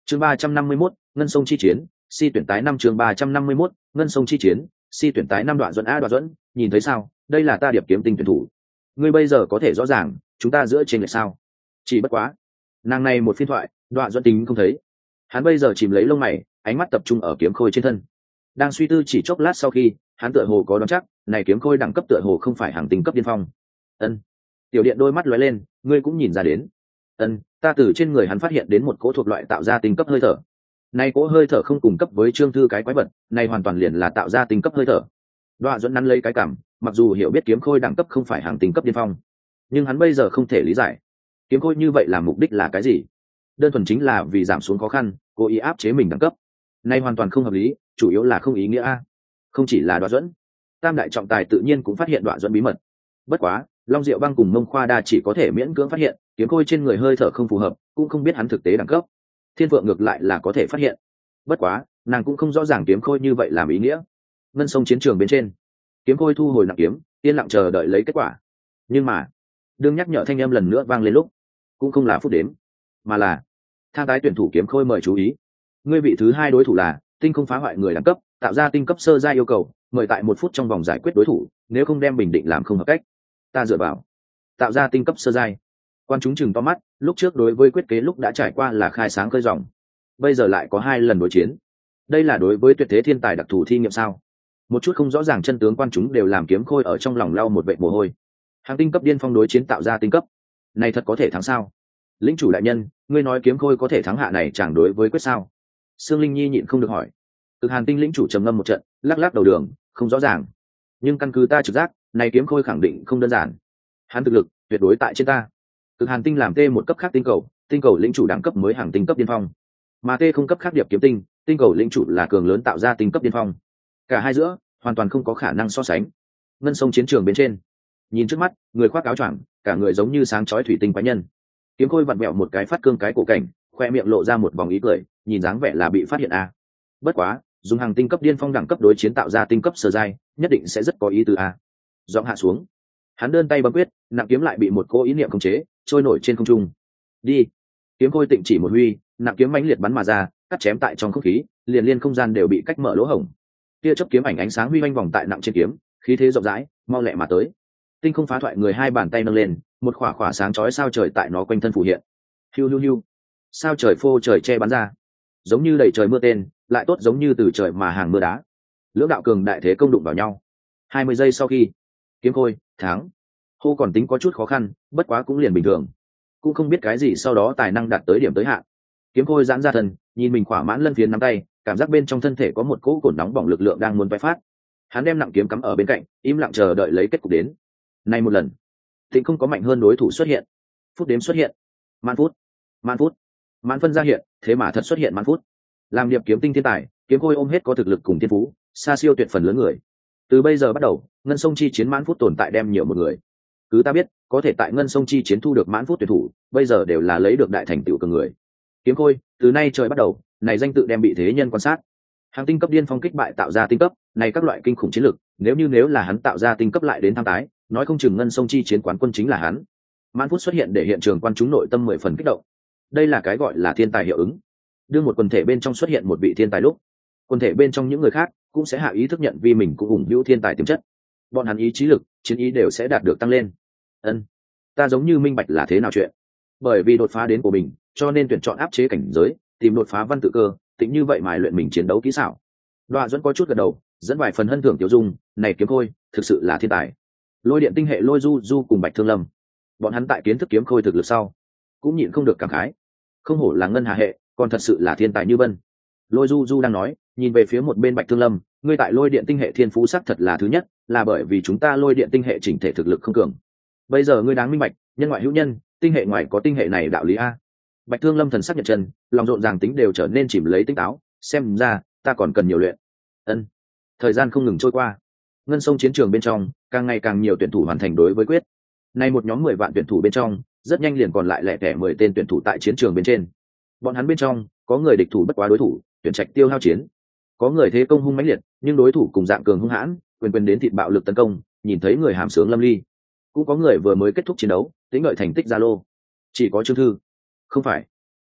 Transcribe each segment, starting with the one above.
chương 351, ngân sông chi chiến, si tuyển tái năm. chương 351, ngân sông chi chiến, si tuyển tái năm. Đoạn Duẫn Đoạn Duẫn, nhìn thấy sao, đây là ta Điệp Kiếm Tinh tuyển thủ. Ngươi bây giờ có thể rõ ràng chúng ta giữa trên lệch sao? Chỉ bất quá, nàng này một phiên thoại, Đoạn Duẫn tính không thấy. Hắn bây giờ chìm lấy lông mày, ánh mắt tập trung ở kiếm khôi trên thân. Đang suy tư chỉ chốc lát sau khi, hắn tựa hồ có đoán chắc, này kiếm khôi đẳng cấp tựa hồ không phải hàng tinh cấp điên phong. Ân. Tiểu Điện đôi mắt lóe lên, ngươi cũng nhìn ra đến. Ân, ta từ trên người hắn phát hiện đến một cỗ thuộc loại tạo ra tinh cấp hơi thở. Này cỗ hơi thở không cùng cấp với Trương Thư cái quái vật, này hoàn toàn liền là tạo ra tinh cấp hơi thở. Đoạn Duẫn nắn lấy cái cảm, mặc dù hiểu biết kiếm khôi đẳng cấp không phải hàng tinh cấp điên phong, nhưng hắn bây giờ không thể lý giải, kiếm khôi như vậy làm mục đích là cái gì? Đơn thuần chính là vì giảm xuống khó khăn, cố ý áp chế mình đẳng cấp. Này hoàn toàn không hợp lý, chủ yếu là không ý nghĩa a. Không chỉ là Đoạn Duẫn, Tam đại trọng tài tự nhiên cũng phát hiện Đoạn Duẫn bí mật. Bất quá, Long Diệu Băng cùng Mông Khoa Đa chỉ có thể miễn cưỡng phát hiện, kiếm khôi trên người hơi thở không phù hợp, cũng không biết hắn thực tế đẳng cấp. Thiên Phượng ngược lại là có thể phát hiện. Bất quá, nàng cũng không rõ ràng kiếm khôi như vậy làm ý nghĩa. Ngân sông chiến trường bên trên, kiếm khôi thu hồi nặng kiếm, yên lặng chờ đợi lấy kết quả. Nhưng mà, đương nhắc nhở thanh âm lần nữa vang lên lúc, cũng không là phút đếm, mà là thang tái tuyển thủ kiếm khôi mời chú ý. Ngươi vị thứ hai đối thủ là tinh không phá hoại người đẳng cấp, tạo ra tinh cấp sơ giai yêu cầu, mời tại 1 phút trong vòng giải quyết đối thủ, nếu không đem bình định làm không hợp cách. Ta dựa vào tạo ra tinh cấp sơ giai. Quan chúng chừng to mắt, lúc trước đối với quyết kế lúc đã trải qua là khai sáng khơi dòng, bây giờ lại có 2 lần đối chiến. Đây là đối với tuyệt thế thiên tài đặc thù thi nghiệm sao? Một chút không rõ ràng chân tướng quan chúng đều làm kiếm khôi ở trong lòng lau một vệt mồ hôi. Hàng tinh cấp điên phong đối chiến tạo ra tinh cấp, này thật có thể thắng sao? Lĩnh chủ đại nhân, ngươi nói kiếm khôi có thể thắng hạ này chẳng đối với quyết sao? Sương Linh Nhi nhịn không được hỏi. Cực Hàn Tinh lĩnh chủ trầm ngâm một trận, lắc lắc đầu đường, không rõ ràng. Nhưng căn cứ ta trực giác, này kiếm khôi khẳng định không đơn giản. Hắn thực lực tuyệt đối tại trên ta. Cực Hàn Tinh làm T một cấp khác tinh cầu lĩnh chủ đẳng cấp mới hàng tinh cấp điên phong, mà T không cấp khác Điệp Kiếm Tinh, tinh cầu lĩnh chủ là cường lớn tạo ra tinh cấp điên phong. Cả hai giữa hoàn toàn không có khả năng so sánh. Ngân sông chiến trường bên trên, nhìn trước mắt, người khoác áo choàng, cả người giống như sáng chói thủy tinh quái nhân. Kiếm khôi vặn vẹo một cái phát cương cái cổ cảnh, khoe miệng lộ ra một vòng ý cười, nhìn dáng vẻ là bị phát hiện a. Bất quá, dùng hàng tinh cấp điên phong đẳng cấp đối chiến tạo ra tinh cấp sơ giai, nhất định sẽ rất có ý tứ a. Giọng hạ xuống, hắn đơn tay bấm quyết, nặng kiếm lại bị một cô ý niệm khống chế, trôi nổi trên không trung. Đi. Kiếm khôi tịnh chỉ một huy, nặng kiếm mãnh liệt bắn mà ra, cắt chém tại trong không khí, liền liên không gian đều bị cách mở lỗ hổng. Tia chớp kiếm ảnh ánh sáng huy vanh vòng tại nặng trên kiếm, khí thế rộng rãi, mau lẹ mà tới. Tinh không phá thoại người hai bàn tay nâng lên, một khỏa khỏa sáng chói sao trời tại nó quanh thân phủ hiện. Hiu hiu hiu. Sao trời phô trời che bắn ra, giống như đầy trời mưa tên, lại tốt giống như từ trời mà hàng mưa đá. Lưỡng đạo cường đại thế công đụng vào nhau. 20 giây sau khi, kiếm khôi thắng. Hô còn tính có chút khó khăn, bất quá cũng liền bình thường. Cũng không biết cái gì sau đó tài năng đạt tới điểm tới hạn. Kiếm khôi giãn ra thân, nhìn mình khỏa mãn lân phiến nắm tay, cảm giác bên trong thân thể có một cỗ cồn nóng bỏng lực lượng đang muốn bộc phát. Hắn đem nặng kiếm cắm ở bên cạnh, im lặng chờ đợi lấy kết cục đến. Nay một lần, Thịnh không có mạnh hơn đối thủ xuất hiện. Phút đếm xuất hiện. Man phút. Man phút. Man phân ra hiện, thế mà thật xuất hiện man phút. Làm Điệp Kiếm Tinh thiên tài, kiếm khôi ôm hết có thực lực cùng thiên phú, xa siêu tuyệt phần lớn người. Từ bây giờ bắt đầu, ngân sông chi chiến mãn phút tồn tại đem nhiều một người. Cứ ta biết, có thể tại ngân sông chi chiến thu được mãn phút tuyển thủ, bây giờ đều là lấy được đại thành tựu cường người. Kiếm khôi, từ nay trời bắt đầu, này danh tự đem bị thế nhân quan sát. Hàng tinh cấp điên phong kích bại tạo ra tinh cấp, này các loại kinh khủng chiến lực, nếu là hắn tạo ra tinh cấp lại đến tham tái, nói không chừng ngân sông chi chiến quán quân chính là hắn. Mãn phút xuất hiện để hiện trường quan chúng nội tâm 10 phần kích động. Đây là cái gọi là thiên tài hiệu ứng. Đương một quần thể bên trong xuất hiện một vị thiên tài lúc, quần thể bên trong những người khác cũng sẽ hạ ý thức nhận vì mình cũng ủng hữu thiên tài tiềm chất. Bọn hắn ý chí lực, chiến ý đều sẽ đạt được tăng lên. Ân, ta giống như minh bạch là thế nào chuyện. Bởi vì đột phá đến của mình, cho nên tuyển chọn áp chế cảnh giới, tìm đột phá văn tự cơ, tính như vậy mài luyện mình chiến đấu kỹ xảo. Đoạn Duẫn có chút gật đầu, dẫn vài phần hân thưởng tiểu dung, này kiếm khôi, thực sự là thiên tài. Lôi điện tinh hệ Lôi Du Du cùng Bạch Thương Lâm, bọn hắn tại kiến thức kiếm khôi thực lực sau, cũng nhịn không được cảm khái. Không hổ là ngân hà hệ, còn thật sự là thiên tài như vân. Lôi Du Du đang nói, nhìn về phía một bên Bạch Thương Lâm, ngươi tại lôi điện tinh hệ thiên phú sắc thật là thứ nhất, là bởi vì chúng ta lôi điện tinh hệ chỉnh thể thực lực không cường. Bây giờ ngươi đáng minh bạch, nhân ngoại hữu nhân, tinh hệ ngoài có tinh hệ này đạo lý a. Bạch Thương Lâm thần sắc nhận chân, lòng rộn ràng tính đều trở nên chìm lấy tinh táo, xem ra ta còn cần nhiều luyện. Ân. Thời gian không ngừng trôi qua, ngân sông chiến trường bên trong càng ngày càng nhiều tuyển thủ hoàn thành đối với quyết. Nay một nhóm 10 vạn tuyển thủ bên trong, rất nhanh liền còn lại lẻ tẻ 10 tên tuyển thủ tại chiến trường bên trên. Bọn hắn bên trong có người địch thủ bất quá đối thủ, tuyển trạch tiêu hao chiến, có người thế công hung mãnh liệt, nhưng đối thủ cùng dạng cường hung hãn, quyền đến thịt bạo lực tấn công, nhìn thấy người hàm sướng lâm ly. Cũng có người vừa mới kết thúc chiến đấu, tính ngợi thành tích gia lô. Chỉ có Trương Thư, không phải,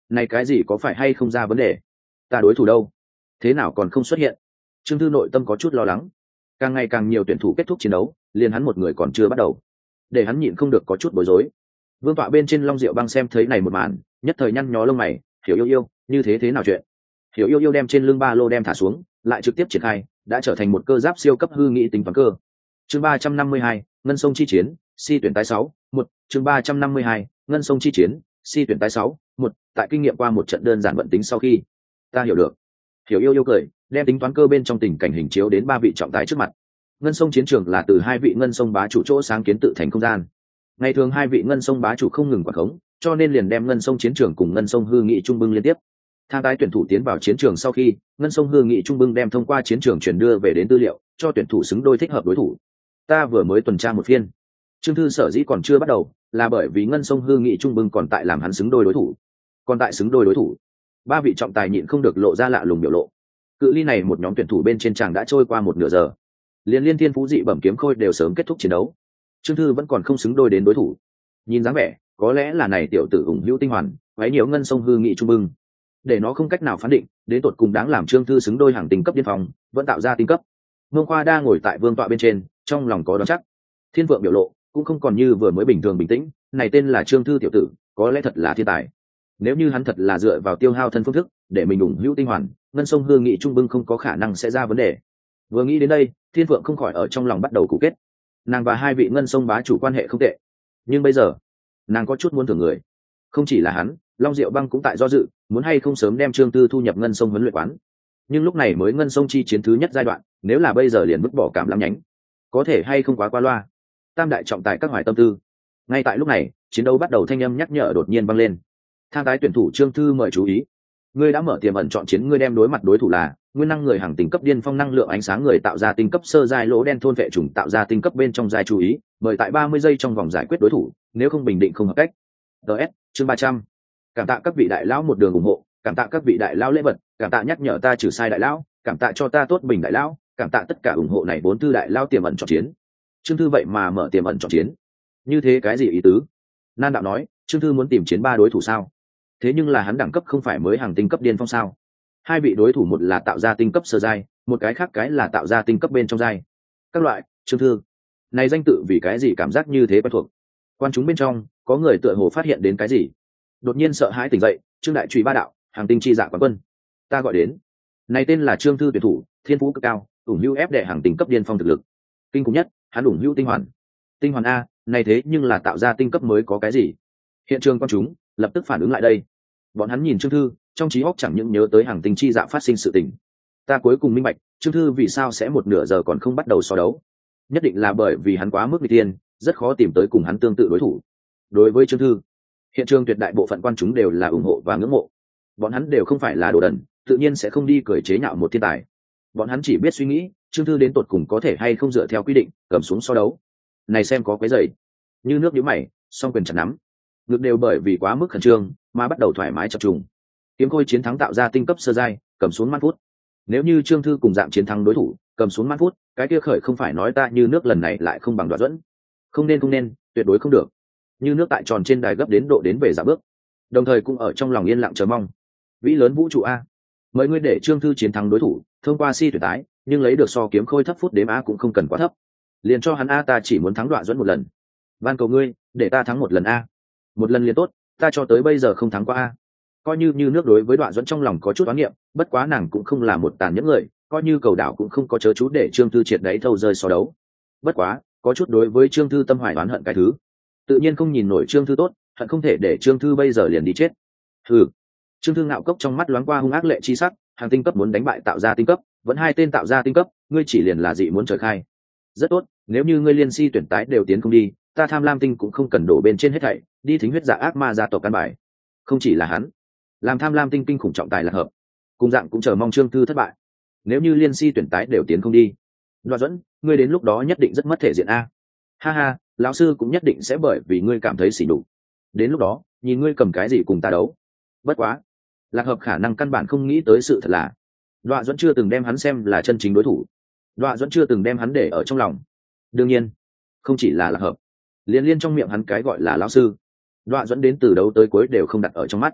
này cái gì có phải hay không ra vấn đề? Ta đối thủ đâu? Thế nào còn không xuất hiện? Trương Thư nội tâm có chút lo lắng. Càng ngày càng nhiều tuyển thủ kết thúc chiến đấu, liền hắn một người còn chưa bắt đầu, để hắn nhịn không được có chút bối rối. Vương tọa bên trên Long Diệu Băng xem thấy này một màn, nhất thời nhăn nhó lông mày, Hiểu Yêu Yêu, như thế nào chuyện? Hiểu Yêu Yêu đem trên lưng ba lô đem thả xuống, lại trực tiếp triển khai, đã trở thành một cơ giáp siêu cấp hư nghĩ tính toán cơ. Chương 352, Ngân Sông chi chiến, si tuyển tái 6, 1, chương 352, Ngân Sông chi chiến, si tuyển tái 6, 1, tại kinh nghiệm qua một trận đơn giản vận tính sau khi, ta hiểu được. Hiểu Yêu Yêu cười, đem tính toán cơ bên trong tình cảnh hình chiếu đến ba vị trọng tài trước mặt. Ngân Sông chiến trường là từ hai vị Ngân Sông bá chủ chỗ sáng kiến tự thành không gian. Ngày thường hai vị Ngân Sông bá chủ không ngừng quản khống, cho nên liền đem Ngân Sông chiến trường cùng Ngân Sông hư nghị trung bưng liên tiếp. Tham tái tuyển thủ tiến vào chiến trường sau khi, Ngân Sông hư nghị trung bưng đem thông qua chiến trường chuyển đưa về đến tư liệu, cho tuyển thủ xứng đôi thích hợp đối thủ. Ta vừa mới tuần tra một phiên. Trương Thư sở dĩ còn chưa bắt đầu, là bởi vì Ngân Sông hư nghị trung bưng còn tại làm hắn xứng đôi đối thủ. Còn tại xứng đôi đối thủ, ba vị trọng tài nhịn không được lộ ra lạ lùng biểu lộ. Cự ly này một nhóm tuyển thủ bên trên tràng đã trôi qua một nửa giờ, liên thiên phú dị bẩm kiếm khôi đều sớm kết thúc chiến đấu. Trương Thư vẫn còn không xứng đôi đến đối thủ. Nhìn dáng vẻ, có lẽ là này tiểu tử ủng hữu tinh hoàn, quấy nhiều Ngân Sông hư nghị trung bưng, để nó không cách nào phán định đến tột cùng đáng làm Trương Thư xứng đôi hàng tinh cấp điên phòng, vẫn tạo ra tinh cấp. Ngông Khoa đa ngồi tại vương tọa bên trên, trong lòng có đoán chắc. Thiên Vượng biểu lộ cũng không còn như vừa mới bình thường bình tĩnh, này tên là Trương Thư tiểu tử, có lẽ thật là thiên tài. Nếu như hắn thật là dựa vào tiêu hao thân phương thức để mình ủng hữu tinh hoàn, Ngân Sông hư nghị trung bưng không có khả năng sẽ ra vấn đề. Vừa nghĩ đến đây, Thiên Vượng không khỏi ở trong lòng bắt đầu cụ kết. Nàng và hai vị Ngân Sông bá chủ quan hệ không tệ, nhưng bây giờ nàng có chút muốn thưởng người. Không chỉ là hắn, Long Diệu Băng cũng tại do dự, muốn hay không sớm đem Trương Tư thu nhập Ngân Sông huấn luyện quán. Nhưng lúc này mới Ngân Sông chi chiến thứ nhất giai đoạn, nếu là bây giờ liền vứt bỏ Cảm Lam nhánh, có thể hay không quá qua loa. Tam đại trọng tài các hoài tâm tư. Ngay tại lúc này, chiến đấu bắt đầu, thanh âm nhắc nhở đột nhiên vang lên. Tham tái tuyển thủ Trương Thư mời chú ý. Ngươi đã mở tiềm ẩn chọn chiến, ngươi đem đối mặt đối thủ là nguyên năng người hàng tinh cấp điên phong năng lượng ánh sáng người tạo ra tinh cấp sơ giai lỗ đen thôn vệ trùng tạo ra tinh cấp bên trong giai, chú ý, mời tại 30 giây trong vòng giải quyết đối thủ, nếu không bình định không hợp cách. DS, chương 300. Cảm tạ các vị đại lão một đường ủng hộ, cảm tạ các vị đại lão lễ vật, cảm tạ nhắc nhở ta trừ sai đại lão, cảm tạ cho ta tốt bình đại lão, cảm tạ tất cả ủng hộ này. 4 tư đại lão tiềm ẩn chọn chiến. Trương Thư vậy mà mở tiềm ẩn chọn chiến, như thế cái gì ý tứ? Nan đạo nói, Trương Thư muốn tìm chiến 3 đối thủ sao? Thế nhưng là hắn đẳng cấp không phải mới hàng tinh cấp điên phong sao? Hai vị đối thủ, một là tạo ra tinh cấp sơ giai, một cái khác cái là tạo ra tinh cấp bên trong giai. Các loại, Trương Thư này danh tự vì cái gì cảm giác như thế quen thuộc? Quan chúng bên trong có người tựa hồ phát hiện đến cái gì, đột nhiên sợ hãi tỉnh dậy. Trương Đại Trùy ba đạo, hàng tinh chi dạ quán quân, ta gọi đến. Này tên là Trương Thư tuyển thủ, thiên phú cực cao, ủng hữu ép đệ hàng tinh cấp điên phong thực lực. Kinh khủng nhất, hắn ủng hữu tinh hoàn. Tinh hoàn a, này thế nhưng là tạo ra tinh cấp mới có cái gì? Hiện trường quan chúng lập tức phản ứng lại đây. Bọn hắn nhìn Trương Thư, trong trí óc chẳng những nhớ tới hàng tinh chi dạ phát sinh sự tình. Ta cuối cùng minh bạch, Trương Thư vì sao sẽ một nửa giờ còn không bắt đầu so đấu. Nhất định là bởi vì hắn quá mức nguy tiên, rất khó tìm tới cùng hắn tương tự đối thủ. Đối với Trương Thư, hiện trường tuyệt đại bộ phận quan chúng đều là ủng hộ và ngưỡng mộ. Bọn hắn đều không phải là đồ đần, tự nhiên sẽ không đi cười chế nhạo một thiên tài. Bọn hắn chỉ biết suy nghĩ, Trương Thư đến tột cùng có thể hay không dựa theo quy định cầm xuống so đấu. Này xem có quấy rầy. Như nước nhíu mày, song quyền chặt nắm. Ngực đều bởi vì quá mức khẩn trương mà bắt đầu thoải mái chập trùng. Kiếm Khôi chiến thắng tạo ra tinh cấp sơ giai, cầm xuống man phút. Nếu như Trương Thư cùng dạng chiến thắng đối thủ, cầm xuống man phút, cái kia khởi không phải nói ta Như Nước lần này lại không bằng Đoạn Duẫn. Không nên, tuyệt đối không được. Như Nước tại tròn trên đài gấp đến độ đến về giả bước, đồng thời cũng ở trong lòng yên lặng chờ mong. Vĩ lớn vũ trụ a, mời ngươi để Trương Thư chiến thắng đối thủ, thông qua si tuyển tái, nhưng lấy được so Kiếm Khôi thấp phút đếm a cũng không cần quá thấp. Liền cho hắn a, ta chỉ muốn thắng Đoạn Duẫn một lần. Van cầu ngươi, để ta thắng một lần a. Một lần liền tốt, ta cho tới bây giờ không thắng qua a. Coi như Nước đối với Đoạn Duẫn trong lòng có chút oán niệm, bất quá nàng cũng không là một tàn nhẫn người, coi như cầu đảo cũng không có chớ chú để Trương Thư triệt đáy thâu rơi so đấu. Bất quá, có chút đối với Trương Thư tâm hoài oán hận cái thứ, tự nhiên không nhìn nổi Trương Thư tốt, hận không thể để Trương Thư bây giờ liền đi chết. Trương Thư ngạo cốc trong mắt loáng qua hung ác lệ chi sắc, hàng tinh cấp muốn đánh bại tạo ra tinh cấp, vẫn hai tên tạo ra tinh cấp, ngươi chỉ liền là dị muốn trời khai. Rất tốt, nếu như ngươi liên si tuyển tái đều tiến không đi, ta Tham Lam Tinh cũng không cần đổ bên trên hết thảy, đi thính huyết dạ ác ma gia tộc căn bài. Không chỉ là hắn, làm Tham Lam Tinh kinh khủng trọng tài là hợp, cùng dạng cũng chờ mong Trương Thư thất bại. Nếu như liên si tuyển tái đều tiến không đi, Đoạn Duẫn, ngươi đến lúc đó nhất định rất mất thể diện a. Ha ha, lão sư cũng nhất định sẽ bởi vì ngươi cảm thấy xỉ nhục. Đến lúc đó, nhìn ngươi cầm cái gì cùng ta đấu. Bất quá, Lạc Hợp khả năng căn bản không nghĩ tới sự thật là, Đoạn Duẫn chưa từng đem hắn xem là chân chính đối thủ. Đoạn Duẫn chưa từng đem hắn để ở trong lòng. Đương nhiên, không chỉ là Lạc Hợp, liên trong miệng hắn cái gọi là lão sư, Đoạn Duẫn đến từ đầu tới cuối đều không đặt ở trong mắt.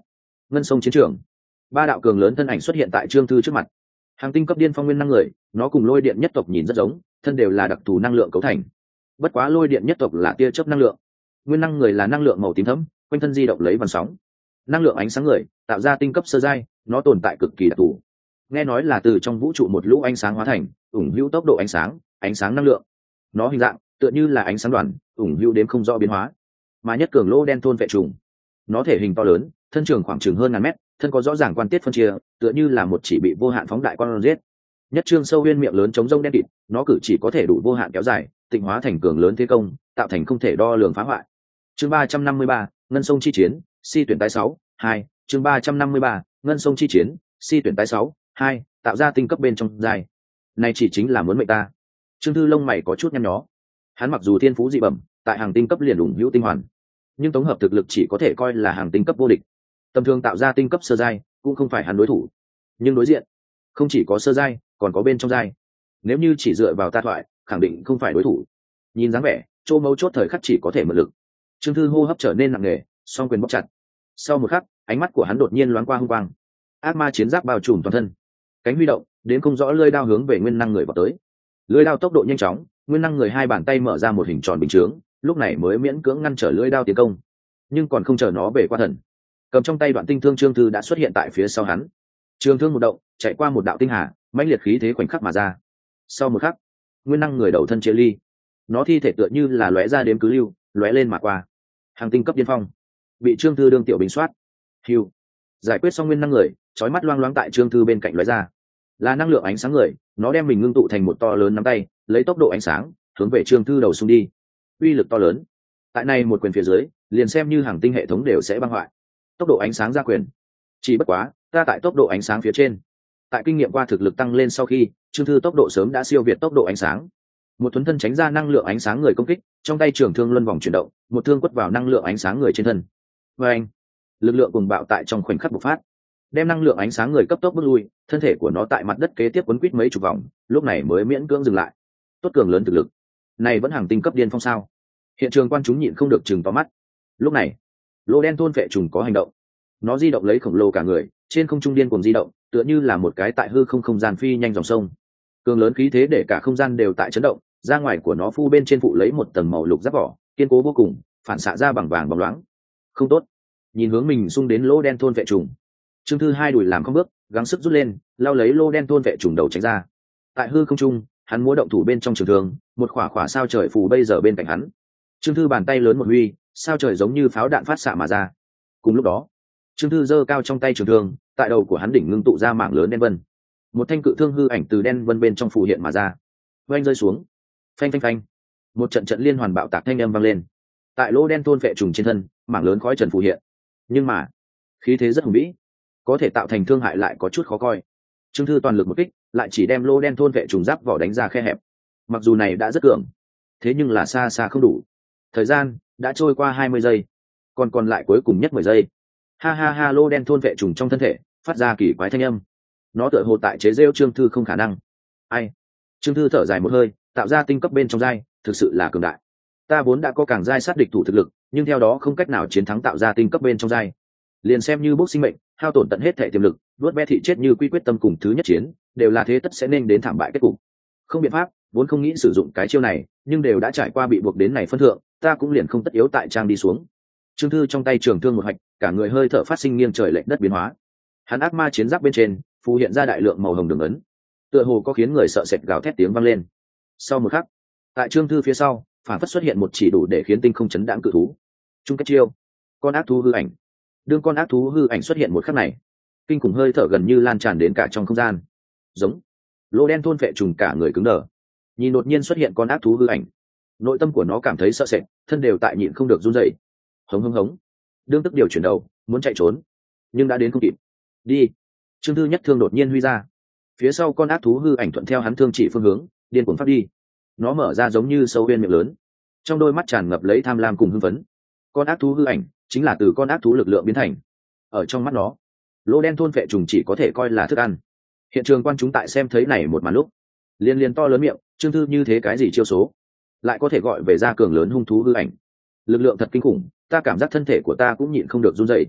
ngân sông chiến trường. Ba đạo cường lớn thân ảnh xuất hiện tại Trương Thư trước mặt. Hàng tinh cấp điên phong nguyên năng người, nó cùng lôi điện nhất tộc nhìn rất giống, thân đều là đặc thù năng lượng cấu thành. Bất quá lôi điện nhất tộc là tia chớp năng lượng, nguyên năng người là năng lượng màu tím thẫm, quanh thân di động lấy vần sóng. Năng lượng ánh sáng người tạo ra tinh cấp sơ giai, nó tồn tại cực kỳ đặc thù. Nghe nói là từ trong vũ trụ một lũ ánh sáng hóa thành, ủng hữu tốc độ ánh sáng năng lượng. Nó hình dạng tựa như là ánh sáng đoàn, ủng hữu đến không rõ biến hóa. Mà nhất cường lô đen thôn vệ trùng, nó thể hình to lớn, thân trường khoảng chừng hơn ngàn mét, thân có rõ ràng quan tiết phân chia, tựa như là một chỉ bị vô hạn phóng đại con giết. Nhất trương sâu huyên miệng lớn chống rông đen kịt, nó cử chỉ có thể đủ vô hạn kéo dài, tịnh hóa thành cường lớn thế công, tạo thành không thể đo lường phá hoại. Chương 353, ngân sông chi chiến, si tuyển tái 6, 2, chương 353, ngân sông chi chiến, si tuyển tái 6, 2, tạo ra tinh cấp bên trong dài. Này chỉ chính là muốn mệnh ta. Trương Thư lông mày có chút nhăn nhó. Hắn mặc dù thiên phú dị bẩm, tại hàng tinh cấp liền ủng hữu tinh hoàn, nhưng tổng hợp thực lực chỉ có thể coi là hàng tinh cấp vô địch. Tầm thường tạo ra tinh cấp sơ giai cũng không phải hắn đối thủ, nhưng đối diện không chỉ có sơ giai, còn có bên trong giai. Nếu như chỉ dựa vào ta thoại, khẳng định không phải đối thủ. Nhìn dáng vẻ, chỗ mấu chốt thời khắc chỉ có thể mượn lực. Trương Thư hô hấp trở nên nặng nề, song quyền bóp chặt. Sau một khắc, ánh mắt của hắn đột nhiên loáng qua hung quang. Ác ma chiến giáp bao trùm toàn thân, cánh huy động, đến không rõ lưỡi đao hướng về nguyên năng người vào tới. Lưỡi đao tốc độ nhanh chóng, nguyên năng người hai bàn tay mở ra một hình tròn bình chướng, lúc này mới miễn cưỡng ngăn trở lưỡi đao tiến công. Nhưng còn không chờ nó về qua thần, cầm trong tay đoạn tinh thương Trương Thư đã xuất hiện tại phía sau hắn. Trường thương một động, chạy qua một đạo tinh hà, mãnh liệt khí thế khoảnh khắc mà ra. Sau một khắc, nguyên năng người đầu thân chia ly, nó thi thể tựa như là lóe ra đếm cứ lưu, lóe lên mà qua. Hàng tinh cấp điên phong bị Trương Thư đương tiểu bình soát. Hưu, giải quyết xong nguyên năng người, chói mắt loang loáng tại Trương Thư bên cạnh lóe ra, là năng lượng ánh sáng người, nó đem mình ngưng tụ thành một to lớn nắm tay, lấy tốc độ ánh sáng hướng về Trương Thư đầu xung đi. Uy lực to lớn, tại này một quyền phía dưới, liền xem như hàng tinh hệ thống đều sẽ băng hoại. Tốc độ ánh sáng ra quyền, chỉ bất quá ta tại tốc độ ánh sáng phía trên. Tại kinh nghiệm qua thực lực tăng lên sau khi, Trương Thư tốc độ sớm đã siêu việt tốc độ ánh sáng. Một thuấn thân tránh ra năng lượng ánh sáng người công kích, trong tay trường thương luân vòng chuyển động, một thương quất vào năng lượng ánh sáng người trên thân. Và anh, lực lượng cùng bạo tại trong khoảnh khắc bộc phát, đem năng lượng ánh sáng người cấp tốc bước lui, thân thể của nó tại mặt đất kế tiếp quấn quít mấy chục vòng, lúc này mới miễn cưỡng dừng lại. Tốt cường lớn thực lực, này vẫn hàng tinh cấp điên phong sao? Hiện trường quan chúng nhịn không được chừng to mắt. Lúc này, lô đen thôn vệ trùng có hành động, nó di động lấy khổng lồ cả người, trên không trung điên cuồng di động, tựa như là một cái tại hư không không gian phi nhanh dòng sông. Cường lớn khí thế để cả không gian đều tại chấn động, ra ngoài của nó phu bên trên phụ lấy một tầng màu lục giáp vỏ, kiên cố vô cùng, phản xạ ra bằng vàng bóng loáng. Không tốt, nhìn hướng mình xung đến lô đen thôn vệ trùng, Trương Thư hai đùi làm không bước, gắng sức rút lên, lao lấy lô đen thôn vệ trùng đầu tránh ra. Tại hư không trung, hắn múa động thủ bên trong trường thương, một khỏa khỏa sao trời phù bây giờ bên cạnh hắn. Trương Thư bàn tay lớn một huy, sao trời giống như pháo đạn phát xạ mà ra. Cùng lúc đó, Trương Thư giơ cao trong tay trường thương, tại đầu của hắn đỉnh ngưng tụ ra mảng lớn đen vân. Một thanh cự thương hư ảnh từ đen vân bên trong phù hiện mà ra. Oanh rơi xuống. Phanh phanh phanh. Một trận trận liên hoàn bạo tạc thanh âm vang lên. Tại lỗ đen thôn vệ trùng trên thân, mảng lớn khói trần phù hiện. Nhưng mà, khí thế rất hùng vĩ, có thể tạo thành thương hại lại có chút khó coi. Trương Thư toàn lực một kích, lại chỉ đem lỗ đen thôn vệ trùng giáp vỏ đánh ra khe hẹp. Mặc dù này đã rất cường, thế nhưng là xa xa không đủ. Thời gian đã trôi qua 20 giây, còn lại cuối cùng nhất 10 giây. Ha ha ha, lô đen thôn vệ trùng trong thân thể phát ra kỳ quái thanh âm. Nó tựa hồ tại chế rêu Trương Thư không khả năng. Ai? Trương Thư thở dài một hơi, tạo ra tinh cấp bên trong giai, thực sự là cường đại. Ta vốn đã có càng giai sát địch thủ thực lực, nhưng theo đó không cách nào chiến thắng tạo ra tinh cấp bên trong giai. Liền xem như bốc sinh mệnh, hao tổn tận hết thể tiềm lực, vuốt be thị chết như quy quyết tâm cùng thứ nhất chiến, đều là thế tất sẽ nên đến thảm bại kết cục. Không biện pháp, vốn không nghĩ sử dụng cái chiêu này, nhưng đều đã trải qua bị buộc đến này phân thượng, ta cũng liền không tất yếu tại trang đi xuống. Trương Thư trong tay trường thương một hoạch, cả người hơi thở phát sinh nghiêng trời lệch đất biến hóa. Hắn ác ma chiến giáp bên trên phù hiện ra đại lượng màu hồng đường ấn, tựa hồ có khiến người sợ sệt gào thét tiếng vang lên. Sau một khắc, tại Trương Thư phía sau phản phất xuất hiện một chỉ đủ để khiến tinh không chấn đãng cự thú. Chung kết chiêu, con ác thú hư ảnh. Đương con ác thú hư ảnh xuất hiện một khắc này, kinh khủng hơi thở gần như lan tràn đến cả trong không gian. Giống, lô đen thôn vệ trùng cả người cứng đờ, nhìn đột nhiên xuất hiện con ác thú hư ảnh, nội tâm của nó cảm thấy sợ sệt, thân đều tại nhịn không được run rẩy. Hống hống hống, đương tức điều chuyển đầu muốn chạy trốn, nhưng đã đến không kịp. Đi. Trương Thư nhất thương đột nhiên huy ra, phía sau con ác thú hư ảnh thuận theo hắn thương chỉ phương hướng điên cuồng phát đi. Nó mở ra giống như sâu viên miệng lớn, trong đôi mắt tràn ngập lấy tham lam cùng hưng phấn. Con ác thú hư ảnh chính là từ con ác thú lực lượng biến thành. Ở trong mắt nó, lỗ đen thôn vệ trùng chỉ có thể coi là thức ăn. Hiện trường quan chúng tại xem thấy này một màn lúc, liên liên to lớn miệng. Trương Thư như thế cái gì chiêu số, lại có thể gọi về ra cường lớn hung thú hư ảnh, lực lượng thật kinh khủng. Ta cảm giác thân thể của ta cũng nhịn không được run rẩy.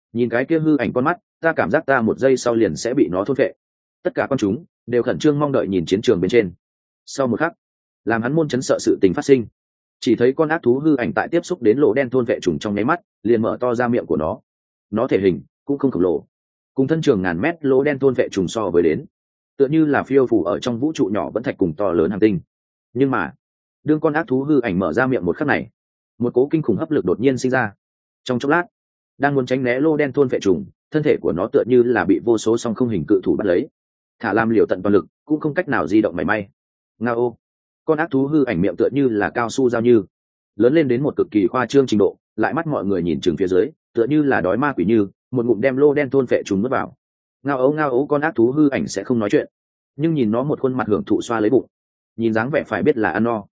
nhìn cái kia hư ảnh con mắt, ta cảm giác ta một giây sau liền sẽ bị nó thôn phệ. Tất cả con chúng đều khẩn trương mong đợi nhìn chiến trường bên trên. Sau một khắc, làm hắn môn chấn sợ sự tình phát sinh, chỉ thấy con ác thú hư ảnh tại tiếp xúc đến lỗ đen thôn vệ trùng trong nháy mắt liền mở to ra miệng của nó thể hình cũng không khổng lồ, cùng thân trường ngàn mét lỗ đen thôn vệ trùng so với đến tựa như là phiêu phủ ở trong vũ trụ nhỏ vẫn thạch cùng to lớn hành tinh. Nhưng mà đương con ác thú hư ảnh mở ra miệng một khắc này, một cố kinh khủng hấp lực đột nhiên sinh ra. Trong chốc lát, đang muốn tránh né lỗ đen thôn vệ trùng, thân thể của nó tựa như là bị vô số song không hình cự thủ bắt lấy, thả làm liều tận toàn lực cũng không cách nào di động mảy may. Ngao, con ác thú hư ảnh miệng tựa như là cao su giao như, lớn lên đến một cực kỳ khoa trương trình độ, lại mắt mọi người nhìn chừng phía dưới tựa như là đói ma quỷ như, một ngụm đem lô đen thôn phệ trùng nuốt vào. Ngao ấu con ác thú hư ảnh sẽ không nói chuyện, nhưng nhìn nó một khuôn mặt hưởng thụ xoa lấy bụng, nhìn dáng vẻ phải biết là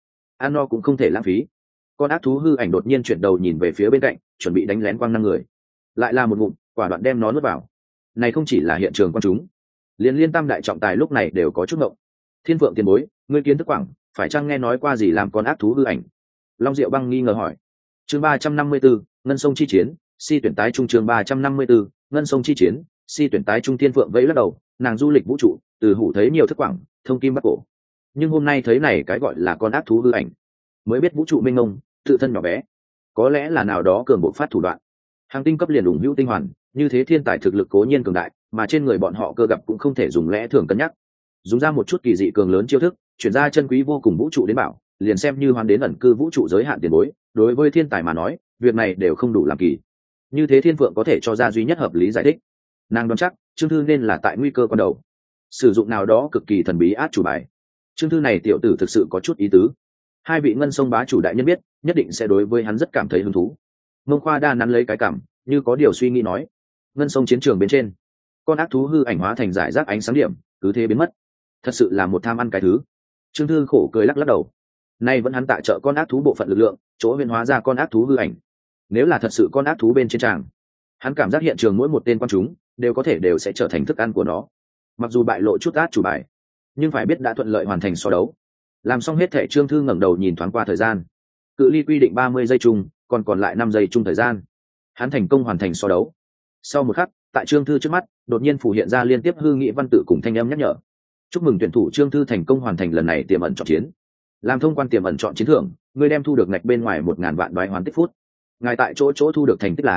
ăn no cũng không thể lãng phí. Con ác thú hư ảnh đột nhiên chuyển đầu nhìn về phía bên cạnh, chuẩn bị đánh lén quang năng người, lại là một ngụm quả đoạn đem nó nuốt vào. Này không chỉ là hiện trường quan chúng, liên tam đại trọng tài lúc này đều có chút ngộng. Thiên Phượng tiền bối, ngươi kiến thức quảng, phải chăng nghe nói qua gì làm con ác thú hư ảnh? Long Diệu Băng nghi ngờ hỏi. Chương 354, ngân sông chi chiến, si tuyển tái trung. Chương 354, ngân sông chi chiến, si tuyển tái trung. Thiên Phượng vẫy lắc đầu, nàng du lịch vũ trụ, từ hủ thấy nhiều thức quảng, thông kim bắc cổ, nhưng hôm nay thấy này cái gọi là con ác thú hư ảnh, mới biết vũ trụ mênh mông, tự thân nhỏ bé, có lẽ là nào đó cường bộ phát thủ đoạn. Hàng tinh cấp liền ủng hữu tinh hoàn, như thế thiên tài thực lực cố nhiên cường đại, mà trên người bọn họ cơ gặp cũng không thể dùng lẽ thường cân nhắc. Dùng ra một chút kỳ dị cường lớn chiêu thức, chuyển ra chân quý vô cùng vũ trụ đến bảo, liền xem như hoàn đến ẩn cư vũ trụ giới hạn tiền bối, đối với thiên tài mà nói, việc này đều không đủ làm kỳ. Như thế Thiên Phượng có thể cho ra duy nhất hợp lý giải thích. Nàng đoán chắc Trương Thư nên là tại nguy cơ con đầu sử dụng nào đó cực kỳ thần bí át chủ bài. Trương Thư này tiểu tử thực sự có chút ý tứ. Hai vị ngân sông bá chủ đại nhân biết, nhất định sẽ đối với hắn rất cảm thấy hứng thú. Mông Khoa đa nắn lấy cái cảm, như có điều suy nghĩ nói. Ngân sông chiến trường bên trên, con ác thú hư ảnh hóa thành giải rác ánh sáng điểm, cứ thế biến mất. Thật sự là một tham ăn cái thứ. Trương Thư khổ cười lắc đầu. Nay vẫn hắn tại trợ con ác thú bộ phận lực lượng, chỗ huyễn hóa ra con ác thú hư ảnh. Nếu là thật sự con ác thú bên trên tràng, hắn cảm giác hiện trường mỗi một tên quan chúng đều sẽ trở thành thức ăn của nó. Mặc dù bại lộ chút át chủ bài, nhưng phải biết đã thuận lợi hoàn thành so đấu. Làm xong hết thể, Trương Thư ngẩng đầu nhìn thoáng qua thời gian, cự ly quy định 30 giây chung, còn lại 5 giây chung thời gian, hắn thành công hoàn thành so đấu. Sau một khắc, tại Trương Thư trước mắt đột nhiên phủ hiện ra liên tiếp hư nghị văn tự cùng thanh âm nhắc nhở. Chúc mừng tuyển thủ Trương Thư thành công hoàn thành lần này tiềm ẩn chọn chiến. Làm thông quan tiềm ẩn chọn chiến thưởng, người đem thu được ngạch bên ngoài 1000 vạn đoái hoán tích phút. Ngài tại chỗ thu được thành tích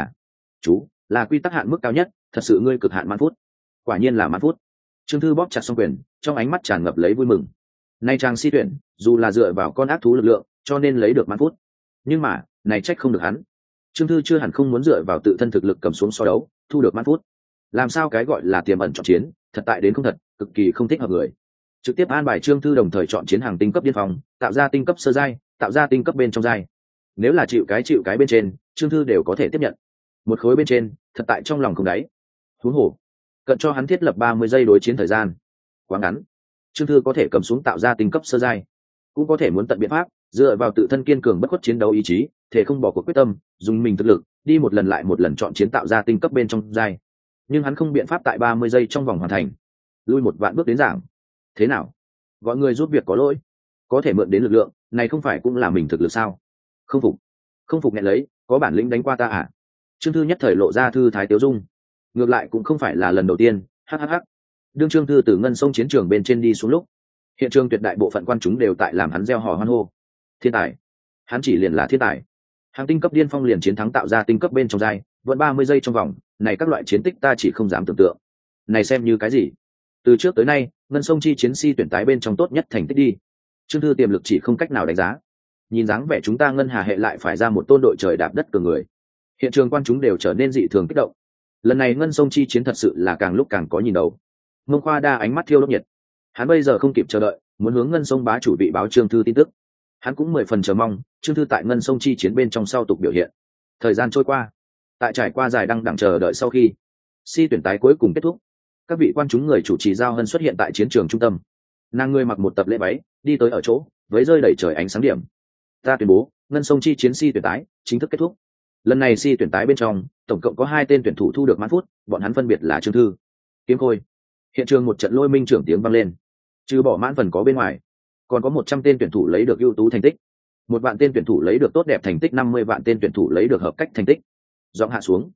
là quy tắc hạn mức cao nhất, thật sự ngươi cực hạn mãn phút. Quả nhiên là mãn phút. Trương Thư bóp chặt song quyền, trong ánh mắt tràn ngập lấy vui mừng. Nay chàng si tuyển, dù là dựa vào con ác thú lực lượng, cho nên lấy được mãn phút. Nhưng mà, này trách không được hắn. Trương Thư chưa hẳn không muốn dựa vào tự thân thực lực cầm xuống so đấu, thu được mãn phút. Làm sao cái gọi là tiềm ẩn chọn chiến, thật tại đến không thật, cực kỳ không thích hợp người. Trực tiếp an bài Trương Thư đồng thời chọn chiến hàng tinh cấp điên phòng, tạo ra tinh cấp sơ giai, tạo ra tinh cấp bên trong giai. Nếu là chịu cái bên trên, Trương Thư đều có thể tiếp nhận. Một khối bên trên, thật tại trong lòng không đáy. Huống hồ, cận cho hắn thiết lập 30 giây đối chiến thời gian, quá ngắn. Trương Thư có thể cầm xuống tạo ra tinh cấp sơ giai, cũng có thể muốn tận biện pháp, dựa vào tự thân kiên cường bất khuất chiến đấu ý chí, thể không bỏ cuộc quyết tâm, dùng mình thực lực, đi một lần lại một lần chọn chiến tạo ra tinh cấp bên trong giai. Nhưng hắn không biện pháp tại 30 giây trong vòng hoàn thành. Lui một vạn bước đến giảng, thế nào? Gọi người giúp việc có lỗi, có thể mượn đến lực lượng, này không phải cũng là mình thực lực sao? Không phục nghẹn lấy, có bản lĩnh đánh qua ta à? Trương Thư nhất thời lộ ra thư thái tiếu dung. Ngược lại cũng không phải là lần đầu tiên, hhh. Đương Trương Thư từ ngân sông chiến trường bên trên đi xuống lúc, hiện trường tuyệt đại bộ phận quan chúng đều tại làm hắn reo hò hoan hô. Thiên tài, hắn chỉ liền là thiên tài. Hàng tinh cấp điên phong liền chiến thắng tạo ra tinh cấp bên trong giai, vẫn 30 giây trong vòng, này các loại chiến tích ta chỉ không dám tưởng tượng. Này xem như cái gì? Từ trước tới nay, ngân sông chi chiến si tuyển tái bên trong tốt nhất thành tích đi. Trương Thư tiềm lực chỉ không cách nào đánh giá. Nhìn dáng vẻ chúng ta ngân hà hệ lại phải ra một tôn đội trời đạp đất cường người. Hiện trường quan chúng đều trở nên dị thường kích động. Lần này ngân sông chi chiến thật sự là càng lúc càng có nhìn đầu. Mông Khoa đa ánh mắt thiêu đốt nhiệt. Hắn bây giờ không kịp chờ đợi, muốn hướng ngân sông bá chủ vị báo Trương Thư tin tức. Hắn cũng 10 phần chờ mong Trương Thư tại ngân sông chi chiến bên trong sau tục biểu hiện. Thời gian trôi qua, tại trải qua dài đăng đẳng chờ đợi sau khi si tuyển tái cuối cùng kết thúc, các vị quan chúng người chủ trì giao hân xuất hiện tại chiến trường trung tâm. Nàng người mặc một tập lễ váy, đi tới ở chỗ với rơi đẩy trời ánh sáng điểm. Ta tuyên bố ngân sông chi chiến si tuyển tái chính thức kết thúc. Lần này si tuyển tái bên trong tổng cộng có 2 tên tuyển thủ thu được mãn phút, bọn hắn phân biệt là Trương Thư, Kiếm Khôi. Hiện trường một trận lôi minh trưởng tiếng vang lên. Trừ bỏ mãn phần có bên ngoài, còn có 100 tên tuyển thủ lấy được ưu tú thành tích, 1 vạn tên tuyển thủ lấy được tốt đẹp thành tích, 50 vạn tên tuyển thủ lấy được hợp cách thành tích. Giọng hạ xuống,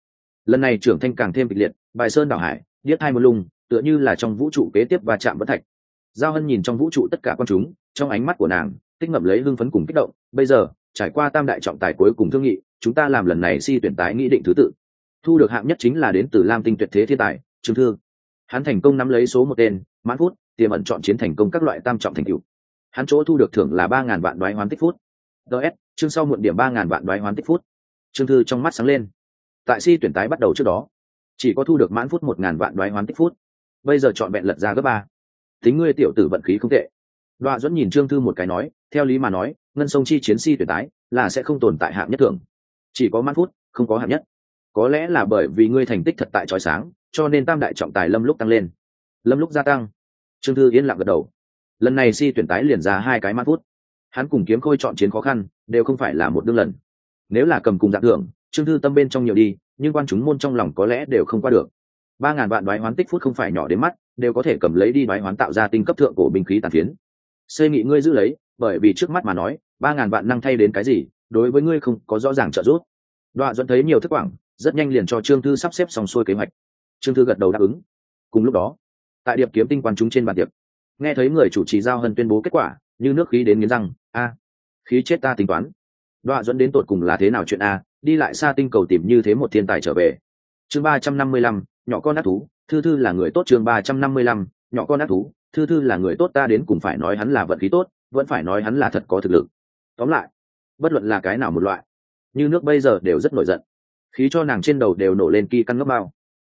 Lần này trưởng thanh càng thêm kịch liệt, bài sơn đảo hải, điếc hai một lung, tựa như là trong vũ trụ kế tiếp và chạm vẫn thạch. Giao Hân nhìn trong vũ trụ tất cả con chúng, trong ánh mắt của nàng tích ngậm lấy hưng phấn cùng kích động. Bây giờ trải qua tam đại trọng tài cuối cùng thương nghị, chúng ta làm lần này tuyển tái nghị định thứ tự. Thu được hạng nhất chính là đến từ Lam Tinh tuyệt thế thiên tài Trương Thư. Hắn thành công nắm lấy số một tên mãn phút, tiềm ẩn chọn chiến thành công các loại tam trọng thành tựu. Hắn chỗ thu được thưởng là 3.000 vạn đoái hoán tích phút. DS chương sau muộn điểm 3.000 vạn đoái hoán tích phút. Trương Thư trong mắt sáng lên. Tại tuyển tái bắt đầu trước đó, chỉ có thu được mãn phút 1.000 vạn đoái hoán tích phút. Bây giờ chọn vẹn lật ra gấp 3. Tính ngươi tiểu tử vận khí không tệ. Đoạ Duẫn nhìn Trương Thư một cái nói, theo lý mà nói, ngân sông chi chiến tuyển tái là sẽ không tồn tại hạng nhất thưởng, chỉ có mãn phút, không có hạng nhất. Có lẽ là bởi vì ngươi thành tích thật tại chói sáng, cho nên tam đại trọng tài Lâm lúc tăng lên. Lâm lúc gia tăng. Trương Thư yên lặng gật đầu. Lần này tuyển tái liền ra 2 cái mãn phút. Hắn cùng Kiếm Khôi chọn chiến khó khăn, đều không phải là một đương lần. Nếu là cầm cùng dạng thưởng, Trương Thư tâm bên trong nhiều đi, nhưng quan chúng môn trong lòng có lẽ đều không qua được. 3.000 vạn đoái hoán tích phút không phải nhỏ đến mắt, đều có thể cầm lấy đi đoái hoán tạo ra tinh cấp thượng cổ binh khí tàn phiến. Xê nghị ngươi giữ lấy, bởi vì trước mắt mà nói, 3.000 vạn năng thay đến cái gì, đối với ngươi không có rõ ràng trợ giúp. Đoạ Duẫn thấy nhiều thức quảng, rất nhanh liền cho Trương Thư sắp xếp xong xuôi kế hoạch. Trương Thư gật đầu đáp ứng. Cùng lúc đó, tại Điệp Kiếm Tinh quan chúng trên bàn tiệc, nghe thấy người chủ trì Giao Hân tuyên bố kết quả, như nước khí đến nghiến răng, khí chết ta tính toán. Đoạ Duẫn đến tột cùng là thế nào chuyện đi lại xa tinh cầu tìm như thế một thiên tài trở về. Chương 355, nhỏ con ác thú, Thư Thư là người tốt. Chương 355, nhỏ con ác thú, Thư Thư là người tốt. Ta đến cùng phải nói hắn là vận khí tốt, vẫn phải nói hắn là thật có thực lực. Tóm lại, bất luận là cái nào một loại, như nước bây giờ đều rất nổi giận, khí cho nàng trên đầu đều nổ lên ki căn ngấp bao.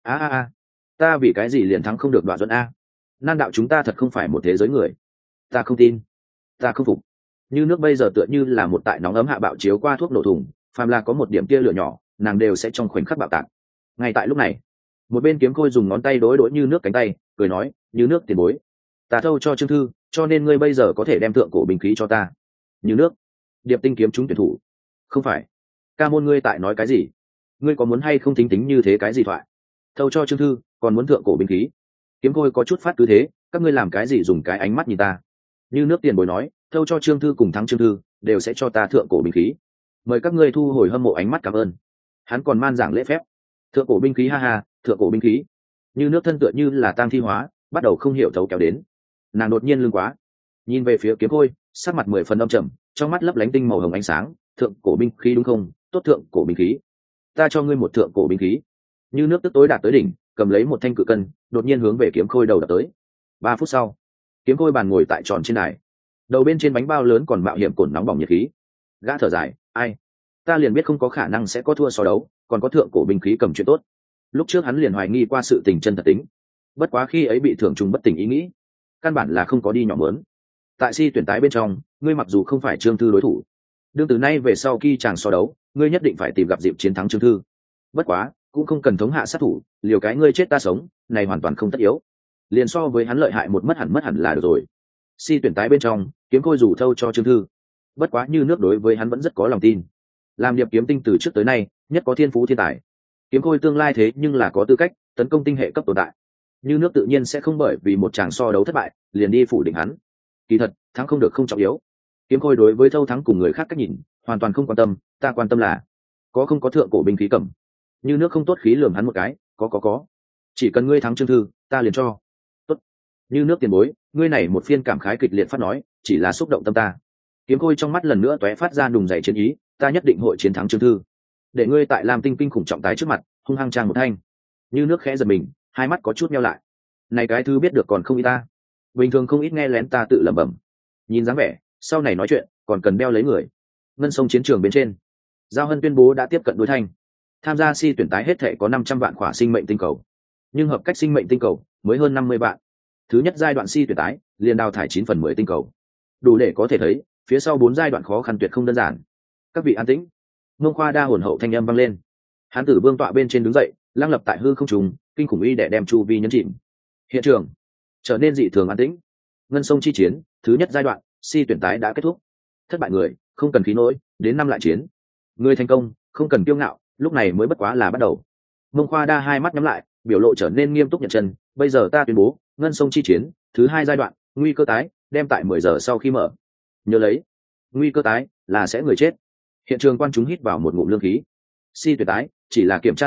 Ta vì cái gì liền thắng không được Đoạ Duẫn nan đạo chúng ta thật không phải một thế giới người? Ta không tin, ta không phục. Như nước bây giờ tựa như là một tại nóng ấm hạ bạo chiếu qua thuốc nổ thùng, phàm là có một điểm tia lửa nhỏ, nàng đều sẽ trong khoảnh khắc bạo tạc. Ngay tại lúc này, một bên Kiếm Khôi dùng ngón tay đối đối Như nước cánh tay, cười nói, Như nước tiền bối, ta thâu cho Trương Thư, cho nên ngươi bây giờ có thể đem thượng cổ binh khí cho ta. Như nước, Điệp Tinh kiếm chúng tuyển thủ. Không phải, ca môn ngươi tại nói cái gì? Ngươi có muốn hay không tính tính như thế cái gì thoại? Thâu cho Trương Thư, còn muốn thượng cổ binh khí? Kiếm Khôi có chút phát cứ thế, các ngươi làm cái gì dùng cái ánh mắt nhìn ta? Như nước tiền bối nói, thâu cho Trương Thư cùng thắng Trương Thư, đều sẽ cho ta thượng cổ binh khí. Mời các ngươi thu hồi hâm mộ ánh mắt cảm ơn. Hắn còn man giảng lễ phép. Thượng cổ binh khí thượng cổ binh khí. Như nước thân tựa như là tang thi hóa, bắt đầu không hiểu thấu kéo đến. Nàng đột nhiên lưng quá, nhìn về phía Kiếm Khôi, sắc mặt 10 phần âm trầm, trong mắt lấp lánh tinh màu hồng ánh sáng. Thượng cổ binh khí đúng không? Tốt, thượng cổ binh khí. Ta cho ngươi một thượng cổ binh khí. Như nước tức tối đạt tới đỉnh, cầm lấy một thanh cự cân, đột nhiên hướng về Kiếm Khôi đầu đập tới. 3 phút sau, Kiếm Khôi bàn ngồi tại tròn trên đài, đầu bên trên bánh bao lớn còn mạo hiểm cồn nóng bỏng nhiệt khí. Gã thở dài, ai, ta liền biết không có khả năng sẽ có thua so đấu, còn có thượng cổ binh khí cầm chuyện tốt. Lúc trước hắn liền hoài nghi qua sự tình chân thật tính, bất quá khi ấy bị thưởng trùng bất tỉnh ý nghĩ, căn bản là không có đi nhỏ mớn. Tại tuyển tái bên trong, ngươi mặc dù không phải Trương Thư đối thủ, đương từ nay về sau khi chàng so đấu, ngươi nhất định phải tìm gặp dịp chiến thắng Trương Thư. Bất quá cũng không cần thống hạ sát thủ, liều cái ngươi chết ta sống này hoàn toàn không tất yếu. Liền so với hắn lợi hại một mất hẳn là được rồi. Tuyển tái bên trong, Kiếm Khôi dù thâu cho Trương Thư, bất quá như nước đối với hắn vẫn rất có lòng tin. Làm Điệp Kiếm Tinh từ trước tới nay nhất có thiên phú thiên tài, Kiếm Khôi tương lai thế nhưng là có tư cách tấn công tinh hệ cấp tồn tại. Như nước tự nhiên sẽ không bởi vì một chàng so đấu thất bại liền đi phủ định hắn. Kỳ thật thắng không được không trọng yếu. Kiếm Khôi đối với thâu thắng cùng người khác cách nhìn hoàn toàn không quan tâm, ta quan tâm là có không có thượng cổ binh khí cầm. Như nước không tốt khí lườm hắn một cái, có, chỉ cần ngươi thắng Trương Thư, ta liền cho. Tốt. Như nước tiền bối, ngươi này một phiên cảm khái kịch liệt phát nói, chỉ là xúc động tâm ta. Kiếm Khôi trong mắt lần nữa tóe phát ra nùng dày chiến ý, ta nhất định hội chiến thắng Trương Thư, để ngươi tại Lam Tinh kinh khủng trọng tái trước mặt hung hăng trang một thanh. Như nước khẽ giật mình, hai mắt có chút meo lại. Này cái thứ biết được còn không ít ta, bình thường không ít nghe lén ta tự lẩm bẩm. Nhìn dáng vẻ sau này nói chuyện còn cần đeo lấy người. Ngân sông chiến trường bên trên, Giao Hân tuyên bố đã tiếp cận đối thanh. Tham gia tuyển tái hết thể có 500 vạn khỏa sinh mệnh tinh cầu, nhưng hợp cách sinh mệnh tinh cầu mới hơn 50 vạn. Thứ nhất giai đoạn tuyển tái liền đào thải 9/10 tinh cầu, đủ để có thể thấy phía sau 4 giai đoạn khó khăn tuyệt không đơn giản. Các vị an tĩnh. Mông Khoa Đa hồn hậu thanh âm vang lên. Hắn từ vương tọa bên trên đứng dậy, lăng lập tại hư không trùng, kinh khủng uy để đem chu vi nhấn chìm. Hiện trường trở nên dị thường an tĩnh. Ngân sông chi chiến thứ nhất giai đoạn tuyển tái đã kết thúc. Thất bại người không cần khí nỗi, đến năm lại chiến. Người thành công không cần kiêu ngạo, lúc này mới bất quá là bắt đầu. Mông Khoa Đa hai mắt nhắm lại, biểu lộ trở nên nghiêm túc nhận chân. Bây giờ ta tuyên bố, ngân sông chi chiến thứ hai giai đoạn nguy cơ tái đem tại 10 giờ sau khi mở. Nhớ lấy, nguy cơ tái là sẽ người chết. Hiện trường quan chúng hít vào một ngụm lương khí. Tuyển tái chỉ là kiểm tra thử,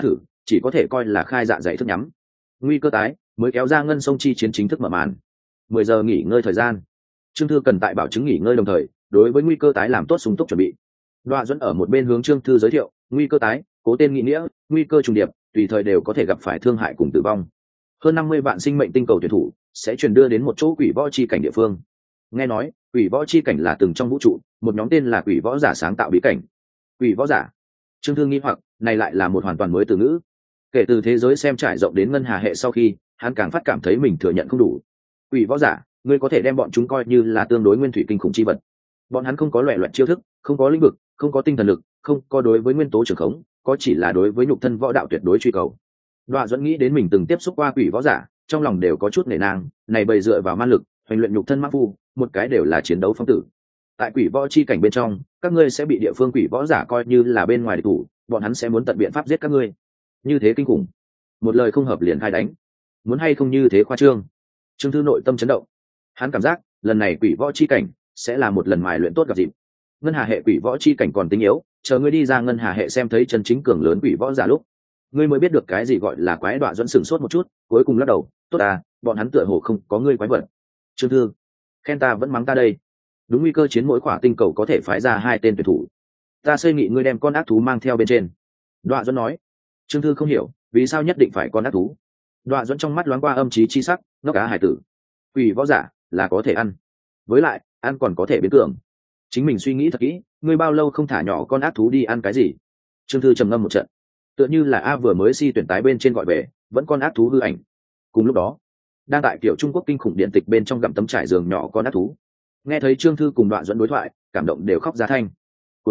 chỉ có thể coi là khai dạ dày thức nhắm. Nguy cơ tái mới kéo ra ngân sông chi chiến chính thức mở màn. 10 giờ nghỉ ngơi thời gian, Trương Thư cần tại bảo chứng nghỉ ngơi đồng thời đối với nguy cơ tái làm tốt sung túc chuẩn bị. Đoạ Duẫn ở một bên hướng Trương Thư giới thiệu, nguy cơ tái, cố tên nghị nghĩa, nguy cơ trùng điệp, tùy thời đều có thể gặp phải thương hại cùng tử vong. Hơn 50 vạn sinh mệnh tinh cầu tuyển thủ sẽ chuyển đưa đến một chỗ quỷ võ chi cảnh địa phương. Nghe nói, quỷ võ chi cảnh là từng trong vũ trụ, một nhóm tên là quỷ võ giả sáng tạo bí cảnh. Quỷ võ giả? Trương Thư nghi hoặc, này lại là một hoàn toàn mới từ ngữ. Kể từ thế giới xem trải rộng đến ngân hà hệ sau khi, hắn càng phát cảm thấy mình thừa nhận không đủ. Quỷ võ giả, ngươi có thể đem bọn chúng coi như là tương đối nguyên thủy kinh khủng chi vật. Bọn hắn không có loẻ loẹt chiêu thức, không có lĩnh vực, không có tinh thần lực, không có đối với nguyên tố trường khống, có chỉ là đối với nhục thân võ đạo tuyệt đối truy cầu. Đoạ Duẫn nghĩ đến mình từng tiếp xúc qua quỷ võ giả, trong lòng đều có chút nể nang, này bày dựa vào man lực, hoành luyện nhục thân mãng phu, một cái đều là chiến đấu phong tử. Tại quỷ võ chi cảnh bên trong, các ngươi sẽ bị địa phương quỷ võ giả coi như là bên ngoài địch thủ, bọn hắn sẽ muốn tận biện pháp giết các ngươi. Như thế kinh khủng, một lời không hợp liền khai đánh, muốn hay không như thế khoa trương. Trương Thư nội tâm chấn động, hắn cảm giác lần này quỷ võ chi cảnh sẽ là một lần mài luyện tốt gặp dịp. Ngân hà hệ quỷ võ chi cảnh còn tính yếu, chờ ngươi đi ra ngân hà hệ xem thấy chân chính cường lớn quỷ võ giả lúc, ngươi mới biết được cái gì gọi là quái. Đoạ Duẫn sửng sốt một chút, cuối cùng lắc đầu, tốt à, bọn hắn tựa hồ không có ngươi quái vật. Trương Thư, khen ta vẫn mắng ta đây. Đúng, nguy cơ chiến mỗi khỏa tinh cầu có thể phái ra 2 tên tuyển thủ, ta xây nghị ngươi đem con ác thú mang theo bên trên. Đoạ Duẫn nói. Trương Thư không hiểu vì sao nhất định phải con ác thú. Đoạ Duẫn trong mắt loáng qua âm trí chi sắc, ngốc cá hải tử, quỷ võ giả là có thể ăn, với lại ăn còn có thể biến cường. Chính mình suy nghĩ thật kỹ, ngươi bao lâu không thả nhỏ con ác thú đi ăn cái gì? Trương Thư trầm ngâm một trận, tựa như là A vừa mới si tuyển tái bên trên gọi về, vẫn con ác thú hư ảnh. Cùng lúc đó, đang tại kiểu Trung Quốc kinh khủng điện tịch bên trong gặm tấm trải giường nhỏ con ác thú, nghe thấy Trương Thư cùng Đoạ Duẫn đối thoại, cảm động đều khóc ra thanh. Cuối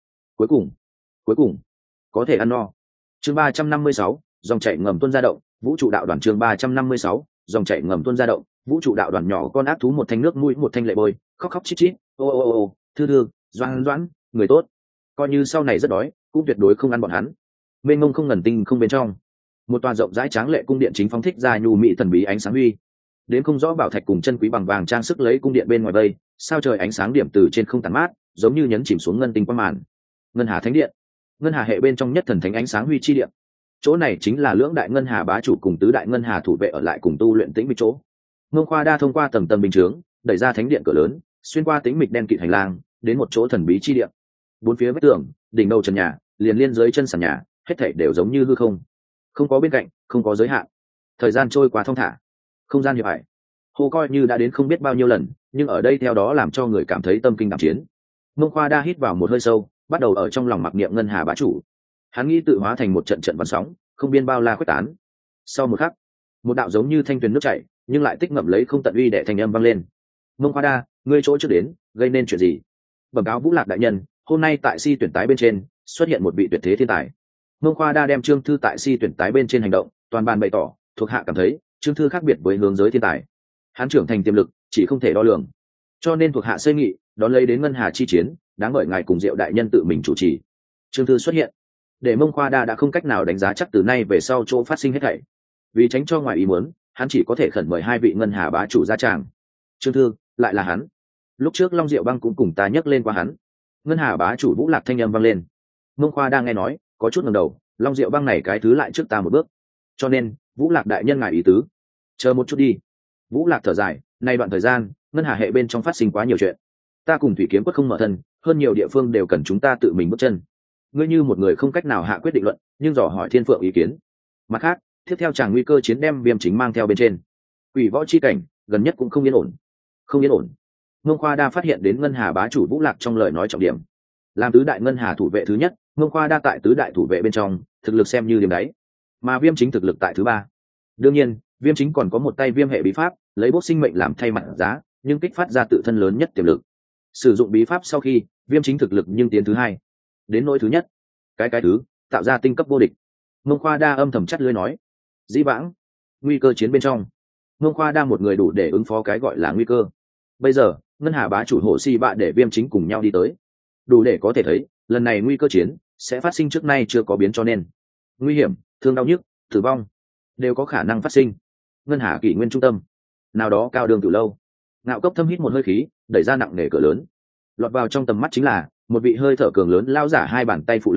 cùng có thể ăn no. Chương 356, dòng chảy ngầm tuôn ra động, vũ trụ đạo đoàn. Chương 356, dòng chảy ngầm tuôn ra động, vũ trụ đạo đoàn. Nhỏ con ác thú một thanh nước mũi một thanh lệ bôi, khóc khóc chít chít, ô, Thư, Doãn, người tốt. Coi như sau này rất đói, cũng tuyệt đối không ăn bọn hắn. Mênh mông không ngần tinh không bên trong, một tòa rộng rãi tráng lệ cung điện chính phóng thích ra nhu mị thần bí ánh sáng huy. Đến không rõ bảo thạch cùng chân quý bằng vàng trang sức lấy cung điện bên ngoài vây, sao trời ánh sáng điểm từ trên không tàn mát, giống như nhấn chìm xuống ngân tinh quang màn. Ngân hà thánh điện, ngân hà hệ bên trong nhất thần thánh ánh sáng huy chi điện. Chỗ này chính là lưỡng đại ngân hà bá chủ cùng tứ đại ngân hà thủ vệ ở lại cùng tu luyện tĩnh mịch chỗ. Mông Khoa Đa thông qua tầng tầng bình chướng, đẩy ra thánh điện cửa lớn, xuyên qua tĩnh mịch đen kịt hành lang, đến một chỗ thần bí chi điện. Bốn phía vách tường, đỉnh đầu trần nhà, liền liên dưới chân sàn nhà, hết thảy đều giống như hư không, không có bên cạnh, không có giới hạn. Thời gian trôi qua thong thả, không gian hiệp hải, hồ coi như đã đến không biết bao nhiêu lần, nhưng ở đây theo đó làm cho người cảm thấy tâm kinh đảm chiến. Mông Khoa Đa hít vào một hơi sâu, bắt đầu ở trong lòng mặc niệm ngân hà bá chủ. Hắn nghĩ tự hóa thành một trận trận văn sóng, không biên bao la khuếch tán. Sau một khắc, một đạo giống như thanh tuyền nước chảy, nhưng lại tích ngậm lấy không tận uy đệ thành âm vang lên. Mông Khoa Đa, ngươi chỗ trước đến, gây nên chuyện gì? Bẩm cáo Vũ Lạc đại nhân, hôm nay tại si tuyển tái bên trên xuất hiện một vị tuyệt thế thiên tài. Mông Khoa Đa đem Trương Thư tại si tuyển tái bên trên hành động, toàn bàn bày tỏ, thuộc hạ cảm thấy Trương Thư khác biệt với hướng giới thiên tài. Hắn trưởng thành tiềm lực, chỉ không thể đo lường. Cho nên thuộc hạ xây nghị, đón lấy đến ngân hà chi chiến, đáng mời ngài cùng Diệu đại nhân tự mình chủ trì. Trương Thư xuất hiện, để Mông Khoa Đa đã không cách nào đánh giá chắc từ nay về sau chỗ phát sinh hết thảy. Vì tránh cho ngoài ý muốn, hắn chỉ có thể khẩn mời 2 vị ngân hà bá chủ ra tràng. Trương Thư, lại là hắn. Lúc trước Long Diệu Băng cũng cùng ta nhắc lên qua hắn. Ngân hà bá chủ Vũ Lạc thanh âm vang lên. Mông Khoa đang nghe nói, có chút ngẩng đầu, Long Diệu Băng này cái thứ lại trước ta một bước. Cho nên, Vũ Lạc đại nhân ngài ý tứ, chờ một chút đi. Vũ Lạc thở dài, nay đoạn thời gian, ngân hà hệ bên trong phát sinh quá nhiều chuyện. Ta cùng Thủy Kiếm Quất không mở thân, hơn nhiều địa phương đều cần chúng ta tự mình bước chân. Ngươi như một người không cách nào hạ quyết định luận, nhưng dò hỏi Thiên Phượng ý kiến. Mặt khác, tiếp theo chàng nguy cơ chiến đem Viêm Chính mang theo bên trên. Quỷ võ chi cảnh, gần nhất cũng không yên ổn. Không yên ổn. Mông Khoa Đa phát hiện đến ngân hà bá chủ Vũ Lạc trong lời nói trọng điểm. Làm tứ đại ngân hà thủ vệ thứ nhất, Mông Khoa Đa tại tứ đại thủ vệ bên trong, thực lực xem như điểm đáy. Mà Viêm Chính thực lực tại thứ 3. Đương nhiên, Viêm Chính còn có một tay viêm hệ bí pháp, lấy bốc sinh mệnh làm thay mặt giá, nhưng kích phát ra tự thân lớn nhất tiềm lực. Sử dụng bí pháp sau khi, Viêm Chính thực lực nhưng tiến thứ 2. Đến nỗi thứ nhất, cái thứ, tạo ra tinh cấp vô địch. Mông Khoa Đa âm thầm chắt lưỡi nói, dĩ vãng, nguy cơ chiến bên trong, Mông Khoa Đa một người đủ để ứng phó cái gọi là nguy cơ. Bây giờ, ngân hà bá chủ Hồ Si Bạ để Viêm Chính cùng nhau đi tới, đủ để có thể thấy, lần này nguy cơ chiến sẽ phát sinh trước nay chưa có biến, cho nên nguy hiểm, thương đau nhức, tử vong đều có khả năng phát sinh. Ngân hà kỷ nguyên trung tâm, nào đó cao đường từ lâu, Ngạo Cốc thâm hít một hơi khí, đẩy ra nặng nề cửa lớn. Lọt vào trong tầm mắt chính là một vị hơi thở cường lớn lao giả, 2 bàn tay phụ lưng,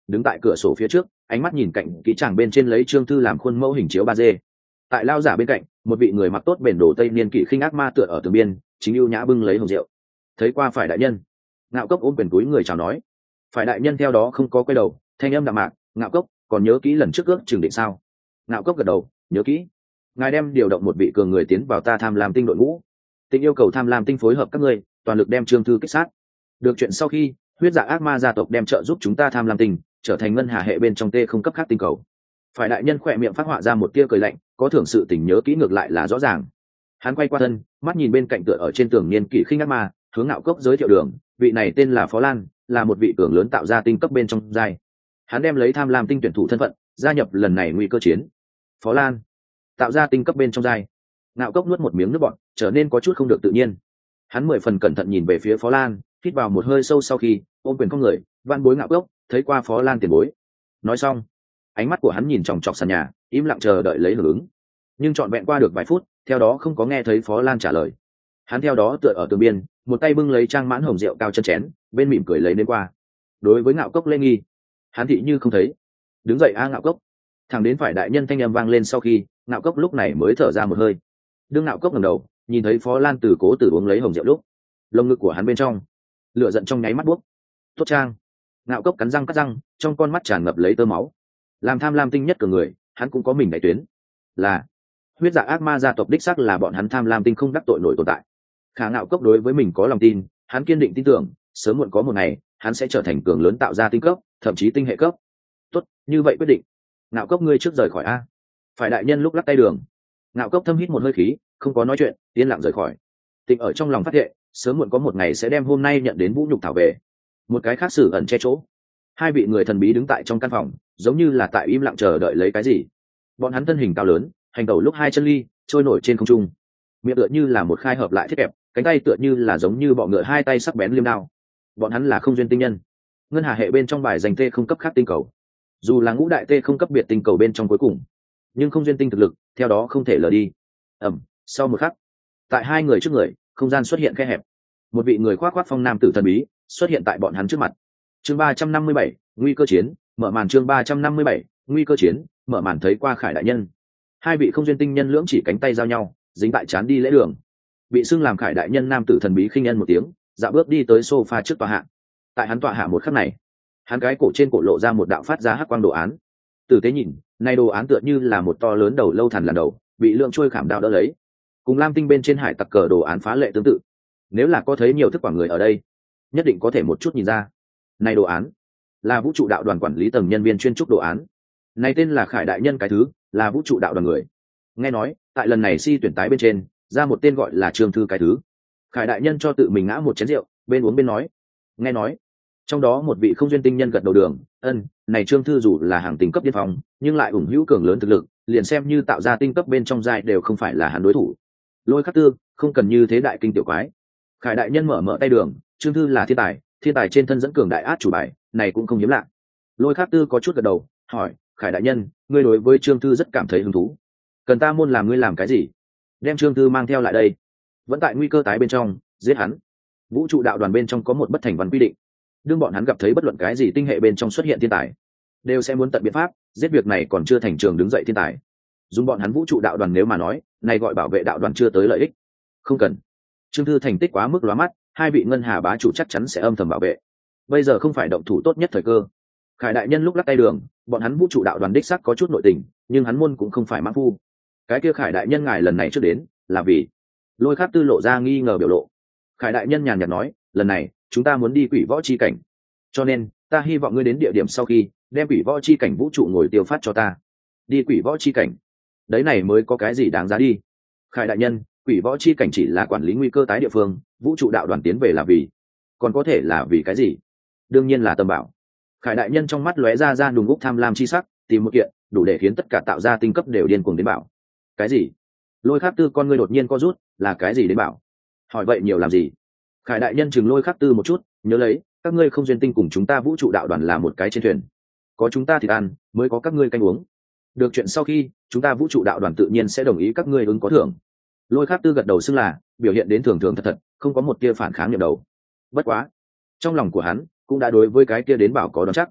đứng tại cửa sổ phía trước, ánh mắt nhìn cạnh kỹ tràng bên trên lấy trương thư làm khuôn mẫu hình chiếu 3D. Tại lao giả bên cạnh, một vị người mặc tốt bền đồ tây niên kỵ khinh ác ma tựa ở tường biên, chính ưu nhã bưng lấy hồng rượu. Thấy qua phải đại nhân, Ngạo Cốc ôm quyền túi người chào nói. Phải đại nhân theo đó không có quay đầu, thanh âm đạm mạc, Ngạo Cốc, còn nhớ kỹ lần trước ước chừng định sao? Ngạo Cốc gật đầu, nhớ kỹ. Ngài đem điều động một vị cường người tiến vào ta Tham Lam Tinh đội ngũ. Tinh yêu cầu Tham Lam Tinh phối hợp các ngươi, toàn lực đem trương thư kích sát. Được chuyện sau khi, huyết dạ ác ma gia tộc đem trợ giúp chúng ta Tham Lam Tinh trở thành ngân hà hệ bên trong tê không cấp khác tinh cầu. Phải đại nhân khỏe miệng phát họa ra một tia cười lạnh, có thưởng sự tình nhớ kỹ ngược lại là rõ ràng. Hắn quay qua thân, mắt nhìn bên cạnh tựa ở trên tường niên kỷ khinh ác ma, hướng Ngạo Cốc giới thiệu đường, vị này tên là Phó Lan, là một vị cường lớn tạo ra tinh cấp bên trong giai. Hắn đem lấy Tham Lam Tinh tuyển thủ thân phận, gia nhập lần này nguy cơ chiến. Phó Lan, tạo ra tinh cấp bên trong giai. Ngạo Cốc nuốt một miếng nước bọt, trở nên có chút không được tự nhiên. Hắn 10 phần cẩn thận nhìn về phía Phó Lan, hít vào một hơi sâu sau khi ôm quyền không người, van bối Ngạo Cốc, thấy qua Phó Lan tiền bối. Nói xong, ánh mắt của hắn nhìn chòng chọc sàn nhà, im lặng chờ đợi lấy hưởng ứng. Nhưng trọn vẹn qua được vài phút, theo đó không có nghe thấy Phó Lan trả lời. Hắn theo đó tựa ở tường biên, một tay bưng lấy trang mãn hồng rượu cao chân chén, bên mỉm cười lấy đến qua. Đối với Ngạo Cốc lê nghi, hắn thị như không thấy. Đứng dậy a Ngạo Cốc. Thẳng đến phải đại nhân thanh âm vang lên sau khi, Ngạo Cốc lúc này mới thở ra một hơi. Đương Ngạo Cốc ngẩng đầu, nhìn thấy Phó Lan từ cố từ uống lấy hồng rượu lúc, lồng ngực của hắn bên trong lửa giận trong nháy mắt buốc. Tốt trang. Ngạo Cốc cắn răng cắt răng, trong con mắt tràn ngập lấy tơ máu. Làm Tham Lam Tinh nhất cường người, hắn cũng có mình đại tuyến. Là huyết dạ ác ma gia tộc đích xác là bọn hắn Tham Lam Tinh không đắc tội nổi tồn tại. Khả Ngạo Cốc đối với mình có lòng tin, hắn kiên định tin tưởng, sớm muộn có một ngày, hắn sẽ trở thành cường lớn tạo ra tinh cấp, thậm chí tinh hệ cấp. Tốt, như vậy quyết định. Ngạo Cốc ngươi trước rời khỏi a. Phải đại nhân lúc lắc tay đường. Ngạo Cốc thâm hít một hơi khí, không có nói chuyện, yên lặng rời khỏi. Tịnh ở trong lòng phát thệ, sớm muộn có một ngày sẽ đem hôm nay nhận đến vũ nhục thảo về. Một cái khác sử ẩn che chỗ. Hai vị người thần bí đứng tại trong căn phòng, giống như là tại im lặng chờ đợi lấy cái gì. Bọn hắn thân hình cao lớn, hành tẩu lúc hai chân ly, trôi nổi trên không trung. Miệng tựa như là một khai hợp lại thiết kẹp, cánh tay tựa như là giống như bọ ngựa hai tay sắc bén liêm đao. Bọn hắn là không duyên tinh nhân, ngân hà hệ bên trong bài dành tê không cấp khác tinh cầu. Dù là ngũ đại tê không cấp biệt tinh cầu bên trong cuối cùng, nhưng không duyên tinh thực lực, theo đó không thể lờ đi. Sau một khắc, tại hai người trước người, không gian xuất hiện khe hẹp. Một vị người khoác phong nam tử thần bí xuất hiện tại bọn hắn trước mặt. Chương 357, nguy cơ chiến, mở màn. Chương 357, nguy cơ chiến, mở màn. Thấy qua Khải đại nhân. Hai vị không duyên tinh nhân lưỡng chỉ cánh tay giao nhau, dính tại chán đi lễ đường. Bị xưng làm Khải đại nhân nam tử thần bí khinh nhân một tiếng, dạo bước đi tới sofa trước tòa hạ. Tại hắn tọa hạ một khắc này, hắn cái cổ trên cổ lộ ra một đạo phát ra hắc quang đồ án. Tử tế nhìn, này đồ án tựa như là một to lớn đầu lâu thằn lằn đầu, bị lượng trôi khảm đạo đỡ lấy. Cùng lam tinh bên trên hải tặc cờ đồ án phá lệ tương tự. Nếu là có thấy nhiều thức quả người ở đây, nhất định có thể một chút nhìn ra. Này đồ án là vũ trụ đạo đoàn quản lý tầng nhân viên chuyên trúc đồ án. Này tên là Khải đại nhân cái thứ, là vũ trụ đạo đoàn người. Nghe nói, tại lần này tuyển tái bên trên, ra một tên gọi là Trương Thư cái thứ. Khải đại nhân cho tự mình ngã một chén rượu, bên uống bên nói. Nghe nói, trong đó một vị không duyên tinh nhân gật đầu đường, này Trương Thư dù là hàng tinh cấp điên phòng, nhưng lại ủng hữu cường lớn thực lực, liền xem như tạo ra tinh cấp bên trong giai đều không phải là hắn đối thủ. Lôi Khắc Tư, không cần như thế đại kinh tiểu quái. Khải đại nhân mở tay đường, Trương Thư là thiên tài trên thân dẫn cường đại át chủ bài, này cũng không hiếm lạ. Lôi Khắc Tư có chút gật đầu, hỏi, Khải đại nhân, ngươi đối với Trương Thư rất cảm thấy hứng thú. Cần ta môn làm ngươi làm cái gì? Đem Trương Thư mang theo lại đây. Vẫn tại nguy cơ tái bên trong, giết hắn. Vũ trụ đạo đoàn bên trong có một bất thành văn quy định, đương bọn hắn gặp thấy bất luận cái gì tinh hệ bên trong xuất hiện thiên tài, đều sẽ muốn tận biện pháp giết việc này còn chưa thành trường đứng dậy thiên tài. Dùng bọn hắn vũ trụ đạo đoàn nếu mà nói, này gọi bảo vệ đạo đoàn chưa tới lợi ích. Không cần. Trương Thư thành tích quá mức lóa mắt, hai vị ngân hà bá chủ chắc chắn sẽ âm thầm bảo vệ. Bây giờ không phải động thủ tốt nhất thời cơ. Khải đại nhân lúc lắc tay đường, bọn hắn vũ trụ đạo đoàn đích xác có chút nội tình, nhưng hắn môn cũng không phải mãng phu. Cái kia Khải đại nhân ngài lần này trước đến là vì. Lôi Khắc Tư lộ ra nghi ngờ biểu lộ. Khải đại nhân nhàn nhạt nói, lần này chúng ta muốn đi quỷ võ chi cảnh, cho nên ta hy vọng ngươi đến địa điểm sau khi đem quỷ võ chi cảnh vũ trụ ngồi tiêu phát cho ta. Đi quỷ võ chi cảnh, đấy này mới có cái gì đáng giá đi. Khải đại nhân, quỷ võ chi cảnh chỉ là quản lý nguy cơ tái địa phương, vũ trụ đạo đoàn tiến về là vì, còn có thể là vì cái gì? Đương nhiên là tâm bảo. Khải đại nhân trong mắt lóe ra nùng úc tham lam chi sắc, tìm một kiện đủ để khiến tất cả tạo ra tinh cấp đều điên cuồng đến bảo. Cái gì? Lôi Khắc Tư con ngươi đột nhiên co rút, là cái gì đến bảo? Hỏi vậy nhiều làm gì? Khải đại nhân chừng Lôi Khắc Tư một chút, nhớ lấy, các ngươi không duyên tinh cùng chúng ta vũ trụ đạo đoàn là một cái trên thuyền, có chúng ta thịt ăn mới có các ngươi canh uống. Được chuyện sau khi, chúng ta vũ trụ đạo đoàn tự nhiên sẽ đồng ý các ngươi ứng có thưởng. Lôi Khắc Tư gật đầu xưng là, biểu hiện đến thường thường thật, không có một tia phản kháng nhậm đầu. Bất quá, trong lòng của hắn cũng đã đối với cái kia đến bảo có đoán chắc.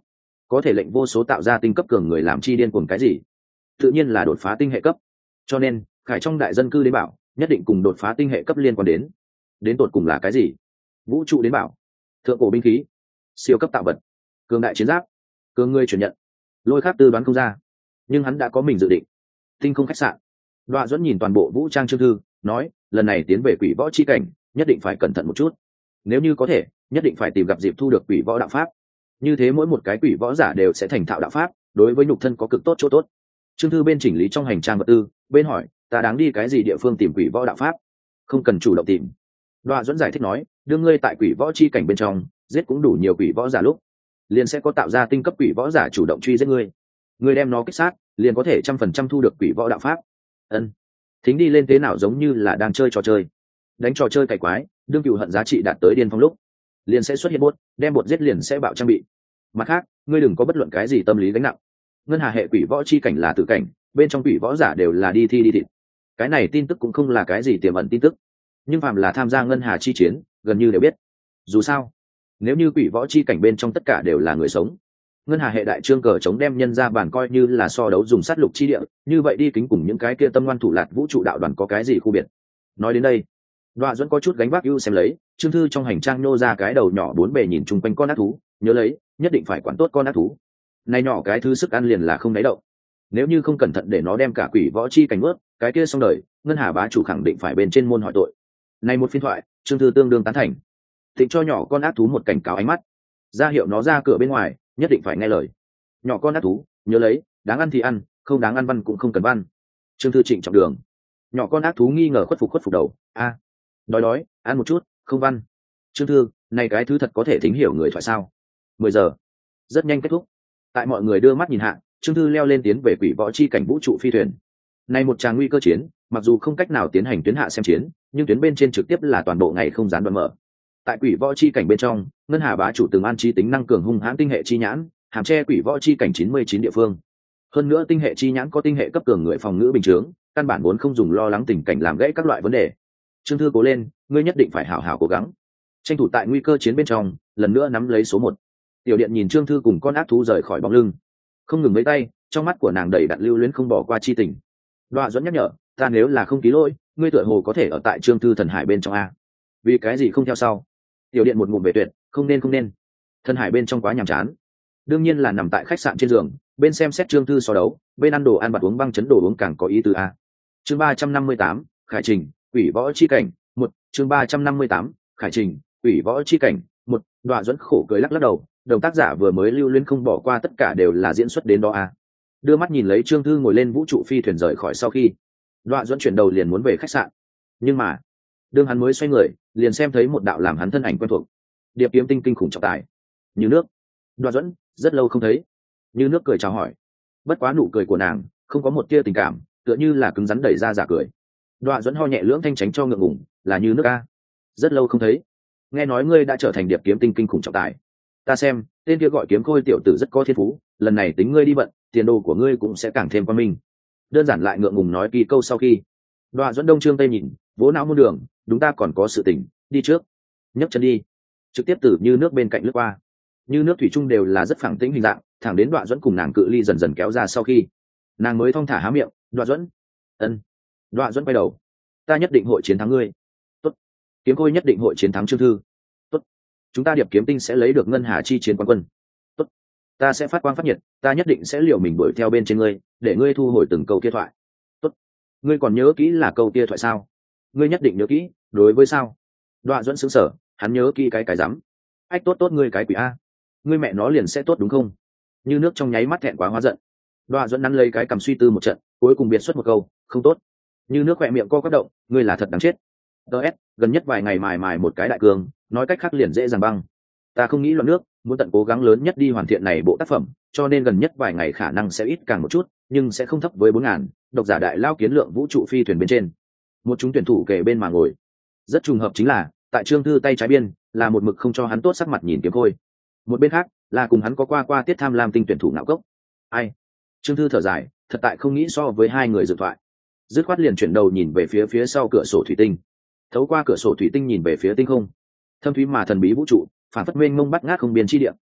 có thể lệnh vô số tạo ra tinh cấp cường người làm chi điên cuồng cái gì? Tự nhiên là đột phá tinh hệ cấp. Cho nên khải trong đại dân cư đến bảo nhất định cùng đột phá tinh hệ cấp liên quan đến tột cùng là cái gì? Vũ trụ đến bảo, thượng cổ binh khí, siêu cấp tạo vật, cường đại chiến giáp, cường người chuyển nhận. Lôi Khắc tư đoán không ra, nhưng hắn đã có mình dự định. Tinh không khách sạn. Đoạ Duẫn nhìn toàn bộ vũ trang chương thư, nói, lần này tiến về quỷ võ chi cảnh, nhất định phải cẩn thận một chút. Nếu như có thể, nhất định phải tìm gặp dịp thu được quỷ võ đạo pháp. Như thế mỗi một cái quỷ võ giả đều sẽ thành thạo đạo pháp, đối với nhục thân có cực tốt chỗ tốt. Chương thư bên chỉnh lý trong hành trang vật tư, bên hỏi, ta đáng đi cái gì địa phương tìm quỷ võ đạo pháp? Không cần chủ động tìm. Đoạ Duẫn giải thích nói, đưa ngươi tại quỷ võ chi cảnh bên trong, giết cũng đủ nhiều quỷ võ giả lúc, liền sẽ có tạo ra tinh cấp quỷ võ giả chủ động truy giết ngươi. Ngươi đem nó kích sát, liền có thể 100% thu được quỷ võ đạo pháp. Ân. Thính đi lên thế nào giống như là đang chơi trò chơi. Đánh trò chơi cày quái, đương cựu hận giá trị đạt tới điên phong lúc, liền sẽ xuất hiện bốt, đem bột giết liền sẽ bạo trang bị. Mặt khác, ngươi đừng có bất luận cái gì tâm lý gánh nặng. Ngân hà hệ quỷ võ chi cảnh là tử cảnh, bên trong quỷ võ giả đều là đi thi đi thịt. Cái này tin tức cũng không là cái gì tiềm ẩn tin tức, nhưng phàm là tham gia ngân hà chi chiến, gần như đều biết. Dù sao, nếu như quỷ võ chi cảnh bên trong tất cả đều là người sống, ngân hà hệ đại trương cờ chống đem nhân ra bản coi như là so đấu dùng sát lục chi địa, như vậy đi kính cùng những cái kia tâm ngoan thủ lạt vũ trụ đạo đoàn có cái gì khu biệt. Nói đến đây, Đoạ Duẫn có chút gánh vác ưu xem lấy, chương thư trong hành trang nô ra cái đầu nhỏ bốn bề nhìn chung quanh con ác thú, nhớ lấy, nhất định phải quản tốt con ác thú. Này nhỏ cái thứ sức ăn liền là không đáy đậu. Nếu như không cẩn thận để nó đem cả quỷ võ chi cảnh ướt, cái kia xong đời, ngân hà bá chủ khẳng định phải bên trên môn hỏi tội. Này một phiên thoại, chương thư tương đương tán thành. Thịnh cho nhỏ con ác thú một cảnh cáo ánh mắt, ra hiệu nó ra cửa bên ngoài, nhất định phải nghe lời. Nhỏ con ác thú, nhớ lấy, đáng ăn thì ăn, không đáng ăn văn cũng không cần văn. Chương thư trịnh trọng đường. Nhỏ con ác thú nghi ngờ khuất phục đầu, a, đói, ăn một chút, không văn. Chương thư, này cái thứ thật có thể thính hiểu người thoại sao? 10 giờ, rất nhanh kết thúc. Tại mọi người đưa mắt nhìn hạ, chương thư leo lên tiến về quỷ võ chi cảnh vũ trụ phi thuyền. Này một tràng nguy cơ chiến, mặc dù không cách nào tiến hành tuyến hạ xem chiến, nhưng tuyến bên trên trực tiếp là toàn bộ ngày không gián đoạn mở. Tại quỷ võ chi cảnh bên trong, ngân hà bá chủ từng an chi tính năng cường hung hãn tinh hệ chi nhãn, hàm che quỷ võ chi cảnh 99 địa phương. Hơn nữa tinh hệ chi nhãn có tinh hệ cấp cường người phòng ngữ bình chướng, căn bản vốn không dùng lo lắng tình cảnh làm gãy các loại vấn đề. Chương thư cố lên, ngươi nhất định phải hảo hảo cố gắng, tranh thủ tại nguy cơ chiến bên trong lần nữa nắm lấy số 1. Tiểu điện nhìn Trương thư cùng con ác thú rời khỏi bóng lưng, không ngừng mấy tay, trong mắt của nàng đầy đặn lưu luyến không bỏ qua chi tình. Đoạ Duẫn nhắc nhở, ta nếu là không ký lỗi, ngươi tựa hồ có thể ở tại Trương thư thần hải bên trong a. Vì cái gì không theo sau? Tiểu điện một ngụm về tuyệt, không nên. Thần hải bên trong quá nhàm chán. Đương nhiên là nằm tại khách sạn trên giường, bên xem xét Trương thư so đấu, bên ăn đồ ăn vặt uống băng chấn đồ uống càng có ý tứ a. Chương 358, Khải Trình, Quỷ võ chi cảnh, 1, chương 358, Khải Trình, Quỷ võ chi cảnh, 1, Đoạ Duẫn khổ cười lắc đầu, đồng tác giả vừa mới lưu luyến không bỏ qua tất cả đều là diễn xuất đến đó a. Đưa mắt nhìn lấy Trương thư ngồi lên vũ trụ phi thuyền rời khỏi sau khi, Đoạ Duẫn chuyển đầu liền muốn về khách sạn. Nhưng mà, đương hắn mới xoay người, liền xem thấy một đạo làm hắn thân ảnh quen thuộc. Điệp kiếm tinh kinh khủng trọng tài. Như nước. Đoạ Duẫn, rất lâu không thấy. Như nước cười chào hỏi. Bất quá nụ cười của nàng không có một tia tình cảm, tựa như là cứng rắn đẩy ra giả cười. Đoạ Duẫn ho nhẹ lưỡng thanh tránh cho ngượng ngùng, là Như nước a. Rất lâu không thấy. Nghe nói ngươi đã trở thành điệp kiếm tinh kinh khủng trọng tài. Ta xem, tên kia gọi Kiếm Khôi tiểu tử rất có thiên phú, lần này tính ngươi đi vận, tiền đồ của ngươi cũng sẽ càng thêm quan minh. Đơn giản lại ngượng ngùng nói kỳ câu sau khi, Đoạ Duẫn đông trương tây nhìn, vỗ não muôn đường, đúng ta còn có sự tình, đi trước. Nhấc chân đi, trực tiếp từ Như nước bên cạnh lướt qua. Như nước thủy chung đều là rất phẳng tĩnh hình dạng, thẳng đến Đoạ Duẫn cùng nàng cự ly dần dần kéo ra sau khi, nàng mới thong thả há miệng, Đoạ Duẫn. Ân. Đoạ Duẫn quay đầu, ta nhất định hội chiến thắng ngươi. Tốt. Kiếm Khôi nhất định hội chiến thắng Trương thư. Tốt. Chúng ta điệp kiếm tinh sẽ lấy được ngân hà chi chiến quán quân. Tốt. Ta sẽ phát quang phát nhiệt, ta nhất định sẽ liều mình đuổi theo bên trên ngươi, để ngươi thu hồi từng câu kia thoại. Tốt. Ngươi còn nhớ kỹ là câu kia thoại sao? Ngươi nhất định nhớ kỹ, đối với sao? Đoạ Duẫn sững sờ, hắn nhớ kỹ cái dám. Ách tốt ngươi cái quỷ a. Ngươi mẹ nó liền sẽ tốt đúng không? Như nước trong nháy mắt thẹn quá hóa giận. Đoạ Duẫn nắn lấy cái cầm suy tư một trận, cuối cùng biệt xuất một câu, không tốt. Như nước khỏe miệng co quắp động, ngươi là thật đáng chết. DS, gần nhất vài ngày mài một cái đại cường, nói cách khác liền dễ dàng băng. Ta không nghĩ loạn nước, muốn tận cố gắng lớn nhất đi hoàn thiện này bộ tác phẩm, cho nên gần nhất vài ngày khả năng sẽ ít càng một chút, nhưng sẽ không thấp với 4000. Độc giả đại lao kiến lượng vũ trụ phi thuyền bên trên. Một chúng tuyển thủ kề bên mà ngồi. Rất trùng hợp chính là, tại Trương thư tay trái biên, là một mực không cho hắn tốt sắc mặt nhìn Kiếm Khôi. Một bên khác, là cùng hắn có qua tiết tham lam tinh tuyển thủ Ngạo Cốc. Ai? Trương thư thở dài, thật tại không nghĩ so với hai người dự thoại. Dứt khoát liền chuyển đầu nhìn về phía sau cửa sổ thủy tinh. Thấu qua cửa sổ thủy tinh nhìn về phía tinh không. Thâm thúy mà thần bí vũ trụ, phản phất mênh mông bắt ngát không biên chi địa.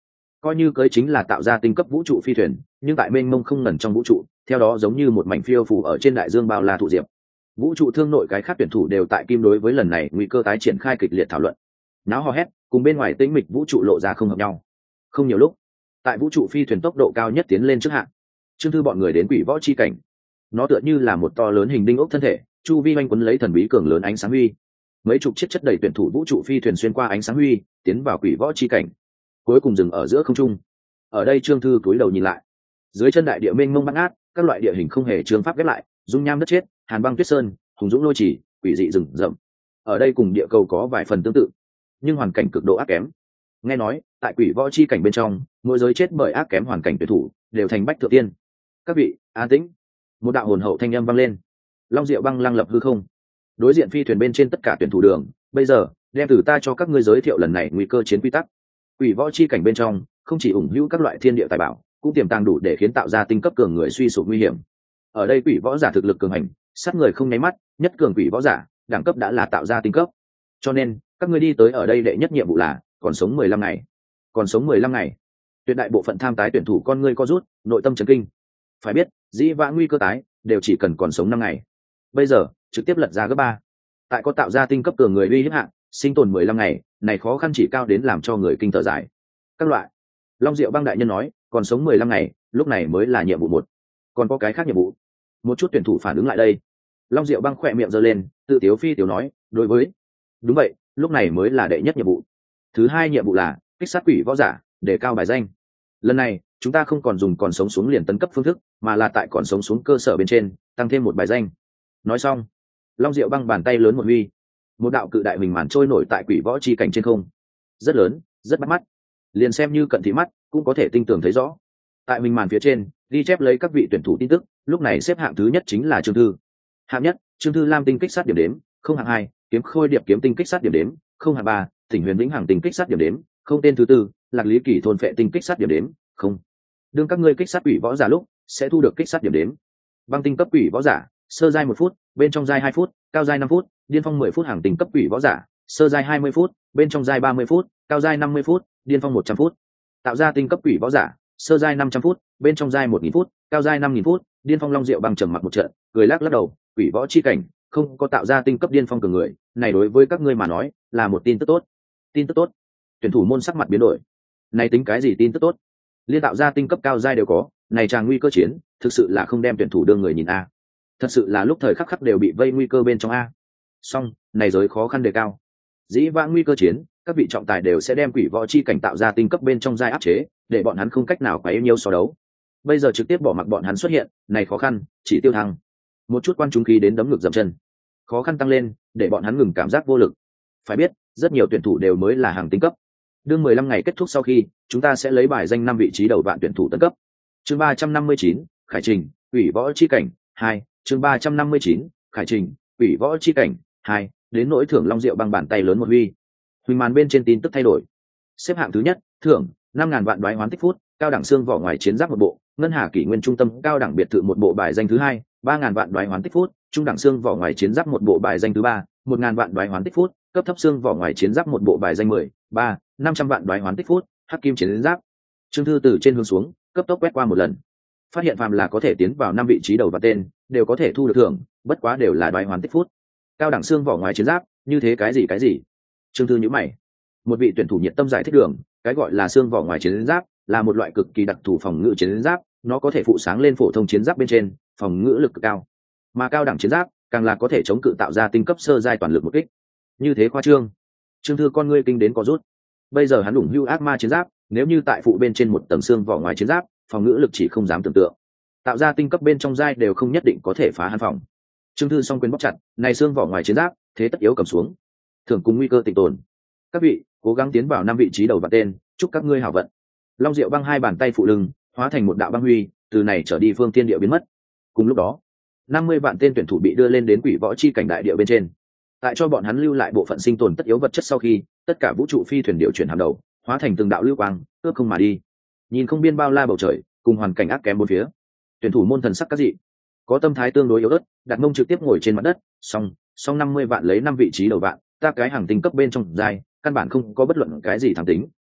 coi như cưới chính là tạo ra tinh cấp vũ trụ phi thuyền, nhưng tại mênh mông không ngần trong vũ trụ, theo đó giống như một mảnh phiêu phù ở trên đại dương bao la thụ diệp. Vũ trụ thương nội cái khác tuyển thủ đều tại kim đối với lần này nguy cơ tái triển khai kịch liệt thảo luận, náo hò hét, cùng bên ngoài tĩnh mịch vũ trụ lộ ra không hợp nhau. Không nhiều lúc, tại vũ trụ phi thuyền tốc độ cao nhất tiến lên trước hạng, Trương Thư bọn người đến quỷ võ chi cảnh. Nó tựa như là một to lớn hình đinh ốc thân thể, chu vi oanh quấn lấy thần bí cường lớn ánh sáng huy. Mấy chục chiếc chất đầy tuyển thủ vũ trụ phi thuyền xuyên qua ánh sáng huy, tiến vào quỷ võ chi cảnh, cuối cùng dừng ở giữa không trung. Ở đây Trương Thư cúi đầu nhìn lại, dưới chân đại địa mênh mông bát ngát, các loại địa hình không hề chương pháp ghép lại, dung nham đất chết, hàn băng tuyết sơn, hùng dũng lôi chỉ, quỷ dị rừng rậm. Ở đây cùng địa cầu có vài phần tương tự, nhưng hoàn cảnh cực độ ác kém. Nghe nói tại quỷ võ chi cảnh bên trong, mỗi giới chết bởi ác kém hoàn cảnh tuyển thủ đều thành bách thượng tiên. Các vị an tĩnh. Một đạo hồn hậu thanh âm vang lên. Long Diệu Băng lăng lập hư không, đối diện phi thuyền bên trên tất cả tuyển thủ đường. Bây giờ đem từ ta cho các ngươi giới thiệu lần này nguy cơ chiến quy tắc. Quỷ võ chi cảnh bên trong không chỉ ủng hữu các loại thiên địa tài bảo, cũng tiềm tàng đủ để khiến tạo ra tinh cấp cường người suy sụp nguy hiểm. Ở đây quỷ võ giả thực lực cường hành, sát người không nháy mắt, nhất cường quỷ võ giả đẳng cấp đã là tạo ra tinh cấp. Cho nên các ngươi đi tới ở đây đệ nhất nhiệm vụ là còn sống 15 ngày. Còn sống 15 ngày. Tuyệt đại bộ phận tham tái tuyển thủ con ngươi co rút, nội tâm chấn kinh. Phải biết, dĩ vãng nguy cơ tái đều chỉ cần còn sống 5 ngày. Bây giờ trực tiếp lật ra gấp 3. Tại có tạo ra tinh cấp cường người uy hiếp hạng, sinh tồn 15 ngày, này khó khăn chỉ cao đến làm cho người kinh thở dài. Các loại. Long Diệu Băng đại nhân nói, còn sống 15 ngày, lúc này mới là nhiệm vụ 1. Còn có cái khác nhiệm vụ. Một chút tuyển thủ phản ứng lại đây. Long Diệu Băng khỏe miệng giơ lên, tự tiếu phi tiểu nói, đối với. Đúng vậy, lúc này mới là đệ nhất nhiệm vụ. Thứ hai nhiệm vụ là kích sát quỷ võ giả, để cao bài danh. Lần này chúng ta không còn dùng còn sống xuống liền tấn cấp phương thức, mà là tại còn sống xuống cơ sở bên trên tăng thêm một bài danh. Nói xong, Long Diệu Băng bàn tay lớn một huy, một đạo cự đại hình màn trôi nổi tại quỷ võ chi cảnh trên không, rất lớn, rất bắt mắt, liền xem như cận thị mắt cũng có thể tinh tường thấy rõ. Tại hình màn phía trên ghi chép lấy các vị tuyển thủ tin tức. Lúc này xếp hạng thứ nhất chính là Trương Thư. Hạng nhất, Trương Thư Lam tinh kích sát điểm đếm không. Hạng hai, Kiếm Khôi Điệp kiếm tinh kích sát điểm đếm không. Hạng ba, Thỉnh Huyền Vĩnh Hằng tinh kích sát điểm đếm không. Tên thứ tư, Lạc Lý Kỳ thôn phệ tinh kích sát điểm đếm không. Đương các ngươi kích sát quỷ võ giả lúc sẽ thu được kích sát điểm đếm. Băng tinh cấp quỷ võ giả, sơ giai 1 phút, bên trong giai 2 phút, cao giai 5 phút, điên phong 10 phút. Hàng tinh cấp quỷ võ giả, sơ giai 20 phút, bên trong giai 30 phút, cao giai 50 phút, điên phong 100 phút. Tạo ra tinh cấp quỷ võ giả, sơ giai 500 phút, bên trong giai 1000 phút, cao giai 5000 phút, điên phong. Long Diệu Băng trầm mặc một trận, cười lắc đầu, quỷ võ chi cảnh không có tạo ra tinh cấp điên phong cường người, này đối với các ngươi mà nói là một tin tức tốt. Tin tức tốt? Tuyển thủ môn sắc mặt biến đổi. Này tính cái gì tin tức tốt? Liên tạo ra tinh cấp cao giai đều có, này tràng nguy cơ chiến, thực sự là không đem tuyển thủ đương người nhìn a. Thật sự là lúc thời khắc khắc đều bị vây nguy cơ bên trong a. Song, này giới khó khăn đề cao. Dĩ vãng nguy cơ chiến, các vị trọng tài đều sẽ đem quỷ võ chi cảnh tạo ra tinh cấp bên trong giai áp chế, để bọn hắn không cách nào quấy nhiêu so đấu. Bây giờ trực tiếp bỏ mặc bọn hắn xuất hiện, này khó khăn chỉ tiêu thăng. Một chút quan chúng khí đến đấm ngược dậm chân. Khó khăn tăng lên, để bọn hắn ngừng cảm giác vô lực. Phải biết, rất nhiều tuyển thủ đều mới là hàng tinh cấp. Đương 15 ngày kết thúc sau khi, chúng ta sẽ lấy bài danh 5 vị trí đầu vạn tuyển thủ tấn cấp. Chương 359, Khải Trình, Quỷ Võ chi cảnh 2. Chương 359, Khải Trình, Quỷ Võ chi cảnh 2. Đến nỗi thưởng Long Diệu Băng bàn tay lớn một huy. Huỳnh màn bên trên tin tức thay đổi. Xếp hạng thứ nhất, thưởng 5.000 vạn đoái hoán tích phút, cao đẳng xương vỏ ngoài chiến giáp một bộ, ngân hà kỷ nguyên trung tâm cao đẳng biệt thự một bộ. Bài danh thứ hai, 3.000 vạn đoái hoán tích phút, trung đẳng xương vỏ ngoài chiến giáp một bộ. Bài danh thứ ba, 1.000 vạn đoái hoán tích phút, cấp thấp xương vỏ ngoài chiến giáp một bộ. Bài danh 13, 500 vạn đoái hoán tích phút, hắc kim chiến giáp. Trương Thư từ trên hướng xuống cấp tốc quét qua một lần, phát hiện phàm là có thể tiến vào 5 vị trí đầu và tên đều có thể thu được thưởng, bất quá đều là đoái hoán tích phút. Cao đẳng xương vỏ ngoài chiến giáp, như thế cái gì? Trương Thư nhíu mày. Một vị tuyển thủ nhiệt tâm giải thích đường, cái gọi là xương vỏ ngoài chiến giáp là một loại cực kỳ đặc thù phòng ngự chiến giáp, nó có thể phụ sáng lên phổ thông chiến giáp bên trên, phòng ngự lực cực cao. Mà cao đẳng chiến giáp càng là có thể chống cự tạo ra tinh cấp sơ giai toàn lực một kích. Như thế khoa trương. Trương Thư con ngươi kinh đến có rút. Bây giờ hắn ủng hưu ác ma chiến giáp, nếu như tại phụ bên trên một tầng xương vỏ ngoài chiến giáp, phòng ngự lực chỉ không dám tưởng tượng. Tạo ra tinh cấp bên trong giai đều không nhất định có thể phá hắn phòng. Trương Thư song quyền bóc chặt, này xương vỏ ngoài chiến giáp, thế tất yếu cầm xuống. Thưởng cùng nguy cơ tịnh tồn. Các vị, cố gắng tiến vào 5 vị trí đầu và tên, chúc các ngươi hảo vận. Long Diệu Băng hai bàn tay phụ lưng, hóa thành một đạo băng huy, từ này trở đi phương thiên địa biến mất. Cùng lúc đó, 50 vạn tên tuyển thủ bị đưa lên đến quỷ võ chi cảnh đại địa bên trên. Tại cho bọn hắn lưu lại bộ phận sinh tồn tất yếu vật chất sau khi, tất cả vũ trụ phi thuyền điều chuyển hàm đầu, hóa thành từng đạo lưu quang, ước không mà đi. Nhìn không biên bao la bầu trời, cùng hoàn cảnh ác kém bốn phía. Tuyển thủ môn thần sắc các dị, có tâm thái tương đối yếu ớt, đặt mông trực tiếp ngồi trên mặt đất, song 50 vạn lấy 5 vị trí đầu vạn, ta cái hàng tinh cấp bên trong dài, căn bản không có bất luận cái gì thẳng tính.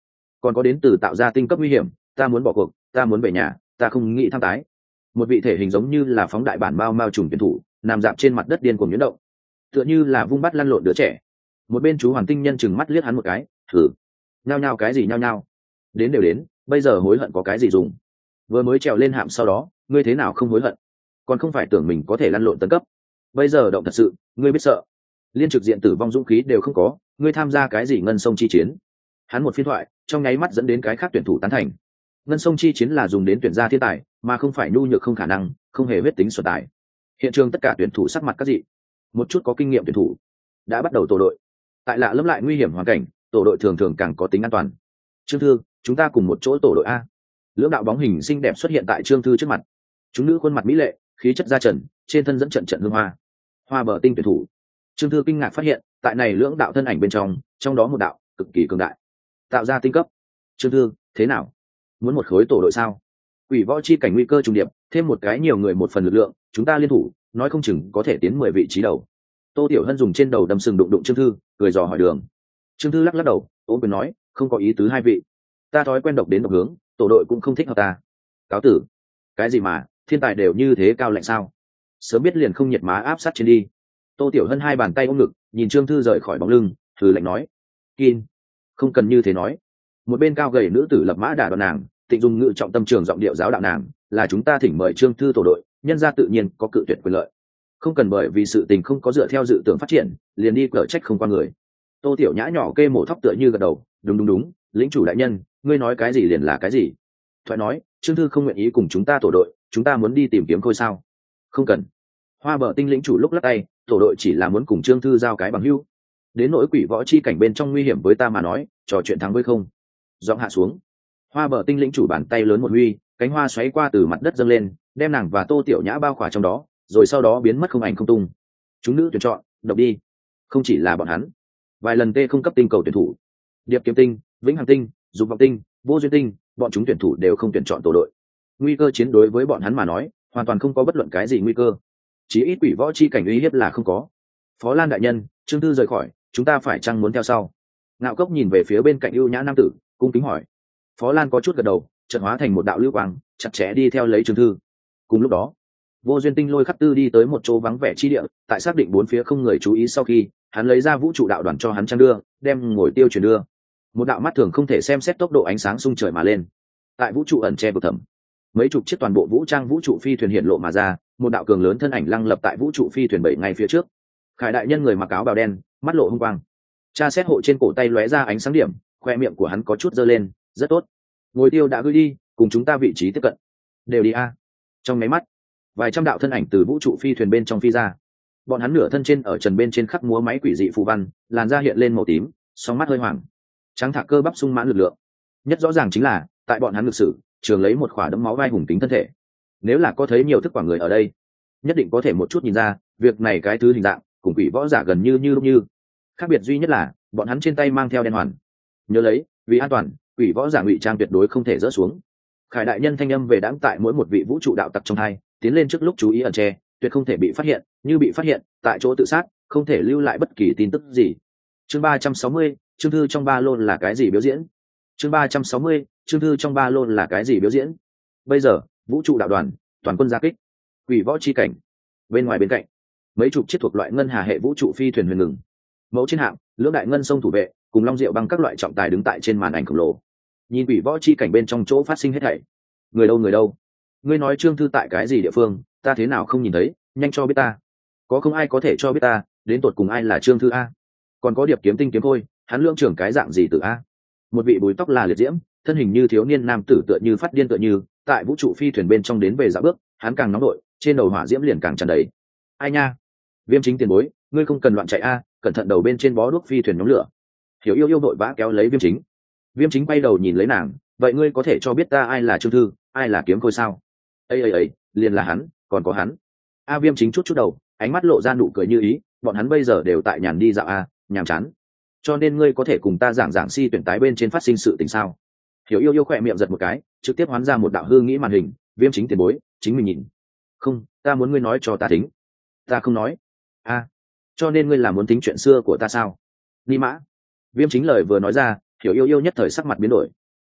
còn có đến từ tạo ra tinh cấp nguy hiểm, ta muốn bỏ cuộc, ta muốn về nhà, ta không nghĩ tham tái. Một vị thể hình giống như là phóng đại bản mao trùng tuyển thủ nằm dạp trên mặt đất điên cuồng nhuyễn động, tựa như là vung bắt lăn lộn đứa trẻ. Một bên chú hoàn tinh nhân chừng mắt liếc hắn một cái, thử nhao nhao cái gì nhao nhao, đến đều đến, bây giờ hối hận có cái gì dùng? Vừa mới trèo lên hạm sau đó ngươi thế nào không hối hận? Còn không phải tưởng mình có thể lăn lộn tấn cấp, bây giờ động thật sự ngươi biết sợ, liên trực diện tử vong dũng khí đều không có, ngươi tham gia cái gì ngân sông chi chiến? Hắn một phiên thoại trong nháy mắt dẫn đến cái khác tuyển thủ tán thành. Ngân sông chi chiến là dùng đến tuyển ra thiên tài, mà không phải nhu nhược không khả năng, không hề huyết tính xuẩn tài. Hiện trường tất cả tuyển thủ sắc mặt các dị, một chút có kinh nghiệm tuyển thủ đã bắt đầu tổ đội. Tại lạ lẫm lại nguy hiểm hoàn cảnh, tổ đội thường thường càng có tính an toàn. Trương Thư, chúng ta cùng một chỗ tổ đội a. Lưỡng đạo bóng hình xinh đẹp xuất hiện tại Trương Thư trước mặt. Chúng nữ khuôn mặt mỹ lệ, khí chất da trần, trên thân dẫn trận trận hương hoa. Hoa bờ tinh tuyển thủ. Trương Thư kinh ngạc phát hiện, tại này lưỡng đạo thân ảnh bên trong đó một đạo cực kỳ cường đại, tạo ra tinh cấp. Trương Thư, thế nào? Muốn một khối tổ đội sao? Quỷ võ chi cảnh nguy cơ trùng điệp, thêm một cái nhiều người một phần lực lượng, chúng ta liên thủ, nói không chừng có thể tiến 10 vị trí đầu. Tô Tiểu Hân dùng trên đầu đâm sừng đụng Trương Thư, cười dò hỏi đường. Trương Thư lắc đầu, ôm quyền nói, không có ý tứ hai vị, ta thói quen độc đến độc hướng, tổ đội cũng không thích hợp ta. Cáo tử. Cái gì mà, thiên tài đều như thế cao lạnh sao? Sớm biết liền không nhiệt má áp sát trên đi. Tô Tiểu Hân hai bàn tay ôm ngực, nhìn Trương Thư rời khỏi bóng lưng, thử lạnh nói, Kin, không cần như thế nói. Một bên cao gầy nữ tử lập mã đả đoạn nàng, Tịnh dùng ngự trọng tâm trường giọng điệu giáo đạo nàng, là chúng ta thỉnh mời Trương Thư tổ đội, nhân ra tự nhiên có cự tuyệt quyền lợi, không cần bởi vì sự tình không có dựa theo dự tưởng phát triển liền đi cở trách không qua người. Tô Tiểu Nhã nhỏ kê mổ thóc tựa như gật đầu, đúng, lĩnh chủ đại nhân, ngươi nói cái gì liền là cái gì. Thoại nói, Trương Thư không nguyện ý cùng chúng ta tổ đội, chúng ta muốn đi tìm kiếm Khôi sao? Không cần. Hoa bờ tinh lĩnh chủ lúc lắc tay, tổ đội chỉ là muốn cùng Trương Thư giao cái bằng hữu. Đến nỗi quỷ võ chi cảnh bên trong nguy hiểm với ta mà nói, trò chuyện thắng với không. Giọng hạ xuống, Hoa bờ tinh lĩnh chủ bàn tay lớn một huy, cánh hoa xoáy qua từ mặt đất dâng lên, đem nàng và Tô Tiểu Nhã bao khỏa trong đó, rồi sau đó biến mất không ảnh không tung. Chúng nữ tuyển chọn, độc đi. Không chỉ là bọn hắn, vài lần tê không cấp tinh cầu tuyển thủ, Điệp Kiếm Tinh, Vĩnh Hằng Tinh, Dục Vọng Tinh, Vô Duyên Tinh, bọn chúng tuyển thủ đều không tuyển chọn tổ đội. Nguy cơ chiến đối với bọn hắn mà nói, hoàn toàn không có bất luận cái gì nguy cơ. Chỉ ít quỷ võ chi cảnh uy hiếp là không có. Phó Lan đại nhân, Trương Thư rời khỏi, chúng ta phải chăng muốn theo sau? Ngạo Cốc nhìn về phía bên cạnh ưu nhã nam tử, cung kính hỏi. Phó Lan có chút gật đầu, chợt hóa thành một đạo lưu quang, chặt chẽ đi theo lấy Trương Thư. Cùng lúc đó, Vô Duyên Tinh lôi khắc tư đi tới một chỗ vắng vẻ chi địa, tại xác định bốn phía không người chú ý sau khi, hắn lấy ra vũ trụ đạo đoàn cho hắn trang đưa, đem ngồi tiêu chuyển đưa. Một đạo mắt thường không thể xem xét tốc độ ánh sáng xung trời mà lên. Tại vũ trụ ẩn che vực thẳm, mấy chục chiếc toàn bộ vũ trang vũ trụ phi thuyền hiện lộ mà ra, một đạo cường lớn thân ảnh lăng lập tại vũ trụ phi thuyền bảy ngay phía trước. Khải đại nhân người mặc áo bào đen, mắt lộ hung quang. Tra xét hộ trên cổ tay lóe ra ánh sáng điểm, khoe miệng của hắn có chút giơ lên, rất tốt. Ngồi tiêu đã gửi đi, cùng chúng ta vị trí tiếp cận. Đều đi a. Trong máy mắt, vài trăm đạo thân ảnh từ vũ trụ phi thuyền bên trong phi ra. Bọn hắn nửa thân trên ở trần bên trên khắc múa máy quỷ dị phù văn, làn da hiện lên màu tím, song mắt hơi hoàng, trắng thạc cơ bắp sung mãn lực lượng. Nhất rõ ràng chính là tại bọn hắn ngực sử trường lấy một khỏa đấm máu vai hùng tính thân thể. Nếu là có thấy nhiều thức quả người ở đây, nhất định có thể một chút nhìn ra việc này cái thứ hình dạng cùng quỷ võ giả gần như lúc như. Khác biệt duy nhất là bọn hắn trên tay mang theo đen hoàn. Nhớ lấy, vì an toàn, quỷ võ giả ngụy trang tuyệt đối không thể dỡ xuống. Khải đại nhân thanh âm về đãng tại mỗi một vị vũ trụ đạo tặc trong hai, tiến lên trước lúc chú ý ẩn che, tuyệt không thể bị phát hiện, như bị phát hiện, tại chỗ tự sát, không thể lưu lại bất kỳ tin tức gì. Chương 360, Trương Thư trong ba lô là cái gì biểu diễn? Chương 360, Trương Thư trong ba lô là cái gì biểu diễn? Bây giờ, vũ trụ đạo đoàn, toàn quân gia kích. Quỷ võ chi cảnh. Bên ngoài bên cạnh, mấy chục chiếc thuộc loại ngân hà hệ vũ trụ phi thuyền huyền ngừng. Mẫu chiến hạm, lưỡng đại ngân sông thủ vệ, cùng long diệu băng các loại trọng tài đứng tại trên màn ảnh khổng lồ. Nhìn quỷ võ chi cảnh bên trong chỗ phát sinh hết thảy. Người đâu? Ngươi nói Trương Thư tại cái gì địa phương, ta thế nào không nhìn thấy, nhanh cho biết ta. Có không ai có thể cho biết ta, đến tột cùng ai là Trương Thư a? Còn có Điệp Kiếm Tinh kiếm khôi, hắn lưỡng trưởng cái dạng gì từ a? Một vị búi tóc là liệt diễm, thân hình như thiếu niên nam tử tựa như phát điên tựa như, tại vũ trụ phi thuyền bên trong đến về dạo bước, hắn càng nóng đội, trên đầu hỏa diễm liền càng tràn đầy. Ai nha? Viêm Chính tiền bối, ngươi không cần loạn chạy a, cẩn thận đầu bên trên bó đuốc phi thuyền nhóm lửa. Hiểu yêu đội vã kéo lấy Viêm Chính. Viêm Chính bay đầu nhìn lấy nàng, vậy ngươi có thể cho biết ta ai là Trương Thư, ai là kiếm khôi sao? Ấy, liền là hắn, còn có hắn. A Viêm Chính chút đầu, ánh mắt lộ ra nụ cười như ý, bọn hắn bây giờ đều tại nhàn đi dạo a, nhàm chán. Cho nên ngươi có thể cùng ta giảng si tuyển tái bên trên phát sinh sự tình sao? Hiểu yêu khỏe miệng giật một cái, trực tiếp hoán ra một đạo hư nghĩ màn hình. Viêm Chính tiền bối, chính mình nhìn. Không, ta muốn ngươi nói cho ta tính. Ta không nói. A, cho nên ngươi là muốn tính chuyện xưa của ta sao? Ni mã. Viêm Chính lời vừa nói ra, Hiểu yêu nhất thời sắc mặt biến đổi.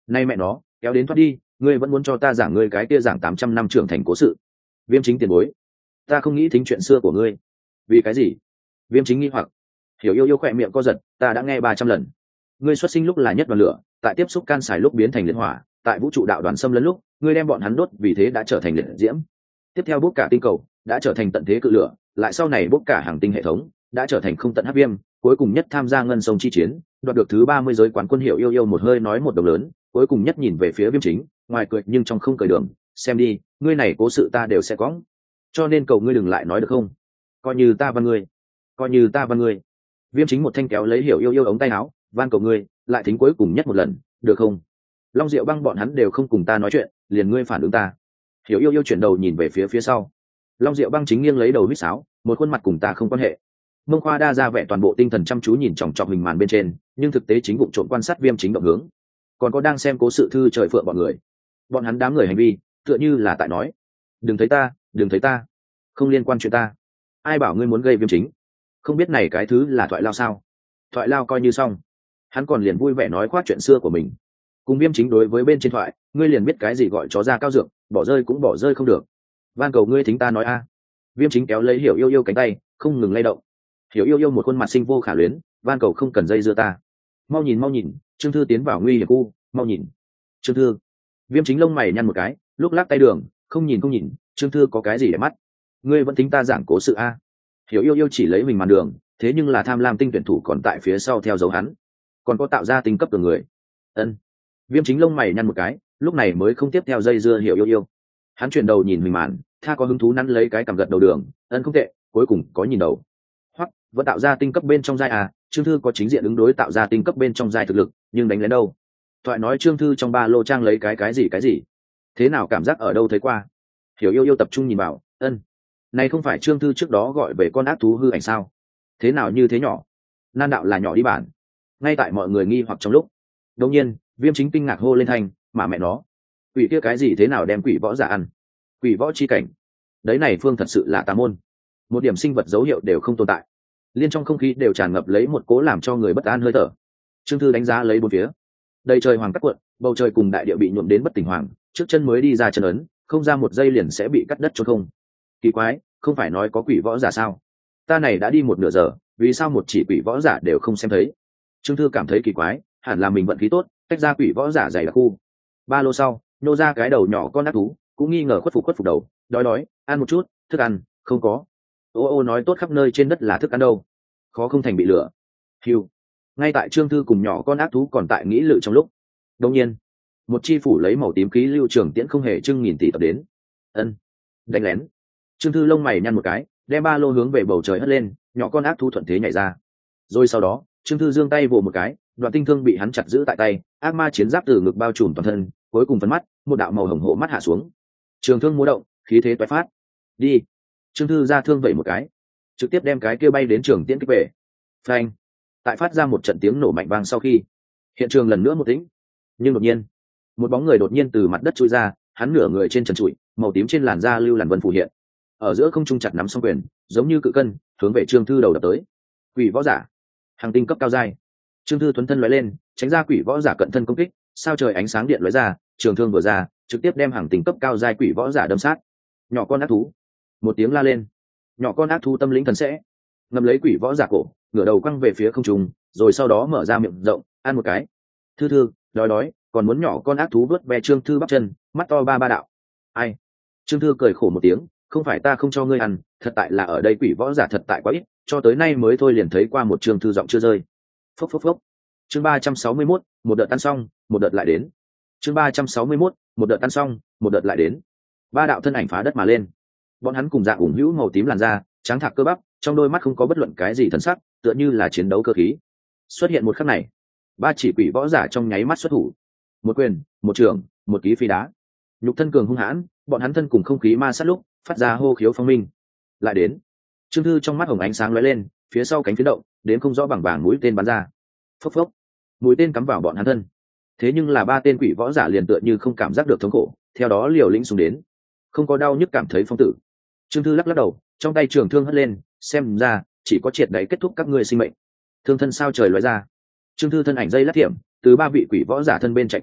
Nay mẹ nó kéo đến thoát đi, ngươi vẫn muốn cho ta giảng ngươi cái kia giảng 800 năm trưởng thành cố sự. Viêm Chính tiền bối, ta không nghĩ thính chuyện xưa của ngươi. Vì cái gì? Viêm Chính nghi hoặc. Hiểu Yêu Yêu khỏe miệng co giật, ta đã nghe 300 lần. Ngươi xuất sinh lúc là nhất đoàn lửa, tại tiếp xúc can xài lúc biến thành liệt hỏa, tại vũ trụ đạo đoàn xâm lấn lúc ngươi đem bọn hắn đốt, vì thế đã trở thành liệt diễm. Tiếp theo bốc cả tinh cầu đã trở thành tận thế cự lửa, lại sau này bốc cả hàng tinh hệ thống đã trở thành không tận hắc viêm, cuối cùng nhất tham gia ngân sông chi chiến, đoạt được thứ 30 giới quán quân. Hiểu Yêu Yêu một hơi nói một đồng lớn, cuối cùng nhất nhìn về phía Viêm Chính, ngoài cười nhưng trong không cười đường. Xem đi, ngươi này cố sự ta đều sẽ có, cho nên cầu ngươi đừng lại nói được không? Coi như ta văn ngươi, coi như ta văn ngươi. Viêm Chính một thanh kéo lấy Hiểu Yêu Yêu ống tay áo, van cầu ngươi lại thính cuối cùng nhất một lần, được không? Long Diệu Băng bọn hắn đều không cùng ta nói chuyện, liền ngươi phản ứng ta. Hiểu Yêu Yêu chuyển đầu nhìn về phía sau. Long Diệu Băng chính nghiêng lấy đầu huýt sáo, một khuôn mặt cùng ta không quan hệ. Mông Khoa đa ra vẻ toàn bộ tinh thần chăm chú nhìn chòng chọc hình màn bên trên, nhưng thực tế chính vụ trộn quan sát Viêm Chính động hướng. Còn có đang xem cố sự thư trời phượng bọn người, bọn hắn đám người hành vi tựa như là tại nói, đừng thấy ta, đừng thấy ta, không liên quan chuyện ta. Ai bảo ngươi muốn gây Viêm Chính? Không biết này cái thứ là thoại lao sao? Thoại lao coi như xong, hắn còn liền vui vẻ nói khoác chuyện xưa của mình. Cùng Viêm Chính đối với bên trên thoại, ngươi liền biết cái gì gọi chó ra cao dược, bỏ rơi cũng bỏ rơi không được. Van cầu ngươi thính ta nói a. Viêm Chính kéo lấy Hiểu Yêu Yêu cánh tay, không ngừng lay động. Hiểu Yêu Yêu một khuôn mặt sinh vô khả luyến, van cầu không cần dây dưa ta. Mau nhìn, Trương Thư tiến vào nguy hiểm khu, mau nhìn. Trương Thư. Viêm Chính lông mày nhăn một cái, lúc lắc tay đường, không nhìn, Trương Thư có cái gì để mắt? Ngươi vẫn tính ta giảng cố sự a? Hiểu Yêu Yêu chỉ lấy mình màn đường, thế nhưng là tham lam tinh tuyển thủ còn tại phía sau theo dấu hắn, còn có tạo ra tinh cấp tường người. Ân. Viêm Chính lông mày nhăn một cái, lúc này mới không tiếp theo dây dưa Hiểu Yêu Yêu. Hắn chuyển đầu nhìn mình màn, tha có hứng thú nắn lấy cái cằm gật đầu đường, ân không tệ, cuối cùng có nhìn đầu. Hoặc vẫn tạo ra tinh cấp bên trong giai à? Trương Thư có chính diện ứng đối tạo ra tinh cấp bên trong giai thực lực, nhưng đánh lén đâu? Thoại nói Trương Thư trong ba lô trang lấy cái gì? Thế nào cảm giác ở đâu thấy qua? Hiểu Yêu Yêu tập trung nhìn vào, ân, này không phải Trương Thư trước đó gọi về con ác thú hư ảnh sao? Thế nào như thế nhỏ? Nan đạo là nhỏ đi bản. Ngay tại mọi người nghi hoặc trong lúc, đột nhiên Viêm Chính kinh ngạc hô lên thanh, mà mẹ nó, quỷ kia cái gì thế nào đem quỷ võ giả ăn? Quỷ võ chi cảnh, đấy này phương thật sự là tà môn, một điểm sinh vật dấu hiệu đều không tồn tại, liên trong không khí đều tràn ngập lấy một cố làm cho người bất an hơi thở. Trương Thư đánh giá lấy bốn phía, đầy trời hoàng cắt cuộn, bầu trời cùng đại địa bị nhuộm đến bất tỉnh hoàng, trước chân mới đi ra chân ấn, không ra một giây liền sẽ bị cắt đất trôn không. Kỳ quái, không phải nói có quỷ võ giả sao? Ta này đã đi một nửa giờ, vì sao một chỉ quỷ võ giả đều không xem thấy? Trương Thư cảm thấy kỳ quái, hẳn là mình vận khí tốt, tách ra quỷ võ giả dày đặc khu. Ba lô sau nô ra cái đầu nhỏ con ác thú, cũng nghi ngờ khuất phục đầu, đói, ăn một chút, thức ăn không có. Ô nói tốt khắp nơi trên đất là thức ăn đâu, khó không thành bị lửa. Hiu. Ngay tại Trương Thư cùng nhỏ con ác thú còn tại nghĩ lự trong lúc, đột nhiên một chi phủ lấy màu tím khí lưu trường tiễn không hề trưng nghìn tỷ tập đến. Ân, đánh lén. Trương Thư lông mày nhăn một cái, đem ba lô hướng về bầu trời hất lên, nhỏ con ác thú thuận thế nhảy ra. Rồi sau đó Trương Thư giương tay vồ một cái, đoạn tinh thương bị hắn chặt giữ tại tay, ác ma chiến giáp từ ngực bao trùm toàn thân, cuối cùng phấn mắt, một đạo màu hồng hộ mắt hạ xuống. Trường thương múa động, khí thế toái phát. Đi. Trương Thư ra thương vẩy một cái, trực tiếp đem cái kia bay đến trường tiễn kích về. Phanh. Tại phát ra một trận tiếng nổ mạnh vang sau khi, hiện trường lần nữa một tĩnh. Nhưng đột nhiên, một bóng người đột nhiên từ mặt đất chui ra, hắn nửa người trên trần trụi, màu tím trên làn da lưu làn vân phù hiện. Ở giữa không trung chặt nắm song quyền, giống như cự cân, hướng về Trương Thư đầu đập tới. Quỷ võ giả, hàng tinh cấp cao giai. Trương Thư thuấn thân lóe lên, tránh ra quỷ võ giả cận thân công kích, sao trời ánh sáng điện lóe ra, trường thương vừa ra, trực tiếp đem hàng tinh cấp cao giai quỷ võ giả đâm sát. Nhỏ con ác thú, một tiếng la lên. Nhỏ con ác thú tâm lĩnh thần sẽ, ngầm lấy quỷ võ giả cổ, ngửa đầu quăng về phía không trung, rồi sau đó mở ra miệng rộng, ăn một cái. Thư, đói, còn muốn nhỏ con ác thú vớt ve Trương Thư bắp chân, mắt to ba đạo. Ai? Trương Thư cười khổ một tiếng, không phải ta không cho ngươi ăn, thật tại là ở đây quỷ võ giả thật tại quá ít, cho tới nay mới thôi liền thấy qua một Trương Thư giọng chưa rơi. Phốc. Chương 361, một đợt ăn xong, một đợt lại đến. Chương 361, một đợt ăn xong, một đợt lại đến. Ba đạo thân ảnh phá đất mà lên. Bọn hắn cùng dạng ủng hữu màu tím làn da, trắng thạc cơ bắp, trong đôi mắt không có bất luận cái gì thần sắc, tựa như là chiến đấu cơ khí. Xuất hiện một khắc này, ba chỉ quỷ võ giả trong nháy mắt xuất thủ. Một quyền, một trường, một ký phi đá. Nhục thân cường hung hãn, bọn hắn thân cùng không khí ma sát lúc, phát ra hô khiếu phong minh. Lại đến. Trương Thư trong mắt hồng ánh sáng lóe lên, phía sau cánh phiến động, đến không rõ bằng vàng mũi tên bắn ra. Phốc. Mũi tên cắm vào bọn hắn thân. Thế nhưng là ba tên quỷ võ giả liền tựa như không cảm giác được thống khổ, theo đó liều lĩnh xuống đến. Không có đau nhức cảm thấy phong tử. Trương Thư lắc đầu, trong tay trường thương hất lên, xem ra chỉ có triệt đáy kết thúc các ngươi sinh mệnh. Thương thân sao trời lóe ra. Trương Thư thân ảnh dây lát thiểm, từ ba vị quỷ võ giả thân bên chạy qua,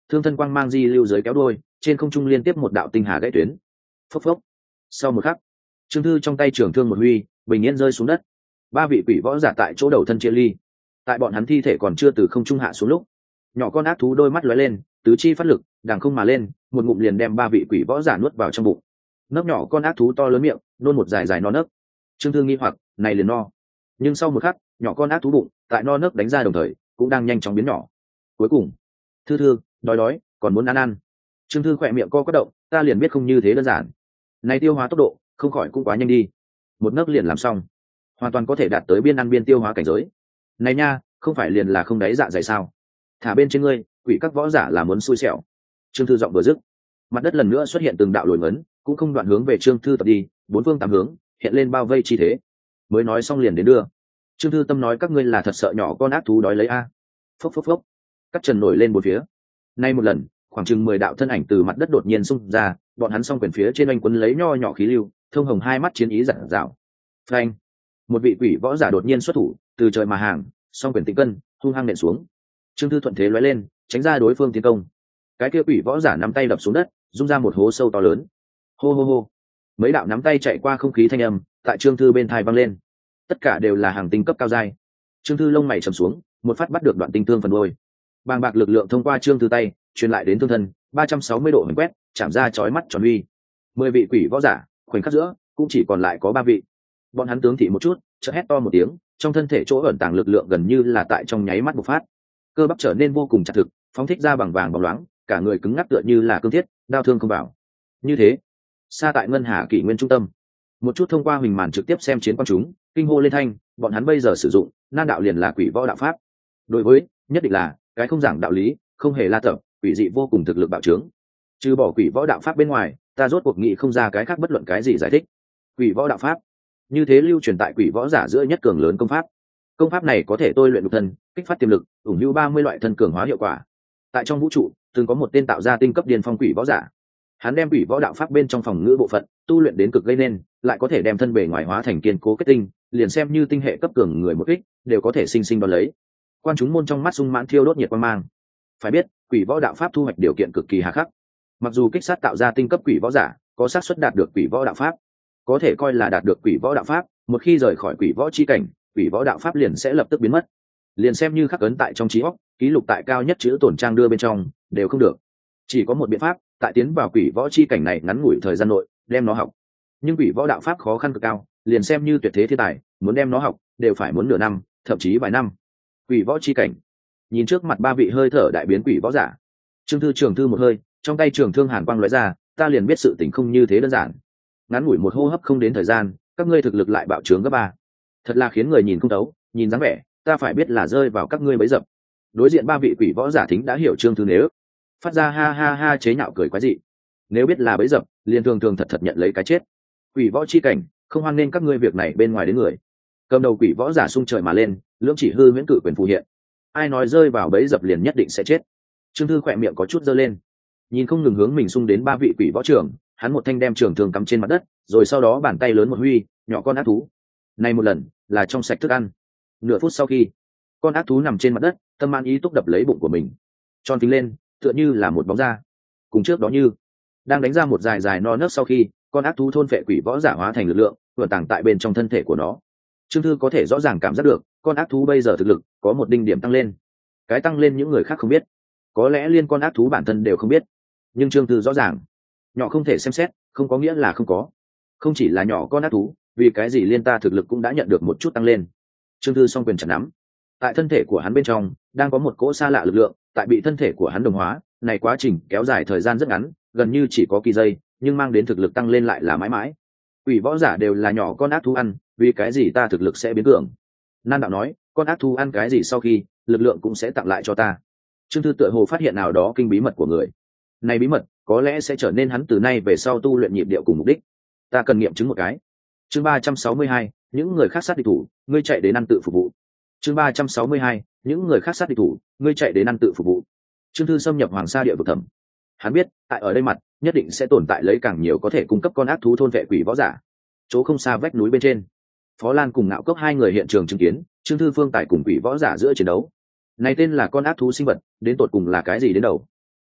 thương thân quang mang di lưu dưới kéo đôi, trên không trung liên tiếp một đạo tinh hà gãy tuyến. Phốc phốc. Sau một khắc, Trương Thư trong tay trường thương một huy, bình yên rơi xuống đất. Ba vị quỷ võ giả tại chỗ đầu thân chia ly. Tại bọn hắn thi thể còn chưa từ không trung hạ xuống lúc, nhỏ con ác thú đôi mắt lóe lên, tứ chi phát lực, đằng không mà lên, một ngụm liền đem ba vị quỷ võ giả nuốt vào trong bụng. Nấc nhỏ con ác thú to lớn miệng, nôn một dài dài no nấc. Trương Thư nghi hoặc, này liền no. Nhưng sau một khắc, nhỏ con ác thú bụng tại no nấc đánh ra đồng thời, cũng đang nhanh chóng biến nhỏ. Cuối cùng, Thư Thư, đói đói, còn muốn ăn ăn. Trương Thư khỏe miệng co quắp động, ta liền biết không như thế đơn giản. Này tiêu hóa tốc độ, không khỏi cũng quá nhanh đi. Một nấc liền làm xong, hoàn toàn có thể đạt tới biên ăn biên tiêu hóa cảnh giới. Này nha, không phải liền là không đáy dạ dày sao? Thả bên trên ngươi, quỷ các võ giả là muốn xui xẻo. Trương Thư giọng vừa dứt, mặt đất lần nữa xuất hiện từng đạo lồi ngấn, cũng không đoạn hướng về Trương Thư tập đi, bốn phương tám hướng hiện lên bao vây chi thế. Mới nói xong liền đến đưa. Trương Thư tâm nói các ngươi là thật sợ nhỏ con ác thú đói lấy a. Phốc phốc phốc. Các trần nổi lên bốn phía. Nay một lần, khoảng chừng 10 đạo thân ảnh từ mặt đất đột nhiên xung ra, bọn hắn song quyền phía trên anh quấn lấy nho nhỏ khí lưu, thông hồng hai mắt chiến ý rạng rào. Phanh! Một vị quỷ võ giả đột nhiên xuất thủ, từ trời mà hàng, song quyền tịnh cân, hung hăng nện xuống. Trương Thư thuận thế lóe lên, tránh ra đối phương tiến công. Cái kia quỷ võ giả nắm tay đập xuống đất, rung ra một hố sâu to lớn. Hô hô hô! Mấy đạo nắm tay chạy qua không khí thanh âm, tại Trương Thư bên tai vang lên. Tất cả đều là hàng tinh cấp cao giai. Trương Thư lông mày trầm xuống, một phát bắt được đoạn tinh thương phần đôi. Bàng bạc lực lượng thông qua Trương Thư tay, truyền lại đến thương thân, 360 độ hoành quét, chạm ra chói mắt tròn uy. 10 vị quỷ võ giả, khoảnh khắc giữa, cũng chỉ còn lại có 3 vị. Bọn hắn tướng thị một chút, chợt hét to một tiếng, trong thân thể chỗ ẩn tàng lực lượng gần như là tại trong nháy mắt bộc phát. Cơ bắp trở nên vô cùng chặt thực, phóng thích ra bằng vàng bóng loáng, cả người cứng ngắc tựa như là cương thiết, đao thương không vào. Như thế, xa tại ngân hà kỷ nguyên trung tâm, một chút thông qua huỳnh màn trực tiếp xem chiến quan chúng, kinh hô lên thanh, bọn hắn bây giờ sử dụng nan đạo liền là quỷ võ đạo pháp. Đối với, nhất định là cái không giảng đạo lý, không hề la tập, quỷ dị vô cùng thực lực bạo trướng. Trừ bỏ quỷ võ đạo pháp bên ngoài, ta rốt cuộc nghĩ không ra cái khác bất luận cái gì giải thích. Quỷ võ đạo pháp, như thế lưu truyền tại quỷ võ giả giữa nhất cường lớn công pháp. Công pháp này có thể tôi luyện nhục thân, kích phát tiềm lực, ủng hữu 30 loại thân cường hóa hiệu quả. Tại trong vũ trụ, từng có một tên tạo ra tinh cấp điên phong quỷ võ giả. Hắn đem quỷ võ đạo pháp bên trong phòng ngữ bộ phận tu luyện đến cực gây nên, lại có thể đem thân bề ngoài hóa thành kiên cố kết tinh, liền xem như tinh hệ cấp cường người một kích, đều có thể sinh sinh đón lấy. Quan chúng môn trong mắt sung mãn thiêu đốt nhiệt quang mang. Phải biết, quỷ võ đạo pháp thu hoạch điều kiện cực kỳ hà khắc. Mặc dù kích sát tạo ra tinh cấp quỷ võ giả, có xác suất đạt được quỷ võ đạo pháp, có thể coi là đạt được quỷ võ đạo pháp, một khi rời khỏi quỷ võ chi cảnh, quỷ võ đạo pháp liền sẽ lập tức biến mất. Liền xem như khắc ấn tại trong trí óc, ký lục tại cao nhất chữ tổn trang đưa bên trong, đều không được. Chỉ có một biện pháp, tại tiến vào quỷ võ chi cảnh này ngắn ngủi thời gian nội, đem nó học. Nhưng quỷ võ đạo pháp khó khăn cực cao, liền xem như tuyệt thế thiên tài, muốn đem nó học, đều phải muốn nửa năm, thậm chí vài năm. Quỷ võ chi cảnh. Nhìn trước mặt 3 vị hơi thở đại biến quỷ võ giả, Trương Thư trường thư một hơi, trong tay trường thương hàn quang lóe ra, ta liền biết sự tình không như thế đơn giản. Ngắn ngủi một hô hấp không đến thời gian, các ngươi thực lực lại bạo trướng gấp 3. Thật là khiến người nhìn không thấu, nhìn dáng vẻ, ta phải biết là rơi vào các ngươi bẫy dập. Đối diện 3 vị quỷ võ giả thính đã hiểu Trương Thư nếu, phát ra ha ha ha chế nhạo cười quái dị. Nếu biết là bẫy dập, liền thường thường thật thật nhận lấy cái chết. Quỷ võ chi cảnh, không hoan nên các ngươi việc này bên ngoài đến người. Cầm đầu quỷ võ giả xung trời mà lên, lưỡng chỉ hư huyễn cự quyền phù hiện. Ai nói rơi vào bẫy dập liền nhất định sẽ chết. Trương Thư khỏe miệng có chút giơ lên, nhìn không ngừng hướng mình xung đến 3 vị quỷ võ trưởng, hắn một thanh đem trường thương cắm trên mặt đất, rồi sau đó bàn tay lớn một huy, nhỏ con ác thú. Này một lần, là trong sạch thức ăn. Nửa phút sau khi, con ác thú nằm trên mặt đất, tâm man ý túc đập lấy bụng của mình, tròn phình lên, tựa như là một bóng da. Cùng trước đó như đang đánh ra một dài dài no nớt sau khi, con ác thú thôn phệ quỷ võ giả hóa thành lực lượng, vừa tàng tại bên trong thân thể của nó. Trương Thư có thể rõ ràng cảm giác được, con ác thú bây giờ thực lực có một đỉnh điểm tăng lên. Cái tăng lên những người khác không biết, có lẽ liên con ác thú bản thân đều không biết, nhưng Trương Thư rõ ràng, nhỏ không thể xem xét, không có nghĩa là không có. Không chỉ là nhỏ con ác thú, vì cái gì liên ta thực lực cũng đã nhận được một chút tăng lên. Trương Thư song quyền chặt nắm, tại thân thể của hắn bên trong đang có một cỗ xa lạ lực lượng, tại bị thân thể của hắn đồng hóa, này quá trình kéo dài thời gian rất ngắn, gần như chỉ có kỳ giây, nhưng mang đến thực lực tăng lên lại là mãi mãi. Quỷ võ giả đều là nhỏ con ác thú ăn, vì cái gì ta thực lực sẽ biến cường? Nan đạo nói, con ác thú ăn cái gì sau khi, lực lượng cũng sẽ tặng lại cho ta. Trương Thư tựa hồ phát hiện nào đó kinh bí mật của người. Này bí mật, có lẽ sẽ trở nên hắn từ nay về sau tu luyện nhịp điệu cùng mục đích. Ta cần nghiệm chứng một cái. Chương 362, những người khác sát địch thủ, ngươi chạy đến ăn tự phục vụ. Chương 362, những người khác sát địch thủ, ngươi chạy đến ăn tự phục vụ. Trương Thư xâm nhập Hoàng Sa địa vực thẩm. Hắn biết, tại ở đây mặt, nhất định sẽ tồn tại lấy càng nhiều có thể cung cấp con ác thú thôn vệ quỷ võ giả. Chỗ không xa vách núi bên trên, Phó Lan cùng Ngạo Cốc hai người hiện trường chứng kiến, Trương Thư phương tại cùng quỷ võ giả giữa chiến đấu. Này tên là con ác thú sinh vật, đến tột cùng là cái gì đến đầu?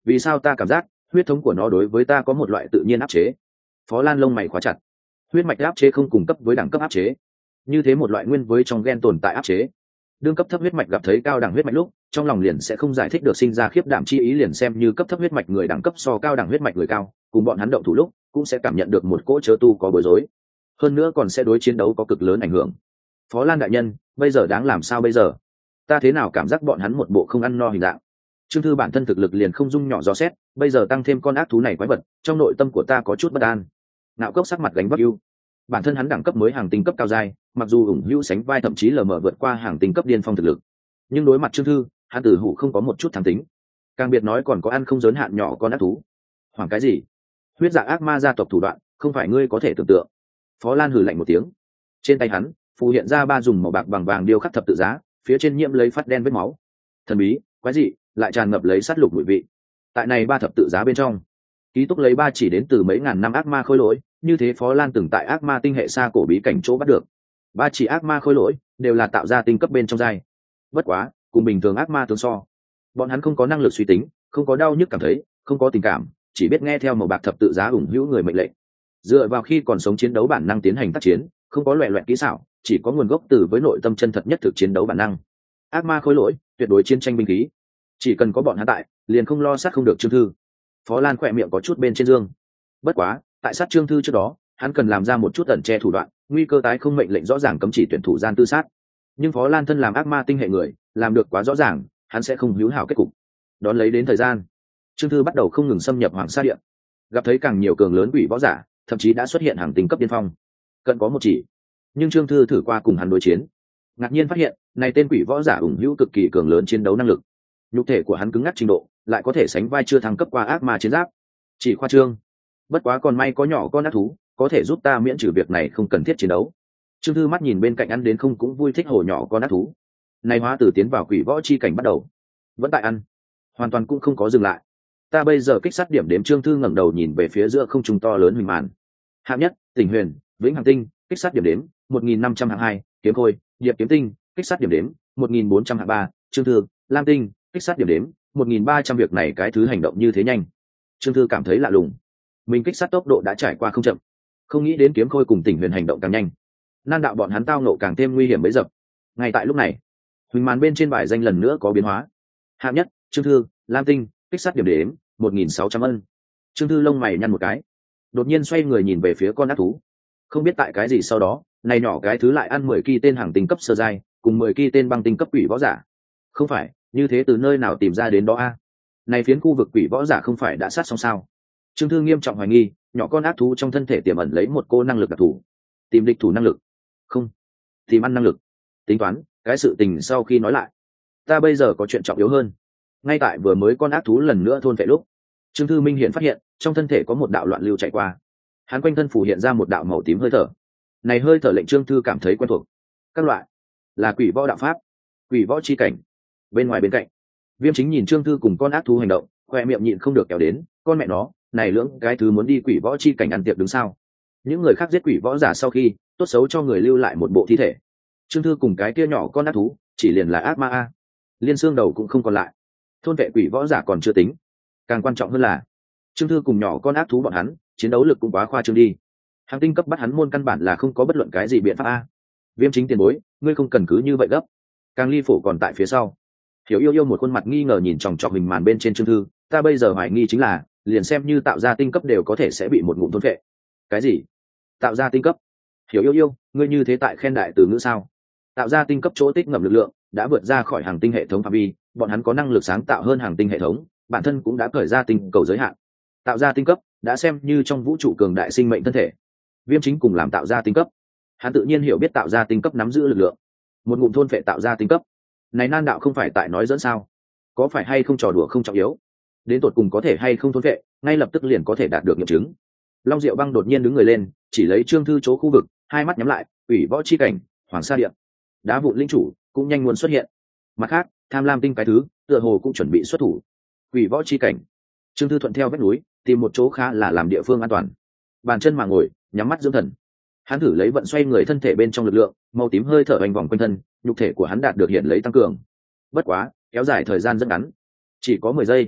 vì sao ta cảm giác huyết thống của nó đối với ta có một loại tự nhiên áp chế? Phó Lan lông mày khóa chặt. Huyết mạch áp chế không cùng cấp với đẳng cấp áp chế, như thế một loại nguyên với trong gen tồn tại áp chế. Đương cấp thấp huyết mạch gặp thấy cao đẳng huyết mạch lúc, trong lòng liền sẽ không giải thích được sinh ra khiếp đảm chi ý, liền xem như cấp thấp huyết mạch người đẳng cấp so cao đẳng huyết mạch người cao, cùng bọn hắn động thủ lúc cũng sẽ cảm nhận được một cỗ chớ tu có bối rối, hơn nữa còn sẽ đối chiến đấu có cực lớn ảnh hưởng. Phó Lan đại nhân, bây giờ đáng làm sao bây giờ? Ta thế nào cảm giác bọn hắn một bộ không ăn no hình dạng? Trương Thư bản thân thực lực liền không dung nhỏ dò xét, bây giờ tăng thêm con ác thú này quái vật, trong nội tâm của ta có chút bất an. Nạo Cốc sắc mặt gánh vác ưu. Bản thân hắn đẳng cấp mới hàng tinh cấp cao giai, mặc dù ủng hữu sánh vai thậm chí lờ mờ vượt qua hàng tinh cấp điên phong thực lực, nhưng đối mặt Trương Thư, hắn tử hủ không có một chút thắng tính. Càng biệt nói còn có ăn không giới hạn nhỏ con ác thú. Hoảng cái gì? Huyết dạ ác ma gia tộc thủ đoạn, không phải ngươi có thể tưởng tượng. Phó Lan hừ lạnh một tiếng. Trên tay hắn phù hiện ra ba dùng màu bạc bằng vàng điêu khắc thập tự giá, phía trên nhiễm lấy phát đen vết máu. Thần bí, quái dị, lại tràn ngập lấy sát lục mùi vị. Tại này ba thập tự giá bên trong, ký túc lấy ba chỉ đến từ mấy ngàn năm ác ma khôi lỗi, như thế Phó Lan từng tại ác ma tinh hệ xa cổ bí cảnh chỗ bắt được. Ba chỉ ác ma khôi lỗi đều là tạo ra tinh cấp bên trong giai. Bất quá, cùng bình thường ác ma tương so, bọn hắn không có năng lực suy tính, không có đau nhức cảm thấy, không có tình cảm, chỉ biết nghe theo màu bạc thập tự giá ủng hữu người mệnh lệnh, dựa vào khi còn sống chiến đấu bản năng tiến hành tác chiến, không có loẹ loẹt kỹ xảo, chỉ có nguồn gốc từ với nội tâm chân thật nhất thực chiến đấu bản năng. Ác ma khối lỗi tuyệt đối chiến tranh binh khí, chỉ cần có bọn hắn tại liền không lo sát không được Trương Thư. Phó Lan khỏe miệng có chút bên trên dương. Bất quá tại sát Trương Thư trước đó, hắn cần làm ra một chút ẩn che thủ đoạn, nguy cơ tái không mệnh lệnh rõ ràng cấm chỉ tuyển thủ gian tư sát. Nhưng Phó Lan thân làm ác ma tinh hệ người, làm được quá rõ ràng, hắn sẽ không hữu hảo kết cục. Đón lấy đến thời gian, Trương Thư bắt đầu không ngừng xâm nhập Hoàng Sa Điện, gặp thấy càng nhiều cường lớn quỷ võ giả, thậm chí đã xuất hiện hàng tinh cấp điên phong. Cận có một chỉ, nhưng Trương Thư thử qua cùng hắn đối chiến, ngạc nhiên phát hiện này tên quỷ võ giả ủng hữu cực kỳ cường lớn chiến đấu năng lực, nhục thể của hắn cứng ngắc trình độ lại có thể sánh vai chưa thăng cấp qua ác ma chiến giáp. Chỉ khoa trương. Bất quá còn may có nhỏ con ác thú có thể giúp ta miễn trừ việc này không cần thiết chiến đấu. Trương Thư mắt nhìn bên cạnh ăn đến không cũng vui thích hồ nhỏ con ác thú này, hóa từ tiến vào quỷ võ chi cảnh bắt đầu vẫn tại ăn, hoàn toàn cũng không có dừng lại. Ta bây giờ kích sát điểm đếm. Trương Thư ngẩng đầu nhìn về phía giữa không trung to lớn huỳnh màn. Hạng nhất, Tỉnh Huyền, Vĩnh Hằng Tinh, kích sát điểm đếm 1.500 hạng 2, Kiếm Khôi, Điệp Kiếm Tinh, kích sát điểm đếm 1.400 hạng 3, Trương Thư, Lam Tinh, kích sát điểm đếm 1.300. Việc này cái thứ hành động như thế nhanh. Trương Thư cảm thấy lạ lùng, mình kích sát tốc độ đã trải qua không chậm, không nghĩ đến Kiếm Khôi cùng Tỉnh Huyền hành động càng nhanh, nan đạo bọn hắn tao nộ càng thêm nguy hiểm bấy dập. Ngay tại lúc này, huỳnh màn bên trên bài danh lần nữa có biến hóa. Hạng nhất, Trương Thư, Lam Tinh, kích sát điểm đếm 1.600 ân. Trương Thư lông mày nhăn một cái, đột nhiên xoay người nhìn về phía con ác thú. Không biết tại cái gì sau đó, này nhỏ cái thứ lại ăn 10 kỳ tên hàng tinh cấp sơ giai, cùng 10 kỳ tên băng tinh cấp quỷ võ giả. Không phải, như thế từ nơi nào tìm ra đến đó a? Này phiến khu vực quỷ võ giả không phải đã sát xong sao? Trương Thư nghiêm trọng hoài nghi, nhỏ con ác thú trong thân thể tiềm ẩn lấy một cô năng lực đặc thù. Tìm địch thủ năng lực? Không, tìm ăn năng lực. Tính toán, cái sự tình sau khi nói lại, ta bây giờ có chuyện trọng yếu hơn. Ngay tại vừa mới con ác thú lần nữa thôn vệ lúc, Trương Thư minh hiện phát hiện trong thân thể có một đạo loạn lưu chạy qua, hắn quanh thân phủ hiện ra một đạo màu tím hơi thở. Này hơi thở lệnh Trương Thư cảm thấy quen thuộc. Các loại là quỷ võ đạo pháp, quỷ võ chi cảnh. Bên ngoài bên cạnh, Viêm Chính nhìn Trương Thư cùng con ác thú hành động, khoe miệng nhịn không được kéo đến. Con mẹ nó, này lưỡng cái thứ muốn đi quỷ võ chi cảnh ăn tiệc đứng sao? Những người khác giết quỷ võ giả sau khi tốt xấu cho người lưu lại một bộ thi thể, Trương Thư cùng cái kia nhỏ con ác thú chỉ liền là ác ma a, liên xương đầu cũng không còn lại. Thôn vệ quỷ võ giả còn chưa tính, càng quan trọng hơn là Trương Thư cùng nhỏ con ác thú bọn hắn chiến đấu lực cũng quá khoa trương đi. Hàng tinh cấp bắt hắn môn căn bản là không có bất luận cái gì biện pháp a. Viêm Chính tiền bối, ngươi không cần cứ như vậy gấp. Càng Ly Phổ còn tại phía sau. Hiểu Yêu Yêu một khuôn mặt nghi ngờ nhìn chòng chọc hình màn bên trên Trương Thư. Ta bây giờ hoài nghi chính là, liền xem như tạo ra tinh cấp đều có thể sẽ bị một ngụm thôn vệ. Cái gì? Tạo ra tinh cấp? Hiểu Yêu Yêu, ngươi như thế tại khen đại từ ngữ sao? Tạo ra tinh cấp chỗ tích ngầm lực lượng đã vượt ra khỏi hàng tinh hệ thống phạm vi, bọn hắn có năng lực sáng tạo hơn hàng tinh hệ thống, bản thân cũng đã khởi ra tinh cầu giới hạn. Tạo ra tinh cấp đã xem như trong vũ trụ cường đại sinh mệnh thân thể. Viêm Chính cùng làm tạo ra tinh cấp, hắn tự nhiên hiểu biết tạo ra tinh cấp nắm giữ lực lượng. Một ngụm thôn phệ tạo ra tinh cấp, này nan đạo không phải tại nói dẫn sao? Có phải hay không trò đùa không trọng yếu, đến tột cùng có thể hay không thôn phệ, ngay lập tức liền có thể đạt được nghiệm chứng. Long Diệu Băng đột nhiên đứng người lên, chỉ lấy Trương Thư chỗ khu vực, hai mắt nhắm lại. Ủy võ chi cảnh, Hoàng Sa Điện, đá vụn linh chủ cũng nhanh muốn xuất hiện. Mặt khác, Tham Lam Tinh cái thứ tựa hồ cũng chuẩn bị xuất thủ. Quỷ võ chi cảnh, Trương Thư thuận theo vách núi tìm một chỗ khá là làm địa phương an toàn, bàn chân mà ngồi, nhắm mắt dưỡng thần. Hắn thử lấy vận xoay người thân thể bên trong lực lượng, màu tím hơi thở hành vòng quanh thân, nhục thể của hắn đạt được hiện lấy tăng cường. Bất quá kéo dài thời gian rất ngắn, chỉ có 10 giây.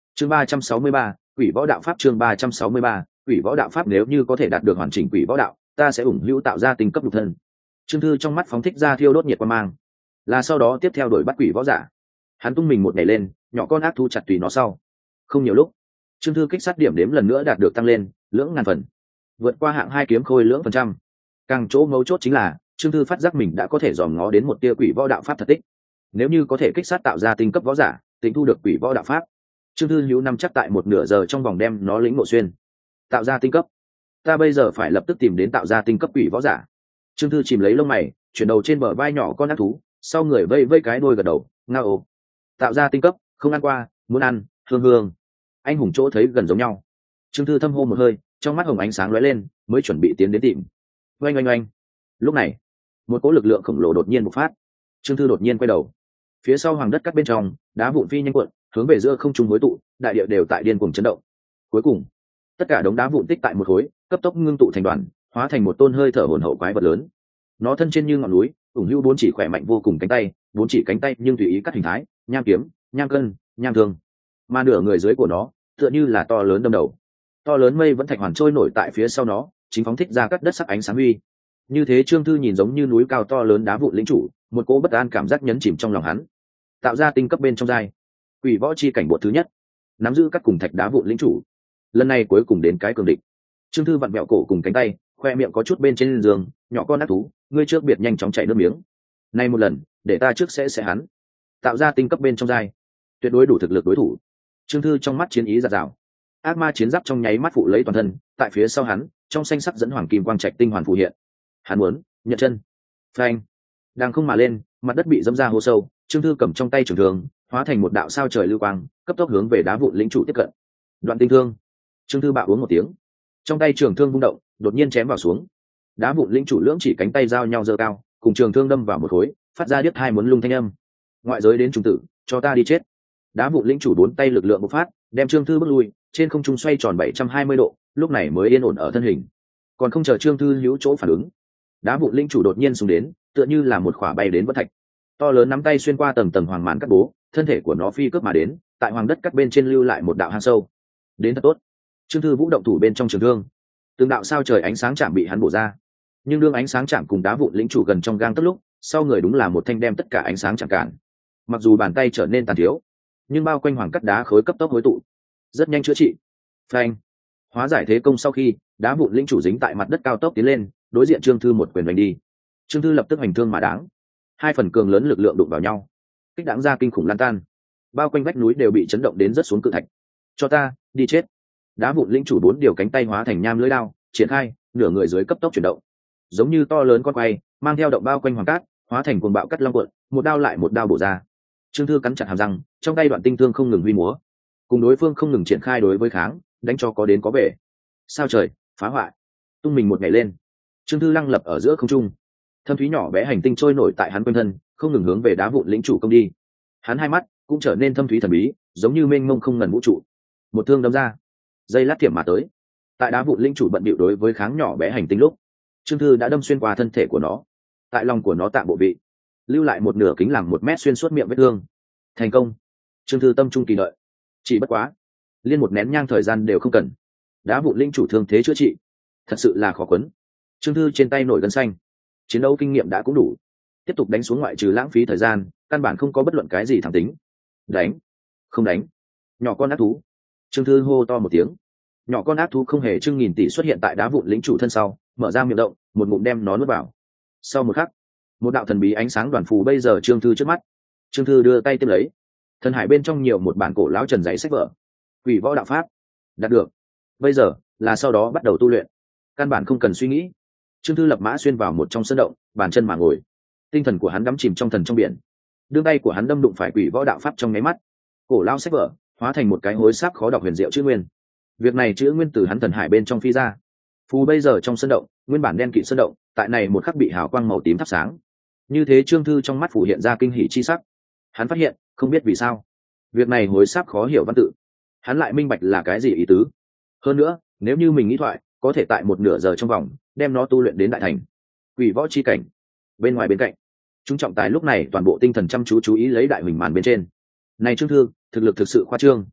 chương 363, quỷ võ đạo pháp. chương 363, quỷ võ đạo pháp. Nếu như có thể đạt được hoàn chỉnh quỷ võ đạo, ta sẽ ủng hữu tạo ra tinh cấp nhục thân. Trương Thư trong mắt phóng thích ra thiêu đốt nhiệt quan mang, là sau đó tiếp theo đuổi bắt quỷ võ giả. Hắn tung mình một nhảy lên, nhỏ con ác thú chặt tùy nó sau. Không nhiều lúc, Trương Thư kích sát điểm đếm lần nữa đạt được tăng lên lưỡng ngàn phần, vượt qua hạng 2 kiếm khôi lưỡng phần trăm. Càng chỗ mấu chốt chính là Trương Thư phát giác mình đã có thể dòm ngó đến một tia quỷ võ đạo pháp thật tích. Nếu như có thể kích sát tạo ra tinh cấp võ giả, tính thu được quỷ võ đạo pháp, Trương Thư hữu năm chắc tại một nửa giờ trong vòng đem nó lĩnh ngộ xuyên, tạo ra tinh cấp. Ta bây giờ phải lập tức tìm đến tạo ra tinh cấp quỷ võ giả. Trương Thư chìm lấy lông mày, chuyển đầu trên bờ vai nhỏ con ác thú, sau người vây vây cái đuôi gật đầu, ngao ồ. Tạo ra tinh cấp, không ăn qua, muốn ăn, hương hương. Anh hùng chỗ thấy gần giống nhau. Trương Thư thâm hô một hơi, trong mắt hồng ánh sáng lóe lên, mới chuẩn bị tiến đến tìm. Oanh oanh oanh. Lúc này, một cỗ lực lượng khổng lồ đột nhiên bộc phát. Trương Thư đột nhiên quay đầu. Phía sau hoàng đất cắt bên trong, đá vụn phi nhanh cuộn, hướng về giữa không trung hối tụ, đại địa đều tại điên cuồng chấn động. Cuối cùng, tất cả đống đá vụn tích tại một khối, cấp tốc ngưng tụ thành đoàn, hóa thành một tôn hơi thở hồn hậu quái vật lớn. Nó thân trên như ngọn núi, ủng hữu bốn chỉ khỏe mạnh vô cùng cánh tay, bốn chỉ cánh tay nhưng tùy ý cắt hình thái, nham kiếm, nham cân, nham thương. Mà nửa người dưới của nó, tựa như là to lớn đâm đầu. To lớn mây vẫn thạch hoàn trôi nổi tại phía sau nó, chính phóng thích ra cắt đất sắc ánh sáng huy. Như thế Trương Thư nhìn giống như núi cao to lớn đá vụn lĩnh chủ, một cỗ bất an cảm giác nhấn chìm trong lòng hắn. Tạo ra tinh cấp bên trong giai quỷ võ chi cảnh bột thứ nhất, nắm giữ các cùng thạch đá vụn lĩnh chủ. Lần này cuối cùng đến cái cường địch. Trương Thư vặn vẹo cổ cùng cánh tay, khoe miệng có chút bên trên giường, nhỏ con ác thú, ngươi trước biệt nhanh chóng chạy nước miếng. Nay một lần, để ta trước sẽ hắn. Tạo ra tinh cấp bên trong giai, tuyệt đối đủ thực lực đối thủ. Trương Thư trong mắt chiến ý dạt dào. Ác ma chiến giáp trong nháy mắt phụ lấy toàn thân, tại phía sau hắn, trong xanh sắc dẫn hoàng kim quang trạch tinh hoàn phù hiện. Hắn muốn nhận chân. Phanh. Đang không mà lên, mặt đất bị dẫm ra hố sâu. Trương Thư cầm trong tay trường thương, hóa thành một đạo sao trời lưu quang, cấp tốc hướng về đá vụn lĩnh chủ tiếp cận. Đoạn tinh thương. Trương Thư bạo uống một tiếng, trong tay trường thương vung động, đột nhiên chém vào xuống. Đá vụn lĩnh chủ lưỡng chỉ cánh tay giao nhau giơ cao, cùng trường thương đâm vào một khối, phát ra điếc hai muốn lung thanh âm. Ngoại giới đến trùng tử, cho ta đi chết. Đá vụn lĩnh chủ bốn tay lực lượng bộc phát, đem Trương Thư bước lui, trên không trung xoay tròn 720 độ, lúc này mới yên ổn ở thân hình. Còn không chờ Trương Thư hữu chỗ phản ứng, đá vụn lĩnh chủ đột nhiên xuống đến, tựa như là một khỏa bay đến vỡ thạch. To lớn nắm tay xuyên qua tầng tầng hoàng màn cắt bố, thân thể của nó phi cướp mà đến, tại hoàng đất cắt bên trên lưu lại một đạo hang sâu. Đến thật tốt. Trương Thư vũ động thủ bên trong trường thương, từng đạo sao trời ánh sáng chạm bị hắn bổ ra. Nhưng đương ánh sáng chạm cùng đá vụn lĩnh chủ gần trong gang tấc lúc, sau người đúng là một thanh đem tất cả ánh sáng chạm cản. Mặc dù bàn tay trở nên tàn thiếu, nhưng bao quanh hoàng cắt đá khối cấp tốc hối tụ, rất nhanh chữa trị. Phanh. Hóa giải thế công sau khi, đá vụn lĩnh chủ dính tại mặt đất cao tốc tiến lên, đối diện Trương Thư một quyền đánh đi. Trương Thư lập tức hành thương mà đáng, hai phần cường lớn lực lượng đụng vào nhau, kích đáng ra kinh khủng lan tan, bao quanh vách núi đều bị chấn động đến rất xuống cự thạch. Cho ta đi chết. Đá vụn lĩnh chủ bốn điều cánh tay hóa thành nham lưỡi đao, triển khai, nửa người dưới cấp tốc chuyển động, giống như to lớn con quay, mang theo động bao quanh hoàng cát, hóa thành cuồng bạo cắt long cuộn, một đao lại một đao bổ ra. Trương Thư cắn chặt hàm răng, trong tay đoạn tinh thương không ngừng huy múa, cùng đối phương không ngừng triển khai đối với kháng, đánh cho có đến có về. Sao trời phá hoại, tung mình một nhảy lên, Trương Thư lăng lập ở giữa không trung, thâm thúy nhỏ bé hành tinh trôi nổi tại hắn quanh thân, không ngừng hướng về đá vụn lĩnh chủ công đi. Hắn hai mắt cũng trở nên thâm thúy thần bí, giống như mênh mông không ngần vũ trụ. Một thương đâm ra, dây lát thiểm mà tới. Tại đá vụn lĩnh chủ bận bịu đối với kháng nhỏ bé hành tinh lúc, Trương Thư đã đâm xuyên qua thân thể của nó, tại lòng của nó tạm bộ vị, lưu lại một nửa kính làm 1 mét xuyên suốt miệng vết thương. Thành công. Trương Thư tâm trung kỳ đợi. Chỉ bất quá, liên một nén nhang thời gian đều không cần, đá vụn lĩnh chủ thương thế chữa trị, thật sự là khó quấn. Trương Thư trên tay nổi gân xanh, chiến đấu kinh nghiệm đã cũng đủ, tiếp tục đánh xuống ngoại trừ lãng phí thời gian, căn bản không có bất luận cái gì thẳng tính. Đánh, không đánh. Nhỏ con ác thú. Trương Thư hô to một tiếng. Nhỏ con ác thú không hề trưng nghìn tỷ xuất hiện tại đá vụn lĩnh chủ thân sau, mở ra miệng động, một ngụm đem nó nuốt vào. Sau một khắc, một đạo thần bí ánh sáng đoàn phù bây giờ Trương Thư trước mắt. Trương Thư đưa tay tiếp lấy, thần hải bên trong nhiều một bản cổ lão trần giấy sách vở. Quỷ võ đạo pháp đạt được, bây giờ là sau đó bắt đầu tu luyện, căn bản không cần suy nghĩ. Trương Thư lập mã xuyên vào một trong sân động, bàn chân mà ngồi, tinh thần của hắn đắm chìm trong thần trong biển. Đương tay của hắn đâm đụng phải quỷ võ đạo pháp trong nháy mắt, cổ lão sách vở hóa thành một cái hối sáp khó đọc huyền diệu chữ nguyên. Việc này chữ nguyên từ hắn thần hải bên trong phi ra. Phù bây giờ trong sân động, nguyên bản đen kịt sân động, tại này một khắc bị hào quang màu tím thắp sáng. Như thế Trương Thư trong mắt phủ hiện ra kinh hỉ chi sắc. Hắn phát hiện, không biết vì sao, việc này hối sáp khó hiểu văn tự, hắn lại minh bạch là cái gì ý tứ. Hơn nữa, nếu như mình nghĩ thoại, có thể tại một nửa giờ trong vòng đem nó tu luyện đến đại thành quỷ võ chi cảnh. Bên ngoài bên cạnh, chúng trọng tài lúc này toàn bộ tinh thần chăm chú ý lấy đại huỳnh màn bên trên. Này Trương Thư thực lực thực sự khoa trương,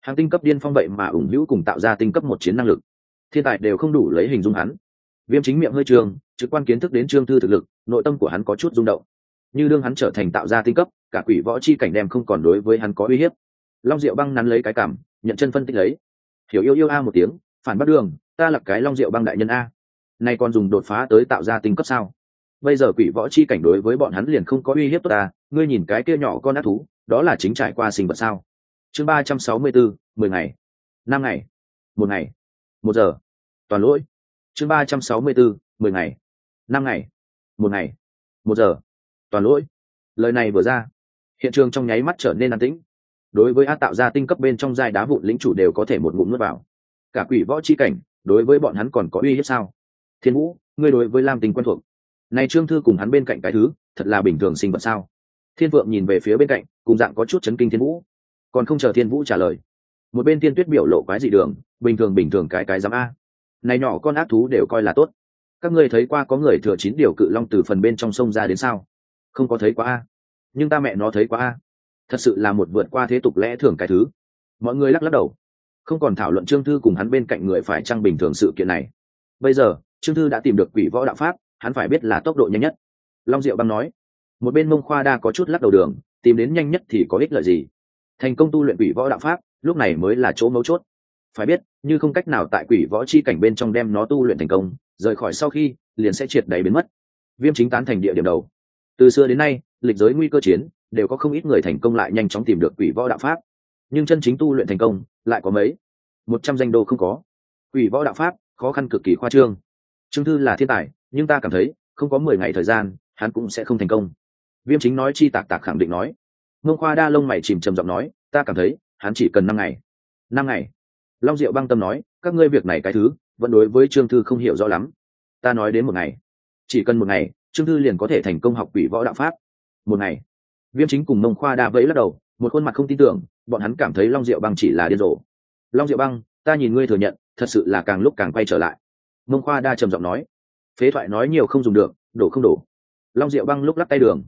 Hàng tinh cấp điên phong vậy mà ủng hữu cùng tạo ra tinh cấp một chiến năng lực, thiên tài đều không đủ lấy hình dung hắn. Viêm Chính miệng hơi trường, trực quan kiến thức đến Trương Thư thực lực, nội tâm của hắn có chút rung động. Như đương hắn trở thành tạo ra tinh cấp, cả quỷ võ chi cảnh đem không còn đối với hắn có uy hiếp. Long Diệu Băng nắn lấy cái cảm, nhận chân phân tích lấy. Hiểu yêu yêu a một tiếng, phản bắt đường, ta là cái Long Diệu Băng đại nhân a. Nay còn dùng đột phá tới tạo ra tinh cấp sao? Bây giờ quỷ võ chi cảnh đối với bọn hắn liền không có uy hiếp tốt ta, ngươi nhìn cái kia nhỏ con ác thú, đó là chính trải qua sinh vật sao? Chương 364, 10 ngày, 5 ngày, 1 ngày, 1 giờ. Toàn lỗi. Chương 364, 10 ngày, 5 ngày, 1 ngày, 1 giờ. Toàn lỗi. Lời này vừa ra, hiện trường trong nháy mắt trở nên an tĩnh. Đối với ác tạo ra tinh cấp bên trong giai đá vụn lĩnh chủ đều có thể một ngụm nuốt vào. Cả quỷ võ chi cảnh, đối với bọn hắn còn có uy hiếp sao? Thiên Vũ, ngươi đối với Lam Tinh quen thuộc. Này Trương Thư cùng hắn bên cạnh cái thứ, thật là bình thường sinh vật sao? Thiên Vượng nhìn về phía bên cạnh, cùng dạng có chút chấn kinh Thiên Vũ. Còn không chờ Thiên Vũ trả lời, một bên Tiên Tuyết biểu lộ quái dị đường, bình thường cái giám a. Này nhỏ con ác thú đều coi là tốt. Các ngươi thấy qua có người thừa 9 điều cự long từ phần bên trong sông ra đến sao? Không có thấy quá a. Nhưng ta mẹ nó thấy quá a. Thật sự là một vượt qua thế tục lẽ thường cái thứ. Mọi người lắc lắc đầu, không còn thảo luận Trương Thư cùng hắn bên cạnh người phải chăng bình thường sự kiện này. Bây giờ Trương Thư đã tìm được quỷ võ đạo pháp, hắn phải biết là tốc độ nhanh nhất. Long Diệu Băng nói. Một bên Mông Khoa Đa có chút lắc đầu đường, tìm đến nhanh nhất thì có ích lợi gì? Thành công tu luyện quỷ võ đạo pháp, lúc này mới là chỗ mấu chốt. Phải biết, như không cách nào tại quỷ võ chi cảnh bên trong đem nó tu luyện thành công, rời khỏi sau khi, liền sẽ triệt để biến mất. Viêm Chính tán thành địa điểm đầu. Từ xưa đến nay, lịch giới nguy cơ chiến, đều có không ít người thành công lại nhanh chóng tìm được quỷ võ đạo pháp. Nhưng chân chính tu luyện thành công, lại có mấy? 100 danh đô không có. Quỷ võ đạo pháp, khó khăn cực kỳ khoa trương. Trương Thư là thiên tài, nhưng ta cảm thấy, không có 10 ngày thời gian, hắn cũng sẽ không thành công. Viêm Chính nói chi tạc khẳng định nói. Mông Khoa Đa lông mày chìm trầm giọng nói, ta cảm thấy, hắn chỉ cần 5 ngày. 5 ngày. Long Diệu Băng tâm nói, các ngươi việc này cái thứ, vẫn đối với Trương Thư không hiểu rõ lắm. Ta nói đến 1 ngày. Chỉ cần 1 ngày, Trương Thư liền có thể thành công học quỷ võ đạo pháp. 1 ngày. Viêm Chính cùng Mông Khoa Đa vẫy lắc đầu, một khuôn mặt không tin tưởng, bọn hắn cảm thấy Long Diệu Băng chỉ là điên rồ. Long Diệu Băng, ta nhìn ngươi thừa nhận, thật sự là càng lúc càng quay trở lại. Mông Khoa Đa trầm giọng nói, phế thoại nói nhiều không dùng được, đổ không đổ. Long Diệu Băng lúc lắc tay đường,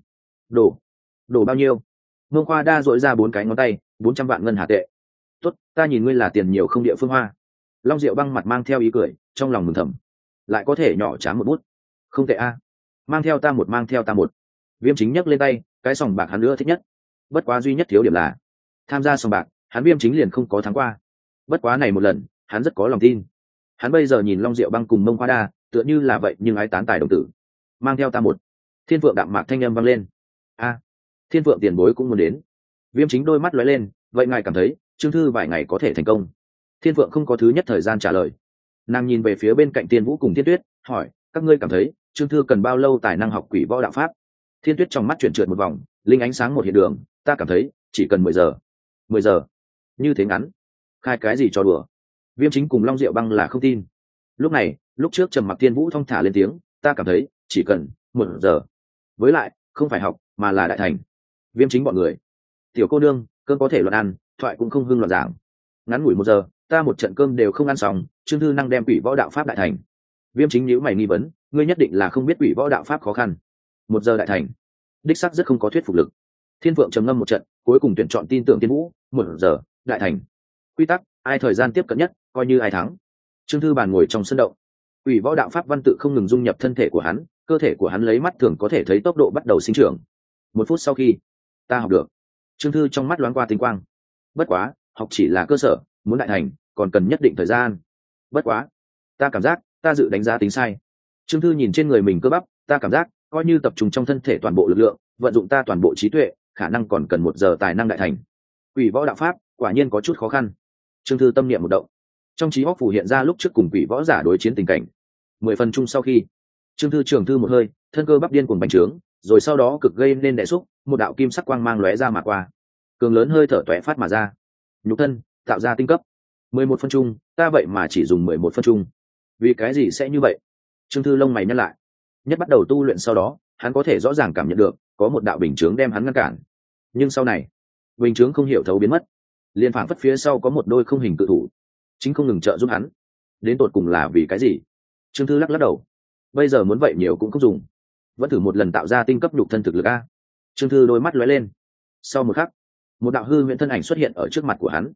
đổ bao nhiêu? Mông Khoa Đa dội ra 4 cái ngón tay, 400 vạn ngân hà tệ. Tốt, ta nhìn ngươi là tiền nhiều không địa phương hoa. Long Diệu Băng mặt mang theo ý cười, trong lòng mừng thầm, lại có thể nhỏ tráng một bút, không tệ a. Mang theo ta một. Viêm Chính nhấc lên tay, cái sòng bạc hắn nữa thích nhất. Bất quá duy nhất thiếu điểm là, tham gia sòng bạc, hắn Viêm Chính liền không có thắng qua. Bất quá này một lần, hắn rất có lòng tin. Hắn bây giờ nhìn Long Diệu Băng cùng Mông Khoa Đa, tựa như là vậy nhưng ái tán tài đồng tử. Mang theo ta một. Thiên Phượng đạm mạc thanh âm vang lên. A, Thiên Phượng tiền bối cũng muốn đến. Viêm Chính đôi mắt lóe lên, vậy ngài cảm thấy Trương Thư vài ngày có thể thành công? Thiên Phượng không có thứ nhất thời gian trả lời, nàng nhìn về phía bên cạnh Tiên Vũ cùng Thiên Tuyết, hỏi, các ngươi cảm thấy Trương Thư cần bao lâu tài năng học quỷ võ đạo pháp? Thiên Tuyết trong mắt chuyển trượt một vòng, linh ánh sáng một hiện đường, ta cảm thấy chỉ cần 10 giờ. 10 giờ? Như thế ngắn? Khai cái gì cho đùa? Viêm Chính cùng Long Diệu Băng là không tin. Lúc này, lúc trước Trầm Mặc Tiên Vũ thong thả lên tiếng, ta cảm thấy chỉ cần 1 giờ. Với lại, không phải học, mà là đại thành. Viêm Chính bọn người, tiểu cô nương, cơm có thể luận ăn, thoại cũng không hưng loạn giảng. Ngắn ngủi 1 giờ, ta một trận cơm đều không ăn xong, Trương Thư năng đem quỷ võ đạo pháp đại thành. Viêm Chính nhíu mày nghi vấn, ngươi nhất định là không biết quỷ võ đạo pháp khó khăn. 1 giờ đại thành, đích xác rất không có thuyết phục lực. Thiên Vượng trầm ngâm một trận, cuối cùng tuyển chọn tin tưởng Tiên Vũ, 1 giờ đại thành. Quy tắc, ai thời gian tiếp cận nhất, coi như ai thắng. Trương Thư bàn ngồi trong sân động, quỷ võ đạo pháp văn tự không ngừng dung nhập thân thể của hắn, cơ thể của hắn lấy mắt thường có thể thấy tốc độ bắt đầu sinh trưởng. 1 phút sau khi, ta học được. Trương Thư trong mắt loáng qua tinh quang. Bất quá, học chỉ là cơ sở, muốn đại thành còn cần nhất định thời gian. Bất quá, ta cảm giác ta dự đánh giá tính sai. Trương Thư nhìn trên người mình cơ bắp, ta cảm giác coi như tập trung trong thân thể toàn bộ lực lượng, vận dụng ta toàn bộ trí tuệ, khả năng còn cần 1 giờ tài năng đại thành. Quỷ võ đạo pháp quả nhiên có chút khó khăn. Trương Thư tâm niệm một động, trong trí óc phủ hiện ra lúc trước cùng quỷ võ giả đối chiến tình cảnh. 10 phần chung sau khi, Trương Thư trường thư một hơi, thân cơ bắp điên cuồng bành trướng, rồi sau đó cực gây nên đè xúc, một đạo kim sắc quang mang lóe ra mà qua, cường lớn hơi thở tóe phát mà ra. Nhục thân tạo ra tinh cấp. 11 phân chung, ta vậy mà chỉ dùng 11 phân chung. Vì cái gì sẽ như vậy? Trương Thư lông mày nhăn lại. Nhất bắt đầu tu luyện sau đó, hắn có thể rõ ràng cảm nhận được có một đạo bình chướng đem hắn ngăn cản. Nhưng sau này, bình chướng không hiểu thấu biến mất, liền phảng phất phía sau có một đôi không hình cự thủ, chính không ngừng trợ giúp hắn. Đến tột cùng là vì cái gì? Trương Thư lắc lắc đầu. Bây giờ muốn vậy nhiều cũng không dùng, vẫn thử một lần tạo ra tinh cấp nhục thân thực lực a. Trương Thư đôi mắt lóe lên. Sau một khắc, một đạo hư huyễn thân ảnh xuất hiện ở trước mặt của hắn.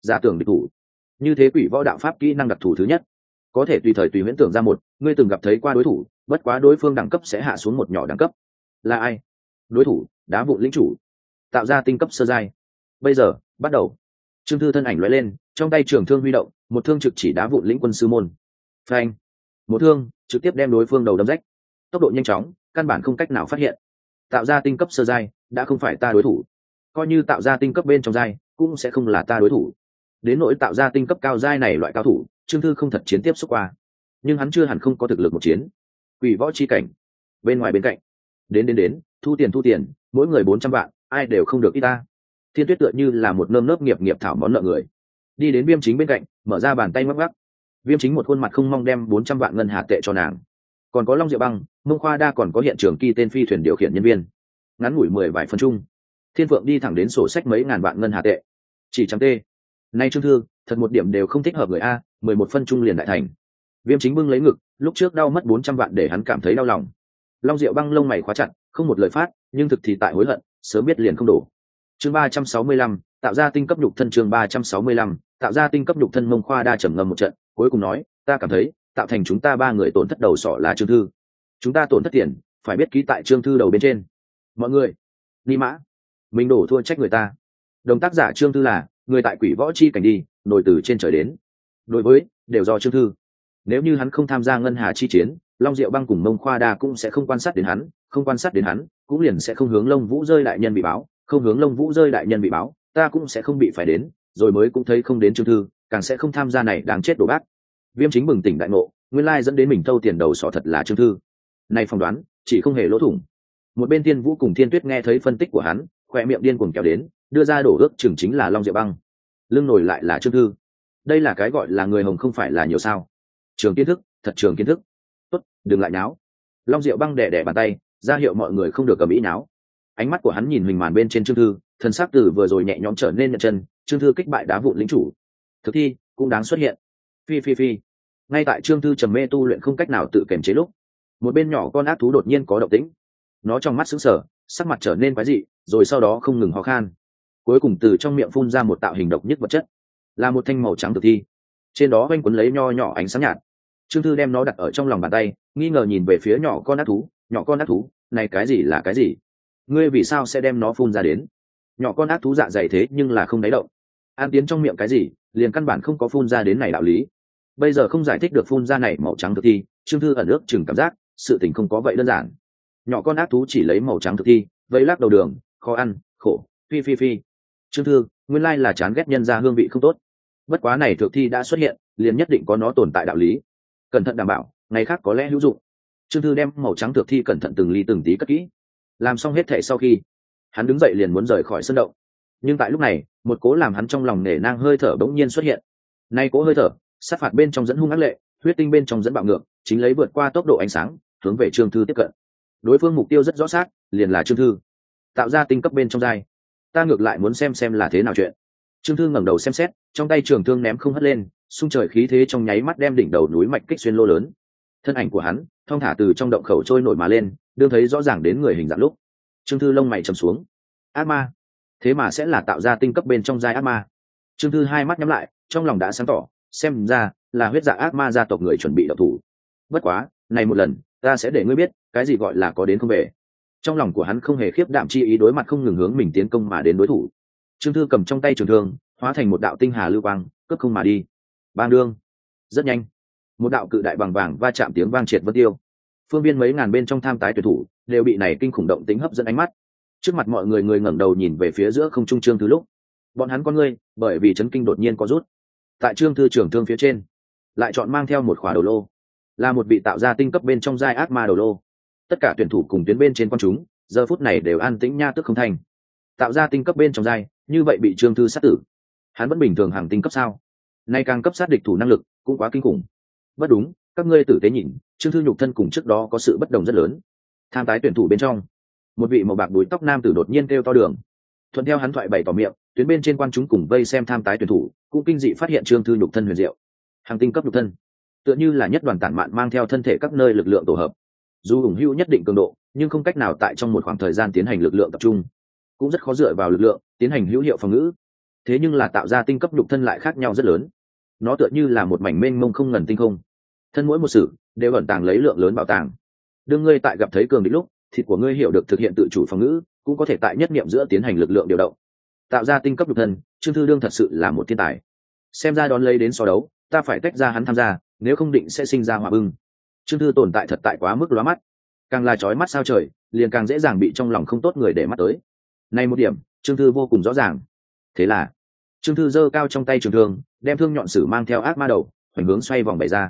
giả tưởng địch thủ, như thế quỷ võ đạo pháp kỹ năng đặc thù thứ nhất, có thể tùy thời tùy huyễn tưởng ra một ngươi từng gặp thấy qua đối thủ, bất quá đối phương đẳng cấp sẽ hạ xuống một nhỏ đẳng cấp. Là ai? Đối thủ đá vụn lĩnh chủ, tạo ra tinh cấp sơ giai. Bây giờ bắt đầu. Trương Thư thân ảnh lóe lên, trong tay trường thương huy động, một thương trực chỉ đá vụn lĩnh quân sư môn. Phanh! Một thương trực tiếp đem đối phương đầu đâm rách. Tốc độ nhanh chóng, căn bản không cách nào phát hiện. Tạo ra tinh cấp sơ giai đã không phải ta đối thủ, coi như tạo ra tinh cấp bên trong giai cũng sẽ không là ta đối thủ. Đến nỗi tạo ra tinh cấp cao giai này loại cao thủ, Trương Thư không thật chiến tiếp xúc qua, nhưng hắn chưa hẳn không có thực lực một chiến. Quỷ võ chi cảnh, bên ngoài bên cạnh, đến, thu tiền, mỗi người 400 vạn, ai đều không được ít ta. Thiên Tuyết tựa như là một nơm nớp nghiệp thảo món nợ người, đi đến Viêm Chính bên cạnh, mở ra bàn tay ngoắc ngoắc. Viêm Chính một khuôn mặt không mong đem 400 vạn ngân hà tệ cho nàng. Còn có Long Diệu Băng, Mông Khoa Đa, còn có hiện trường kỳ tên phi thuyền điều khiển nhân viên. Ngắn ngủi 10 vài phân chung, Thiên Phượng đi thẳng đến sổ sách mấy ngàn vạn ngân hà tệ. Chỉ chấm tê. Nay Trương Thư, thật một điểm đều không thích hợp người a, 11 phân chung liền đại thành. Viêm Chính bưng lấy ngực, lúc trước đau mất 400 vạn để hắn cảm thấy đau lòng. Long Diệu Băng lông mày khóa chặt, không một lời phát, nhưng thực thì tại hối hận, sớm biết liền không đổ. Chương 365, tạo ra tinh cấp nhục thân. Chương 365, tạo ra tinh cấp nhục thân. Mông Khoa Đa trầm ngâm một trận, cuối cùng nói, ta cảm thấy, tạo thành chúng ta ba người tổn thất đầu sọ là Trương Thư. Chúng ta tổn thất tiền, phải biết ký tại Trương Thư đầu bên trên. Mọi người, đi mã, mình đổ thua trách người ta. Đồng tác giả Trương Thư là người tại quỷ võ chi cảnh đi, nổi từ trên trời đến. Đối với, đều do Trương Thư. Nếu như hắn không tham gia ngân hà chi chiến, Long Diệu Băng cùng Mông Khoa Đa cũng sẽ không quan sát đến hắn, không quan sát đến hắn, cũng liền sẽ không hướng Lông Vũ rơi đại nhân bị báo, không hướng Lông Vũ rơi đại nhân bị báo, ta cũng sẽ không bị phải đến, rồi mới cũng thấy không đến Trương Thư, càng sẽ không tham gia này đáng chết đổ bác. Viêm Chính bừng tỉnh đại ngộ, nguyên lai dẫn đến mình thâu tiền đầu sọ thật là Trương Thư. Này phỏng đoán, chỉ không hề lỗ thủng. Một bên Tiên Vũ cùng Thiên Tuyết nghe thấy phân tích của hắn, khỏe miệng điên cuồng kéo đến, đưa ra đổ ước chừng chính là Long Diệu Băng, lưng nổi lại là Trương Thư. Đây là cái gọi là người hồng không phải là nhiều sao? Trường kiến thức, thật trường kiến thức. Tốt, đừng lại náo. Long Diệu Băng đè bàn tay, ra hiệu mọi người không được cầm ý náo. Ánh mắt của hắn nhìn hình màn bên trên Trương Thư, thần sắc từ vừa rồi nhẹ nhõm trở nên nhận chân. Trương Thư kích bại đá vụn lĩnh chủ, thực thi cũng đáng xuất hiện. Phi. Ngay tại Trương Thư trầm mê tu luyện không cách nào tự kiềm chế lúc, một bên nhỏ con ác thú đột nhiên có động tĩnh. Nó trong mắt sững sờ, sắc mặt trở nên quái dị, rồi sau đó không ngừng ho khan. Cuối cùng từ trong miệng phun ra một tạo hình độc nhất vật chất, là một thanh màu trắng thực thi, trên đó quanh quấn lấy nho nhỏ ánh sáng nhạt. Trương Thư đem nó đặt ở trong lòng bàn tay, nghi ngờ nhìn về phía nhỏ con ác thú, này cái gì là cái gì? Ngươi vì sao sẽ đem nó phun ra đến? Nhỏ con ác thú dạ dày thế nhưng là không đáy động, an tiến trong miệng cái gì, liền căn bản không có phun ra đến này đạo lý. Bây giờ không giải thích được phun ra này màu trắng thực thi, Trương Thư ẩn ước chừng cảm giác, sự tình không có vậy đơn giản. Nhỏ con ác thú chỉ lấy màu trắng thực thi, vây lắc đầu đường, khó ăn, khổ, phi. Trương Thư, nguyên lai là chán ghét nhân ra hương vị không tốt. Bất quá này thực thi đã xuất hiện, liền nhất định có nó tồn tại đạo lý. Cẩn thận đảm bảo, ngày khác có lẽ hữu dụng. Trương Thư đem màu trắng thực thi cẩn thận từng ly từng tí cất kỹ. Làm xong hết thể sau khi, hắn đứng dậy liền muốn rời khỏi sân động. Nhưng tại lúc này, một cố làm hắn trong lòng nể nang hơi thở bỗng nhiên xuất hiện. Nay cố hơi thở, sát phạt bên trong dẫn hung ác lệ, huyết tinh bên trong dẫn bạo ngược, chính lấy vượt qua tốc độ ánh sáng, hướng về Trương Thư tiếp cận. Đối phương mục tiêu rất rõ xác, liền là Trương Thư. Tạo ra tinh cấp bên trong giai, ta ngược lại muốn xem là thế nào chuyện. Trương Thư ngẩng đầu xem xét, trong tay trường thương ném không hất lên, xung trời khí thế trong nháy mắt đem đỉnh đầu núi mạch kích xuyên lô lớn. Thân ảnh của hắn thong thả từ trong động khẩu trôi nổi mà lên, đương thấy rõ ràng đến người hình dạng lúc, Trương Thư lông mày trầm xuống. Ác ma, thế mà sẽ là tạo ra tinh cấp bên trong giai ác ma. Trương Thư hai mắt nhắm lại, trong lòng đã sáng tỏ, xem ra là huyết dạ ác ma gia tộc người chuẩn bị động thủ. Bất quá, này một lần, ta sẽ để ngươi biết, cái gì gọi là có đến không về. Trong lòng của hắn không hề khiếp đảm chi ý đối mặt không ngừng hướng mình tiến công mà đến đối thủ. Trương Thư cầm trong tay trường thương, hóa thành một đạo tinh hà lưu quang, cướp không mà đi. Bang đương, rất nhanh, một đạo cự đại bằng vàng va chạm tiếng vang triệt vân tiêu. Phương viên mấy ngàn bên trong tham tái tuyển thủ đều bị này kinh khủng động tính hấp dẫn ánh mắt. Trước mặt mọi người ngẩng đầu nhìn về phía giữa không trung Trương Thư lúc, bọn hắn con ngươi bởi vì chấn kinh đột nhiên có rút. Tại Trương Thư trường thương phía trên, lại chọn mang theo một khỏa đầu lô, là một vị tạo ra tinh cấp bên trong giai ác ma đầu lô. Tất cả tuyển thủ cùng tuyến bên trên quan chúng, giờ phút này đều an tĩnh nha tức không thành. Tạo ra tinh cấp bên trong giai, như vậy bị Trương Thư sát tử. Hắn vẫn bình thường hàng tinh cấp sao? Nay càng cấp sát địch thủ năng lực, cũng quá kinh khủng. Bất đúng, các ngươi tử tế nhìn, Trương Thư nhục thân cùng trước đó có sự bất đồng rất lớn. Tham tái tuyển thủ bên trong, một vị màu bạc đuôi tóc nam tử đột nhiên kêu to đường. Thuận theo hắn thoại bày tỏ miệng, tuyến bên trên quan chúng cùng vây xem tham tái tuyển thủ, cũng kinh dị phát hiện Trương Thư nhục thân huyền diệu. Hàng tinh cấp nhục thân, tựa như là nhất đoàn tản mạn mang theo thân thể các nơi lực lượng tổ hợp. Dù ủng hữu nhất định cường độ, nhưng không cách nào tại trong một khoảng thời gian tiến hành lực lượng tập trung, cũng rất khó dựa vào lực lượng tiến hành hữu hiệu phòng ngữ. thế nhưng là tạo ra tinh cấp nhục thân lại khác nhau rất lớn. Nó tựa như là một mảnh mênh mông không ngần tinh không, thân mỗi một sự đều ẩn tàng lấy lượng lớn bảo tàng. Đương ngươi tại gặp thấy cường địch lúc, thịt của ngươi hiểu được thực hiện tự chủ phòng ngữ, cũng có thể tại nhất niệm giữa tiến hành lực lượng điều động, tạo ra tinh cấp nhục thân. Trương Thư Đương thật sự là một thiên tài. Xem ra đón lấy đến so đấu, ta phải tách ra hắn tham gia, nếu không định sẽ sinh ra hỏa bưng. Trương Thư tồn tại thật tại quá mức lóa mắt, càng là chói mắt sao trời, liền càng dễ dàng bị trong lòng không tốt người để mắt tới. Này một điểm, Trương Thư vô cùng rõ ràng. Thế là, Trương Thư giơ cao trong tay trường thương, đem thương nhọn sử mang theo ác ma đầu, hoành hướng xoay vòng bày ra.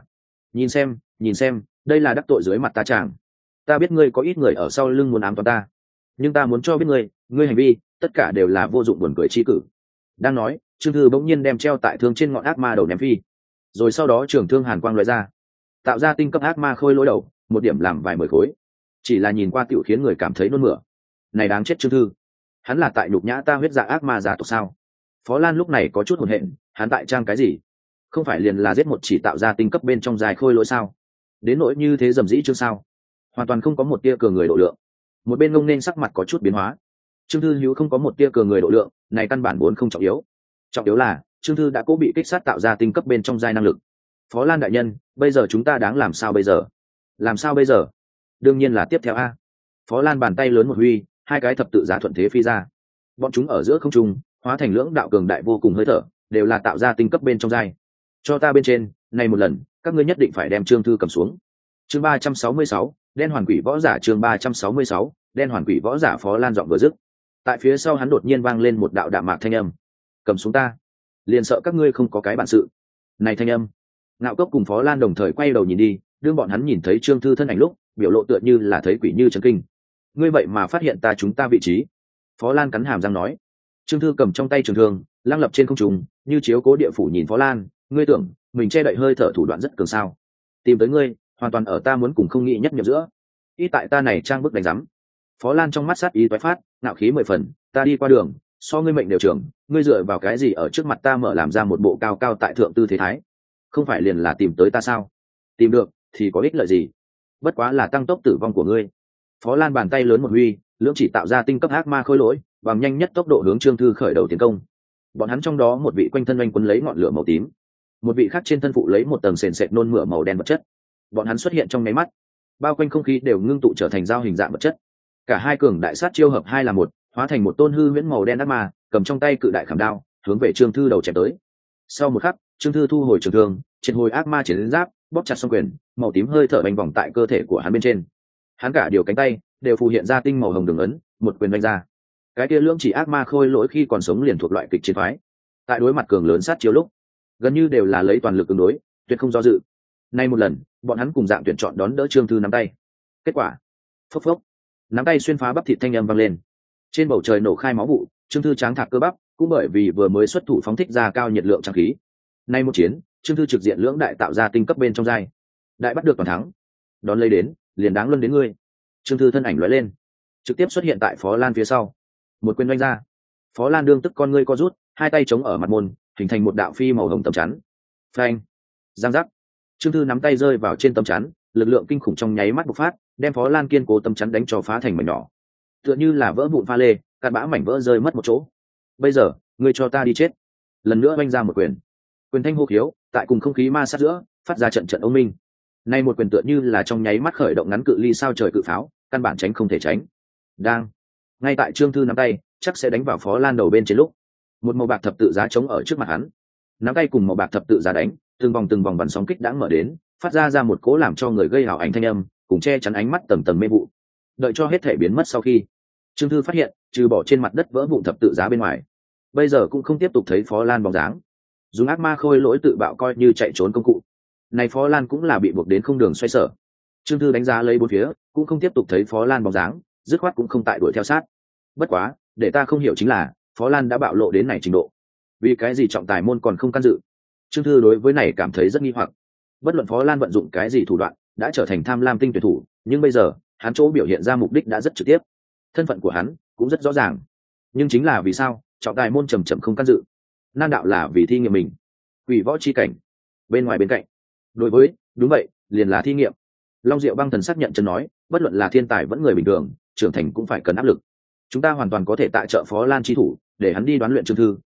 Nhìn xem, đây là đắc tội dưới mặt ta chàng. Ta biết ngươi có ít người ở sau lưng muốn ám toán ta, nhưng ta muốn cho biết ngươi hành vi tất cả đều là vô dụng buồn cười chi cử. Đang nói, Trương Thư bỗng nhiên đem treo tại thương trên ngọn ác ma đầu ném phi, rồi sau đó trường thương hàn quang lóe ra, tạo ra tinh cấp ác ma khôi lỗi đầu, một điểm làm vài 10 khối. Chỉ là nhìn qua tiểu khiến người cảm thấy nôn mửa. Này đáng chết Trương Thư, hắn là tại nhục nhã ta huyết dạ ác ma giả tộc sao? Phó Lan lúc này có chút hồn hện, hắn tại trang cái gì? Không phải liền là giết một chỉ tạo ra tinh cấp bên trong dài khôi lỗi sao? Đến nỗi như thế dầm dĩ chương sao? Hoàn toàn không có một tia cường người độ lượng. Một bên ngông nên sắc mặt có chút biến hóa. Trương Thư hữu không có một tia cường người độ lượng, này căn bản vốn không trọng yếu. Trọng yếu là Trương Thư đã cố bị kích sát tạo ra tinh cấp bên trong giai năng lực. Phó Lan đại nhân, bây giờ chúng ta đáng làm sao bây giờ? Làm sao bây giờ? Đương nhiên là tiếp theo a. Phó Lan bàn tay lớn một huy, hai cái thập tự giá thuận thế phi ra. Bọn chúng ở giữa không trung, hóa thành lưỡng đạo cường đại vô cùng hơi thở, đều là tạo ra tinh cấp bên trong giai. Cho ta bên trên, này một lần, các ngươi nhất định phải đem Trương Thư cầm xuống. Chương 366, đen hoàn quỷ võ giả. Chương 366, đen hoàn quỷ võ giả. Phó Lan giọng vừa dứt, tại phía sau hắn đột nhiên vang lên một đạo đạm mạc thanh âm: cầm xuống ta, liền sợ các ngươi không có cái bản sự. Này thanh âm, Ngạo Cốc cùng Phó Lan đồng thời quay đầu nhìn đi, đương bọn hắn nhìn thấy Trương Thư thân ảnh lúc, biểu lộ tựa như là thấy quỷ như chấn kinh. Ngươi vậy mà phát hiện chúng ta vị trí? Phó Lan cắn hàm răng nói. Trương Thư cầm trong tay trường thương, lăng lập trên không trung, như chiếu cố địa phủ nhìn Phó Lan. Ngươi tưởng mình che đậy hơi thở thủ đoạn rất cường sao? Tìm tới ngươi, hoàn toàn ở ta muốn cùng không nghĩ nhất nhập giữa. Ít tại ta này trang bức đánh rắm. Phó Lan trong mắt sát ý toái phát, ngạo khí 10 phần. Ta đi qua đường, so ngươi mệnh đều trưởng, ngươi dựa vào cái gì ở trước mặt ta mở làm ra một bộ cao cao tại thượng tư thế thái? Không phải liền là tìm tới ta sao? Tìm được thì có ích lợi gì? Bất quá là tăng tốc tử vong của ngươi. Phó Lan bàn tay lớn một huy, lưỡng chỉ tạo ra tinh cấp ác ma khôi lỗi, bằng nhanh nhất tốc độ hướng Trương Thư khởi đầu tiến công. Bọn hắn trong đó một vị quanh thân oanh quấn lấy ngọn lửa màu tím, một vị khác trên thân phụ lấy một tầng sền sệt nôn mửa màu đen vật chất. Bọn hắn xuất hiện trong nháy mắt, bao quanh không khí đều ngưng tụ trở thành dao hình dạng vật chất. Cả hai cường đại sát chiêu hợp hai là một, hóa thành một tôn hư huyễn màu đen ác ma, cầm trong tay cự đại khảm đao, hướng về Trương Thư đầu chém tới. Sau một khắc, Trương Thư thu hồi trường thương, triệt hồi ác ma chiến giáp, bóp chặt song quyền, màu tím hơi thở bành vòng tại cơ thể của hắn bên trên. Hắn cả điều cánh tay đều phù hiện ra tinh màu hồng đường ấn, một quyền đánh ra. Cái kia lưỡng chỉ ác ma khôi lỗi khi còn sống liền thuộc loại kịch chiến phái, tại đối mặt cường lớn sát chiếu lúc, gần như đều là lấy toàn lực ứng đối, tuyệt không do dự. Nay một lần, bọn hắn cùng dạng tuyển chọn đón đỡ Trương Thư nắm tay. Kết quả, phốc phốc, nắm tay xuyên phá bắp thịt thanh âm vang lên. Trên bầu trời nổ khai máu vụ, Trương Thư tráng thạc cơ bắp, cũng bởi vì vừa mới xuất thủ phóng thích ra cao nhiệt lượng trang khí. Nay một chiến, Trương Thư trực diện lưỡng đại tạo ra tinh cấp bên trong giai, đại bắt được toàn thắng. Đón lấy đến, liền đáng luân đến ngươi. Trương Thư thân ảnh lóe lên, trực tiếp xuất hiện tại Phó Lan phía sau, một quyền đánh ra. Phó Lan đương tức con ngươi co rút, hai tay chống ở mặt môn, hình thành một đạo phi màu hồng tấm chắn. Phanh, giang giác. Trương Thư nắm tay rơi vào trên tấm chắn, lực lượng kinh khủng trong nháy mắt bộc phát, đem Phó Lan kiên cố tấm chắn đánh cho phá thành mảnh nhỏ, tựa như là vỡ vụn pha lê, cát bã mảnh vỡ rơi mất một chỗ. Bây giờ, ngươi cho ta đi chết. Lần nữa oanh ra một quyền, quyền thanh hô khiếu, tại cùng không khí ma sát giữa, phát ra trận trận ông minh. Nay một quyền tựa như là trong nháy mắt khởi động ngắn cự ly sao trời cự pháo, căn bản tránh không thể tránh. Đang, ngay tại Trương Thư nắm tay chắc sẽ đánh vào Phó Lan đầu bên trên lúc, một màu bạc thập tự giá chống ở trước mặt hắn. Nắm tay cùng màu bạc thập tự giá đánh, từng vòng bắn sóng kích đã mở đến, phát ra một cỗ làm cho người gây ảo ảnh thanh âm, cùng che chắn ánh mắt tầng tầng mê vụ. Đợi cho hết thể biến mất sau khi, Trương Thư phát hiện, trừ bỏ trên mặt đất vỡ vụn thập tự giá bên ngoài, bây giờ cũng không tiếp tục thấy Phó Lan bóng dáng. Dùng ác ma khôi lỗi tự bạo coi như chạy trốn công cụ, này Phó Lan cũng là bị buộc đến không đường xoay sở. Trương Thư đánh giá lấy bốn phía, cũng không tiếp tục thấy Phó Lan bóng dáng, dứt khoát cũng không tại đuổi theo sát. Bất quá, để ta không hiểu chính là, Phó Lan đã bạo lộ đến này trình độ, vì cái gì trọng tài môn còn không can dự? Trương Thư đối với này cảm thấy rất nghi hoặc. Bất luận Phó Lan vận dụng cái gì thủ đoạn, đã trở thành tham lam tinh tuyển thủ, nhưng bây giờ, hắn chỗ biểu hiện ra mục đích đã rất trực tiếp, thân phận của hắn cũng rất rõ ràng. Nhưng chính là vì sao trọng tài môn chậm không can dự? Nan đạo là vì thi nghiệm mình. Quỷ võ chi cảnh, bên cạnh. Đối với, đúng vậy, liền là thi nghiệm. Long Diệu Băng thần xác nhận chân nói, bất luận là thiên tài vẫn người bình thường, trưởng thành cũng phải cần áp lực. Chúng ta hoàn toàn có thể tại trợ Phó Lan chi thủ, để hắn đi đoán luyện Trương Thư,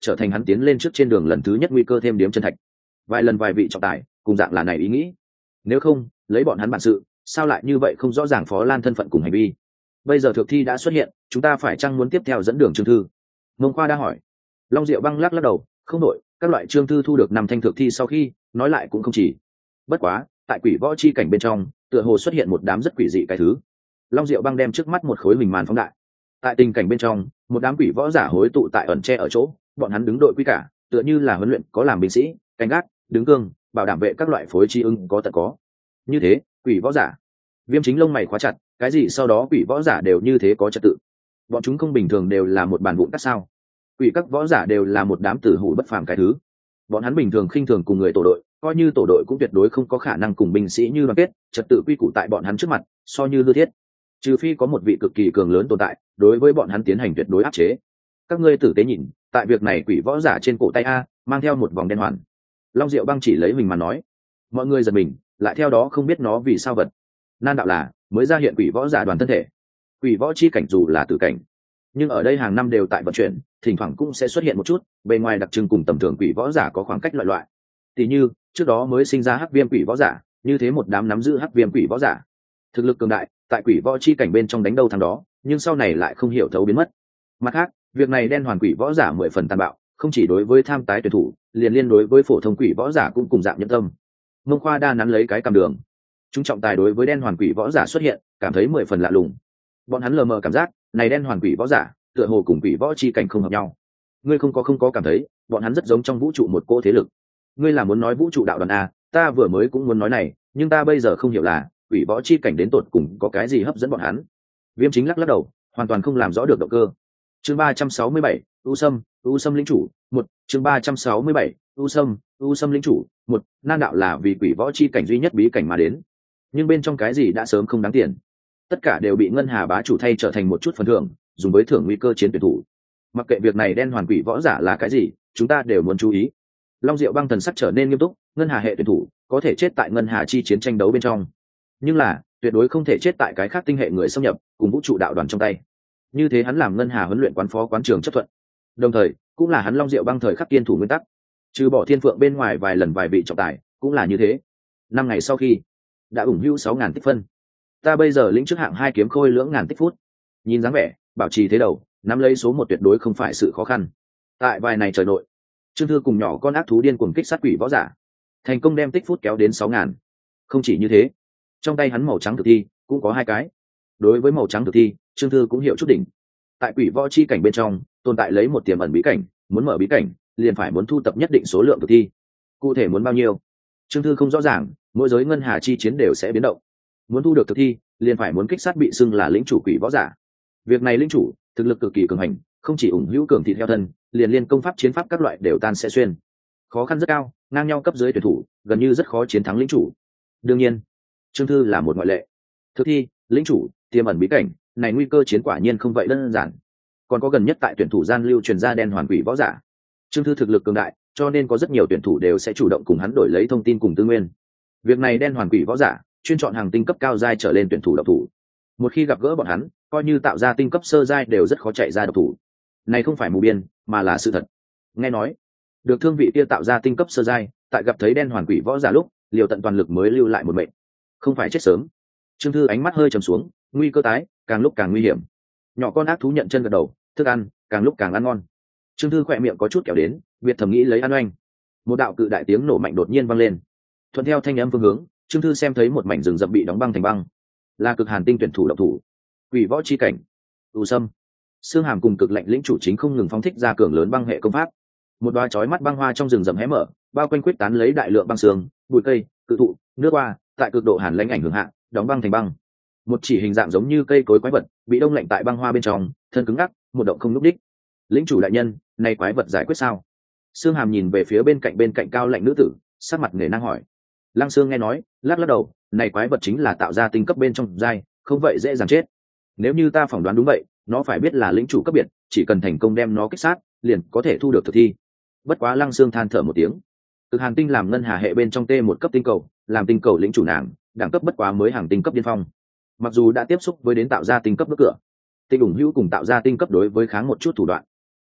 trở thành hắn tiến lên trước trên đường lần thứ nhất nguy cơ thêm điếm chân thạch. Vài lần vài vị trọng tài cùng dạng là này ý nghĩ, nếu không lấy bọn hắn bản sự sao lại như vậy không rõ ràng Phó Lan thân phận cùng hành vi. Bây giờ thực thi đã xuất hiện, chúng ta phải chăng muốn tiếp theo dẫn đường Trương Thư? Mông Khoa đã hỏi. Long Diệu Băng lắc đầu, không đội, các loại Trương Thư thu được 5 thanh thực thi sau khi nói lại cũng không chỉ. Bất quá tại quỷ võ chi cảnh bên trong tựa hồ xuất hiện một đám rất quỷ dị cái thứ. Long Diệu Băng đem trước mắt một khối hình màn phóng đại. Tại tình cảnh bên trong, một đám quỷ võ giả hối tụ tại ẩn tre ở chỗ, bọn hắn đứng đội quy cả, tựa như là huấn luyện có làm binh sĩ, canh gác, đứng cương, bảo đảm vệ các loại phối chi ưng có tận có. Như thế, quỷ võ giả. Viêm Chính lông mày khóa chặt, cái gì sau đó quỷ võ giả đều như thế có trật tự. Bọn chúng không bình thường đều là một bàn vụn cắt sao? Quỷ các võ giả đều là một đám tử hủ bất phàm cái thứ. Bọn hắn bình thường khinh thường cùng người tổ đội, coi như tổ đội cũng tuyệt đối không có khả năng cùng binh sĩ như đoàn kết, trật tự quy củ tại bọn hắn trước mặt, so như lưu thiết. Trừ phi có một vị cực kỳ cường lớn tồn tại, đối với bọn hắn tiến hành tuyệt đối áp chế. Các ngươi tử tế nhìn, tại việc này quỷ võ giả trên cổ tay a mang theo một vòng đen hoàn. Long Diệu Băng chỉ lấy mình mà nói. Mọi người giật mình, lại theo đó không biết nó vì sao vật. Nan đạo là mới ra hiện quỷ võ giả đoàn thân thể. Quỷ võ chi cảnh dù là tử cảnh, nhưng ở đây hàng năm đều tại vận chuyển, thỉnh thoảng cũng sẽ xuất hiện một chút bề ngoài đặc trưng cùng tầm thường quỷ võ giả có khoảng cách loại loại. Tỷ như trước đó mới sinh ra hắc viêm quỷ võ giả, như thế một đám nắm giữ hắc viêm quỷ võ giả, thực lực cường đại, tại quỷ võ chi cảnh bên trong đánh đâu thằng đó, nhưng sau này lại không hiểu thấu biến mất. Mặt khác, việc này đen hoàn quỷ võ giả 10 phần tàn bạo, không chỉ đối với tham tái tuyển thủ, liền liên đối với phổ thông quỷ võ giả cũng cùng dạng nhân tâm. Mông Khoa đa nắn lấy cái cầm đường. Chúng trọng tài đối với đen hoàn quỷ võ giả xuất hiện, cảm thấy 10 phần lạ lùng. Bọn hắn lờ mờ cảm giác, này đen hoàn quỷ võ giả, tựa hồ cùng quỷ võ chi cảnh không hợp nhau. Ngươi không có cảm thấy, bọn hắn rất giống trong vũ trụ một cỗ thế lực. Ngươi là muốn nói vũ trụ đạo đoàn a, ta vừa mới cũng muốn nói này, nhưng ta bây giờ không hiểu là quỷ võ chi cảnh đến tột cùng có cái gì hấp dẫn bọn hắn. Viêm Chính lắc đầu, hoàn toàn không làm rõ được động cơ. Chương 367, U Sâm lĩnh chủ, 1, chương 367, U Sâm lĩnh chủ, 1, nan đạo là vì quỷ võ chi cảnh duy nhất bí cảnh mà đến. Nhưng bên trong cái gì đã sớm không đáng tiền. Tất cả đều bị Ngân Hà bá chủ thay trở thành một chút phần thưởng, dùng với thưởng nguy cơ chiến tuyển thủ. Mặc kệ việc này đen hoàn quỷ võ giả là cái gì, chúng ta đều muốn chú ý. Long Diệu Băng thần sắc trở nên nghiêm túc, Ngân Hà hệ tuyển thủ có thể chết tại Ngân Hà chi chiến tranh đấu bên trong, nhưng là tuyệt đối không thể chết tại cái khác tinh hệ người xâm nhập cùng vũ trụ đạo đoàn trong tay. Như thế hắn làm Ngân Hà huấn luyện quán phó quán trường chấp thuận, đồng thời cũng là hắn Long Diệu Băng thời khắc kiên thủ nguyên tắc. Trừ bỏ Thiên Phượng bên ngoài vài lần vài vị trọng tài cũng là như thế. 5 ngày sau khi đã ủng hữu 6.000 tích phân, ta bây giờ lĩnh trước hạng 2 kiếm khôi lưỡng ngàn tích phút. Nhìn dáng vẻ bảo trì thế đầu, nắm lấy số 1 tuyệt đối không phải sự khó khăn. Tại vài này trời nội, Trương Thư cùng nhỏ con ác thú điên cuồng kích sát quỷ võ giả, thành công đem tích phút kéo đến 6.000. Không chỉ như thế, trong tay hắn màu trắng thực thi cũng có 2 cái. Đối với màu trắng thực thi, Trương Thư cũng hiểu chút đỉnh. Tại quỷ võ chi cảnh bên trong tồn tại lấy một tiềm ẩn bí cảnh, muốn mở bí cảnh liền phải muốn thu tập nhất định số lượng thực thi. Cụ thể muốn bao nhiêu, Trương Thư không rõ ràng, mỗi giới Ngân Hà chi chiến đều sẽ biến động. Muốn thu được thực thi liền phải muốn kích sát bị xưng là lĩnh chủ quỷ võ giả. Việc này lĩnh chủ thực lực cực kỳ cường hành, không chỉ ủng hữu cường thị theo thân, liền liên công pháp chiến pháp các loại đều tan sẽ xuyên. Khó khăn rất cao, ngang nhau cấp dưới tuyển thủ gần như rất khó chiến thắng lĩnh chủ. Đương nhiên Trương Thư là một ngoại lệ. Thực thi, lĩnh chủ, tiềm ẩn bí cảnh, này nguy cơ chiến quả nhiên không vậy đơn giản. Còn có gần nhất tại tuyển thủ gian lưu truyền ra đen hoàn quỷ võ giả. Trương Thư thực lực cường đại, cho nên có rất nhiều tuyển thủ đều sẽ chủ động cùng hắn đổi lấy thông tin cùng tư nguyên. Việc này đen hoàn quỷ võ giả chuyên chọn hàng tinh cấp cao giai trở lên tuyển thủ độc thủ. Một khi gặp gỡ bọn hắn, coi như tạo ra tinh cấp sơ giai đều rất khó chạy ra độc thủ. Này không phải mù biên, mà là sự thật. Nghe nói, được thương vị kia tạo ra tinh cấp sơ giai, tại gặp thấy đen hoàn quỷ võ giả lúc, liều tận toàn lực mới lưu lại một mệnh, không phải chết sớm. Trương Thư ánh mắt hơi trầm xuống, nguy cơ tái, càng lúc càng nguy hiểm. Nhỏ con ác thú nhận chân gật đầu, thức ăn càng lúc càng ăn ngon. Trương Thư khỏe miệng có chút kéo đến, việt thầm nghĩ lấy ăn oanh. Một đạo cự đại tiếng nổ mạnh đột nhiên vang lên. Thuận theo thanh âm phương hướng, Trương Thư xem thấy một mảnh rừng rậm bị đóng băng thành băng, là cực hàn tinh tuyển thủ độc thủ, quỷ võ chi cảnh. U Sâm, Xương Hàm cùng cực lạnh lĩnh chủ chính không ngừng phóng thích ra cường lớn băng hệ công pháp. Một đoá chói mắt băng hoa trong rừng rậm hé mở, bao quanh quyết tán lấy đại lượng băng sương, bụi cây, cự thụ, nước hoa, tại cực độ hàn lãnh ảnh hưởng hạ, đóng băng thành băng. Một chỉ hình dạng giống như cây cối quái vật, bị đông lạnh tại băng hoa bên trong, thân cứng ngắc, một động không núc đích. Lĩnh chủ đại nhân, này quái vật giải quyết sao? Xương Hàm nhìn về phía bên cạnh cao lạnh nữ tử, sắc mặt nể nang hỏi. Lăng Xương nghe nói, lắc đầu, này quái vật chính là tạo ra tinh cấp bên trong giai, không vậy dễ dàng chết. Nếu như ta phỏng đoán đúng vậy, nó phải biết là lĩnh chủ cấp biệt, chỉ cần thành công đem nó kích sát, liền có thể thu được thực thi. Bất quá Lăng Xương than thở một tiếng. Cực hàn tinh làm Ngân Hà hệ bên trong T1 cấp tinh cầu, làm tinh cầu lĩnh chủ nàng, đẳng cấp bất quá mới hàng tinh cấp điên phong. Mặc dù đã tiếp xúc với đến tạo ra tinh cấp bước cửa, tinh ủng hữu cùng tạo ra tinh cấp đối với kháng một chút thủ đoạn,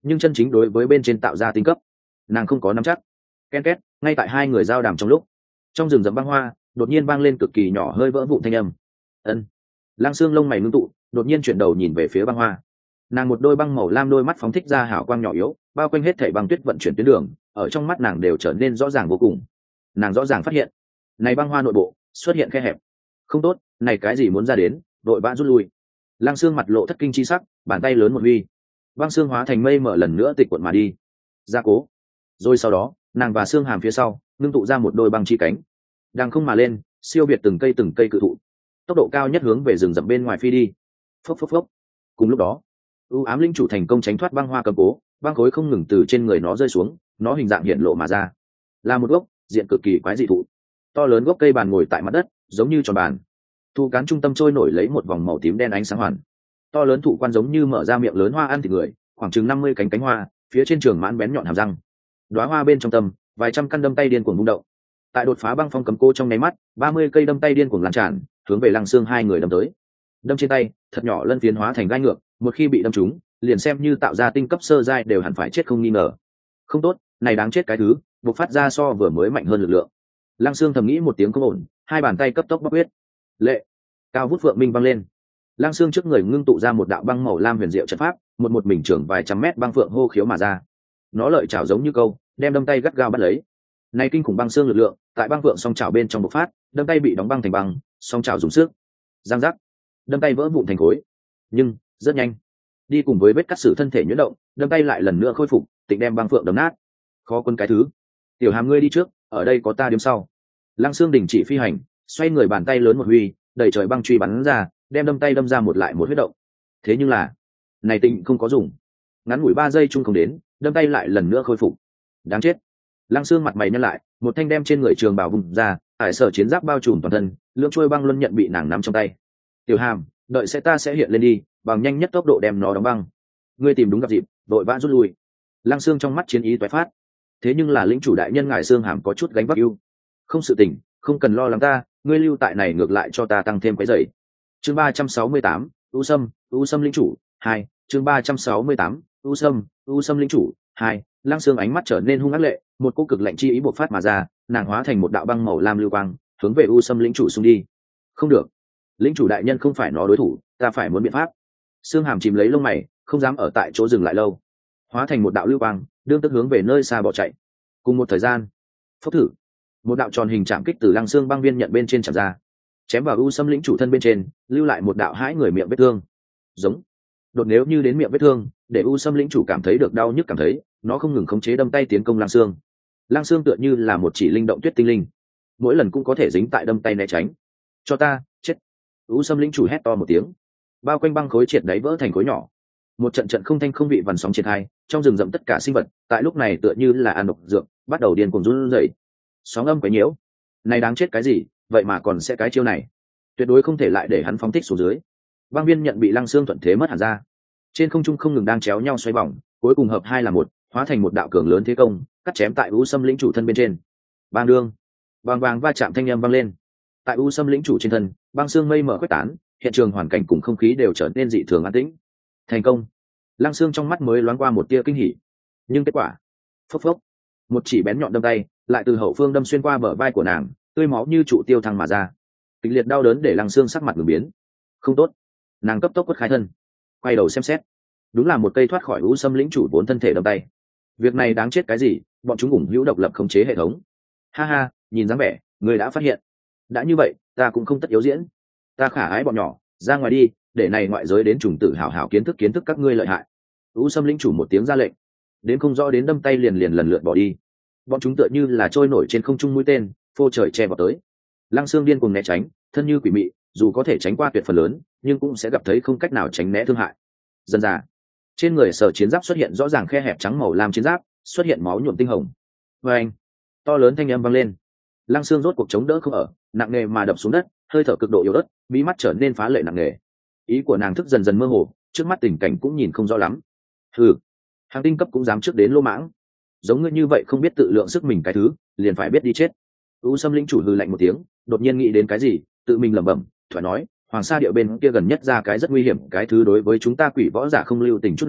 nhưng chân chính đối với bên trên tạo ra tinh cấp nàng không có nắm chắc. Ken két, ngay tại hai người giao đàm trong lúc, trong rừng rậm băng hoa đột nhiên vang lên cực kỳ nhỏ hơi vỡ vụn thanh âm. Ân. Lăng Xương lông mày ngưng tụ, đột nhiên chuyển đầu nhìn về phía băng hoa. Nàng một đôi băng màu lam đôi mắt phóng thích ra hào quang nhỏ yếu, bao quanh hết thảy băng tuyết vận chuyển tuyến đường, ở trong mắt nàng đều trở nên rõ ràng vô cùng. Nàng rõ ràng phát hiện, này băng hoa nội bộ xuất hiện khe hẹp. Không tốt, này cái gì muốn ra đến, đội vã rút lui. Lăng Xương mặt lộ thất kinh chi sắc, bàn tay lớn một huy, băng xương hóa thành mây mở lần nữa tịch cuộn mà đi. Gia cố. Rồi sau đó, nàng và xương hàm phía sau ngưng tụ ra một đôi băng chi cánh, đang không mà lên, siêu việt từng cây cự thụ, tốc độ cao nhất hướng về rừng rậm bên ngoài phi đi. Phốc phốc phốc. Cùng lúc đó, u ám linh chủ thành công tránh thoát băng hoa cầm cố, băng khối không ngừng từ trên người nó rơi xuống, nó hình dạng hiện lộ mà ra, là một gốc diện cực kỳ quái dị thụ. To lớn gốc cây bàn ngồi tại mặt đất, giống như tròn bàn. Thụ cán trung tâm trôi nổi lấy một vòng màu tím đen ánh sáng hoàn. To lớn thụ quan giống như mở ra miệng lớn hoa ăn thịt người, khoảng chừng 50 cánh hoa, phía trên trường mãn bén nhọn hàm răng. Đóa hoa bên trong tâm, vài trăm căn đâm tay điên cuồng rung động. Tại đột phá băng phong cấm cô trong nháy mắt, 30 cây đâm tay điên cuồng lan tràn, hướng về Lăng Xương hai người đâm tới. Đâm trên tay, thật nhỏ lân phiến hóa thành gai ngược, một khi bị đâm trúng, liền xem như tạo ra tinh cấp sơ giai đều hẳn phải chết không nghi ngờ. Không tốt, này đáng chết cái thứ, bộc phát ra so vừa mới mạnh hơn lực lượng. Lăng Xương thầm nghĩ một tiếng không ổn, hai bàn tay cấp tốc bóc huyết. Lệ, cao vút vượng minh vang lên. Lăng Xương trước người ngưng tụ ra một đạo băng màu lam huyền diệu trận pháp, một mình trưởng vài trăm mét băng phượng hô khiếu mà ra. Nó lợi chảo giống như câu, đem đâm tay gắt gao bắt lấy. Này kinh khủng băng xương lực lượng, tại băng phượng song chảo bên trong bộc phát, đâm tay bị đóng băng thành băng, song chảo dùng sức, giang giác, đâm tay vỡ vụn thành khối. Nhưng rất nhanh, đi cùng với vết cắt sử thân thể nhuyễn động, đâm tay lại lần nữa khôi phục, tịnh đem băng phượng đấm nát. Khó quân cái thứ, tiểu hàm ngươi đi trước, ở đây có ta đếm sau. Lăng Xương đình chỉ phi hành, xoay người bàn tay lớn một huy, đầy trời băng truy bắn ra, đem đâm tay đâm ra một lại một huyết động. Thế nhưng là, này tịnh không có dùng. Ngắn ngủi 3 giây chung không đến, đâm tay lại lần nữa khôi phục. Đáng chết. Lăng Xương mặt mày nhăn lại, một thanh đem trên người trường bào vùng ra, hải sở chiến giáp bao trùm toàn thân, lưỡng trôi băng luân nhận bị nàng nắm trong tay. Tiểu hàm, đợi ta sẽ hiện lên đi, bằng nhanh nhất tốc độ đem nó đóng băng. Ngươi tìm đúng gặp dịp, đội vã rút lui. Lăng Xương trong mắt chiến ý toái phát. Thế nhưng là lĩnh chủ đại nhân ngài xương hàm có chút gánh vác ưu. Không sự tình, không cần lo lắng ta, ngươi lưu tại này ngược lại cho ta tăng thêm cái dậy. Chương 368, U Sâm lĩnh chủ 2, chương 368, U Sâm lĩnh chủ 2. Lăng Xương ánh mắt trở nên hung ác lệ, một cỗ cực lạnh chi ý bộc phát mà ra, nàng hóa thành một đạo băng màu lam lưu quang, hướng về U Sâm lĩnh chủ xung đi. Không được, lĩnh chủ đại nhân không phải nó đối thủ, ta phải muốn biện pháp. Xương hàm chìm lấy lông mày, không dám ở tại chỗ dừng lại lâu, hóa thành một đạo lưu quang, đương tức hướng về nơi xa bỏ chạy. Cùng một thời gian, phốc thử, một đạo tròn hình chạm kích từ Lăng Xương băng viên nhận bên trên chạm ra, chém vào U Sâm lĩnh chủ thân bên trên, lưu lại một đạo hãi người miệng vết thương. Giống, đột nếu như đến miệng vết thương, để U Sâm lĩnh chủ cảm thấy được đau nhức cảm thấy, nó không ngừng khống chế đâm tay tiến công Lăng Xương. Lăng Xương tựa như là một chỉ linh động tuyết tinh linh, mỗi lần cũng có thể dính tại đâm tay né tránh. Cho ta chết. U Sâm lĩnh chủ hét to một tiếng, bao quanh băng khối triệt đáy vỡ thành khối nhỏ. Một trận trận không thanh không vị vằn sóng triển khai, trong rừng rậm tất cả sinh vật tại lúc này tựa như là ăn độc dược, bắt đầu điên cuồng run rẩy. Sóng âm quấy nhiễu, này đáng chết cái gì, vậy mà còn sẽ cái chiêu này, tuyệt đối không thể lại để hắn phóng thích xuống dưới. Băng viên nhận bị Lăng Xương thuận thế mất hẳn ra, trên không trung không ngừng đang chéo nhau xoay vòng, cuối cùng hợp hai là một, hóa thành một đạo cường lớn thế công, cắt chém tại U Sâm lĩnh chủ thân bên trên. Bang đương, vàng vàng va chạm thanh âm vang lên. Tại U Sâm lĩnh chủ trên thân, băng xương mây mở khuếch tán, hiện trường hoàn cảnh cùng không khí đều trở nên dị thường an tĩnh. Thành công. Lăng Xương trong mắt mới loáng qua một tia kinh hỉ, nhưng kết quả, phốc phốc, một chỉ bén nhọn đâm tay lại từ hậu phương đâm xuyên qua bờ vai của nàng, tươi máu như trụ tiêu thăng mà ra. Kịch liệt đau đớn để Lăng Xương sắc mặt ngừng biến. Không tốt. Nàng cấp tốc quất khai thân, quay đầu xem xét, đúng là một cây thoát khỏi U Sâm lĩnh chủ vốn thân thể đâm tay. Việc này đáng chết cái gì, bọn chúng ủng hữu độc lập khống chế hệ thống. Ha ha, nhìn dáng vẻ người đã phát hiện. Đã như vậy ta cũng không tất yếu diễn, ta khả ái bọn nhỏ, ra ngoài đi, để này ngoại giới đến trùng tử hảo hảo kiến thức các ngươi lợi hại. U Sâm lĩnh chủ một tiếng ra lệnh, đến không rõ đến đâm tay liền lần lượt bỏ đi. Bọn chúng tựa như là trôi nổi trên không trung mũi tên, phô trời che vào tới. Lăng Xương điên cuồng né tránh, thân như quỷ mị, dù có thể tránh qua tuyệt phần lớn, nhưng cũng sẽ gặp thấy không cách nào tránh né thương hại. Dần dà, trên người Sở chiến giáp xuất hiện rõ ràng khe hẹp trắng màu lam chiến giáp, xuất hiện máu nhuộm tinh hồng. Và anh, to lớn thanh âm vang lên. Lăng Xương rốt cuộc chống đỡ không ở, nặng nề mà đập xuống đất, hơi thở cực độ yếu ớt, mí mắt trở nên phá lệ nặng nề. Ý của nàng thức dần dần mơ hồ, trước mắt tình cảnh cũng nhìn không rõ lắm. Hừ, hàng tinh cấp cũng dám trước đến lô mãng, giống ngươi như vậy không biết tự lượng sức mình cái thứ, liền phải biết đi chết. U Sâm lĩnh chủ hừ lạnh một tiếng, đột nhiên nghĩ đến cái gì, tự mình lẩm bẩm, thoải nói, Hoàng Sa Điệu bên kia gần nhất ra cái rất nguy hiểm, cái thứ đối với chúng ta quỷ võ giả không lưu tình chút nào,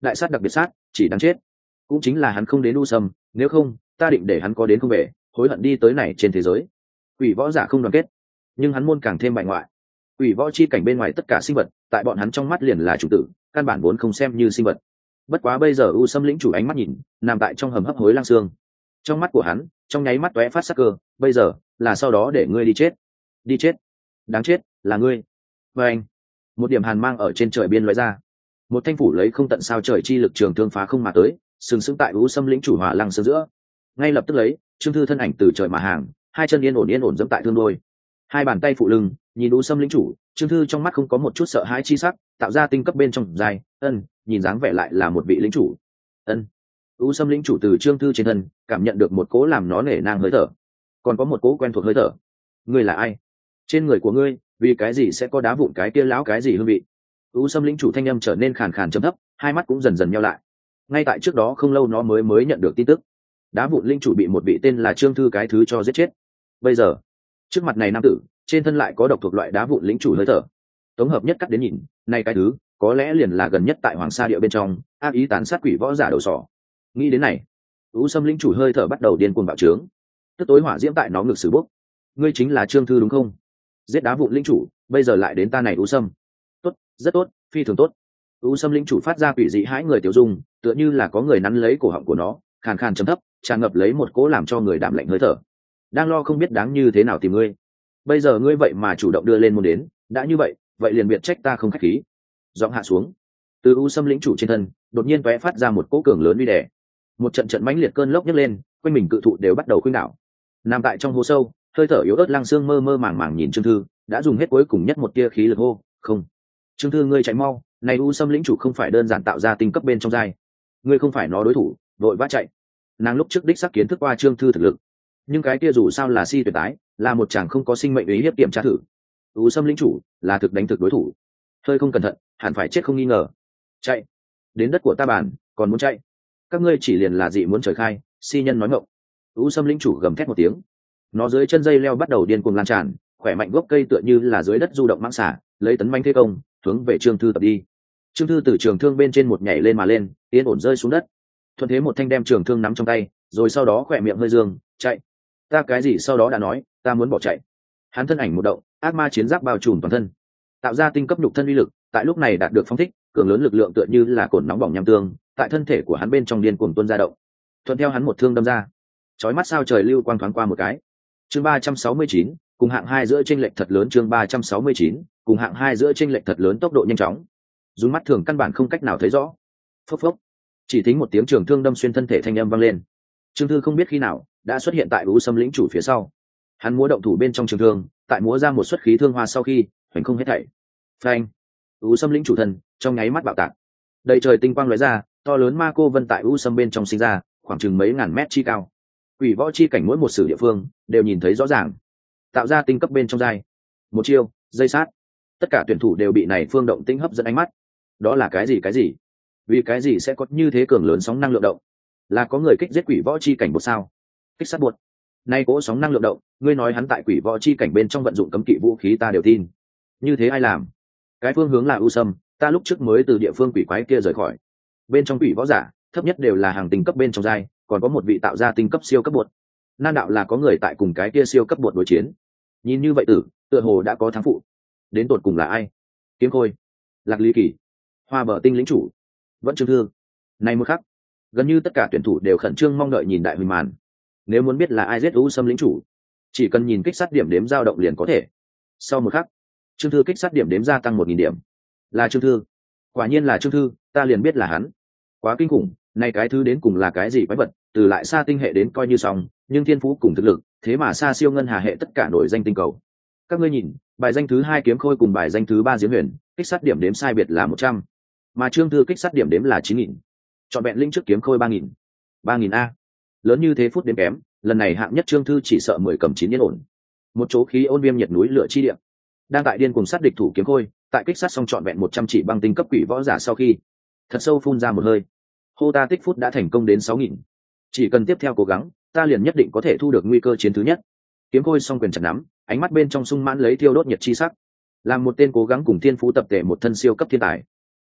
đại sát đặc biệt sát, chỉ đáng chết. Cũng chính là hắn không đến U Sâm, nếu không ta định để hắn có đến không về, hối hận đi tới này trên thế giới. Quỷ võ giả không đoàn kết, nhưng hắn môn càng thêm bại ngoại. Quỷ võ chi cảnh bên ngoài tất cả sinh vật, tại bọn hắn trong mắt liền là chủ tử, căn bản vốn không xem như sinh vật. Bất quá bây giờ U Sâm lĩnh chủ ánh mắt nhìn, nằm tại trong hầm hấp hối lang xương. Trong mắt của hắn, trong nháy mắt tóe phát sắc cơ, bây giờ là sau đó để ngươi đi chết. Đi chết. Đáng chết, là ngươi. Và anh, một điểm hàn mang ở trên trời biên lóe ra. Một thanh phủ lấy không tận sao trời chi lực trường thương phá không mà tới, sừng sững tại U Sâm lĩnh chủ hỏa lăng xương giữa. Ngay lập tức lấy, Trương Thư thân ảnh từ trời mà hàng, hai chân yên ổn dẫm tại thương đôi, hai bàn tay phụ lưng, nhìn U Sâm lĩnh chủ, Trương Thư trong mắt không có một chút sợ hãi chi sắc, tạo ra tinh cấp bên trong dài, nhìn dáng vẻ lại là một vị lĩnh chủ. U Sâm lĩnh chủ từ Trương Thư trên thân cảm nhận được một cố làm nó nể nang hơi thở, còn có một cố quen thuộc hơi thở. Ngươi là ai? Trên người của ngươi vì cái gì sẽ có đá vụn cái kia lão cái gì hương vị? U Sâm lĩnh chủ thanh âm trở nên khàn khàn trầm thấp, hai mắt cũng dần dần nheo lại. Ngay tại trước đó không lâu nó mới nhận được tin tức, đá vụn linh chủ bị một vị tên là Trương Thư cái thứ cho giết chết. Bây giờ trước mặt này nam tử trên thân lại có độc thuộc loại đá vụn lĩnh chủ hơi thở. Tổng hợp nhất cắt đến nhìn, này cái thứ có lẽ liền là gần nhất tại Hoàng Sa địa bên trong ác ý tàn sát quỷ võ giả đầu sỏ. Nghĩ đến này, U Sâm lĩnh chủ hơi thở bắt đầu điên cuồng bạo trướng, tức tối hỏa diễm tại nó ngực sử bốc. Ngươi chính là Trương Thư đúng không? Giết đá vụn lĩnh chủ, bây giờ lại đến ta này U Sâm. Tốt, rất tốt, phi thường tốt. U Sâm lĩnh chủ phát ra quỷ dị hãi người tiểu dung, tựa như là có người nắn lấy cổ họng của nó, khàn khàn trầm thấp, tràn ngập lấy một cỗ làm cho người đảm lạnh hơi thở. Đang lo không biết đáng như thế nào tìm ngươi, bây giờ ngươi vậy mà chủ động đưa lên môn đến, đã như vậy, vậy liền biệt trách ta không khách khí. Giọng hạ xuống, từ U Sâm lĩnh chủ trên thân đột nhiên tóe phát ra một cỗ cường lớn uy đè, một trận trận mãnh liệt cơn lốc nhấc lên, quanh mình cự thụ đều bắt đầu khuynh đảo. Nằm tại trong hố sâu, hơi thở yếu ớt lăng xương mơ mơ màng màng nhìn Trương Thư, đã dùng hết cuối cùng nhất một tia khí lực hô, không. Trương Thư, ngươi chạy mau, này U Sâm lĩnh chủ không phải đơn giản tạo ra tinh cấp bên trong giai, ngươi không phải nó đối thủ, vội vã chạy. Nàng lúc trước đích xác kiến thức qua Trương Thư thực lực, nhưng cái kia dù sao là si tuyệt tái, là một chàng không có sinh mệnh ý hiếp kiểm tra thử. U Sâm lĩnh chủ là thực đánh thực đối thủ, hơi không cẩn thận hẳn phải chết không nghi ngờ. Chạy đến đất của ta bản còn muốn chạy, các ngươi chỉ liền là dị muốn trời khai, si nhân nói ngọng. U Sâm lĩnh chủ gầm thét một tiếng, nó dưới chân dây leo bắt đầu điên cuồng lan tràn, khỏe mạnh gốc cây tựa như là dưới đất du động mãng xả, lấy tấn manh thế công hướng về Trương Thư tập đi. Trương Thư từ trường thương bên trên một nhảy lên mà lên, yên ổn rơi xuống đất, thuận thế một thanh đem trường thương nắm trong tay, rồi sau đó khỏe miệng hơi dương, chạy. Ta cái gì sau đó đã nói, ta muốn bỏ chạy. Hắn thân ảnh một động, ác ma chiến giáp bao trùm toàn thân, tạo ra tinh cấp nhục thân uy lực, tại lúc này đạt được phong thích, cường lớn lực lượng tựa như là cồn nóng bỏng nham tương, tại thân thể của hắn bên trong điên cuồng tuôn ra động. Thuận theo hắn một thương đâm ra, chói mắt sao trời lưu quang thoáng qua một cái. Chương 369, cùng hạng hai giữa chênh lệch thật lớn. Chương 369, cùng hạng hai giữa chênh lệch thật lớn, tốc độ nhanh chóng, dùng mắt thường căn bản không cách nào thấy rõ. Phốc phốc, chỉ thính một tiếng trường thương đâm xuyên thân thể thanh âm vang lên. Trương Thư không biết khi nào đã xuất hiện tại U Sâm lĩnh chủ phía sau, hắn múa động thủ bên trong trường thương, tại múa ra một xuất khí thương hoa sau khi hoành không hết thảy. Phanh, U Sâm lĩnh chủ thân trong nháy mắt bạo tạc, đầy trời tinh quang lóe ra, to lớn ma cô vân tại U Sâm bên trong sinh ra, khoảng chừng mấy ngàn mét chi cao. Quỷ võ chi cảnh mỗi một sử địa phương đều nhìn thấy rõ ràng, tạo ra tinh cấp bên trong giai, một chiêu dây sát, tất cả tuyển thủ đều bị này phương động tĩnh hấp dẫn ánh mắt. Đó là cái gì? Vì cái gì sẽ có như thế cường lớn sóng năng lượng động? Là có người kích giết quỷ võ chi cảnh bột sao? Kích sát bột? Nay cỗ sóng năng lượng động, ngươi nói hắn tại quỷ võ chi cảnh bên trong vận dụng cấm kỵ vũ khí ta đều tin. Như thế ai làm? Cái phương hướng là U Sâm, ta lúc trước mới từ địa phương quỷ quái kia rời khỏi. Bên trong quỷ võ giả, thấp nhất đều là hàng tinh cấp bên trong giai, còn có một vị tạo ra tinh cấp siêu cấp bột. Nan đạo là có người tại cùng cái kia siêu cấp bột đối chiến. Nhìn như vậy tựa hồ đã có thắng phụ. Đến tột cùng là ai? Kiếm Khôi, Lạc Lý Kỳ, Hoa Bờ Tinh lĩnh chủ, vẫn Trương Thư. Này một khắc, gần như tất cả tuyển thủ đều khẩn trương mong đợi nhìn đại huỳnh màn. Nếu muốn biết là ai giết U Sâm lĩnh chủ, chỉ cần nhìn kích sát điểm đếm dao động liền có thể. Sau một khắc, Trương Thư kích sát điểm đếm gia tăng 1000 điểm. Là Trương Thư, quả nhiên là Trương Thư, ta liền biết là hắn. Quá kinh khủng, này cái thứ đến cùng là cái gì quái vật, từ lại xa tinh hệ đến coi như xong, nhưng thiên phú cùng thực lực, thế mà xa siêu ngân hà hệ tất cả nổi danh tinh cầu. Các ngươi nhìn, bài danh thứ 2 Kiếm Khôi cùng bài danh thứ 3 Diễm Huyền, kích sát điểm đếm sai biệt là 100, mà Trương Thư kích sát điểm đếm là 9000. Chọn vẹn linh trước Kiếm Khôi 3000. 3000 a. Lớn như thế phút đếm kém, lần này hạng nhất Trương Thư chỉ sợ 10 cầm 9 yên ổn. Một chỗ khí ôn viêm nhiệt núi lửa chi địa, đang tại điên cùng sát địch thủ Kiếm Khôi, tại kích sát xong chọn vẹn 100 chỉ băng tinh cấp quỷ võ giả sau khi, thật sâu phun ra một hơi. Hô, ta tích phút đã thành công đến 6000. Chỉ cần tiếp theo cố gắng, ta liền nhất định có thể thu được nguy cơ chiến thứ nhất. Kiếm Khôi song quyền chặt nắm, ánh mắt bên trong sung mãn lấy thiêu đốt nhiệt chi sắc. Làm một tên cố gắng cùng thiên phú tập tệ một thân siêu cấp thiên tài,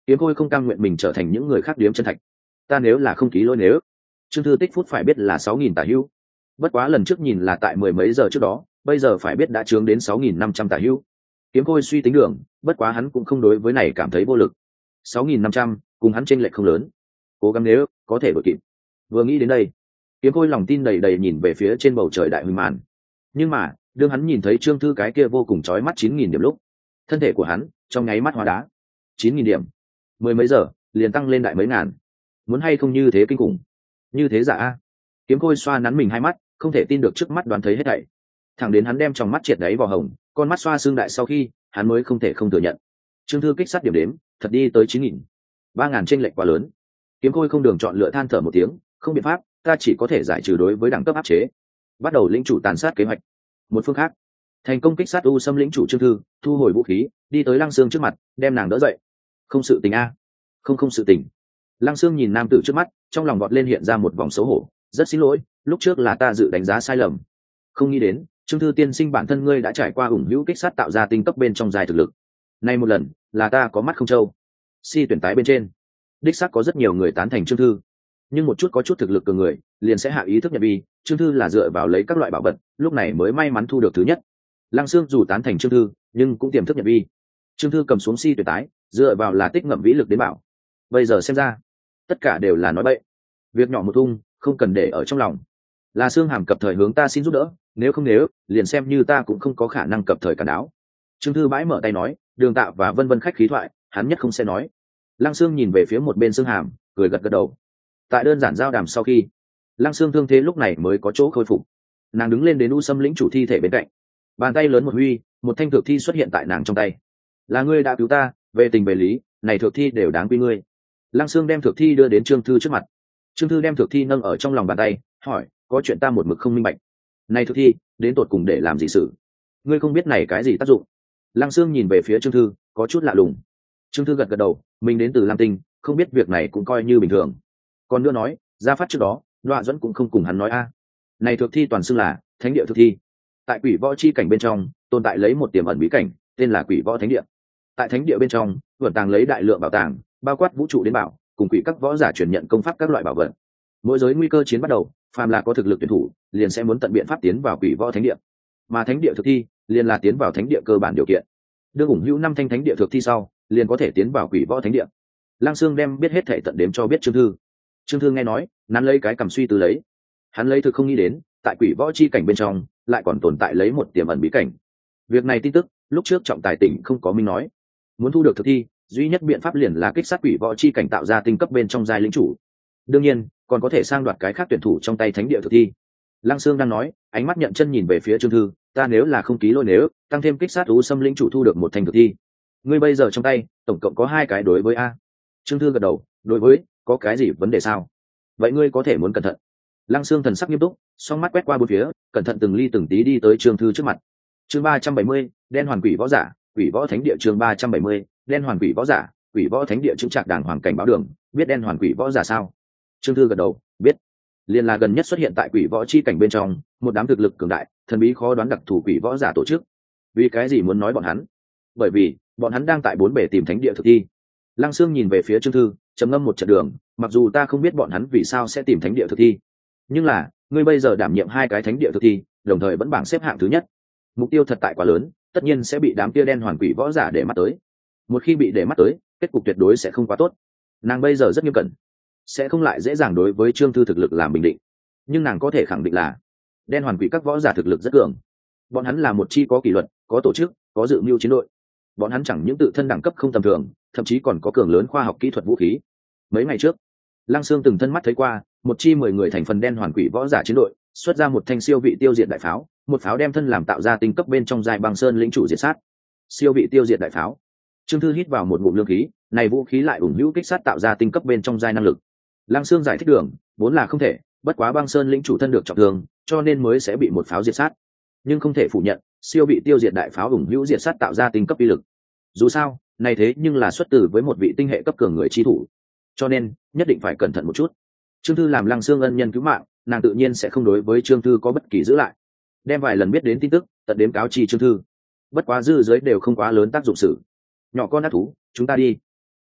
Kiếm Khôi không cam nguyện mình trở thành những người khác điếm chân thạch. Ta nếu là không ký lỗi nếu. Trương Thư tích phút phải biết là 6.000 tả hữu. Bất quá lần trước nhìn là tại 10 mấy giờ trước đó, bây giờ phải biết đã chướng đến 6.500 tả hữu. Kiếm Khôi suy tính đường, bất quá hắn cũng không đối với này cảm thấy vô lực. 6.500, cùng hắn chênh lệch không lớn. Cố gắng nếu có thể đuổi kịp. Vừa nghĩ đến đây, Kiếm Khôi lòng tin đầy đầy nhìn về phía trên bầu trời đại huy màn. Nhưng mà, đương hắn nhìn thấy Trương Thư cái kia vô cùng chói mắt 9.000 điểm lúc, thân thể của hắn trong nháy mắt hóa đá. 9.000 điểm, 10 mấy giờ liền tăng lên đại mấy ngàn. Muốn hay không như thế kinh khủng, như thế giả a. Kiếm Khôi xoa nắn mình hai mắt, không thể tin được trước mắt đoán thấy hết thảy. Thẳng đến hắn đem trong mắt triệt đáy vào hồng, con mắt xoa xương đại sau khi, hắn mới không thể không thừa nhận. Trương Thư kích sát điểm đếm, thật đi tới 9.000. 3.000 chênh lệch quá lớn. Kiếm Khôi không đường chọn lựa than thở một tiếng, không biện pháp, ta chỉ có thể giải trừ đối với đẳng cấp áp chế. Bắt đầu lĩnh chủ tàn sát kế hoạch. Một phương khác, thành công kích sát U Sâm lĩnh chủ Trương Thư, thu hồi vũ khí, đi tới Lăng Sương trước mặt, đem nàng đỡ dậy. Không sự tình a. Không sự tình. Lăng Sương nhìn nam tử trước mắt, trong lòng vọt lên hiện ra một vòng xấu hổ, rất xin lỗi, lúc trước là ta dự đánh giá sai lầm. Không nghĩ đến, Trương Thư tiên sinh bản thân ngươi đã trải qua ủng hữu kích sát tạo ra tinh cấp bên trong dài thực lực. Nay một lần, là ta có mắt không trâu. Si tuyển tái bên trên, đích xác có rất nhiều người tán thành Trương Thư, nhưng một chút có chút thực lực cường người, liền sẽ hạ ý thức nhận vi, Trương Thư là dựa vào lấy các loại bảo vật, lúc này mới may mắn thu được thứ nhất. Lăng Sương dù tán thành Trương Thư, nhưng cũng tiềm thức nhận vi. Trương Thư cầm xuống si tuyển tái, dựa vào là tích ngậm vĩ lực đến bảo. Bây giờ xem ra, tất cả đều là nói bậy. Việc nhỏ một thung, không cần để ở trong lòng. Là Sương Hàm cập thời hướng ta xin giúp đỡ, nếu không nếu, liền xem như ta cũng không có khả năng cập thời cản đáo. Trương Thư bãi mở tay nói, Đường Tạo và vân vân khách khí thoại, hắn nhất không sẽ nói. Lăng Sương nhìn về phía một bên Sương Hàm, cười gật gật đầu. Tại đơn giản giao đàm sau khi, Lăng Sương thương thế lúc này mới có chỗ khôi phục. Nàng đứng lên đến U Sâm lĩnh chủ thi thể bên cạnh, bàn tay lớn một huy, một thanh thực thi xuất hiện tại nàng trong tay. Là ngươi đã cứu ta, về tình về lý, này thực thi đều đáng quý ngươi. Lăng Sương đem thực thi đưa đến Trương Thư trước mặt. Trương Thư đem thực thi nâng ở trong lòng bàn tay, hỏi, có chuyện ta một mực không minh bạch. Này thực thi, đến tột cùng để làm gì sự? Ngươi không biết này cái gì tác dụng? Lăng Sương nhìn về phía Trương Thư, có chút lạ lùng. Trương Thư gật gật đầu, mình đến từ Lam Tinh, không biết việc này cũng coi như bình thường. Còn nữa nói, ra phát trước đó, Đoạ Duẫn cũng không cùng hắn nói a. Này thực thi toàn xưng là thánh địa thực thi. Tại Quỷ Võ chi cảnh bên trong, tồn tại lấy một tiềm ẩn bí cảnh, tên là Quỷ Võ Thánh Địa. Tại Thánh Địa bên trong, vườn tàng lấy đại lượng bảo tàng, bao quát vũ trụ đến bảo, cùng quỷ các võ giả truyền nhận công pháp các loại bảo vật. Mỗi giới nguy cơ chiến bắt đầu, phàm là có thực lực tuyển thủ, liền sẽ muốn tận biện pháp tiến vào Quỷ Võ Thánh Địa. Mà Thánh Địa thực thi, liền là tiến vào Thánh Địa cơ bản điều kiện. Đưa ủng hữu 5 thanh Thánh Địa thực thi sau, liền có thể tiến vào Quỷ Võ Thánh Địa. Lăng Sương đem biết hết thảy tận đếm cho biết Trương Thư. Trương Thư nghe nói, nắn lấy cái cầm suy tư lấy. Hắn lấy thực không nghĩ đến, tại Quỷ Võ chi cảnh bên trong, lại còn tồn tại lấy một tiềm ẩn bí cảnh. Việc này tin tức, lúc trước trọng tài tỉnh không có minh nói. Muốn thu được thực thi, duy nhất biện pháp liền là kích sát Quỷ Võ chi cảnh tạo ra tinh cấp bên trong giai lĩnh chủ. Đương nhiên, còn có thể sang đoạt cái khác tuyển thủ trong tay Thánh Địa thực thi. Lăng Sương đang nói, ánh mắt nhận chân nhìn về phía Trương Thư, ta nếu là không ký lỗi nếu, tăng thêm kích sát U Sâm lĩnh chủ thu được một thành thực thi. Ngươi bây giờ trong tay, tổng cộng có 2 cái đối với a. Trương Thư gật đầu, đối với, có cái gì vấn đề sao? Vậy ngươi có thể muốn cẩn thận. Lăng Sương thần sắc nghiêm túc, song mắt quét qua bốn phía, cẩn thận từng ly từng tí đi tới Trương Thư trước mặt. Chương 370, đen hoàn quỷ võ giả, Quỷ Võ Thánh Địa chương 370, đen hoàn quỷ võ giả, Quỷ Võ Thánh Địa chứng trạc đàng hoàng cảnh báo đường, biết đen hoàn quỷ võ giả sao? Trương Thư gật đầu, biết. Liên là gần nhất xuất hiện tại Quỷ Võ chi cảnh bên trong, một đám thực lực cường đại, thần bí khó đoán đặc thù quỷ võ giả tổ chức. Vì cái gì muốn nói bọn hắn? Bởi vì, bọn hắn đang tại 4 bể tìm Thánh Địa thực thi. Lăng Sương nhìn về phía Trương Thư, trầm ngâm một trận đường, mặc dù ta không biết bọn hắn vì sao sẽ tìm Thánh Địa thực thi, nhưng là, ngươi bây giờ đảm nhiệm 2 cái Thánh Địa thực thi, đồng thời vẫn bảng xếp hạng thứ nhất. Mục tiêu thật tại quá lớn, tất nhiên sẽ bị đám kia đen hoàn quỷ võ giả để mắt tới. Một khi bị để mắt tới, kết cục tuyệt đối sẽ không quá tốt. Nàng bây giờ rất nghiêm cẩn, sẽ không lại dễ dàng đối với Trương Thư thực lực làm bình định. Nhưng nàng có thể khẳng định là, đen hoàn quỷ các võ giả thực lực rất cường. Bọn hắn là một chi có kỷ luật, có tổ chức, có dự mưu chiến đội. Bọn hắn chẳng những tự thân đẳng cấp không tầm thường, thậm chí còn có cường lớn khoa học kỹ thuật vũ khí. Mấy ngày trước, Lăng Sương từng thân mắt thấy qua, một chi 10 người thành phần đen hoàn quỷ võ giả chiến đội, xuất ra một thanh siêu vị tiêu diệt đại pháo, một pháo đem thân làm tạo ra tinh cấp bên trong giai băng sơn lĩnh chủ diệt sát. Siêu vị tiêu diệt đại pháo. Trương Thư hít vào một ngụm lương khí, này vũ khí lại ủng hữu kích sát tạo ra tinh cấp bên trong giai năng lực. Lăng Sương giải thích đường, vốn là không thể, bất quá băng sơn lĩnh chủ thân được trọng thương, cho nên mới sẽ bị một pháo diệt sát. Nhưng không thể phủ nhận, siêu vị tiêu diệt đại pháo ủng hữu diệt sát tạo ra tinh cấp uy lực. Dù sao, này thế nhưng là xuất từ với một vị tinh hệ cấp cường người chi thủ, cho nên nhất định phải cẩn thận một chút. Trương Thư làm Lăng Sương ân nhân cứu mạng, nàng tự nhiên sẽ không đối với Trương Thư có bất kỳ giữ lại. Đem vài lần biết đến tin tức, tận đếm cáo chi Trương Thư. Bất quá dư giới đều không quá lớn tác dụng sự. Nhỏ con ác thú, chúng ta đi.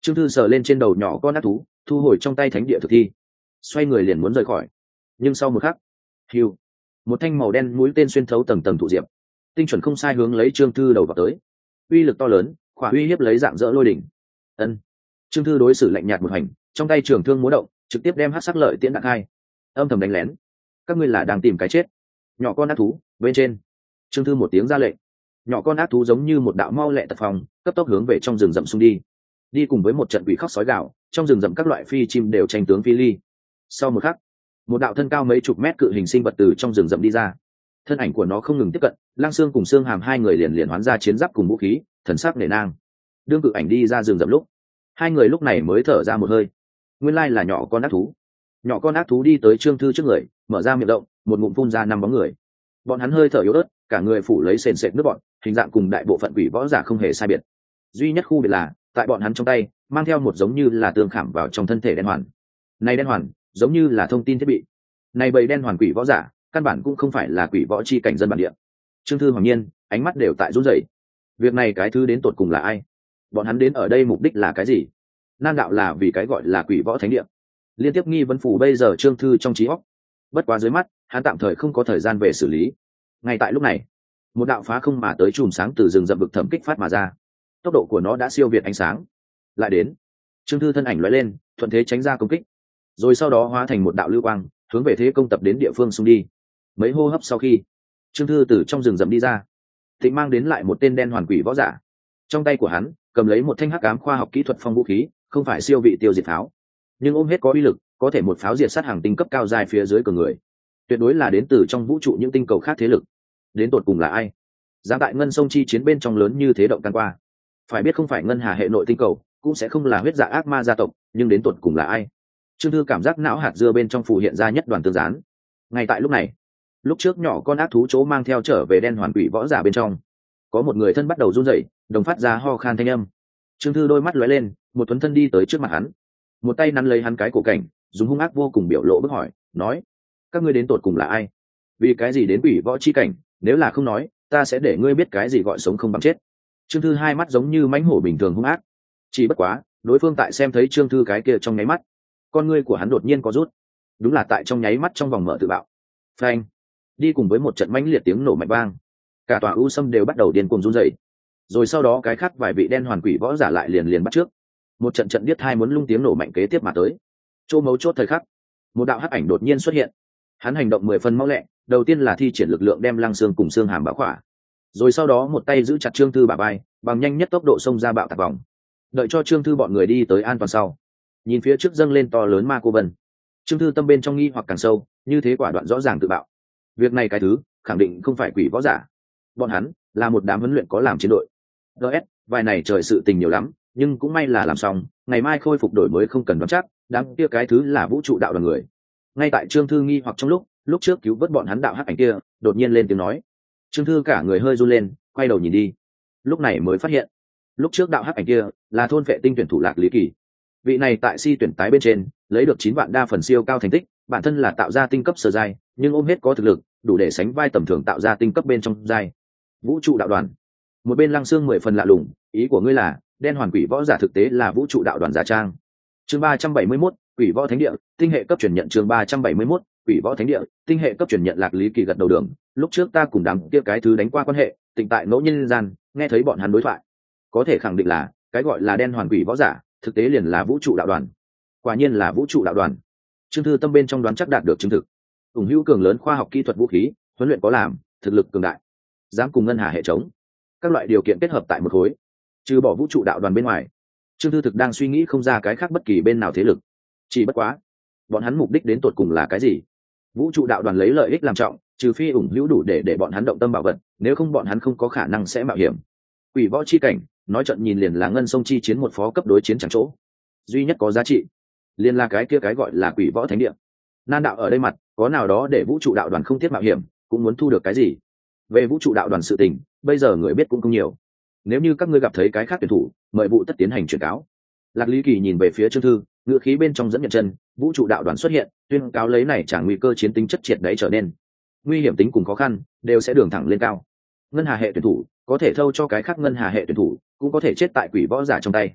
Trương Thư sờ lên trên đầu nhỏ con ác thú, thu hồi trong tay thánh địa thực thi, xoay người liền muốn rời khỏi. Nhưng sau một khắc, hiu, một thanh màu đen mũi tên xuyên thấu tầng tầng thụ diệp, tinh chuẩn không sai hướng lấy Trương Thư đầu vào tới. Uy lực to lớn, khỏa uy hiếp lấy dạng dỡ lôi đỉnh. Ân. Trương Thư đối xử lạnh nhạt một hành, trong tay trường thương múa động, trực tiếp đem hắc sắc lợi tiễn đạn hai, âm thầm đánh lén. Các ngươi là đang tìm cái chết. Nhỏ con ác thú bên trên. Trương Thư một tiếng ra lệnh, nhỏ con ác thú giống như một đạo mau lẹ tật phòng, cấp tốc hướng về trong rừng rậm xung đi. Đi cùng với một trận quỷ khóc sói gào, trong rừng rậm các loại phi chim đều tranh tướng phi ly. Sau một khắc, một đạo thân cao mấy chục mét cự hình sinh vật từ trong rừng rậm đi ra. Thân ảnh của nó không ngừng tiếp cận, Lăng Xương cùng Xương Hàm hai người liền hoán ra chiến giáp cùng vũ khí, thần sắc nể nang. Đương cự ảnh đi ra rừng rậm lúc, hai người lúc này mới thở ra một hơi. Nguyên lai là nhỏ con ác thú. Nhỏ con ác thú đi tới Trương Thư trước người, mở ra miệng động, một ngụm phun ra 5 bóng người. Bọn hắn hơi thở yếu ớt, cả người phủ lấy sền sệt nước bọn, hình dạng cùng đại bộ phận quỷ võ giả không hề sai biệt. Duy nhất khu biệt là, tại bọn hắn trong tay mang theo một giống như là tương khảm vào trong thân thể đen hoàn. Này đen hoàn giống như là thông tin thiết bị. Này bầy đen hoàn quỷ võ giả căn bản cũng không phải là quỷ võ chi cảnh dân bản địa. Trương Thư hoàng nhiên ánh mắt đều tại run rẩy. Việc này cái thứ đến tột cùng là ai? Bọn hắn đến ở đây mục đích là cái gì? Nan đạo là vì cái gọi là quỷ võ thánh địa. Liên tiếp nghi vấn phủ bây giờ Trương Thư trong trí óc. Bất quá dưới mắt hắn tạm thời không có thời gian về xử lý. Ngay tại lúc này, một đạo phá không mà tới chùm sáng từ rừng rậm vực thẩm kích phát mà ra. Tốc độ của nó đã siêu việt ánh sáng. Lại đến, Trương Thư thân ảnh lóe lên, thuận thế tránh ra công kích, rồi sau đó hóa thành một đạo lưu quang, hướng về thế công tập đến địa phương xung đi. Mấy hô hấp sau khi, Trương Thư từ trong rừng rậm đi ra, Thịnh mang đến lại một tên đen hoàn quỷ võ giả. Trong tay của hắn cầm lấy một thanh hắc ám khoa học kỹ thuật phong vũ khí, không phải siêu vị tiêu diệt pháo, nhưng ôm hết có uy lực, có thể một pháo diệt sát hàng tinh cấp cao dài phía dưới cường người. Tuyệt đối là đến từ trong vũ trụ những tinh cầu khác thế lực. Đến tột cùng là ai? Dám tại ngân sông chi chiến bên trong lớn như thế động can qua. Phải biết không phải ngân hà hệ nội tinh cầu, cũng sẽ không là huyết dạ ác ma gia tộc, nhưng đến tột cùng là ai? Trương Thư cảm giác não hạt dưa bên trong phủ hiện ra nhất đoàn tương gián. Ngay tại lúc này, lúc trước nhỏ con ác thú chỗ mang theo trở về đen hoàn quỷ võ giả bên trong, có một người thân bắt đầu run rẩy, đồng phát ra ho khan thanh âm. Trương Thư đôi mắt lóe lên, một tuấn thân đi tới trước mặt hắn, một tay nắn lấy hắn cái cổ cảnh, dùng hung ác vô cùng biểu lộ bức hỏi, nói: các ngươi đến tột cùng là ai? Vì cái gì đến quỷ võ chi cảnh? Nếu là không nói, ta sẽ để ngươi biết cái gì gọi sống không bằng chết. Trương Thư hai mắt giống như mãnh hổ bình thường hung ác. Chỉ bất quá, đối phương tại xem thấy Trương Thư cái kia trong nháy mắt, con ngươi của hắn đột nhiên có rút. Đúng là tại trong nháy mắt trong vòng mở tự bạo. Phanh! Đi cùng với một trận mãnh liệt tiếng nổ mạnh vang, cả tòa u sâm đều bắt đầu điên cuồng run rẩy. Rồi sau đó cái khác vài vị đen hoàn quỷ võ giả lại liền bắt trước. Một trận trận điếc tai muốn lung tiếng nổ mạnh kế tiếp mà tới. Chỗ mấu chốt thời khắc, một đạo hắc ảnh đột nhiên xuất hiện. Hắn hành động 10 phần mau lẹ, đầu tiên là thi triển lực lượng đem Lăng Xương cùng Xương Hàm bảo khỏa, rồi sau đó một tay giữ chặt Trương Thư bả vai, bằng nhanh nhất tốc độ xông ra bạo tạc vòng. Đợi cho Trương Thư bọn người đi tới an toàn sau, nhìn phía trước dâng lên to lớn ma cô vân. Trương Thư tâm bên trong nghi hoặc càng sâu, như thế quả đoạn rõ ràng tự bạo. Việc này cái thứ khẳng định không phải quỷ võ giả, bọn hắn là một đám huấn luyện có làm chiến đội. DS, vài này trời sự tình nhiều lắm, nhưng cũng may là làm xong, ngày mai khôi phục đổi mới không cần đoán chắc, đám kia cái thứ là vũ trụ đạo đoàn người. Ngay tại Trương Thư nghi hoặc trong lúc trước cứu vớt bọn hắn đạo hắc ảnh kia, đột nhiên lên tiếng nói. Trương Thư cả người hơi run lên, quay đầu nhìn đi, lúc này mới phát hiện, lúc trước đạo hắc ảnh kia là thôn vệ tinh tuyển thủ Lạc Lý Kỳ. Vị này tại si tuyển tái bên trên lấy được 9 vạn đa phần siêu cao thành tích, bản thân là tạo ra tinh cấp sở giai, nhưng ôm hết có thực lực đủ để sánh vai tầm thường tạo ra tinh cấp bên trong giai. Vũ trụ đạo đoàn. Một bên Lăng Xương 10 phần lạ lùng, ý của ngươi là đen hoàn quỷ võ giả thực tế là vũ trụ đạo đoàn giả trang. Chương 371, quỷ võ thánh địa, tinh hệ cấp truyền nhận. Chương 371, quỷ võ thánh địa, tinh hệ cấp truyền nhận. Lạc Lý Kỳ gật đầu đường, lúc trước ta cùng đám kia cái thứ đánh qua quan hệ, tình tại ngẫu nhiên gian nghe thấy bọn hắn đối thoại, có thể khẳng định là cái gọi là đen hoàn quỷ võ giả thực tế liền là vũ trụ đạo đoàn. Quả nhiên là vũ trụ đạo đoàn. Trương Thư tâm bên trong đoán chắc đạt được chứng thực. Ủng hữu cường lớn khoa học kỹ thuật vũ khí, huấn luyện có làm, thực lực cường đại, dám cùng ngân hà hệ chống, các loại điều kiện kết hợp tại một khối, trừ bỏ vũ trụ đạo đoàn bên ngoài, Trương Thư thực đang suy nghĩ không ra cái khác bất kỳ bên nào thế lực. Chỉ bất quá, bọn hắn mục đích đến tột cùng là cái gì? Vũ trụ đạo đoàn lấy lợi ích làm trọng, trừ phi ủng hữu đủ để bọn hắn động tâm bảo vật, nếu không bọn hắn không có khả năng sẽ mạo hiểm. Quỷ võ chi cảnh, nói trận nhìn liền là ngân sông chi chiến một phó cấp đối chiến chẳng chỗ, duy nhất có giá trị liền là cái kia cái gọi là quỷ võ thánh địa. Nan đạo ở đây mặt, có nào đó để vũ trụ đạo đoàn không tiếc mạo hiểm, cũng muốn thu được cái gì? Về vũ trụ đạo đoàn sự tình, bây giờ người biết cũng không nhiều. Nếu như các ngươi gặp thấy cái khác tuyển thủ, mời vụ tất tiến hành chuyển cáo. Lạc Lý Kỳ nhìn về phía Trương Thư, ngữ khí bên trong dẫn nhận chân, vũ trụ đạo đoàn xuất hiện, tuyên cáo lấy này chẳng nguy cơ chiến tính chất triệt đấy trở nên nguy hiểm tính cùng khó khăn đều sẽ đường thẳng lên cao. Ngân hà hệ tuyển thủ có thể thâu cho cái khác ngân hà hệ tuyển thủ, cũng có thể chết tại quỷ võ giả trong tay.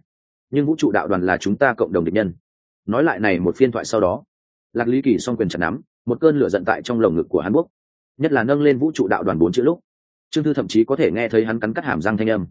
nhưng vũ trụ đạo đoàn là chúng ta cộng đồng địch nhân. Nói lại này một phiên thoại sau đó, Lạc Lý Kỳ song quyền chặt nắm, một cơn lửa giận tại trong lồng ngực của hắn bốc, nhất là nâng lên vũ trụ đạo đoàn 4 chữ lúc, Trương Thư thậm chí có thể nghe thấy hắn cắn cắt hàm răng thanh âm.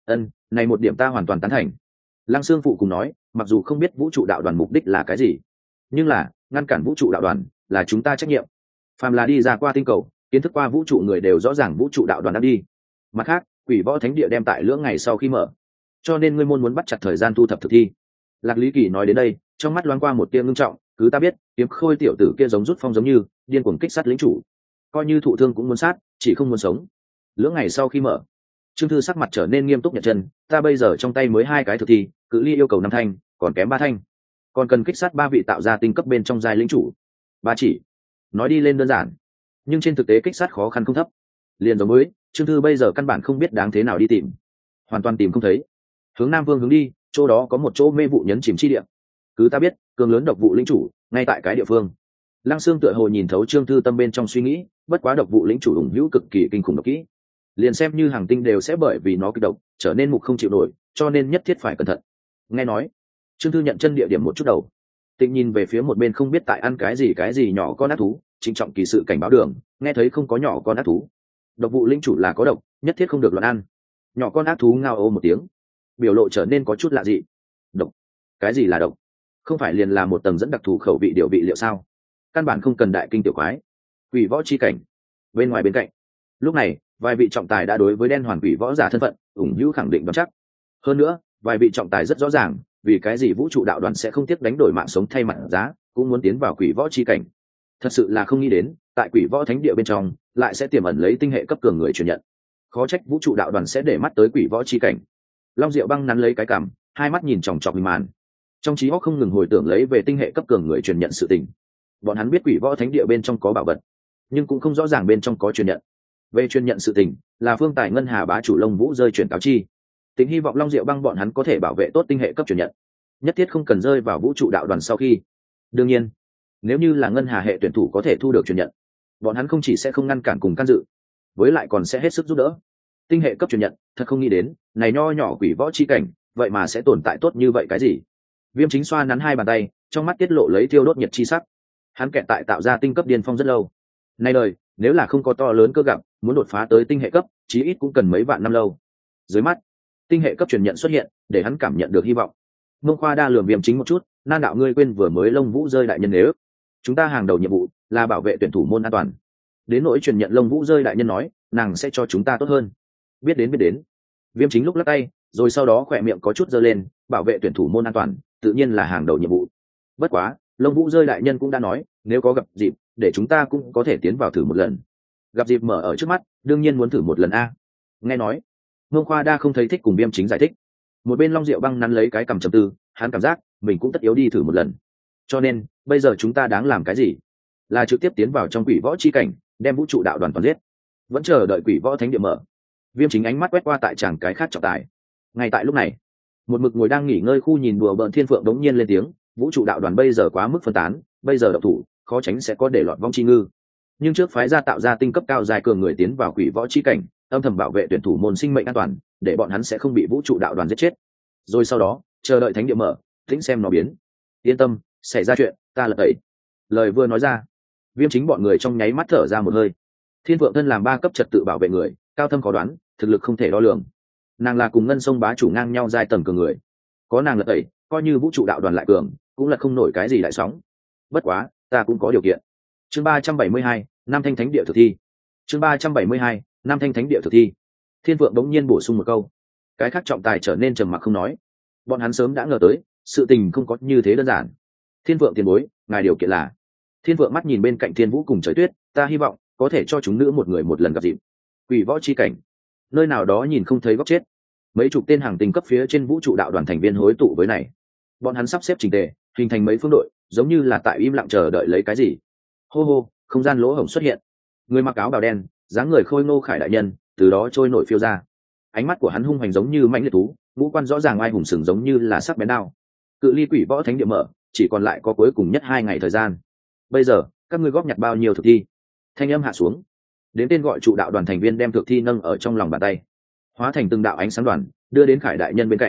Này một điểm ta hoàn toàn tán thành. Lăng Xương phụ cùng nói, mặc dù không biết vũ trụ đạo đoàn mục đích là cái gì, nhưng là ngăn cản vũ trụ đạo đoàn là chúng ta trách nhiệm. Phàm là đi ra qua tinh cầu, kiến thức qua vũ trụ người đều rõ ràng vũ trụ đạo đoàn đã đi. Mặt khác, Quỷ Võ Thánh Địa đem tại lưỡng ngày sau khi mở, cho nên ngươi môn muốn bắt chặt thời gian thu thập thực thi. Lạc Lý Kỳ nói đến đây, trong mắt loáng qua một tia ngưng trọng, cứ ta biết, Kiếm Khôi tiểu tử kia giống rút phong giống như điên cuồng kích sát lĩnh chủ, coi như thụ thương cũng muốn sát, chỉ không muốn sống. Lưỡng ngày sau khi mở, Trương Thư sắc mặt trở nên nghiêm túc nhận chân, ta bây giờ trong tay mới 2 cái thực thi, cự ly yêu cầu 5 thanh, còn kém 3 thanh, còn cần kích sát 3 vị tạo ra tinh cấp bên trong giai lĩnh chủ. Ba chỉ nói đi lên đơn giản, nhưng trên thực tế kích sát khó khăn không thấp. Liền giống với Trương Thư bây giờ căn bản không biết đáng thế nào đi tìm, hoàn toàn tìm không thấy. Hướng Nam Vương hướng đi, chỗ đó có một chỗ mê vụ nhấn chìm chi địa. Cứ ta biết, cường lớn độc vụ lĩnh chủ ngay tại cái địa phương. Lăng Xương tựa hồ nhìn thấu Trương Thư tâm bên trong suy nghĩ, bất quá độc vụ lĩnh chủ ủng hữu cực kỳ kinh khủng độc kỹ, liền xem như hàng tinh đều sẽ bởi vì nó kích độc trở nên mục không chịu nổi, cho nên nhất thiết phải cẩn thận. Nghe nói, Trương Thư nhận chân địa điểm một chút đầu, Tịnh nhìn về phía một bên không biết tại ăn cái gì nhỏ con ác thú, trịnh trọng kỳ sự cảnh báo đường, nghe thấy không có nhỏ con ác thú. Độc vụ linh chủ là có độc, nhất thiết không được loạn ăn. Nhỏ con ác thú ngao ô một tiếng, biểu lộ trở nên có chút lạ dị. Độc? Cái gì là độc? Không phải liền là một tầng dẫn đặc thù khẩu vị điều vị liệu sao? Căn bản không cần đại kinh tiểu quái. Quỷ võ chi cảnh. Bên ngoài bên cạnh, lúc này vài vị trọng tài đã đối với đen hoàn quỷ võ giả thân phận ủng hữu khẳng định đoán chắc. Hơn nữa, vài vị trọng tài rất rõ ràng, vì cái gì vũ trụ đạo đoàn sẽ không tiếc đánh đổi mạng sống thay mặt giá, cũng muốn tiến vào quỷ võ chi cảnh. Thật sự là không nghĩ đến, tại quỷ võ thánh địa bên trong lại sẽ tiềm ẩn lấy tinh hệ cấp cường người truyền nhận. Khó trách vũ trụ đạo đoàn sẽ để mắt tới quỷ võ chi cảnh. Long Diệu Băng nắn lấy cái cằm, hai mắt nhìn chòng chọc hình màn, trong trí óc không ngừng hồi tưởng lấy về tinh hệ cấp cường người truyền nhận sự tình. Bọn hắn biết quỷ võ thánh địa bên trong có bảo vật, nhưng cũng không rõ ràng bên trong có truyền nhận. Về truyền nhận sự tình, là phương tài ngân hà bá chủ Long Vũ rơi truyền cáo chi. Tính hy vọng Long Diệu Băng bọn hắn có thể bảo vệ tốt tinh hệ cấp truyền nhận, nhất thiết không cần rơi vào vũ trụ đạo đoàn sau khi. Đương nhiên, nếu như là ngân hà hệ tuyển thủ có thể thu được truyền nhận, bọn hắn không chỉ sẽ không ngăn cản cùng can dự, với lại còn sẽ hết sức giúp đỡ. Tinh hệ cấp truyền nhận, thật không nghĩ đến, này nho nhỏ quỷ võ chi cảnh, vậy mà sẽ tồn tại tốt như vậy cái gì? Viêm Chính xoa nắn hai bàn tay, trong mắt tiết lộ lấy thiêu đốt nhiệt chi sắc. Hắn kẹt tại tạo ra tinh cấp điên phong rất lâu. Nay đời, nếu là không có to lớn cơ gặp, muốn đột phá tới tinh hệ cấp, chí ít cũng cần mấy vạn năm lâu. Dưới mắt, tinh hệ cấp truyền nhận xuất hiện, để hắn cảm nhận được hy vọng. Mông Khoa đa lườm Viêm Chính một chút, nan đạo ngươi quên vừa mới Long Vũ rơi đại nhân nếu. Chúng ta hàng đầu nhiệm vụ là bảo vệ tuyển thủ môn an toàn. Đến nỗi truyền nhận Long Vũ rơi đại nhân nói, nàng sẽ cho chúng ta tốt hơn. Biết đến. Viêm Chính lúc lắc tay, rồi sau đó khỏe miệng có chút giơ lên, bảo vệ tuyển thủ môn an toàn, tự nhiên là hàng đầu nhiệm vụ. Bất quá, Long Vũ rơi đại nhân cũng đã nói, nếu có gặp dịp, để chúng ta cũng có thể tiến vào thử một lần. Gặp dịp mở ở trước mắt, đương nhiên muốn thử một lần a. Nghe nói, Mông Khoa đa không thấy thích cùng Viêm Chính giải thích. Một bên Long Diệu Băng nắn lấy cái cầm trầm tư, hắn cảm giác mình cũng tất yếu đi thử một lần. Cho nên, bây giờ chúng ta đáng làm cái gì? Là trực tiếp tiến vào trong quỷ võ chi cảnh, đem vũ trụ đạo đoàn toàn giết, vẫn chờ đợi quỷ võ thánh địa mở. Viêm Chính ánh mắt quét qua tại chàng cái khác trọng tài. Ngay tại lúc này, một mực ngồi đang nghỉ ngơi khu nhìn đùa bỡn Thiên Phượng đống nhiên lên tiếng, vũ trụ đạo đoàn bây giờ quá mức phân tán, bây giờ độc thủ khó tránh sẽ có để lọt vong chi ngư, nhưng trước phái ra tạo ra tinh cấp cao dài cường người tiến vào quỷ võ chi cảnh, âm thầm bảo vệ tuyển thủ môn sinh mệnh an toàn, để bọn hắn sẽ không bị vũ trụ đạo đoàn giết chết. Rồi sau đó chờ đợi thánh địa mở, tĩnh xem nó biến. Yên tâm, xảy ra chuyện ta lật tẩy. Lời vừa nói ra, Viêm Chính bọn người trong nháy mắt thở ra một hơi. Thiên Phượng thân làm 3 cấp trật tự bảo vệ người, cao thâm khó đoán, thực lực không thể đo lường. Nàng là cùng Ngân Sông bá chủ ngang nhau giai tầng cường người, có nàng lật tẩy, coi như vũ trụ đạo đoàn lại cường, cũng là không nổi cái gì đại sóng. Bất quá, ta cũng có điều kiện. Chương 372, Nam Thanh Thánh địa thực thi. Chương 372, Nam Thanh Thánh địa thực thi. Thiên Vượng đống nhiên bổ sung một câu. Cái khác trọng tài trở nên trầm mặc không nói. Bọn hắn sớm đã ngờ tới, sự tình không có như thế đơn giản. Thiên Vượng tiền bối, ngài điều kiện là. Thiên Vượng mắt nhìn bên cạnh Thiên Vũ cùng Trời Tuyết, ta hy vọng có thể cho chúng nữ một người một lần gặp dịp. Quỷ võ chi cảnh, nơi nào đó nhìn không thấy góc chết. Mấy chục tên hàng tinh cấp phía trên vũ trụ đạo đoàn thành viên hối tụ với này. Bọn hắn sắp xếp chỉnh tề, hình thành mấy phương đội, giống như là tại im lặng chờ đợi lấy cái gì. Hô hô, không gian lỗ hổng xuất hiện. Người mặc áo bào đen, dáng người khôi ngô khải đại nhân, từ đó trôi nổi phiêu ra. Ánh mắt của hắn hung hoành giống như mãnh liệt thú, ngũ quan rõ ràng ai hùng sừng giống như là sắc bén đao. Cự ly quỷ võ thánh địa mở, chỉ còn lại có cuối cùng nhất 2 ngày thời gian. Bây giờ, các ngươi góp nhặt bao nhiêu thực thi? Thanh âm hạ xuống. Đến tên gọi trụ đạo đoàn thành viên đem thực thi nâng ở trong lòng bàn tay, hóa thành từng đạo ánh sáng đoàn, đưa đến khải đại nhân bên cạnh.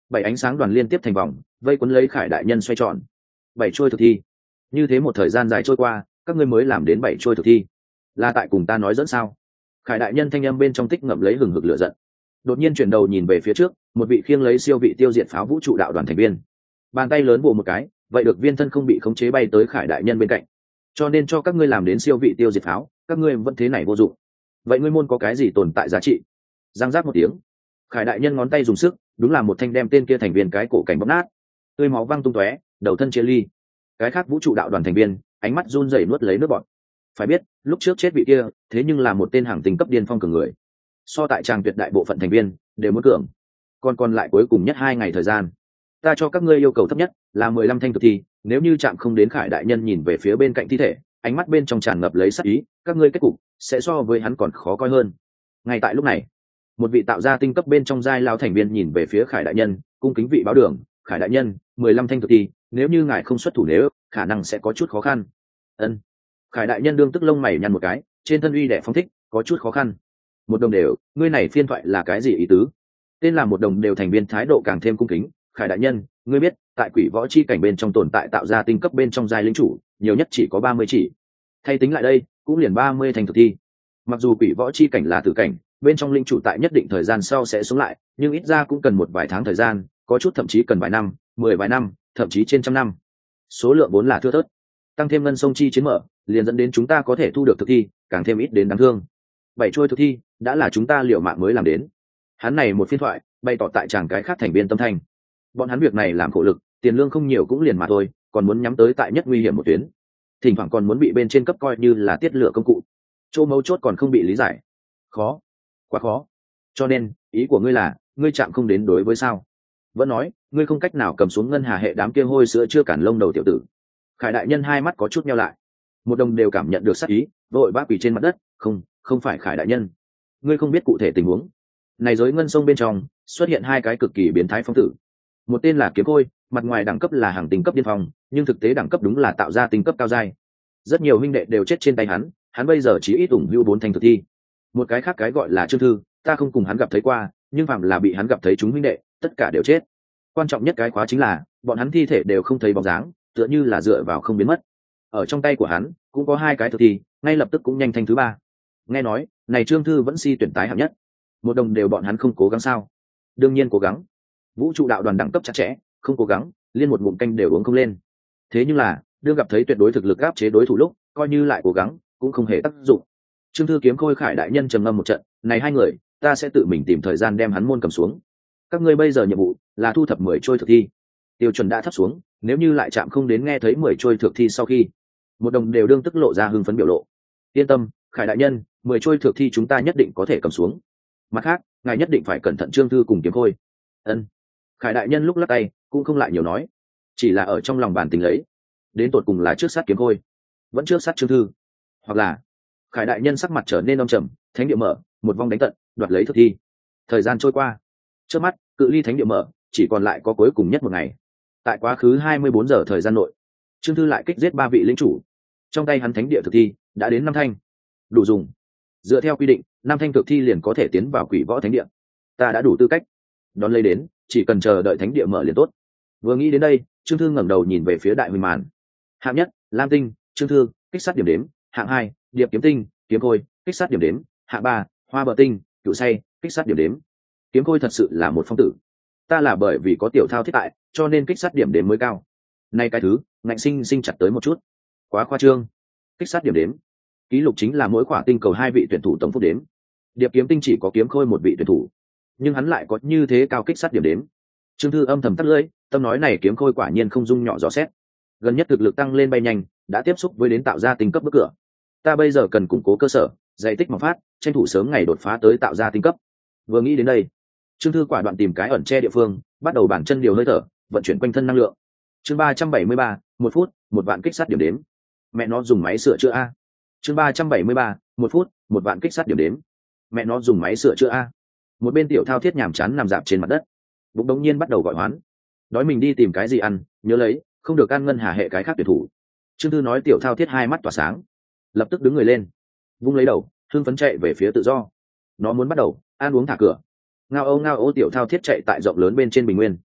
bảy ánh sáng đoàn liên tiếp thành vòng vây quấn lấy Khải đại nhân xoay tròn. Bảy trôi thực thi. Như thế một thời gian dài trôi qua, các ngươi mới làm đến bảy trôi thực thi, là tại cùng ta nói dẫn sao? Khải đại nhân thanh âm bên trong tích ngậm lấy hừng hực lửa giận, đột nhiên chuyển đầu nhìn về phía trước, một vị khiêng lấy siêu vị tiêu diệt pháo vũ trụ đạo đoàn thành viên, bàn tay lớn bộ một cái, vậy được viên thân không bị khống chế bay tới Khải đại nhân bên cạnh. Cho nên cho các ngươi làm đến siêu vị tiêu diệt pháo, các ngươi vẫn thế này vô dụng. Vậy ngươi môn có cái gì tồn tại giá trị? Giang giác một tiếng, Khải đại nhân ngón tay dùng sức, đúng là một thanh đem tên kia thành viên cái cổ cảnh bóp nát, tươi máu văng tung tóe, đầu thân chia ly. Cái khác vũ trụ đạo đoàn thành viên ánh mắt run rẩy nuốt lấy nước bọt. Phải biết lúc trước chết vị kia thế nhưng là một tên hàng tinh cấp điên phong cường người, so tại tràng tuyệt đại bộ phận thành viên đều muốn cường. Còn lại cuối cùng nhất 2 ngày thời gian, ta cho các ngươi yêu cầu thấp nhất là 15 thanh thực thi, nếu như chạm không đến Khải đại nhân nhìn về phía bên cạnh thi thể, ánh mắt bên trong tràn ngập lấy sát ý, các ngươi kết cục sẽ so với hắn còn khó coi hơn. Ngay tại lúc này, một vị tạo ra tinh cấp bên trong giai lao thành viên nhìn về phía Khải đại nhân, cung kính vị báo đường, Khải đại nhân, 15 thanh thực thi, nếu như ngài không xuất thủ, nếu khả năng sẽ có chút khó khăn. Ân. Khải đại nhân đương tức lông mày nhăn một cái, trên thân uy đệ phong thích có chút khó khăn. Một đồng đều, ngươi này phiên thoại là cái gì ý tứ? Tên là một đồng đều thành viên thái độ càng thêm cung kính. Khải đại nhân, ngươi biết tại quỷ võ chi cảnh bên trong tồn tại tạo ra tinh cấp bên trong giai lĩnh chủ nhiều nhất chỉ có 30 chỉ, thay tính lại đây cũng liền 30 thành thực thi. Mặc dù quỷ võ chi cảnh là tử cảnh, bên trong linh chủ tại nhất định thời gian sau sẽ sống lại, nhưng ít ra cũng cần một vài tháng thời gian, có chút thậm chí cần vài năm, 10 vài năm, thậm chí trên trăm năm. Số lượng vốn là thưa thớt, tăng thêm ngân sông chi chiến mở, liền dẫn đến chúng ta có thể thu được thực thi càng thêm ít đến đáng thương. 7 trôi thực thi đã là chúng ta liều mạng mới làm đến. Hắn này một phiên thoại bày tỏ tại chàng cái khác thành viên tâm thanh. Bọn hắn việc này làm khổ lực, tiền lương không nhiều cũng liền mà thôi, còn muốn nhắm tới tại nhất nguy hiểm một tuyến, thỉnh thoảng còn muốn bị bên trên cấp coi như là tiết lựa công cụ, chỗ mấu chốt còn không bị lý giải, khó, quá khó. Cho nên ý của ngươi là ngươi chạm không đến đối với sao? Vẫn nói ngươi không cách nào cầm xuống ngân hà hệ đám kia hôi sữa chưa cản lông đầu tiểu tử. Khải đại nhân hai mắt có chút nheo lại, một đồng đều cảm nhận được sát ý, vội vã quỳ trên mặt đất. Không phải Khải đại nhân, ngươi không biết cụ thể tình huống này. Giới ngân sông bên trong xuất hiện 2 cái cực kỳ biến thái phong tử, một tên là kiếm khôi, mặt ngoài đẳng cấp là hàng tinh cấp điên phong, nhưng thực tế đẳng cấp đúng là tạo ra tinh cấp cao giai. Rất nhiều huynh đệ đều chết trên tay hắn bây giờ chỉ ít ủng hưu 4 thanh thực thi. Một cái khác cái gọi là Trương Thư, ta không cùng hắn gặp thấy qua, nhưng phạm là bị hắn gặp thấy chúng huynh đệ tất cả đều chết. Quan trọng nhất cái khóa chính là bọn hắn thi thể đều không thấy bóng dáng, tựa như là dựa vào không biến mất. Ở trong tay của hắn cũng có 2 cái thực thi, ngay lập tức cũng nhanh thanh thứ 3. Nghe nói này Trương Thư vẫn si tuyển tái hạng nhất, một đồng đều bọn hắn không cố gắng sao? Đương nhiên cố gắng. Vũ trụ đạo đoàn đẳng cấp chặt chẽ, không cố gắng liên một ngụm canh đều uống không lên. Thế nhưng là đương gặp thấy tuyệt đối thực lực áp chế đối thủ lúc, coi như lại cố gắng cũng không hề tác dụng. Trương Thư kiếm khôi Khải đại nhân trầm ngâm một trận, này 2 người ta sẽ tự mình tìm thời gian đem hắn môn cầm xuống. Các ngươi bây giờ nhiệm vụ là thu thập 10 trôi thực thi, tiêu chuẩn đã thấp xuống, nếu như lại chạm không đến nghe thấy 10 trôi thực thi sau khi, một đồng đều đương tức lộ ra hưng phấn biểu lộ. Yên tâm Khải đại nhân, 10 trôi thực thi chúng ta nhất định có thể cầm xuống. Mặt khác ngài nhất định phải cẩn thận Trương Thư cùng kiếm khôi. Ân. Khải đại nhân lúc lắc tay cũng không lại nhiều nói, chỉ là ở trong lòng bàn tính lấy, đến tột cùng là trước sát kiếm khôi vẫn trước sát Trương Thư, hoặc là Khải đại nhân sắc mặt trở nên âm trầm, thánh địa mở, một vong đánh tận, đoạt lấy thực thi. Thời gian trôi qua, trước mắt cự ly thánh địa mở chỉ còn lại có cuối cùng nhất một ngày. Tại quá khứ 24 giờ thời gian nội, Trương Thư lại kích giết 3 vị lĩnh chủ, trong tay hắn thánh địa thực thi đã đến 5 thanh, đủ dùng. Dựa theo quy định 5 thanh thực thi liền có thể tiến vào quỷ võ thánh địa, ta đã đủ tư cách đón lấy đến, chỉ cần chờ đợi thánh địa mở liền tốt. Vừa nghĩ đến đây, Trương Thư ngẩng đầu nhìn về phía đại huy màn. Hạng nhất Lam Tinh, Trương Thư, kích sát điểm đếm. Hạng 2 Điệp Kiếm Tinh, Kiếm Khôi, kích sát điểm đếm. Hạng 3 Hoa Bờ Tinh, Cựu Say, kích sát điểm đếm. Kiếm Khôi thật sự là một phong tử, ta là bởi vì có tiểu thao thiết tại cho nên kích sát điểm đếm mới cao. Nay cái thứ ngạnh sinh chặt tới một chút, quá khoa trương. Kích sát điểm đếm ký lục chính là mỗi khỏa tinh cầu 2 vị tuyển thủ tổng phúc đếm. Điệp Kiếm Tinh chỉ có Kiếm Khôi 1 vị tuyển thủ, nhưng hắn lại có như thế cao kích sát điểm đếm. Trương Thư âm thầm tắt lưỡi, tâm nói này Kiếm Khôi quả nhiên không dung nhỏ rõ xét. Gần nhất thực lực tăng lên bay nhanh, đã tiếp xúc với đến tạo ra tinh cấp bước cửa. Ta bây giờ cần củng cố cơ sở, dạy tích mà phát, tranh thủ sớm ngày đột phá tới tạo ra tinh cấp. Vừa nghĩ đến đây, Trương Thư quả đoạn tìm cái ẩn che địa phương, bắt đầu bản chân điều hơi thở, vận chuyển quanh thân năng lượng. Chương 373, 1 phút, 1 vạn kích sát điểm đếm. Mẹ nó dùng máy sửa chữa a. Chương 373, 1 phút, 1 vạn kích sát điểm đếm. Mẹ nó dùng máy sửa chữa a. Một bên tiểu thao thiết nhàm chán nằm dạp trên mặt đất, bụng đống nhiên bắt đầu gọi hoán, đói mình đi tìm cái gì ăn, nhớ lấy không được ăn ngân hà hệ cái khác tuyệt thủ. Trương Thư nói tiểu thao thiết hai mắt tỏa sáng, lập tức đứng người lên, vung lấy đầu hưng phấn chạy về phía tự do. Nó muốn bắt đầu ăn uống thả cửa. Ngao ô tiểu thao thiết chạy tại rộng lớn bên trên bình nguyên,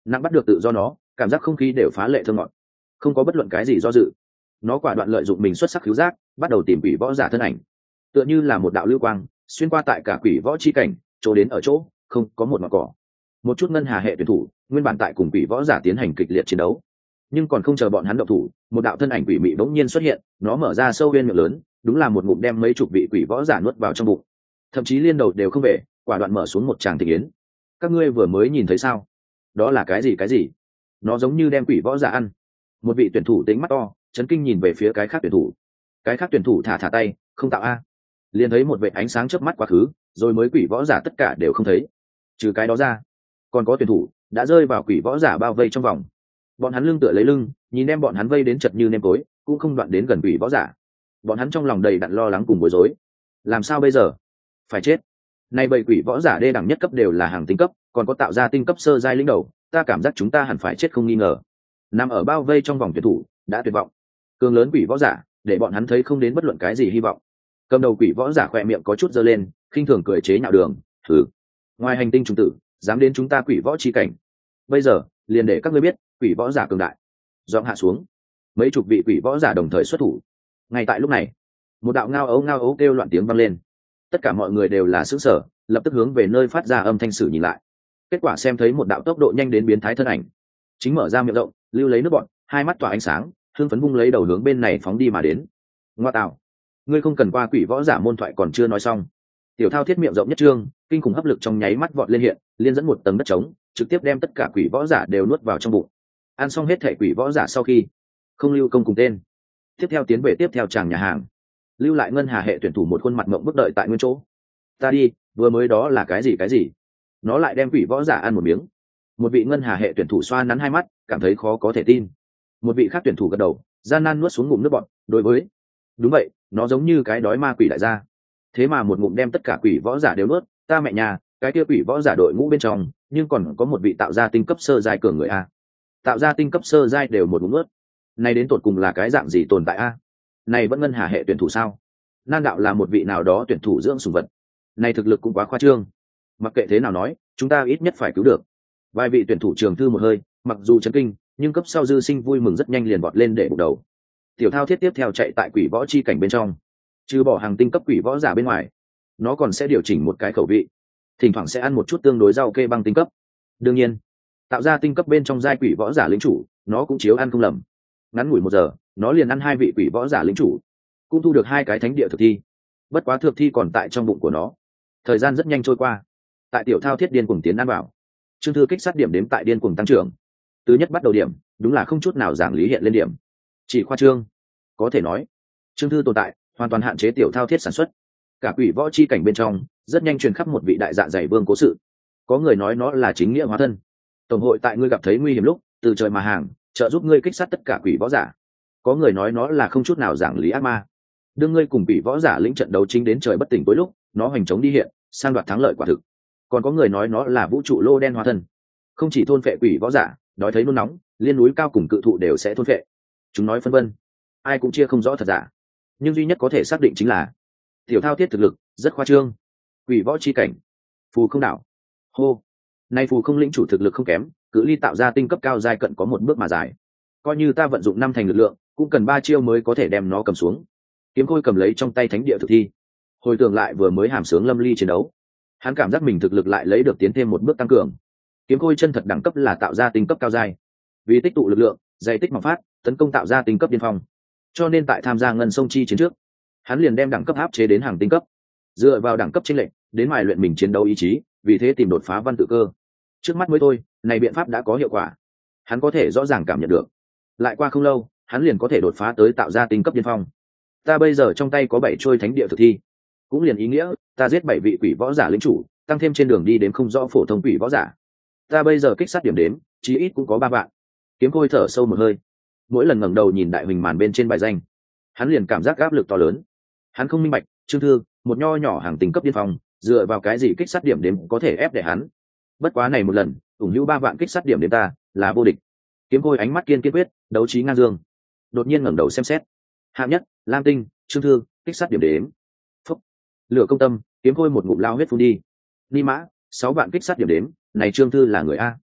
nặng bắt được tự do nó, cảm giác không khí đều phá lệ thơ ngọt, không có bất luận cái gì do dự. Nó quả đoạn lợi dụng mình xuất sắc khiếu giác, bắt đầu tìm quỷ võ giả thân ảnh, tựa như là một đạo lưu quang xuyên qua tại cả quỷ võ chi cảnh, chỗ đến ở chỗ không có một mặt cỏ. Một chút ngân hà hệ tuyển thủ nguyên bản tại cùng quỷ võ giả tiến hành kịch liệt chiến đấu, nhưng còn không chờ bọn hắn động thủ, một đạo thân ảnh quỷ mị bỗng nhiên xuất hiện, nó mở ra sâu viên miệng lớn, đúng là một ngụm đem mấy chục vị quỷ võ giả nuốt vào trong bụng, thậm chí liên đầu đều không về, quả đoạn mở xuống một tràng tình yến. Các ngươi vừa mới nhìn thấy sao? Đó là cái gì? Nó giống như đem quỷ võ giả ăn. Một vị tuyển thủ tính mắt to chấn kinh nhìn về phía cái khác tuyển thủ thả tay, không tạo a. Liền thấy một vệt ánh sáng chớp mắt quá khứ, rồi mới quỷ võ giả tất cả đều không thấy. Trừ cái đó ra, còn có tuyển thủ đã rơi vào quỷ võ giả bao vây trong vòng. Bọn hắn lưng tựa lấy lưng, nhìn đem bọn hắn vây đến chật như nêm tối, cũng không đoạn đến gần quỷ võ giả. Bọn hắn trong lòng đầy đặn lo lắng cùng bối rối. Làm sao bây giờ? Phải chết. Nay bảy quỷ võ giả đê đẳng nhất cấp đều là hàng tinh cấp, còn có tạo ra tinh cấp sơ giai lĩnh đầu, ta cảm giác chúng ta hẳn phải chết không nghi ngờ. Nằm ở bao vây trong vòng tuyển thủ đã tuyệt vọng. Cường lớn quỷ võ giả để bọn hắn thấy không đến bất luận cái gì hy vọng. Cầm đầu quỷ võ giả khỏe miệng có chút giơ lên, khinh thường cười chế nhạo đường, thử. Ngoài hành tinh trùng tử, dám đến chúng ta quỷ võ chi cảnh. Bây giờ, liền để các ngươi biết, quỷ võ giả cường đại. Giọng hạ xuống, mấy chục vị quỷ võ giả đồng thời xuất thủ. Ngay tại lúc này, một đạo ngao ấu kêu loạn tiếng vang lên. Tất cả mọi người đều là sững sờ, lập tức hướng về nơi phát ra âm thanh sử nhìn lại. Kết quả xem thấy một đạo tốc độ nhanh đến biến thái thân ảnh, chính mở ra miệng rộng, lưu lấy nước bọn, hai mắt tỏa ánh sáng, hương phấn vung lấy đầu hướng bên này phóng đi mà đến. Ngoa tạo, ngươi không cần qua quỷ võ giả môn thoại còn chưa nói xong. Tiểu Thao Thiết miệng rộng nhất trương, kinh khủng hấp lực trong nháy mắt vọt lên hiện, liên dẫn một tầng đất trống, trực tiếp đem tất cả quỷ võ giả đều nuốt vào trong bụng. Ăn xong hết thể quỷ võ giả sau khi, không lưu công cùng tên, tiếp theo tiến về tiếp theo tràng nhà hàng, lưu lại ngân hà hệ tuyển thủ một khuôn mặt mộng bức đợi tại nguyên chỗ. Ta đi, vừa mới đó là cái gì? Nó lại đem quỷ võ giả ăn một miếng. Một vị ngân hà hệ tuyển thủ xoa nắn hai mắt, cảm thấy khó có thể tin. Một vị khác tuyển thủ gật đầu, gian nan nuốt xuống ngụm nước bọt. Đối với, đúng vậy, nó giống như cái đói ma quỷ đại gia. Thế mà một ngụm đem tất cả quỷ võ giả đều nuốt. Ta mẹ nhà, cái kia quỷ võ giả đội ngũ bên trong, nhưng còn có một vị tạo ra tinh cấp sơ giai cường người a. Tạo ra tinh cấp sơ giai đều một ngụm nuốt. Này đến tột cùng là cái dạng gì tồn tại a? Này vẫn ngân hà hệ tuyển thủ sao? Nan đạo là một vị nào đó tuyển thủ dưỡng sùng vật. Này thực lực cũng quá khoa trương. Mặc kệ thế nào nói, chúng ta ít nhất phải cứu được. Vài vị tuyển thủ trường thư một hơi, mặc dù chấn kinh, nhưng cấp sau dư sinh vui mừng rất nhanh liền vọt lên để bục đầu. Tiểu Thao Thiết tiếp theo chạy tại quỷ võ chi cảnh bên trong, trừ bỏ hàng tinh cấp quỷ võ giả bên ngoài, nó còn sẽ điều chỉnh một cái khẩu vị, thỉnh thoảng sẽ ăn một chút tương đối rau kê băng tinh cấp. Đương nhiên, tạo ra tinh cấp bên trong giai quỷ võ giả lĩnh chủ, nó cũng chiếu ăn không lầm. Ngắn ngủi 1 giờ, nó liền ăn 2 vị quỷ võ giả lĩnh chủ, cũng thu được 2 cái thánh địa thực thi. Bất quá thực thi còn tại trong bụng của nó. Thời gian rất nhanh trôi qua, tại Tiểu Thao Thiết điên cuồng tiến ăn vào, Trương Thư kích sát điểm đếm tại điên cuồng tăng trưởng. Từ nhất bắt đầu điểm, đúng là không chút nào giảng lý hiện lên điểm, chỉ khoa trương. Có thể nói, Trương Thư tồn tại hoàn toàn hạn chế Tiểu Thao Thiết sản xuất. Cả quỷ võ chi cảnh bên trong, rất nhanh truyền khắp một vị đại dạ dày vương cố sự. Có người nói nó là chính nghĩa hóa thân, tổng hội tại ngươi gặp thấy nguy hiểm lúc, từ trời mà hàng, trợ giúp ngươi kích sát tất cả quỷ võ giả. Có người nói nó là không chút nào giảng lý ác ma, đương ngươi cùng quỷ võ giả lĩnh trận đấu chính đến trời bất tỉnh tối lúc, nó hoành chống đi hiện, sang đoạt thắng lợi quả thực. Còn có người nói nó là vũ trụ lô đen hóa thân, không chỉ thôn phệ quỷ võ giả, đói thấy nôn nóng, liên núi cao cùng cự thụ đều sẽ thôn phệ. Chúng nói phân vân, ai cũng chia không rõ thật giả, nhưng duy nhất có thể xác định chính là Tiểu Thao Thiết thực lực rất khoa trương. Quỷ võ chi cảnh, phù không đảo, hô, nay phù không lĩnh chủ thực lực không kém, cự ly tạo ra tinh cấp cao giai cận có một bước mà dài. Coi như ta vận dụng 5 thành lực lượng, cũng cần 3 chiêu mới có thể đem nó cầm xuống. Kiếm Khôi cầm lấy trong tay thánh địa thực thi, hồi tưởng lại vừa mới hàm sướng lâm ly chiến đấu, hắn cảm giác mình thực lực lại lấy được tiến thêm một bước tăng cường. Kiếm Khôi chân thật đẳng cấp là tạo ra tinh cấp cao giai, vì tích tụ lực lượng, dày tích mỏng phát, tấn công tạo ra tinh cấp điên phong, cho nên tại tham gia ngân sông chi chiến trước, hắn liền đem đẳng cấp áp chế đến hàng tinh cấp, dựa vào đẳng cấp chênh lệch đến mài luyện mình chiến đấu ý chí, vì thế tìm đột phá văn tự cơ. Trước mắt mới thôi, này biện pháp đã có hiệu quả, hắn có thể rõ ràng cảm nhận được. Lại qua không lâu, hắn liền có thể đột phá tới tạo ra tinh cấp điên phong. Ta bây giờ trong tay có 7 trôi thánh địa thực thi, cũng liền ý nghĩa ta giết 7 vị quỷ võ giả lĩnh chủ, tăng thêm trên đường đi đến không rõ phổ thông quỷ võ giả. Ta bây giờ kích sát điểm đếm, chí ít cũng có 3 vạn. Kiếm Khôi thở sâu một hơi, mỗi lần ngẩng đầu nhìn đại huỳnh màn bên trên bài danh, hắn liền cảm giác áp lực to lớn. Hắn không minh bạch, Trương Thư, một nho nhỏ hàng tinh cấp điên phong, dựa vào cái gì kích sát điểm đếm có thể ép để hắn. Bất quá này một lần, ủng hữu 3 vạn kích sát điểm đếm ta, là vô địch. Kiếm Khôi ánh mắt kiên quyết, đấu trí ngang dương. Đột nhiên ngẩng đầu xem xét. Hạng nhất, Lam Tinh, Trương Thư, kích sát điểm đếm. Phúc. Lửa công tâm, Kiếm Khôi một ngụm lao huyết phun đi. Ni mã, 6 vạn kích sát điểm đếm, này Trương Thư là người a.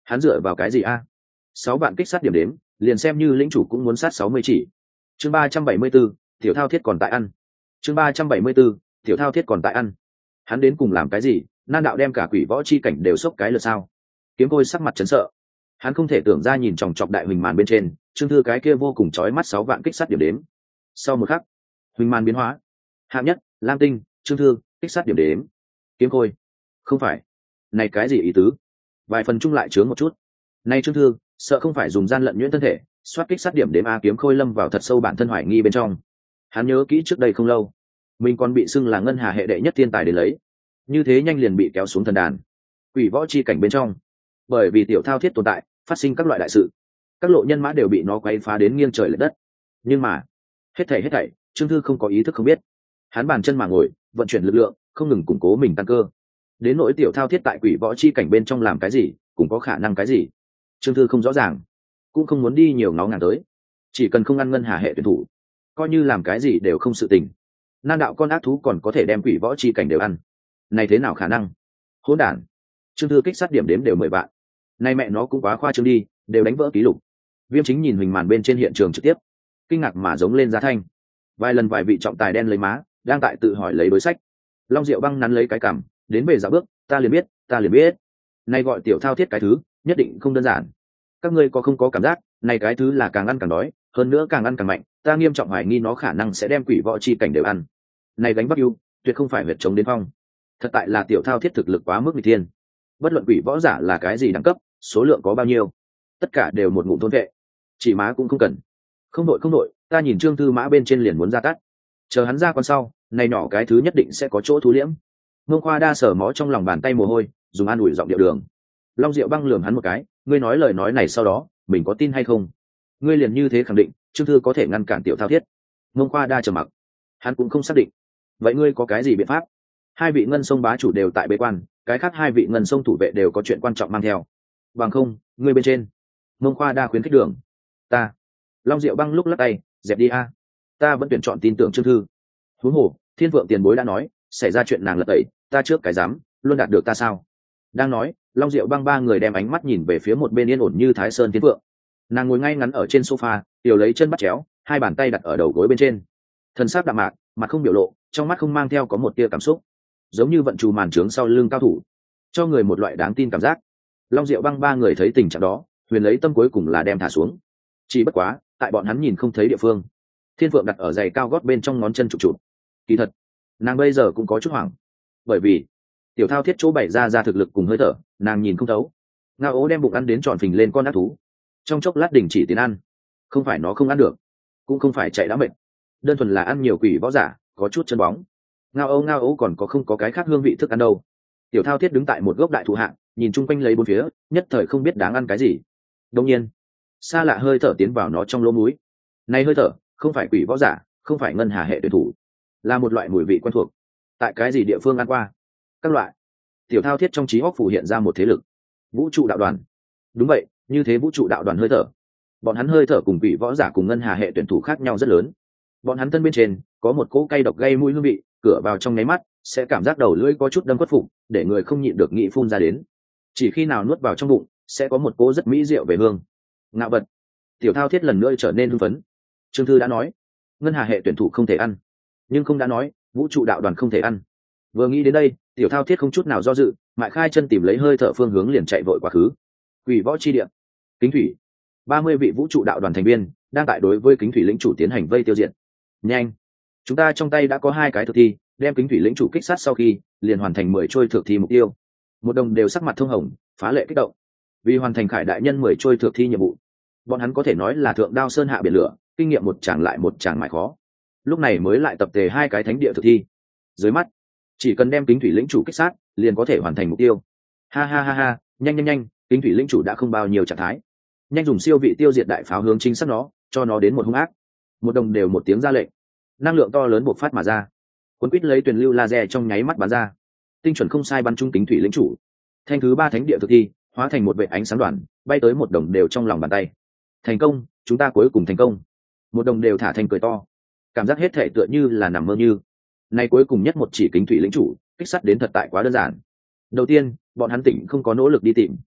Hắn dựa vào cái gì a? 6 vạn kích sát điểm đếm, liền xem như lĩnh chủ cũng muốn sát 60 chỉ. Chương 374, tiểu thao thiết còn tại ăn. Chương 374, tiểu thao thiết còn tại ăn. Hắn đến cùng làm cái gì? Nan đạo đem cả quỷ võ chi cảnh đều sốc cái lượt sao? Kiếm Khôi sắc mặt chấn sợ. Hắn không thể tưởng ra nhìn chòng chọc đại huỳnh màn bên trên, Trương Thư cái kia vô cùng chói mắt 6 vạn kích sát điểm đếm. Sau một khắc, huỳnh màn biến hóa. Hạng nhất, Lam Tinh, Trương Thư, kích sát điểm đếm. Kiếm Khôi. Không phải. Này cái gì ý tứ? Vài phần chung lại chướng một chút. Này Trương Thư, sợ không phải dùng gian lận nhuyễn thân thể, soát kích sát điểm đếm a. Kiếm Khôi lâm vào thật sâu bản thân hoài nghi bên trong. Hắn nhớ kỹ trước đây không lâu, mình còn bị xưng là ngân hà hệ đệ nhất thiên tài để lấy, như thế nhanh liền bị kéo xuống thần đàn. Quỷ võ chi cảnh bên trong, bởi vì tiểu thao thiết tồn tại, phát sinh các loại đại sự, các lộ nhân mã đều bị nó quay phá đến nghiêng trời lệch đất. Nhưng mà hết thảy Trương Thư không có ý thức không biết. Hắn bàn chân mà ngồi, vận chuyển lực lượng, không ngừng củng cố mình tăng cơ. Đến nỗi tiểu thao thiết tại quỷ võ chi cảnh bên trong làm cái gì, cũng có khả năng cái gì, Trương Thư không rõ ràng, cũng không muốn đi nhiều ngó ngàng tới. Chỉ cần không ăn ngân hà hệ tuyển thủ, coi như làm cái gì đều không sự tình. Nan đạo con ác thú còn có thể đem quỷ võ chi cảnh đều ăn, này thế nào khả năng? Hỗn đản! Trương Thư kích sát điểm đếm đều 10 vạn, nay mẹ nó cũng quá khoa trương đi, đều đánh vỡ kỷ lục. Viêm Chính nhìn hình màn bên trên hiện trường trực tiếp, kinh ngạc mà giống lên giá thanh. Vài lần vài vị trọng tài đen lấy má, đang tại tự hỏi lấy đối sách. Long Diệu Băng nắn lấy cái cằm, đến về dạo bước, ta liền biết, nay gọi tiểu thao thiết cái thứ, nhất định không đơn giản. Các ngươi có không có cảm giác, này cái thứ là càng ăn càng đói, hơn nữa càng ăn càng mạnh, ta nghiêm trọng hoài nghi nó khả năng sẽ đem quỷ võ chi cảnh đều ăn. Này gánh Bắc ưu, tuyệt không phải huyệt chống đến phong. Thật tại là tiểu thao thiết thực lực quá mức nghịch thiên. Bất luận quỷ võ giả là cái gì đẳng cấp, số lượng có bao nhiêu, tất cả đều một ngụm thôn vệ. Chỉ má cũng không cần. Không đội, ta nhìn Trương Thư mã bên trên liền muốn ra tát. Chờ hắn ra con sau, này nhỏ cái thứ nhất định sẽ có chỗ thú liễm. Mông Khoa đa sở mó trong lòng bàn tay mồ hôi, dùng an ủi giọng điệu đường. Long Diệu Băng lườm hắn một cái, ngươi nói lời nói này sau đó, mình có tin hay không? Ngươi liền như thế khẳng định, Trương Thư có thể ngăn cản tiểu thao thiết? Mông Khoa đa trầm mặc, hắn cũng không xác định. Vậy ngươi có cái gì biện pháp? 2 vị ngân sông bá chủ đều tại bế quan, cái khác 2 vị ngân sông thủ vệ đều có chuyện quan trọng mang theo. Bằng không, ngươi bên trên. Mông Khoa đa khuyến khích đường. Ta. Long Diệu Băng lúc lắc tay, dẹp đi a. Ta vẫn tuyển chọn tin tưởng Trương Thư. Huống hồ, Thiên Vượng tiền bối đã nói, xảy ra chuyện nàng lật tẩy, ta trước cái dám, luôn đạt được ta sao? Đang nói, Long Diệu Băng 3 người đem ánh mắt nhìn về phía một bên yên ổn như Thái Sơn Thiên Vượng. Nàng ngồi ngay ngắn ở trên sofa, tiểu lấy chân bắt chéo, 2 bàn tay đặt ở đầu gối bên trên. Thân xác đạm mạc, mặt không biểu lộ, trong mắt không mang theo có một tia cảm xúc, giống như vận trù màn trướng sau lưng cao thủ, cho người một loại đáng tin cảm giác. Long Diệu Băng 3 người thấy tình trạng đó, huyền lấy tâm cuối cùng là đem thả xuống. Chỉ bất quá, tại bọn hắn nhìn không thấy địa phương, Thiên Phượng đặt ở giày cao gót bên trong ngón chân chụp chụp. Kỳ thật, nàng bây giờ cũng có chút hoảng, bởi vì tiểu thao thiết chỗ bày ra thực lực cùng hơi thở, nàng nhìn không thấu. Ngao ố đem bụng ăn đến tròn phình lên con ác thú, trong chốc lát đình chỉ tiến ăn. Không phải nó không ăn được, cũng không phải chạy đã mệt, đơn thuần là ăn nhiều quỷ võ giả, có chút chân bóng. Ngao ố còn có không có cái khác hương vị thức ăn đâu. Tiểu thao thiết đứng tại một gốc đại thụ hạng, nhìn chung quanh lấy bốn phía, nhất thời không biết đáng ăn cái gì. Đương nhiên, xa lạ hơi thở tiến vào nó trong lỗ mũi. Này hơi thở, không phải quỷ võ giả, không phải ngân hà hệ tuyển thủ, là một loại mùi vị quen thuộc. Tại cái gì địa phương ăn qua? Các loại. Tiểu thao thiết trong trí óc phủ hiện ra một thế lực, vũ trụ đạo đoàn. Đúng vậy, như thế vũ trụ đạo đoàn hơi thở. Bọn hắn hơi thở cùng quỷ võ giả cùng ngân hà hệ tuyển thủ khác nhau rất lớn. Bọn hắn thân bên trên có một cỗ cay độc gây mũi hương vị, cửa vào trong nháy mắt sẽ cảm giác đầu lưỡi có chút đâm quất phục, để người không nhịn được nghĩ phun ra đến. Chỉ khi nào nuốt vào trong bụng, sẽ có một cỗ rất mỹ diệu về hương. Ngạo vật. Tiểu thao thiết lần nữa trở nên hưng phấn. Trương Thư đã nói, ngân hà hệ tuyển thủ không thể ăn, nhưng không đã nói vũ trụ đạo đoàn không thể ăn. Vừa nghĩ đến đây, tiểu thao thiết không chút nào do dự, mại khai chân tìm lấy hơi thở phương hướng liền chạy vội quá khứ. Quỷ võ chi địa, Kính Thủy, 30 vị vũ trụ đạo đoàn thành viên đang tại đối với Kính Thủy lĩnh chủ tiến hành vây tiêu diệt. Nhanh, chúng ta trong tay đã có 2 cái thực thi, đem Kính Thủy lĩnh chủ kích sát sau khi liền hoàn thành 10 trôi thực thi mục tiêu. Một đồng đều sắc mặt thông hồng, phá lệ kích động. Vì hoàn thành Khải đại nhân 10 trôi thực thi nhiệm vụ, bọn hắn có thể nói là thượng đao sơn hạ biển lửa, kinh nghiệm một chàng lại một chàng mãi khó. Lúc này mới lại tập tề 2 cái thánh địa thực thi. Dưới mắt, chỉ cần đem Kính Thủy lĩnh chủ kích sát, liền có thể hoàn thành mục tiêu. Ha, nhanh, Kính Thủy lĩnh chủ đã không bao nhiêu trạng thái. Nhanh dùng siêu vị tiêu diệt đại pháo hướng chính xác nó, cho nó đến một hung ác. Một đồng đều một tiếng ra lệnh, năng lượng to lớn bộc phát mà ra. Cuốn quýt lấy truyền lưu laser trong nháy mắt bắn ra, tinh chuẩn không sai bắn trúng Kính Thủy lĩnh chủ. Thanh thứ 3 thánh địa thực thi hóa thành một vệt ánh sáng đoàn, bay tới một đồng đều trong lòng bàn tay. Thành công, chúng ta cuối cùng thành công. Một đồng đều thả thành cười to, cảm giác hết thể tựa như là nằm mơ như. Nay cuối cùng nhất một chỉ Kính Thủy lĩnh chủ, kích sát đến thật tại quá đơn giản. Đầu tiên, bọn hắn tỉnh không có nỗ lực đi tìm,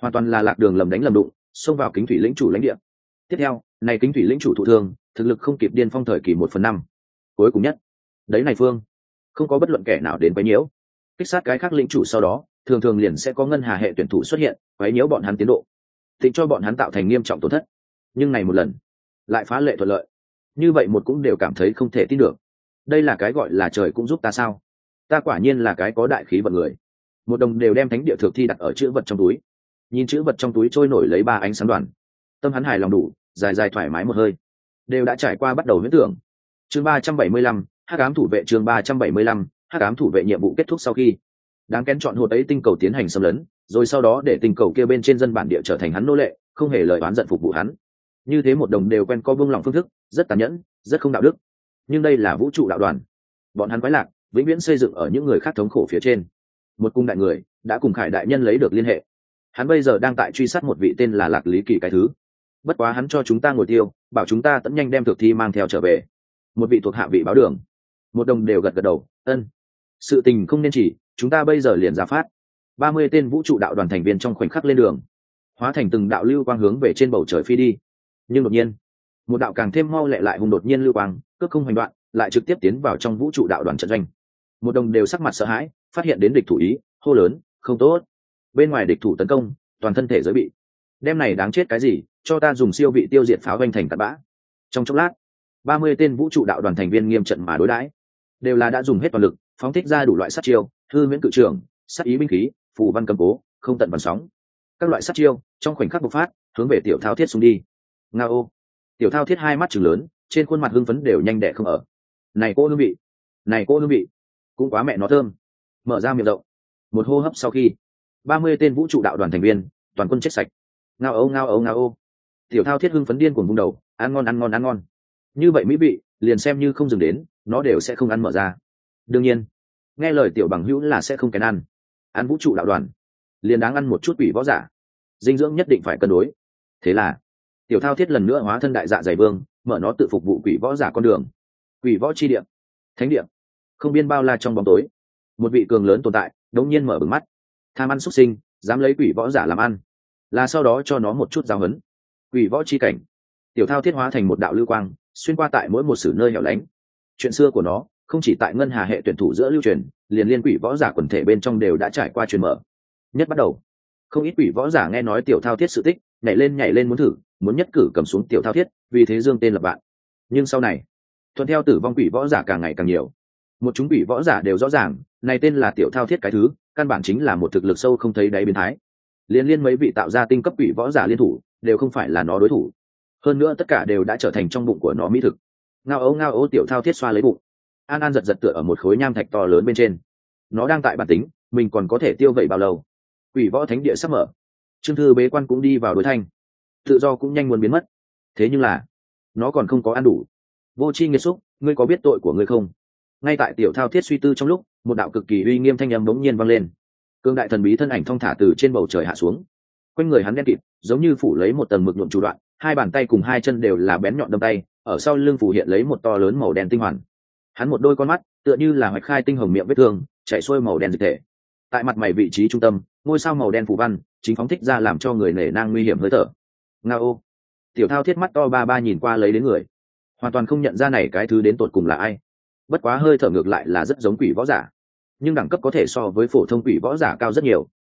hoàn toàn là lạc đường lầm đánh lầm đụng, xông vào kính thủy lĩnh chủ lãnh địa. Tiếp theo này kính thủy lĩnh chủ thụ thương, thực lực không kịp điên phong thời kỳ 1/5. Cuối cùng nhất đấy này phương không có bất luận kẻ nào đến quấy nhiễu, kích sát cái khác lĩnh chủ sau đó thường thường liền sẽ có ngân hà hệ tuyển thủ xuất hiện quấy nhiễu bọn hắn tiến độ, tính cho bọn hắn tạo thành nghiêm trọng tổn thất. Nhưng này một lần lại phá lệ thuận lợi, như vậy một cũng đều cảm thấy không thể tin được. Đây là cái gọi là trời cũng giúp ta sao? Ta quả nhiên là cái có đại khí vận người. Một đồng đều đem thánh địa thượng thi đặt ở chữ vật trong túi, nhìn chữ vật trong túi trôi nổi lấy 3 ánh sáng đoàn, tâm hắn hài lòng đủ, dài dài thoải mái một hơi. Đều đã trải qua bắt đầu huyễn tưởng. Chương 375, Hắc ám thủ vệ. Chương 375, Hắc ám thủ vệ. Nhiệm vụ kết thúc sau khi đáng kén chọn hột ấy tinh cầu tiến hành xâm lấn, rồi sau đó để tinh cầu kia bên trên dân bản địa trở thành hắn nô lệ, không hề lời oán giận phục vụ hắn. Như thế một đồng đều quen co buông lòng phương thức, rất tàn nhẫn, rất không đạo đức. Nhưng đây là vũ trụ đạo đoàn, bọn hắn quái lạc vĩnh viễn xây dựng ở những người khác thống khổ phía trên. Một cung đại người đã cùng Khải đại nhân lấy được liên hệ, hắn bây giờ đang tại truy sát một vị tên là Lạc Lý Kỳ cái thứ. Bất quá hắn cho chúng ta ngồi tiêu, bảo chúng ta tận nhanh đem thực thi mang theo trở về. Một vị thuộc hạ vị báo đường. Một đồng đều gật gật đầu, ân. Sự tình không nên chỉ, chúng ta bây giờ liền ra phát. 30 tên vũ trụ đạo đoàn thành viên trong khoảnh khắc lên đường, hóa thành từng đạo lưu quang hướng về trên bầu trời phi đi. Nhưng đột nhiên một đạo càng thêm mau lẹ lại hùng đột nhiên lưu quang cước không hành đoạn lại trực tiếp tiến vào trong vũ trụ đạo đoàn trận doanh. Một đồng đều sắc mặt sợ hãi, phát hiện đến địch thủ ý, hô lớn, không tốt, bên ngoài địch thủ tấn công, toàn thân thể giới bị. Đem này đáng chết cái gì, cho ta dùng siêu vị tiêu diệt pháo doanh thành tạt bã. Trong chốc lát 30 tên vũ trụ đạo đoàn thành viên nghiêm trận mà đối đãi, đều là đã dùng hết toàn lực, phóng thích ra đủ loại sát chiêu, hư huyễn cự trường, sát ý binh khí, phù văn cầm cố, không tận bắn sóng. Các loại sát chiêu trong khoảnh khắc bộc phát, hướng về Tiểu Thao Thiết xung đi. Ngao. Tiểu Thao Thiết hai mắt trừng lớn, trên khuôn mặt hưng phấn đều nhanh đẻ không ở. Này cô hương vị, này cô hương vị, cũng quá mẹ nó thơm. Mở ra miệng rộng, một hô hấp sau khi 30 tên vũ trụ đạo đoàn thành viên toàn quân chết sạch. Ngao âu ngao âu ngao âu. Tiểu Thao Thiết hưng phấn điên cuồng vung đầu, ăn ngon ăn ngon ăn ngon. Như vậy mỹ vị, liền xem như không dừng đến, nó đều sẽ không ăn mở ra. Đương nhiên, nghe lời tiểu bằng hữu là sẽ không kén ăn. Ăn vũ trụ đạo đoàn, liền đáng ăn một chút quỷ võ giả. Dinh dưỡng nhất định phải cân đối. Thế là Tiểu Thao Thiết lần nữa hóa thân đại dạ dày vương, mở nó tự phục vụ quỷ võ giả con đường. Quỷ võ chi địa, thánh địa, không biên bao la trong bóng tối, một vị cường lớn tồn tại đống nhiên mở bừng mắt. Tham ăn xuất sinh, dám lấy quỷ võ giả làm ăn, là sau đó cho nó một chút giáo huấn. Quỷ võ chi cảnh. Tiểu Thao Thiết hóa thành một đạo lưu quang, xuyên qua tại mỗi một sử nơi hẻo lánh. Chuyện xưa của nó không chỉ tại ngân hà hệ tuyển thủ giữa lưu truyền, liền liên quỷ võ giả quần thể bên trong đều đã trải qua truyền mở. Nhất bắt đầu, không ít quỷ võ giả nghe nói Tiểu Thao Thiết sự tích, nhảy lên muốn thử, muốn nhất cử cầm xuống Tiểu Thao Thiết, vì thế dương tên lập bạn. Nhưng sau này, thuận theo tử vong quỷ võ giả càng ngày càng nhiều. Một chúng quỷ võ giả đều rõ ràng, này tên là Tiểu Thao Thiết cái thứ, căn bản chính là một thực lực sâu không thấy đáy biến thái. Liên mấy vị tạo ra tinh cấp quỷ võ giả liên thủ, đều không phải là nó đối thủ. Hơn nữa tất cả đều đã trở thành trong bụng của nó mỹ thực. Ngao ấu Tiểu Thao Thiết xoa lấy bụng, an giật tựa ở một khối nham thạch to lớn bên trên. Nó đang tại bản tính, mình còn có thể tiêu vậy bao lâu? Quỷ võ thánh địa sắp mở, Trương Thư bế quan cũng đi vào đối thanh, tự do cũng nhanh muốn biến mất. Thế nhưng là nó còn không có ăn đủ. Vô tri nghiệt xúc, ngươi có biết tội của ngươi không? Ngay tại Tiểu Thao Thiết suy tư trong lúc, một đạo cực kỳ uy nghiêm thanh âm bỗng nhiên vang lên. Cương đại thần bí thân ảnh thong thả từ trên bầu trời hạ xuống, quanh người hắn đen kịt, giống như phủ lấy một tầng mực nhuộm chủ đoạn, hai bàn tay cùng hai chân đều là bén nhọn đâm tay, ở sau lưng phủ hiện lấy một to lớn màu đen tinh hoàn. Hắn một đôi con mắt tựa như là hoạch khai tinh hồng miệng vết thương, chảy xuôi màu đen dịch thể. Tại mặt mày vị trí trung tâm, ngôi sao màu đen phủ văn chính phóng thích ra làm cho người nể nang nguy hiểm hơi thở. Ngao. Tiểu Thao Thiết mắt to ba nhìn qua lấy đến người, hoàn toàn không nhận ra này cái thứ đến tột cùng là ai. Bất quá hơi thở ngược lại là rất giống quỷ võ giả, nhưng đẳng cấp có thể so với phổ thông quỷ võ giả cao rất nhiều.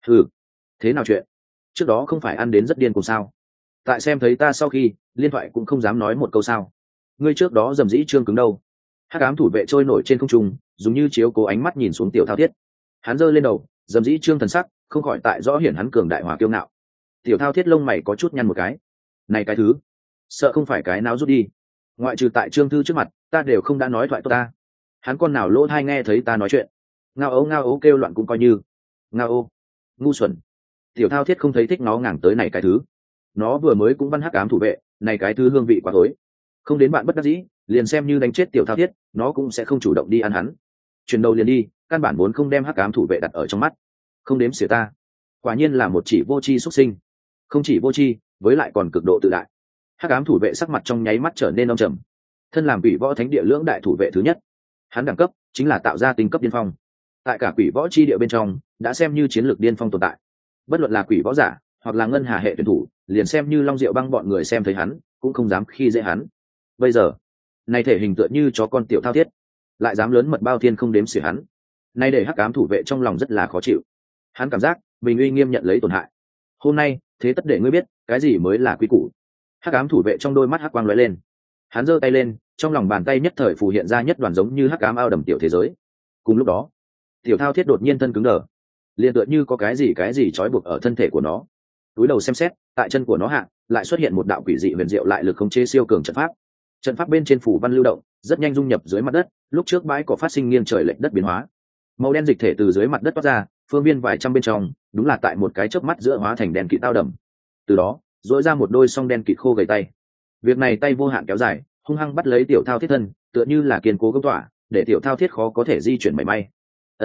Thế nào chuyện? Trước đó không phải ăn đến rất điên cùng sao? Tại xem thấy ta sau khi liên thoại cũng không dám nói một câu sao? Ngươi trước đó dầm dĩ trương cứng đâu? Hắc ám thủ vệ trôi nổi trên không trung, dùng như chiếu cố ánh mắt nhìn xuống Tiểu Thao Thiết. Hắn giơ lên đầu, dầm dĩ trương thần sắc không khỏi tại rõ hiển hắn cường đại hòa kiêu ngạo. Tiểu Thao Thiết lông mày có chút nhăn một cái. Này cái thứ, sợ không phải cái nào rút đi. Ngoại trừ tại Trương Thư trước mặt, ta đều không đã nói thoại tốt ta. Hắn con nào lỗ tai nghe thấy ta nói chuyện. Ngao ấu kêu loạn cũng coi như. Ngao ngu xuẩn. Tiểu Thao Thiết không thấy thích nó ngàng tới này cái thứ. Nó vừa mới cũng văn hắc ám thủ vệ, này cái thứ hương vị quá tối. Không đến bạn bất đắc dĩ, liền xem như đánh chết Tiểu Thao Thiết, nó cũng sẽ không chủ động đi ăn hắn. Chuyển đầu liền đi, căn bản vốn không đem hắc ám thủ vệ đặt ở trong mắt. Không đếm xỉa ta. Quả nhiên là một chỉ vô tri xuất sinh. Không chỉ vô tri, với lại còn cực độ tự đại. Hắc ám thủ vệ sắc mặt trong nháy mắt trở nên âm trầm. Thân làm quỷ võ thánh địa lưỡng đại thủ vệ thứ nhất, hắn đẳng cấp chính là tạo ra tinh cấp điên phong. Tại cả quỷ võ chi địa bên trong, đã xem như chiến lược điên phong tồn tại. Bất luận là quỷ võ giả, hoặc là ngân hà hệ tuyển thủ liền xem như Long Diệu Băng bọn người xem thấy hắn cũng không dám khi dễ hắn. Bây giờ này thể hình tựa như chó con tiểu thao thiết, lại dám lớn mật bao thiên không đếm xỉa hắn, nay để hắc ám thủ vệ trong lòng rất là khó chịu. Hắn cảm giác mình uy nghiêm nhận lấy tổn hại. Hôm nay thế tất để ngươi biết cái gì mới là quy củ. Hắc ám thủ vệ trong đôi mắt hắc quang lóe lên, hắn giơ tay lên, trong lòng bàn tay nhất thời phù hiện ra nhất đoàn giống như hắc ám ao đầm tiểu thế giới. Cùng lúc đó tiểu thao thiết đột nhiên thân cứng đờ, liền tựa như có cái gì trói buộc ở thân thể của nó. Túi đầu xem xét, tại chân của nó hạ lại xuất hiện một đạo quỷ dị huyền diệu lại lực khống chế siêu cường trận pháp. Trận pháp bên trên phủ văn lưu động, rất nhanh dung nhập dưới mặt đất. Lúc trước bãi cỏ phát sinh nghiêng trời lệch đất biến hóa, màu đen dịch thể từ dưới mặt đất toát ra, phương viên vài trăm bên trong đúng là tại một cái chớp mắt giữa hóa thành đen kịt tao đầm. Từ đó dỗi ra một đôi song đen kịt khô gầy tay. Việc này tay vô hạn kéo dài, hung hăng bắt lấy tiểu thao thiết thân, tựa như là kiên cố gông tỏa, để tiểu thao thiết khó có thể di chuyển mảy may.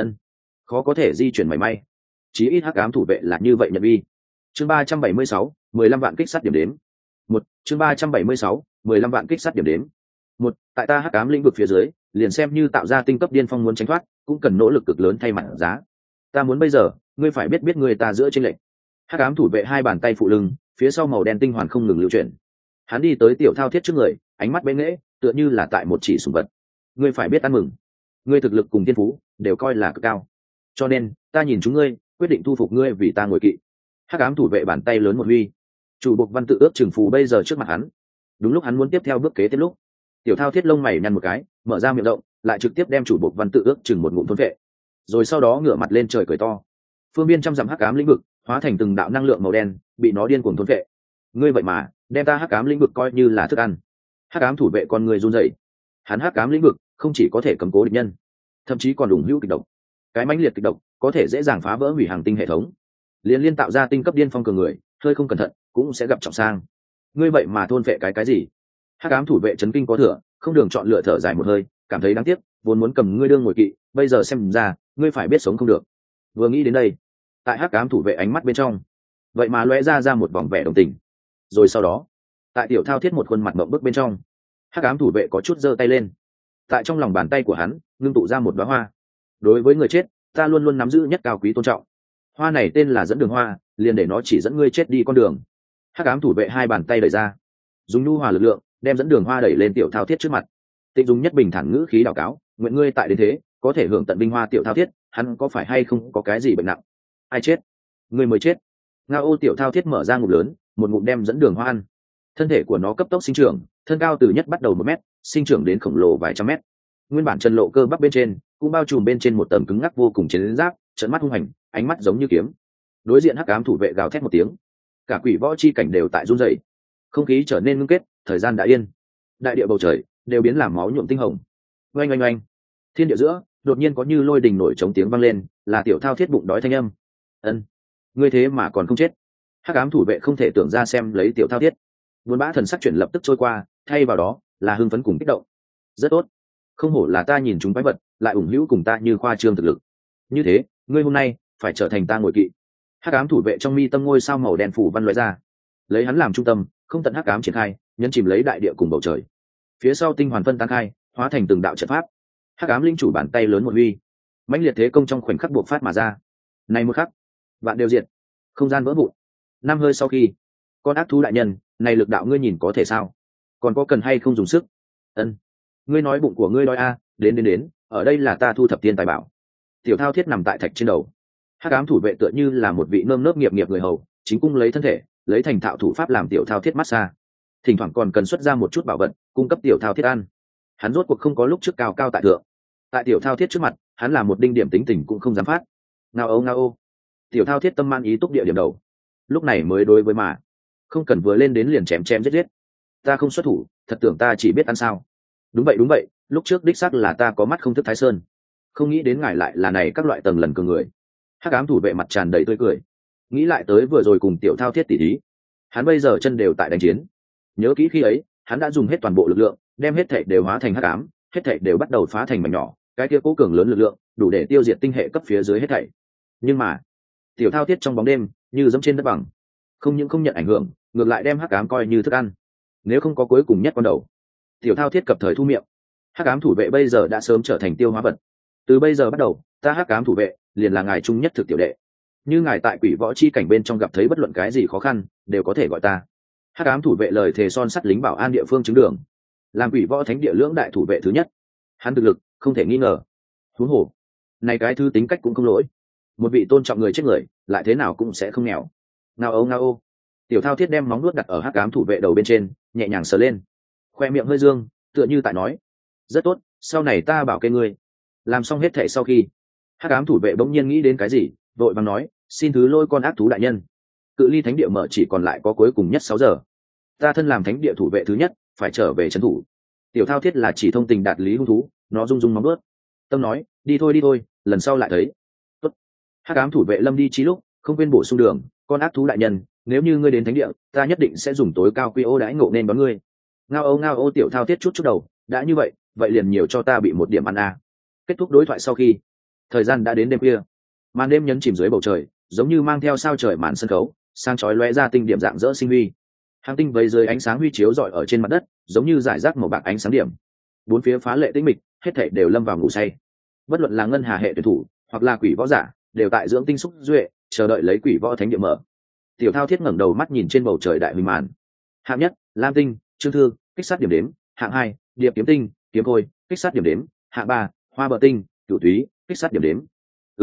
Khó có thể di chuyển mảy may. Chí ít hắc ám thủ vệ là như vậy nhận vi. Chương 376, 15 vạn kích sát điểm đếm. Chương 376, 15 vạn kích sát điểm đếm. Tại ta hắc ám lĩnh vực phía dưới, liền xem như tạo ra tinh cấp điên phong muốn tránh thoát, cũng cần nỗ lực cực lớn thay mặt giá. Ta muốn bây giờ, ngươi phải biết người ta giữa chênh lệch. Hắc ám thủ vệ hai bàn tay phụ lưng, phía sau màu đen tinh hoàn không ngừng lưu chuyển. Hắn đi tới tiểu thao thiết trước người, ánh mắt bén nghễ, tựa như là tại một chỉ sủng vật. Ngươi phải biết ăn mừng, ngươi thực lực cùng thiên phú đều coi là cực cao, cho nên ta nhìn chúng ngươi, quyết định thu phục ngươi vì ta ngồi kỵ. Hắc ám thủ vệ bàn tay lớn một huy, chủ buộc văn tự ước trừng phù bây giờ trước mặt hắn. Đúng lúc hắn muốn tiếp theo bước kế tiếp lúc, tiểu thao thiết lông mày nhăn một cái, mở ra miệng rộng, lại trực tiếp đem chủ buộc văn tự ước chừng một ngụm thôn vệ, rồi sau đó ngửa mặt lên trời cười to. Phương biên trăm dặm hắc ám lĩnh vực hóa thành từng đạo năng lượng màu đen, bị nó điên cuồng thôn vệ. Ngươi vậy mà đem ta hắc ám lĩnh vực coi như là thức ăn. Hắc ám thủ vệ con người run rẩy. Hắn hắc ám lĩnh vực không chỉ có thể cầm cố địch nhân, thậm chí còn ủng hữu kịch độc. Cái mãnh liệt kịch độc có thể dễ dàng phá vỡ hủy hàng tinh hệ thống, liên tạo ra tinh cấp điên phong cường người, hơi không cẩn thận cũng sẽ gặp trọng sang. Ngươi vậy mà thôn vệ cái gì? Hắc ám thủ vệ chấn kinh có thừa, không đường chọn lựa thở dài một hơi, cảm thấy đáng tiếc, vốn muốn cầm ngươi đương ngồi kỵ, bây giờ xem ra ngươi phải biết sống không được. Vừa nghĩ đến đây, tại hắc ám thủ vệ ánh mắt bên trong vậy mà lóe ra một vòng vẻ đồng tình. Rồi sau đó tại tiểu thao thiết một khuôn mặt mộng bức bên trong, hắc ám thủ vệ có chút giơ tay lên, tại trong lòng bàn tay của hắn ngưng tụ ra một đóa hoa. Đối với người chết, ta luôn luôn nắm giữ nhất cao quý tôn trọng. Hoa này tên là dẫn đường hoa, liền để nó chỉ dẫn ngươi chết đi con đường. Hắc ám thủ vệ hai bàn tay đẩy ra, dùng nhu hòa lực lượng đem dẫn đường hoa đẩy lên tiểu thao thiết trước mặt. Tịnh dùng nhất bình thản ngữ khí đảo cáo, nguyện ngươi tại đến thế có thể hưởng tận vinh hoa. Tiểu thao thiết, hắn có phải hay không có cái gì bệnh nặng? Ai chết? Ngươi mới chết. Ngao ô. Tiểu thao thiết mở ra ngụm lớn, một ngụm đem dẫn đường hoa ăn. Thân thể của nó cấp tốc sinh trưởng, thân cao từ nhất bắt đầu 1 mét, sinh trưởng đến khổng lồ vài trăm mét. Nguyên bản chân lộ cơ bắp bên trên cũng bao trùm bên trên một tầng cứng ngắc vô cùng chiến giáp, trợn mắt hung hành, ánh mắt giống như kiếm. Đối diện hắc ám thủ vệ gào thét một tiếng, cả quỷ võ chi cảnh đều tại run rẩy. Không khí trở nên ngưng kết, thời gian đã yên, đại địa bầu trời đều biến làm máu nhuộm tinh hồng. Oanh oanh oanh, thiên địa giữa đột nhiên có như lôi đình nổi trống tiếng vang lên, là tiểu thao thiết bụng đói thanh âm. Ngươi thế mà còn không chết? Hắc ám thủ vệ không thể tưởng ra xem lấy tiểu thao thiết, buồn bã thần sắc chuyển lập tức trôi qua, thay vào đó là hưng phấn cùng kích động. Rất tốt, không hổ là ta nhìn chúng quái vật, lại ủng hữu cùng ta như khoa trương thực lực. Như thế ngươi hôm nay phải trở thành ta ngồi kỵ. Hắc ám thủ vệ trong mi tâm ngôi sao màu đen phủ văn loại ra, lấy hắn làm trung tâm, không tận hắc ám triển khai, nhấn chìm lấy đại địa cùng bầu trời. Phía sau tinh hoàn phân tan khai, hóa thành từng đạo trận pháp. Hắc ám linh chủ bàn tay lớn một huy, mãnh liệt thế công trong khoảnh khắc buộc phát mà ra. Này một khắc, vạn đều diệt, không gian vỡ vụn. Năm hơi sau khi, con ác thú đại nhân, này lực đạo ngươi nhìn có thể sao? Còn có cần hay không dùng sức? Ngươi nói bụng của ngươi đói a? Đến, ở đây là ta thu thập tiên tài bảo. Tiểu thao thiết nằm tại thạch trên đầu. Hắc ám thủ vệ tựa như là một vị nơm nớp nghiệp người hầu, chính cung lấy thân thể, lấy thành thạo thủ pháp làm tiểu thao thiết massage. Thỉnh thoảng còn cần xuất ra một chút bảo vật, cung cấp tiểu thao thiết ăn. Hắn rốt cuộc không có lúc trước cao cao tại thượng. Tại tiểu thao thiết trước mặt, hắn là một đinh điểm tính tình cũng không dám phát. Ngao ô. Tiểu thao thiết tâm man ý túc địa điểm đầu. Lúc này mới đối với mà, không cần vừa lên đến liền chém giết. Ta không xuất thủ, thật tưởng ta chỉ biết ăn sao? Đúng vậy, lúc trước đích xác là ta có mắt không thức Thái Sơn, không nghĩ đến ngài lại là này các loại tầng lần cường người. Hắc ám thủ vệ mặt tràn đầy tươi cười, nghĩ lại tới vừa rồi cùng tiểu thao thiết tỉ thí, hắn bây giờ chân đều tại đánh chiến. Nhớ kỹ khi ấy, hắn đã dùng hết toàn bộ lực lượng, đem hết thảy đều hóa thành hắc ám, hết thảy đều bắt đầu phá thành mảnh nhỏ, cái kia cố cường lớn lực lượng, đủ để tiêu diệt tinh hệ cấp phía dưới hết thảy. Nhưng mà, tiểu thao thiết trong bóng đêm, như dẫm trên đất bằng, không những không nhận ảnh hưởng, ngược lại đem hắc ám coi như thức ăn. Nếu không có cuối cùng nhất con đầu, tiểu thao thiết cập thời thu miệng. Hắc ám thủ vệ bây giờ đã sớm trở thành tiêu hóa vật. Từ bây giờ bắt đầu, ta hắc ám thủ vệ liền là ngài trung nhất thực tiểu đệ. như ngài tại quỷ võ chi cảnh bên trong gặp thấy bất luận cái gì khó khăn đều có thể gọi ta. Hắc ám thủ vệ lời thề son sắt lính bảo an địa phương chứng đường, làm quỷ võ thánh địa lưỡng đại thủ vệ thứ nhất, hắn thực lực không thể nghi ngờ. Huống hồ này cái thư tính cách cũng không lỗi, một vị tôn trọng người chết người lại thế nào cũng sẽ không nghèo. Ngao ô, tiểu thao thiết đem móng nuốt đặt ở hắc ám thủ vệ đầu bên trên, nhẹ nhàng sờ lên, khoe miệng hơi dương, tựa như tại nói rất tốt, sau này ta bảo kê ngươi. Làm xong hết thệ sau khi, hắc ám thủ vệ bỗng nhiên nghĩ đến cái gì, vội vàng nói, xin thứ lỗi con ác thú đại nhân, cự ly thánh địa mở chỉ còn lại có cuối cùng nhất 6 giờ, ta thân làm thánh địa thủ vệ thứ nhất phải trở về trấn thủ. Tiểu thao thiết là chỉ thông tình đạt lý hung thú, nó rung rung móng ướt tâm nói, đi thôi, lần sau lại thấy. Tốt. Hắc ám thủ vệ lâm đi trí lúc không quên bổ sung đường, con ác thú đại nhân, nếu như ngươi đến thánh địa ta nhất định sẽ dùng tối cao quy ô đãi ngộ nên đón ngươi. Ngao ô, tiểu thao thiết chút đầu, đã như vậy vậy liền nhiều cho ta bị một điểm ăn a. Kết thúc đối thoại sau khi, thời gian đã đến đêm khuya, màn đêm nhấn chìm dưới bầu trời, giống như mang theo sao trời màn sân khấu, sang chói lóe ra tinh điểm dạng dỡ sinh huy. Hàng tinh vây dưới ánh sáng huy chiếu rọi ở trên mặt đất, giống như rải rác màu bạc ánh sáng điểm. Bốn phía phá lệ tĩnh mịch, hết thảy đều lâm vào ngủ say. Bất luận là ngân hà hệ tuyển thủ, hoặc là quỷ võ giả, đều tại dưỡng tinh xúc duệ, chờ đợi lấy quỷ võ thánh địa mở. Tiểu thao thiết ngẩng đầu mắt nhìn trên bầu trời đại huy màn. Hạng nhất, lam tinh, trương thư, kích sát điểm đếm. Hạng hai, điệp kiếm tinh, kiếm khôi, kích sát điểm đếm. Hạng ba, hoa bờ tinh, cửu thúy, kích sát điểm đếm.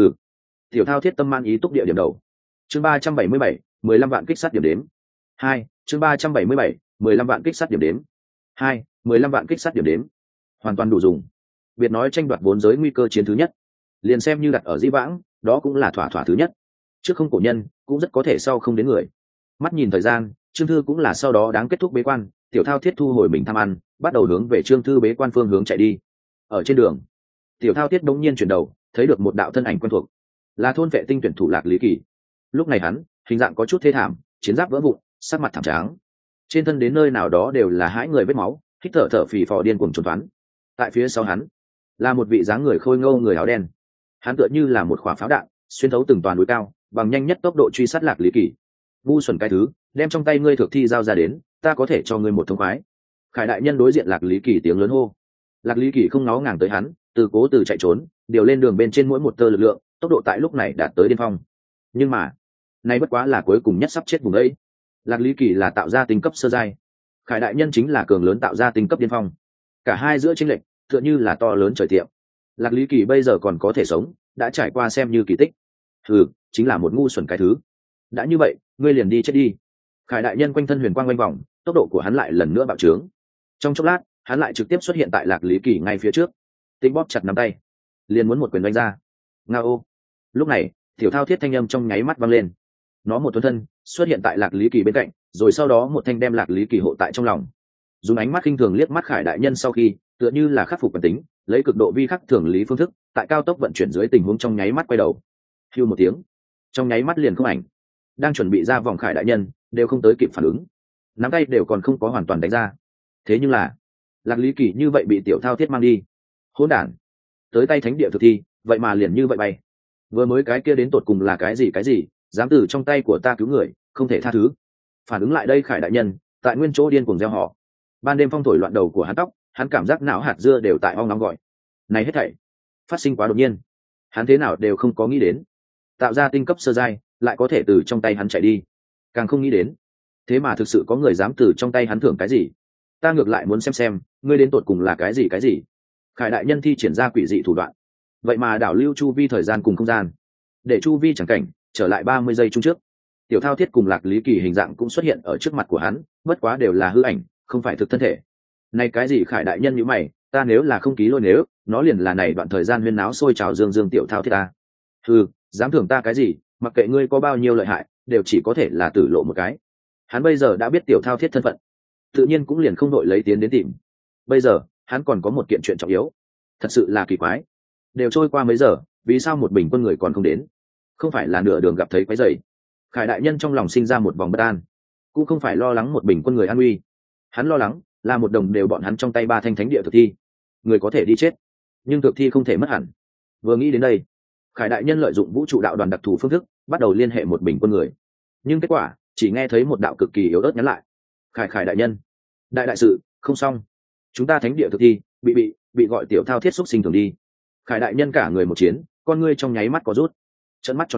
Tiểu thao thiết tâm man ý túc địa điểm đầu. Chương 377, 15 vạn kích sát điểm đếm. 2, chương 377, 15 vạn kích sát điểm đếm. 2, 15 vạn kích sát điểm đếm. Hoàn toàn đủ dùng. Biệt nói tranh đoạt vốn giới nguy cơ chiến thứ nhất, liền xem như đặt ở Dĩ Vãng, đó cũng là thỏa thứ nhất. Trước không cổ nhân, cũng rất có thể sau không đến người. Mắt nhìn thời gian, Trương Thư cũng là sau đó đáng kết thúc bế quan, tiểu thao thiết thu hồi mình tham ăn, bắt đầu hướng về Trương Thư bế quan phương hướng chạy đi. Ở trên đường, tiểu thao thiết đống nhiên chuyển đầu, thấy được một đạo thân ảnh quen thuộc, là thôn vệ tinh tuyển thủ Lạc Lý Kỳ. Lúc này hắn hình dạng có chút thê thảm, chiến giáp vỡ vụn, sắc mặt thảm trắng, trên thân đến nơi nào đó đều là hãi người vết máu, hít thở phì phò điên cuồng trốn toán. Tại phía sau hắn là một vị dáng người khôi ngô người áo đen, hắn tựa như là một quả pháo đạn xuyên thấu từng toàn núi cao, bằng nhanh nhất tốc độ truy sát Lạc Lý Kỳ. Ngu xuẩn cái thứ, đem trong tay ngươi thực thi giao ra đến, ta có thể cho ngươi một thông khoái. Khải đại nhân đối diện Lạc Lý Kỳ tiếng lớn hô. Lạc Lý Kỳ không ngó ngàng tới hắn, cố từ chạy trốn, điều lên đường bên trên mỗi một tơ lực lượng, tốc độ tại lúc này đạt tới điên phong. Nhưng mà nay bất quá là cuối cùng nhất sắp chết vùng ấy. Lạc Lý Kỳ là tạo ra tinh cấp sơ giai, Khải đại nhân chính là cường lớn tạo ra tinh cấp điên phong, cả hai giữa chênh lệch tựa như là to lớn trời tiệm. Lạc Lý Kỳ bây giờ còn có thể sống, đã trải qua xem như kỳ tích. Chính là một ngu xuẩn cái thứ. Đã như vậy, ngươi liền đi chết đi. Khải đại nhân quanh thân huyền quang quanh vòng, tốc độ của hắn lại lần nữa bạo trướng. Trong chốc lát, hắn lại trực tiếp xuất hiện tại Lạc Lý Kỳ ngay phía trước, tinh bóp chặt nắm tay, liền muốn một quyền đánh ra. Ngao. Lúc này, tiểu thao thiết thanh âm trong nháy mắt vang lên. Nó một thuần thân xuất hiện tại Lạc Lý Kỳ bên cạnh, rồi sau đó một thanh đem Lạc Lý Kỳ hộ tại trong lòng. Dùng ánh mắt khinh thường liếc mắt Khải đại nhân sau khi, tựa như là khắc phục bản tính, lấy cực độ vi khắc thường lý phương thức, tại cao tốc vận chuyển dưới tình huống trong nháy mắt quay đầu. Hưu một tiếng, trong nháy mắt liền không ảnh. Đang chuẩn bị ra vòng Khải đại nhân đều không tới kịp phản ứng, nắm tay đều còn không có hoàn toàn đánh ra. Thế nhưng là Lạc Lý Kỳ như vậy bị tiểu thao thiết mang đi. Hỗn đản, tới tay thánh địa thực thi vậy mà liền như vậy bay. Vừa mới cái kia đến tột cùng là cái gì, dám từ trong tay của ta cứu người, không thể tha thứ. Phản ứng lại đây Khải đại nhân tại nguyên chỗ điên cuồng gieo họ. Ban đêm phong thổi loạn đầu của hắn tóc, hắn cảm giác não hạt dưa đều tại ong nóng gọi. Này hết thảy phát sinh quá đột nhiên, hắn thế nào đều không có nghĩ đến, tạo ra tinh cấp sơ giai lại có thể từ trong tay hắn chạy đi. Càng không nghĩ đến, thế mà thực sự có người dám từ trong tay hắn thưởng cái gì. Ta ngược lại muốn xem ngươi đến tột cùng là cái gì. Khải đại nhân thi triển ra quỷ dị thủ đoạn, vậy mà đảo lưu chu vi thời gian cùng không gian, để chu vi chẳng cảnh trở lại 30 giây chung trước. Tiểu thao thiết cùng Lạc Lý Kỳ hình dạng cũng xuất hiện ở trước mặt của hắn, bất quá đều là hư ảnh, không phải thực thân thể. Này cái gì Khải đại nhân như mày, ta nếu là không ký lôi nếu, nó liền là này đoạn thời gian huyên náo sôi trào dương tiểu thao thiết ta. Dám thưởng ta cái gì, mặc kệ ngươi có bao nhiêu lợi hại, đều chỉ có thể là tử lộ một cái. Hắn bây giờ đã biết tiểu thao thiết thân phận, tự nhiên cũng liền không đội lấy tiến đến tìm. Bây giờ hắn còn có một kiện chuyện trọng yếu, thật sự là kỳ quái. Đều trôi qua mấy giờ, vì sao một bình quân người còn không đến? Không phải là nửa đường gặp thấy quái rầy? Khải đại nhân trong lòng sinh ra một vòng bất an, cũng không phải lo lắng một bình quân người an nguy, hắn lo lắng là một đồng đều bọn hắn trong tay 3 thanh thánh địa thực thi. Người có thể đi chết, nhưng thực thi không thể mất hẳn. Vừa nghĩ đến đây, Khải đại nhân lợi dụng vũ trụ đạo đoàn đặc thù phương thức, bắt đầu liên hệ một bình quân người. Nhưng kết quả chỉ nghe thấy một đạo cực kỳ yếu ớt nhắn lại: Khải đại nhân, đại sự không xong, chúng ta thánh địa thực thi bị gọi tiểu thao thiết xúc sinh thường đi. Khải đại nhân cả người một chiến, con ngươi trong nháy mắt có rút, trận mắt tròn trừng,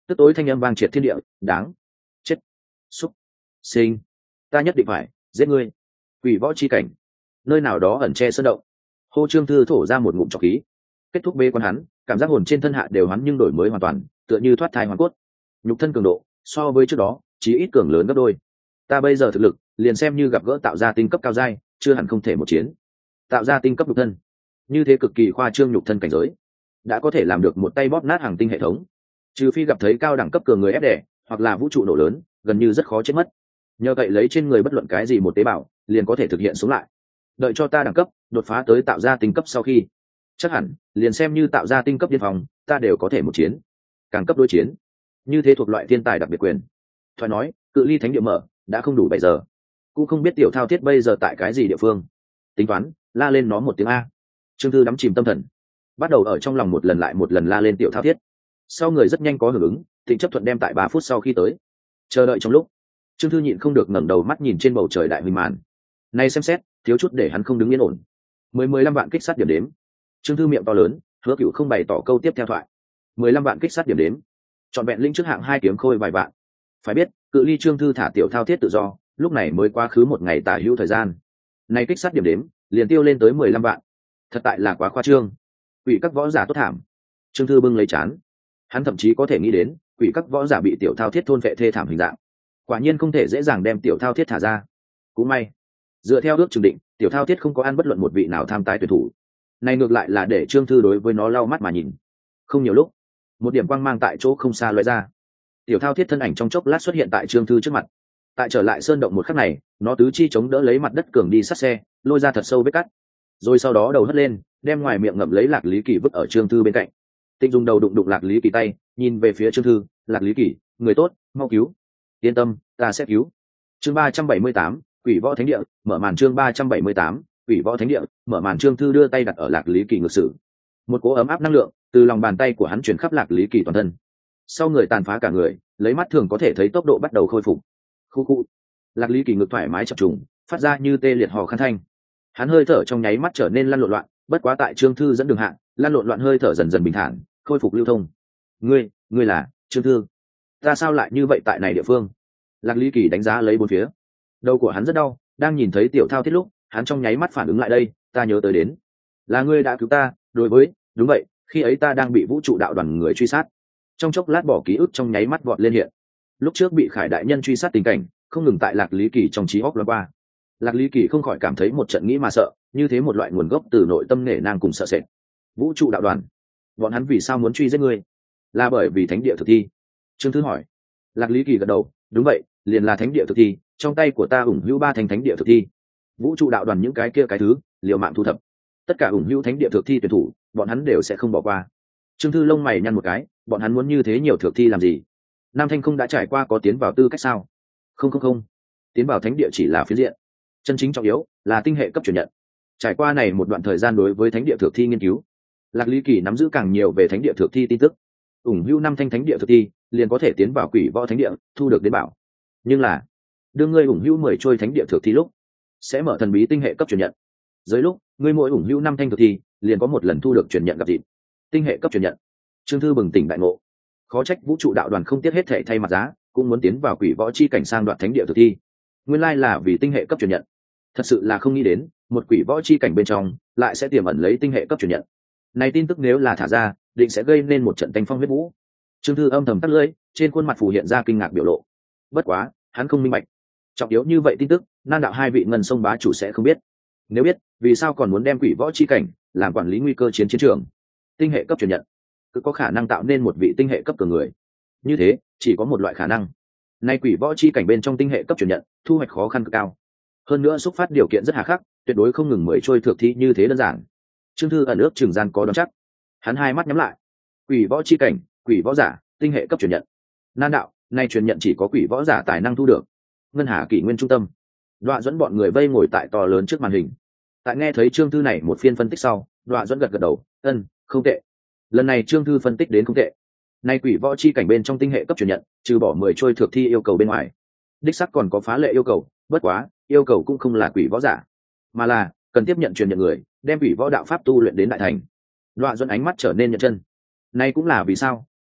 tức tối thanh âm vang triệt thiên địa. Đáng chết, xúc sinh, ta nhất định phải giết ngươi. Quỷ võ chi cảnh, nơi nào đó ẩn che sơn động. Hô Trương Thư thổ ra một ngụm trọc khí. Kết thúc bê quan hắn, cảm giác hồn trên thân hạ đều hắn nhưng đổi mới hoàn toàn, tựa như thoát thai hoàn cốt. Nhục thân cường độ so với trước đó chí ít cường lớn gấp đôi. Ta bây giờ thực lực liền xem như gặp gỡ tạo ra tinh cấp cao giai, chưa hẳn không thể một chiến. Tạo ra tinh cấp nhục thân, như thế cực kỳ khoa trương nhục thân cảnh giới, đã có thể làm được một tay bóp nát hàng tinh hệ thống. Trừ phi gặp thấy cao đẳng cấp cường người ép đẻ, hoặc là vũ trụ nổ lớn, gần như rất khó chết mất. Nhờ vậy lấy trên người bất luận cái gì một tế bào, liền có thể thực hiện xuống lại. Đợi cho ta đẳng cấp đột phá tới tạo ra tinh cấp sau khi, chắc hẳn liền xem như tạo ra tinh cấp điên phòng, ta đều có thể một chiến. Càng cấp đối chiến, như thế thuộc loại thiên tài đặc biệt quyền. Thoại nói, cự ly thánh địa mở đã không đủ 7 giờ, cũng không biết tiểu thao thiết bây giờ tại cái gì địa phương. Tính toán la lên nó một tiếng a. Trương Thư đắm chìm tâm thần, bắt đầu ở trong lòng một lần lại một lần la lên tiểu thao thiết. Sau người rất nhanh có hưởng ứng, Thịnh chấp thuận đem tại 3 phút sau khi tới. Chờ đợi trong lúc, Trương Thư nhịn không được ngẩng đầu mắt nhìn trên bầu trời đại huỳnh màn. Này xem xét, thiếu chút để hắn không đứng yên ổn. 15 vạn kích sát điểm đếm. Trương Thư miệng to lớn, Hứa Cửu không bày tỏ câu tiếp theo thoại. 15 vạn kích sát điểm đếm. Chọn vẹn linh trước hạng 2 kiếm khôi vài vạn. Phải biết, cự ly Trương Thư thả tiểu thao thiết tự do, lúc này mới quá khứ một ngày tả hữu thời gian. Này kích sát điểm đếm, liền tiêu lên tới 15 vạn. Thật tại là quá khoa trương. Quỷ các võ giả tốt thảm. Trương Thư bưng lấy chán. Hắn thậm chí có thể nghĩ đến, quỷ các võ giả bị tiểu thao thiết thôn vệ thê thảm hình dạng. Quả nhiên không thể dễ dàng đem tiểu thao thiết thả ra. Cũng may, dựa theo ước chừng định, tiểu thao thiết không có ăn bất luận một vị nào tham tái tuyển thủ. Này ngược lại là để Trương Thư đối với nó lau mắt mà nhìn. Không nhiều lúc, một điểm quang mang tại chỗ không xa lóe ra. Tiểu thao thiết thân ảnh trong chốc lát xuất hiện tại Trương Thư trước mặt. Tại trở lại sơn động một khắc này, nó tứ chi chống đỡ lấy mặt đất cường đi sát xe, lôi ra thật sâu vết cắt. Rồi sau đó đầu hất lên, đem ngoài miệng ngậm lấy Lạc Lý Kỳ vứt ở Trương Thư bên cạnh. Tịnh dùng đầu đụng đụng Lạc Lý Kỳ tay, nhìn về phía Trương Thư. Lạc Lý Kỳ, người tốt, mau cứu. Yên tâm, ta sẽ cứu. Chương 378, Quỷ Võ Thánh Địa, mở màn. Chương 378, Quỷ Võ Thánh Địa, mở màn. Trương Thư đưa tay đặt ở Lạc Lý Kỳ ngực sử. Một cỗ ấm áp năng lượng từ lòng bàn tay của hắn truyền khắp Lạc Lý Kỳ toàn thân. Sau người tàn phá cả người, lấy mắt thường có thể thấy tốc độ bắt đầu khôi phục. Khu khu. Lạc Lý Kỳ ngực thoải mái chập trùng, phát ra như tê liệt hò khan thanh. Hắn hơi thở trong nháy mắt trở nên lăn lộn loạn, bất quá tại Trương Thư dẫn đường hạ, lăn lộn loạn hơi thở dần dần bình thản, khôi phục lưu thông. Ngươi là Trương Thư? Ta sao lại như vậy tại này địa phương? Lạc Lý Kỳ đánh giá lấy bốn phía. Đầu của hắn rất đau, đang nhìn thấy tiểu thao thiết lúc, hắn trong nháy mắt phản ứng lại đây, ta nhớ tới đến, là ngươi đã cứu ta. Đối với, đúng vậy, khi ấy ta đang bị vũ trụ đạo đoàn người truy sát. Trong chốc lát bỏ ký ức trong nháy mắt vọt lên hiện. Lúc trước bị Khải đại nhân truy sát tình cảnh, không ngừng tại Lạc Lý Kỳ trong trí óc loan qua. Lạc Lý Kỳ không khỏi cảm thấy một trận nghĩ mà sợ, như thế một loại nguồn gốc từ nội tâm nể nang cùng sợ sệt. Vũ trụ đạo đoàn, bọn hắn vì sao muốn truy giết ngươi? Là bởi vì thánh địa thực thi? Trương Thư hỏi. Lạc Lý Kỳ gật đầu, đúng vậy, liền là thánh địa thực thi, trong tay của ta ủng hữu 3 thành thánh địa thực thi. Vũ trụ đạo đoàn những cái kia cái thứ, liều mạng thu thập. Tất cả ủng hữu thánh địa thực thi tuyển thủ, bọn hắn đều sẽ không bỏ qua. Trương Thư lông mày nhăn một cái, bọn hắn muốn như thế nhiều thực thi làm gì? Nam Thanh không đã trải qua có tiến vào tư cách sao? Không, tiến vào thánh địa chỉ là phiến diện, chân chính trọng yếu là tinh hệ cấp truyền nhận. Trải qua này một đoạn thời gian đối với thánh địa thực thi nghiên cứu, Lạc Lý Kỳ nắm giữ càng nhiều về thánh địa thực thi tin tức. Ủng hữu 5 thanh thánh địa thực thi, liền có thể tiến vào Quỷ Võ Thánh Địa, thu được đến bảo. Nhưng là, đương ngươi ủng hữu 10 trôi thánh địa thực thi lúc, sẽ mở thần bí tinh hệ cấp truyền nhận. Dưới lúc, ngươi mỗi ủng hữu 5 thanh thực thi, liền có một lần thu được truyền nhận gặp dịp. Tinh hệ cấp truyền nhận. Trương Thư bừng tỉnh đại ngộ. Khó trách vũ trụ đạo đoàn không tiếc hết thảy thay mặt giá, cũng muốn tiến vào Quỷ Võ chi cảnh sang đoạn thánh địa thực thi. Nguyên lai là vì tinh hệ cấp truyền nhận. Thật sự là không nghĩ đến, một Quỷ Võ chi cảnh bên trong lại sẽ tiềm ẩn lấy tinh hệ cấp truyền nhận. Này tin tức nếu là thả ra, định sẽ gây nên một trận tanh phong huyết vũ. Trương Thư âm thầm tắt lưỡi, trên khuôn mặt phủ hiện ra kinh ngạc biểu lộ. Bất quá, hắn không minh bạch. Trọng yếu như vậy tin tức, Nan đạo 2 vị ngân sông bá chủ sẽ không biết. Nếu biết, vì sao còn muốn đem Quỷ Võ chi cảnh làm quản lý nguy cơ chiến trường? Tinh hệ cấp truyền nhận, cứ có khả năng tạo nên một vị tinh hệ cấp cường người. Như thế, chỉ có một loại khả năng. Nay Quỷ Võ chi cảnh bên trong tinh hệ cấp truyền nhận, thu hoạch khó khăn cực cao. Hơn nữa xúc phát điều kiện rất hà khắc, tuyệt đối không ngừng mới trôi thực thi như thế đơn giản. Trương Thư ẩn ước trường gian có đoán chắc. Hắn hai mắt nhắm lại. Quỷ Võ chi cảnh, Quỷ Võ giả, tinh hệ cấp truyền nhận. Nan đạo, nay truyền nhận chỉ có Quỷ Võ giả tài năng thu được. Ngân Hà kỷ nguyên trung tâm, Đoạ Duẫn bọn người vây ngồi tại to lớn trước màn hình. Tại nghe thấy Trương Thư này một phiên phân tích sau, Đoạ Duẫn gật gật đầu, không tệ. Lần này Trương Thư phân tích đến không tệ. Nay Quỷ Võ chi cảnh bên trong tinh hệ cấp truyền nhận, trừ bỏ 10 trôi thực thi yêu cầu bên ngoài, đích xác còn có phá lệ yêu cầu, bất quá, yêu cầu cũng không là Quỷ Võ giả, mà là cần tiếp nhận truyền nhận người, đem Quỷ Võ đạo pháp tu luyện đến đại thành. Đoạ Duẫn ánh mắt trở nên nhận chân. Nay cũng là vì sao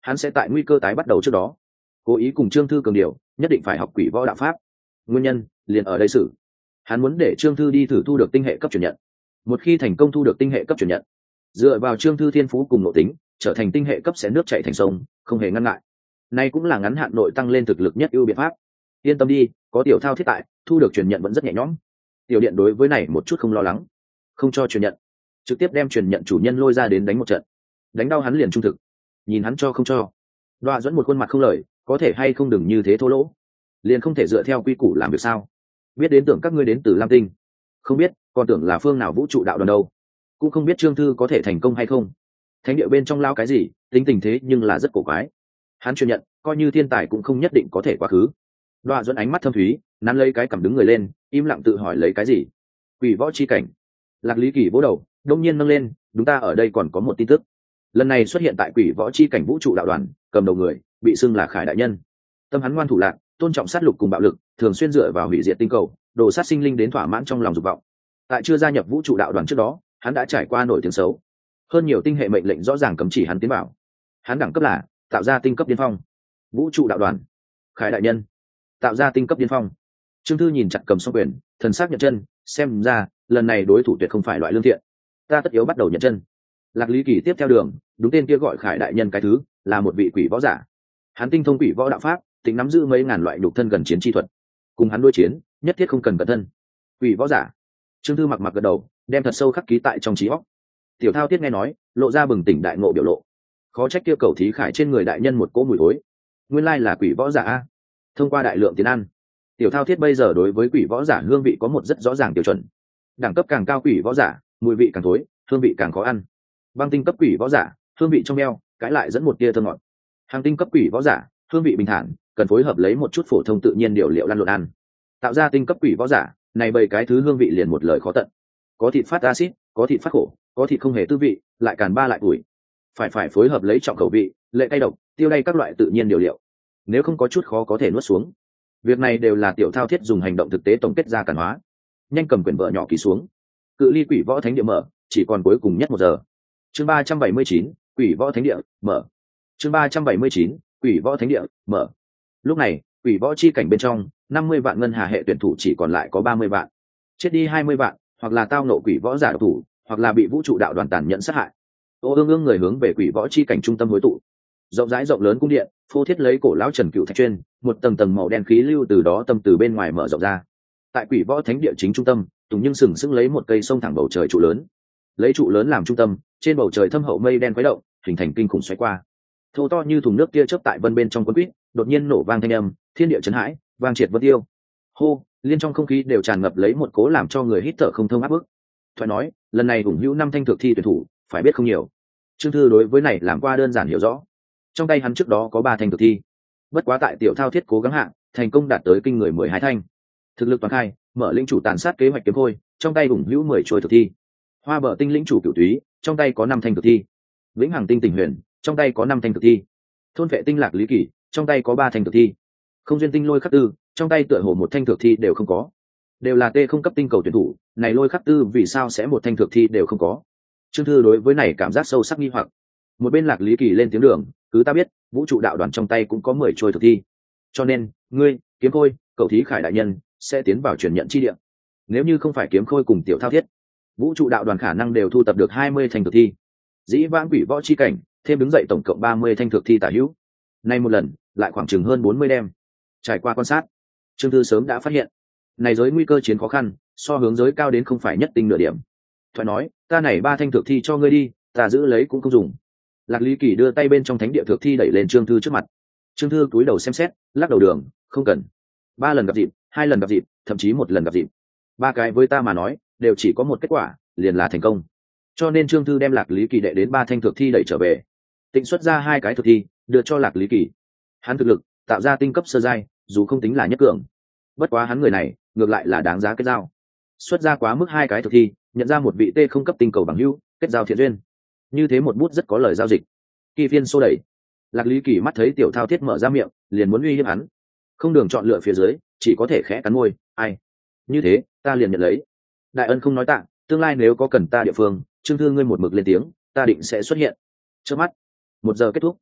hắn sẽ tại nguy cơ tái bắt đầu trước đó cố ý cùng Trương Thư cường điều, nhất định phải học quỷ võ đạo pháp. Nguyên nhân liền ở đây xử. Hắn muốn để Trương Thư đi thử thu được tinh hệ cấp truyền nhận. Một khi thành công thu được tinh hệ cấp truyền nhận, dựa vào Trương Thư thiên phú cùng nội tính, trở thành tinh hệ cấp sẽ nước chảy thành sông, không hề ngăn ngại. Nay cũng là ngắn hạn nội tăng lên thực lực nhất ưu biện pháp. Yên tâm đi, có tiểu thao thiết tại, thu được truyền nhận vẫn rất nhẹ nhõm. Tiểu điện đối với này một chút không lo lắng, không cho truyền nhận, trực tiếp đem truyền nhận chủ nhân lôi ra đến đánh một trận, đánh đau hắn liền trung thực, nhìn hắn cho không cho. Đoạ dẫn một khuôn mặt không lời, có thể hay không đừng như thế thô lỗ, liền không thể dựa theo quy củ làm việc sao? Biết đến tưởng các ngươi đến từ Lam Tinh, không biết còn tưởng là phương nào vũ trụ đạo đoàn đâu, cũng không biết Trương Thư có thể thành công hay không. Thánh địa bên trong lao cái gì, tính tình thế nhưng là rất cổ quái. Hắn truyền nhận, coi như thiên tài cũng không nhất định có thể quá khứ. Đoạ dẫn ánh mắt thâm thúy, nắn lấy cái cằm đứng người lên, im lặng tự hỏi lấy cái gì. Quỷ võ chi cảnh. Lạc Lý Kỳ vỗ đầu, đông nhiên nâng lên, đúng, ta ở đây còn có một tin tức. Lần này xuất hiện tại quỷ võ chi cảnh vũ trụ đạo đoàn, cầm đầu người bị xưng là Khải đại nhân. Tâm hắn ngoan thủ lạc, tôn trọng sát lục cùng bạo lực, thường xuyên dựa vào hủy diệt tinh cầu, đổ sát sinh linh đến thỏa mãn trong lòng dục vọng. Tại chưa gia nhập vũ trụ đạo đoàn trước đó, hắn đã trải qua nổi tiếng xấu. Hơn nhiều tinh hệ mệnh lệnh rõ ràng cấm chỉ hắn tiến vào. Hắn đẳng cấp là tạo ra tinh cấp điên phong. Vũ trụ đạo đoàn, Khải đại nhân, tạo ra tinh cấp điên phong. Trương Thư nhìn chặt cầm song quyền, thần sắc nhận chân, xem ra lần này đối thủ tuyệt không phải loại lương thiện. Ta tất yếu bắt đầu nhận chân. Lạc Lý Kỳ tiếp theo đường, đúng tên kia gọi Khải đại nhân cái thứ, là một vị quỷ võ giả. Hắn tinh thông quỷ võ đạo pháp, tính nắm giữ mấy ngàn loại nhục thân gần chiến chi thuật. Cùng hắn đối chiến, nhất thiết không cần cẩn thân. Quỷ võ giả. Trương Thư mặc gật đầu, đem thật sâu khắc ký tại trong trí óc. Tiểu Thao Tiết nghe nói, lộ ra bừng tỉnh đại ngộ biểu lộ. Khó trách kia cầu thí khải trên người đại nhân một cỗ mùi thối. Nguyên lai là quỷ võ giả a. Thông qua đại lượng tiền ăn, Tiểu Thao Thiết bây giờ đối với quỷ võ giả hương vị có một rất rõ ràng tiêu chuẩn. Đẳng cấp càng cao quỷ võ giả, mùi vị càng thối, hương vị càng khó ăn. Băng tinh cấp quỷ võ giả, hương vị trong eo, cãi lại dẫn một tia thơm ngọt. Hàng tinh cấp quỷ võ giả, hương vị bình thản, cần phối hợp lấy một chút phổ thông tự nhiên điều liệu lăn lộn ăn. Tạo ra tinh cấp quỷ võ giả, này bầy cái thứ hương vị liền một lời khó tận. Có thịt phát acid, có thịt phát khổ, có thịt không hề tư vị, lại càn ba lại ủi. Phải phối hợp lấy trọng khẩu vị, lệ cay độc, tiêu đay các loại tự nhiên điều liệu. Nếu không có chút khó có thể nuốt xuống. Việc này đều là Tiểu Thao Thiết dùng hành động thực tế tổng kết ra cản hóa. Nhanh cầm quyển vợ nhỏ ký xuống. Cự ly quỷ võ thánh địa mở, chỉ còn cuối cùng nhất 1 giờ. Chương 379, quỷ võ thánh địa mở. Chương 379, quỷ võ thánh địa mở. Lúc này, quỷ võ chi cảnh bên trong, 50 vạn ngân hà hệ tuyển thủ chỉ còn lại có 30 vạn. Chết đi 20 vạn, hoặc là tao nộ quỷ võ giả độc thủ, hoặc là bị vũ trụ đạo đoàn tàn nhẫn sát hại. Ương người hướng về quỷ võ chi cảnh trung tâm hối tụ. Rộng rãi rộng lớn cung điện, phô thiết lấy cổ lão Trần Cựu thạch chuyên, một tầng tầng màu đen khí lưu từ đó tâm từ bên ngoài mở rộng ra. Tại quỷ võ thánh địa chính trung tâm, Tùng Nhưng sừng sững lấy một cây sông thẳng bầu trời trụ lớn. Lấy trụ lớn làm trung tâm, trên bầu trời thâm hậu mây đen khuấy động, hình thành kinh khủng xoáy qua. Thô to như thùng nước kia chớp tại vân bên trong cuốn quýt, đột nhiên nổ vang thanh âm, thiên địa chấn hãi, vang triệt vân tiêu. Hô, liên trong không khí đều tràn ngập lấy một cố làm cho người hít thở không thông áp bức. Thoại nói, lần này hùng hữu 5 thanh thực thi tuyển thủ, phải biết không nhiều. Trương Thư đối với này làm qua đơn giản hiểu rõ. Trong tay hắn trước đó có 3 thanh thực thi, bất quá tại Tiểu Thao Thiết cố gắng hạ, thành công đạt tới kinh người 12 thanh. Thực lực toàn khai, mở lĩnh chủ tàn sát kế hoạch kiếm khôi, trong tay hùng hữu 10 trôi thực thi. Hoa Bờ tinh lĩnh chủ Cửu Túy, trong tay có 5 thanh thực thi. Vĩnh Hằng tinh Tình Huyền, trong tay có 5 thanh thực thi. Thôn Vệ tinh Lạc Lý Kỳ, trong tay có 3 thanh thực thi. Không duyên tinh Lôi Khắc Tư, trong tay tựa hồ một thanh thực thi đều không có. Đều là không cấp tinh cầu tuyển thủ, này Lôi Khắc Tư vì sao sẽ một thanh thực thi đều không có? Trương Thư đối với này cảm giác sâu sắc nghi hoặc. Một bên Lạc Lý Kỳ lên tiếng đường, cứ ta biết, vũ trụ đạo đoàn trong tay cũng có 10 trôi thực thi. Cho nên, ngươi, Kiếm Khôi, Cậu Thí Khải đại nhân sẽ tiến vào truyền nhận chi địa. Nếu như không phải Kiếm Khôi cùng Tiểu Thao Thiết, vũ trụ đạo đoàn khả năng đều thu tập được 20 thanh thực thi. Dĩ vãng quỷ võ chi cảnh, thêm đứng dậy tổng cộng 30 thanh thực thi tả hữu. Nay một lần, lại khoảng chừng hơn 40 đêm. Trải qua quan sát, Trương Thư sớm đã phát hiện, này giới nguy cơ chiến khó khăn, so hướng giới cao đến không phải nhất tinh nửa điểm. Thoại nói, ta này 3 thanh thực thi cho ngươi đi, ta giữ lấy cũng không dùng. Lạc Lý Kỳ đưa tay bên trong thánh địa thực thi đẩy lên Trương Thư trước mặt. Trương Thư cúi đầu xem xét, lắc đầu đường, không cần. 3 lần gặp dịp, 2 lần gặp dịp, thậm chí 1 lần gặp dịp. 3 cái với ta mà nói, đều chỉ có một kết quả, liền là thành công. Cho nên Trương Thư đem Lạc Lý Kỳ đệ đến 3 thanh thực thi đẩy trở về, tịnh xuất ra 2 cái thực thi, đưa cho Lạc Lý Kỳ. Hắn thực lực tạo ra tinh cấp sơ giai, dù không tính là nhất cường, bất quá hắn người này ngược lại là đáng giá kết giao. Xuất ra quá mức 2 cái thực thi, nhận ra một vị không cấp tinh cầu bằng hữu, kết giao thiện duyên. Như thế một bút rất có lời giao dịch. Kỳ phiên xô đẩy, Lạc Lý Kỳ mắt thấy Tiểu Thao Thiết mở ra miệng, liền muốn uy hiếp hắn, không đường chọn lựa phía dưới, chỉ có thể khẽ cắn môi, ai, như thế ta liền nhận lấy. Đại ân không nói tạ, tương lai nếu có cần ta địa phương, Trương Thư ngươi một mực lên tiếng, ta định sẽ xuất hiện. Trước mắt 1 giờ kết thúc,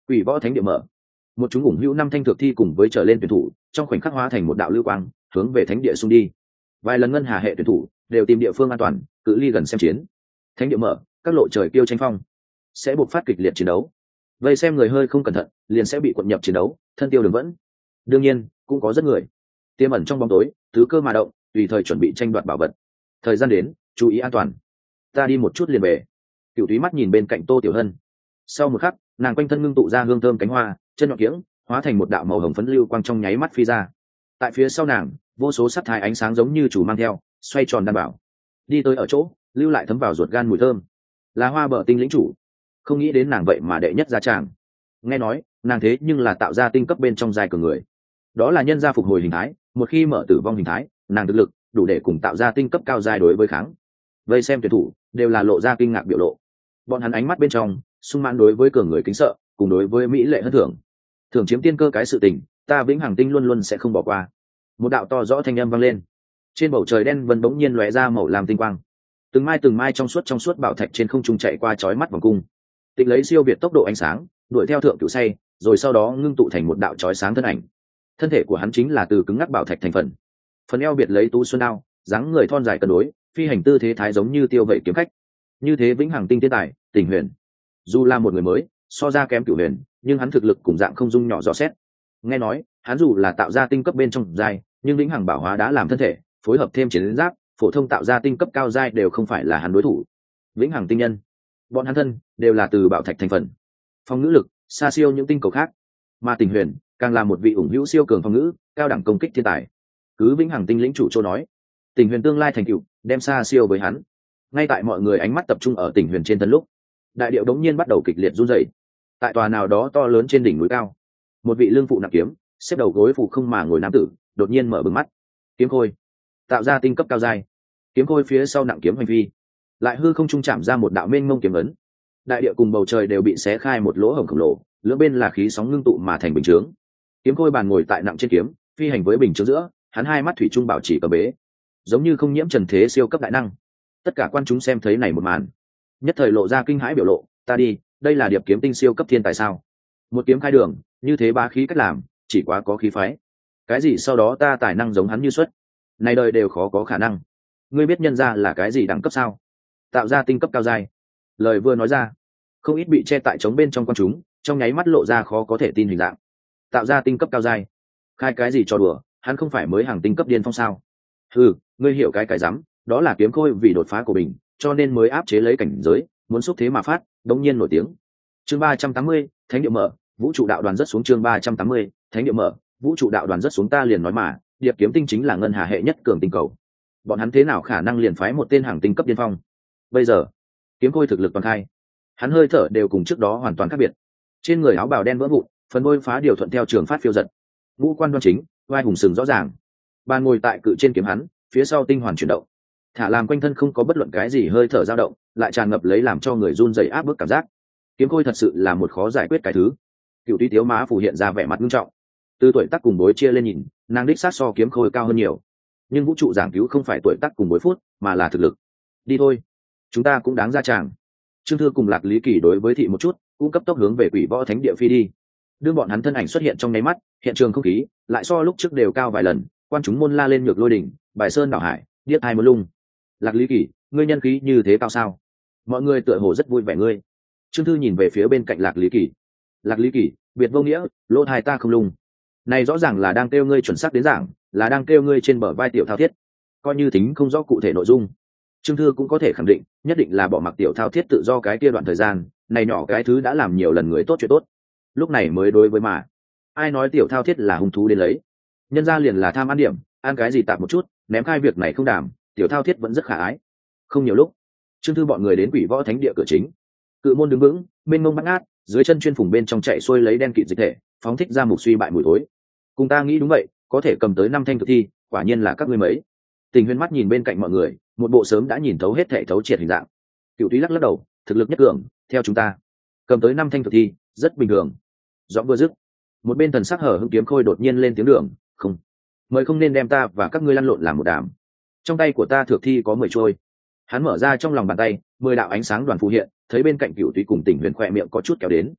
Quỷ võ thánh địa mở, một chúng ủng hữu 5 thanh thực thi cùng với trở lên tuyển thủ trong khoảnh khắc hóa thành một đạo lưu quang hướng về thánh địa xung đi. Vài lần ngân hà hệ tuyển thủ đều tìm địa phương an toàn cự ly gần xem chiến. Thánh địa mở, các lộ trời kêu tranh phong, sẽ buộc phát kịch liệt chiến đấu. Vây xem người hơi không cẩn thận liền sẽ bị cuộn nhập chiến đấu, thân tiêu đường vẫn. Đương nhiên cũng có rất người tiềm ẩn trong bóng tối, tứ cơ mà động, tùy thời chuẩn bị tranh đoạt bảo vật. Thời gian đến, chú ý an toàn. Ta đi một chút liền về. Cửu Thúy mắt nhìn bên cạnh Tô Tiểu Hân. Sau một khắc, nàng quanh thân ngưng tụ ra hương thơm cánh hoa, chân nhọn kiếng hóa thành một đạo màu hồng phấn lưu quang trong nháy mắt phi ra. Tại phía sau nàng, vô số sắc thái ánh sáng giống như chủ mang theo, xoay tròn đảm bảo. Đi tới ở chỗ, lưu lại thấm vào ruột gan mùi thơm. Là Hoa Bờ Tinh lĩnh chủ. Không nghĩ đến nàng vậy mà đệ nhất ra tràng. Nghe nói, nàng thế nhưng là tạo ra tinh cấp bên trong giai cường người. Đó là nhân gia phục hồi hình thái, một khi mở tử vong hình thái, nàng thực lực đủ để cùng tạo ra tinh cấp cao giai đối với kháng. Vây xem tuyển thủ đều là lộ ra kinh ngạc biểu lộ. Bọn hắn ánh mắt bên trong sung mãn đối với cường người kính sợ, cùng đối với mỹ lệ hơn thưởng. Thường chiếm tiên cơ cái sự tình, ta Vĩnh Hằng Tinh luôn luôn sẽ không bỏ qua. Một đạo to rõ thanh âm vang lên. Trên bầu trời đen vân bỗng nhiên lóe ra màu lam tinh quang. Từng mai trong suốt bảo thạch trên không trung chạy qua chói mắt vòng cung. Tịnh lấy siêu việt tốc độ ánh sáng, đuổi theo thượng cửu say, rồi sau đó ngưng tụ thành một đạo chói sáng thân ảnh. Thân thể của hắn chính là từ cứng ngắc bảo thạch thành phần eo biệt lấy tú xuân đao, dáng người thon dài cân đối, phi hành tư thế thái giống như tiêu vậy kiếm khách. Như thế Vĩnh Hằng Tinh thiên tài, Tình Huyền. Dù là một người mới, so ra kém Cửu Huyền, nhưng hắn thực lực cùng dạng không dung nhỏ rõ xét. Nghe nói, hắn dù là tạo ra tinh cấp bên trong giai, nhưng Vĩnh Hằng bảo hóa đã làm thân thể, phối hợp thêm chiến giáp, phổ thông tạo ra tinh cấp cao giai đều không phải là hắn đối thủ. Vĩnh Hằng Tinh nhân, bọn hắn thân đều là từ bảo thạch thành phần, phong ngữ lực xa siêu những tinh cầu khác, mà Tình Huyền càng là một vị ủng hữu siêu cường phong ngữ, cao đẳng công kích thiên tài. Cứ Vĩnh Hằng Tinh lĩnh chủ châu nói, Tình Huyền tương lai thành tựu đem xa siêu với hắn. Ngay tại mọi người ánh mắt tập trung ở Tình Huyền trên thân lúc, đại điệu đống nhiên bắt đầu kịch liệt run rẩy. Tại tòa nào đó to lớn trên đỉnh núi cao, một vị lương phụ nặng kiếm, xếp đầu gối phụ không mà ngồi nam tử, đột nhiên mở bừng mắt. Kiếm khôi, tạo ra tinh cấp cao giai. Kiếm khôi phía sau nặng kiếm hành vi, lại hư không trung chạm ra một đạo mênh mông kiếm ấn. Đại địa cùng bầu trời đều bị xé khai một lỗ hổng khổng lồ, lưỡng bên là khí sóng ngưng tụ mà thành bình chướng. Kiếm khôi bàn ngồi tại nặng trên kiếm, phi hành với bình chướng giữa, hắn hai mắt thủy chung bảo chỉ cầm bế, giống như không nhiễm trần thế siêu cấp đại năng. Tất cả quan chúng xem thấy này một màn, nhất thời lộ ra kinh hãi biểu lộ. Ta đi, đây là Điệp Kiếm Tinh siêu cấp thiên tài sao? Một kiếm khai đường, như thế bá khí cách làm, chỉ quá có khí phái. Cái gì sau đó ta tài năng giống hắn như xuất, này đời đều khó có khả năng. Ngươi biết nhân ra là cái gì đẳng cấp sao? Tạo ra tinh cấp cao giai. Lời vừa nói ra, không ít bị che tại trống bên trong quan chúng, trong nháy mắt lộ ra khó có thể tin hình dạng. Tạo ra tinh cấp cao giai, khai cái gì cho đùa, hắn không phải mới hàng tinh cấp điên phong sao? Ngươi hiểu cái rắm, đó là kiếm khôi vì đột phá của mình, cho nên mới áp chế lấy cảnh giới, muốn xúc thế mà phát, đống nhiên nổi tiếng. Chương 380, Thánh địa mở, vũ trụ đạo đoàn rất xuống. Chương 380, Thánh địa mở, vũ trụ đạo đoàn rất xuống. Ta liền nói mà, Điệp Kiếm Tinh chính là ngân hà hệ nhất cường tinh cầu. Bọn hắn thế nào khả năng liền phái một tên hàng tinh cấp điên phong? Bây giờ, kiếm khôi thực lực toàn khai, hắn hơi thở đều cùng trước đó hoàn toàn khác biệt. Trên người áo bào đen vỡ vụn, phần môi phá điều thuận theo trường phát phiêu giật, ngũ quan đoan chính, vai hùng sừng rõ ràng. Bàn ngồi tại cự trên kiếm hắn, phía sau tinh hoàn chuyển động, thả làm quanh thân không có bất luận cái gì hơi thở dao động, lại tràn ngập lấy làm cho người run rẩy áp bức cảm giác. Kiếm khôi thật sự là một khó giải quyết cái thứ. Cựu Túy tiếu má phủ hiện ra vẻ mặt nghiêm trọng. Từ tuổi tác cùng bối chia lên nhìn, nàng đích sát so kiếm khôi cao hơn nhiều. Nhưng vũ trụ giảng cứu không phải tuổi tác cùng bối phút, mà là thực lực. Đi thôi, chúng ta cũng đáng ra tràng. Trương Thư cùng Lạc Lý Kỳ đối với thị một chút, cũng cấp tốc hướng về Quỷ Võ Thánh địa phi đi. Đưa bọn hắn thân ảnh xuất hiện trong nháy mắt, hiện trường không khí lại so lúc trước đều cao vài lần, quan chúng môn la lên nhược lôi đỉnh, bài sơn đảo hải, điếc hai một lung. Lạc Lý Kỳ, ngươi nhân khí như thế cao sao? Mọi người tựa hồ rất vui vẻ ngươi. Trương Thư nhìn về phía bên cạnh Lạc Lý Kỳ. Lạc Lý Kỳ, biệt vô nghĩa, lỗ tai ta không lung. Này rõ ràng là đang kêu ngươi chuẩn xác đến giảng, là đang kêu ngươi trên bờ vai tiểu thao thiết. Coi như tính không rõ cụ thể nội dung, Trương Thư cũng có thể khẳng định, nhất định là bỏ mặc tiểu thao thiết tự do cái kia đoạn thời gian, này nhỏ cái thứ đã làm nhiều lần người tốt chuyện tốt. Lúc này mới đối với mà. Ai nói tiểu thao thiết là hung thú đến lấy? Nhân ra liền là tham ăn điểm, ăn cái gì tạm một chút, ném khai việc này không đảm, tiểu thao thiết vẫn rất khả ái. Không nhiều lúc, Trương Thư bọn người đến Quỷ Võ Thánh địa cửa chính. Cự môn đứng vững, mênh mông bát ngát, dưới chân chuyên phùng bên trong chạy xuôi lấy đen kịt dịch thể, phóng thích ra mục suy bại mùi thối. Cùng ta nghĩ đúng vậy, có thể cầm tới 5 thanh thực thi, quả nhiên là các ngươi mấy. Tình Huyên mắt nhìn bên cạnh mọi người, một bộ sớm đã nhìn thấu hết thể thấu triệt hình dạng. Cựu Túy lắc lắc đầu, thực lực nhất cường, theo chúng ta, cầm tới 5 thanh thực thi, rất bình thường. Rõ vừa dứt, một bên thần sắc hở hững kiếm khôi đột nhiên lên tiếng đường, không, mời không nên đem ta và các ngươi lăn lộn làm một đám. Trong tay của ta thực thi có 10 trôi. Hắn mở ra trong lòng bàn tay, 10 đạo ánh sáng đoàn phù hiện, thấy bên cạnh Cựu Túy cùng Tình Huyền khỏe miệng có chút kéo đến.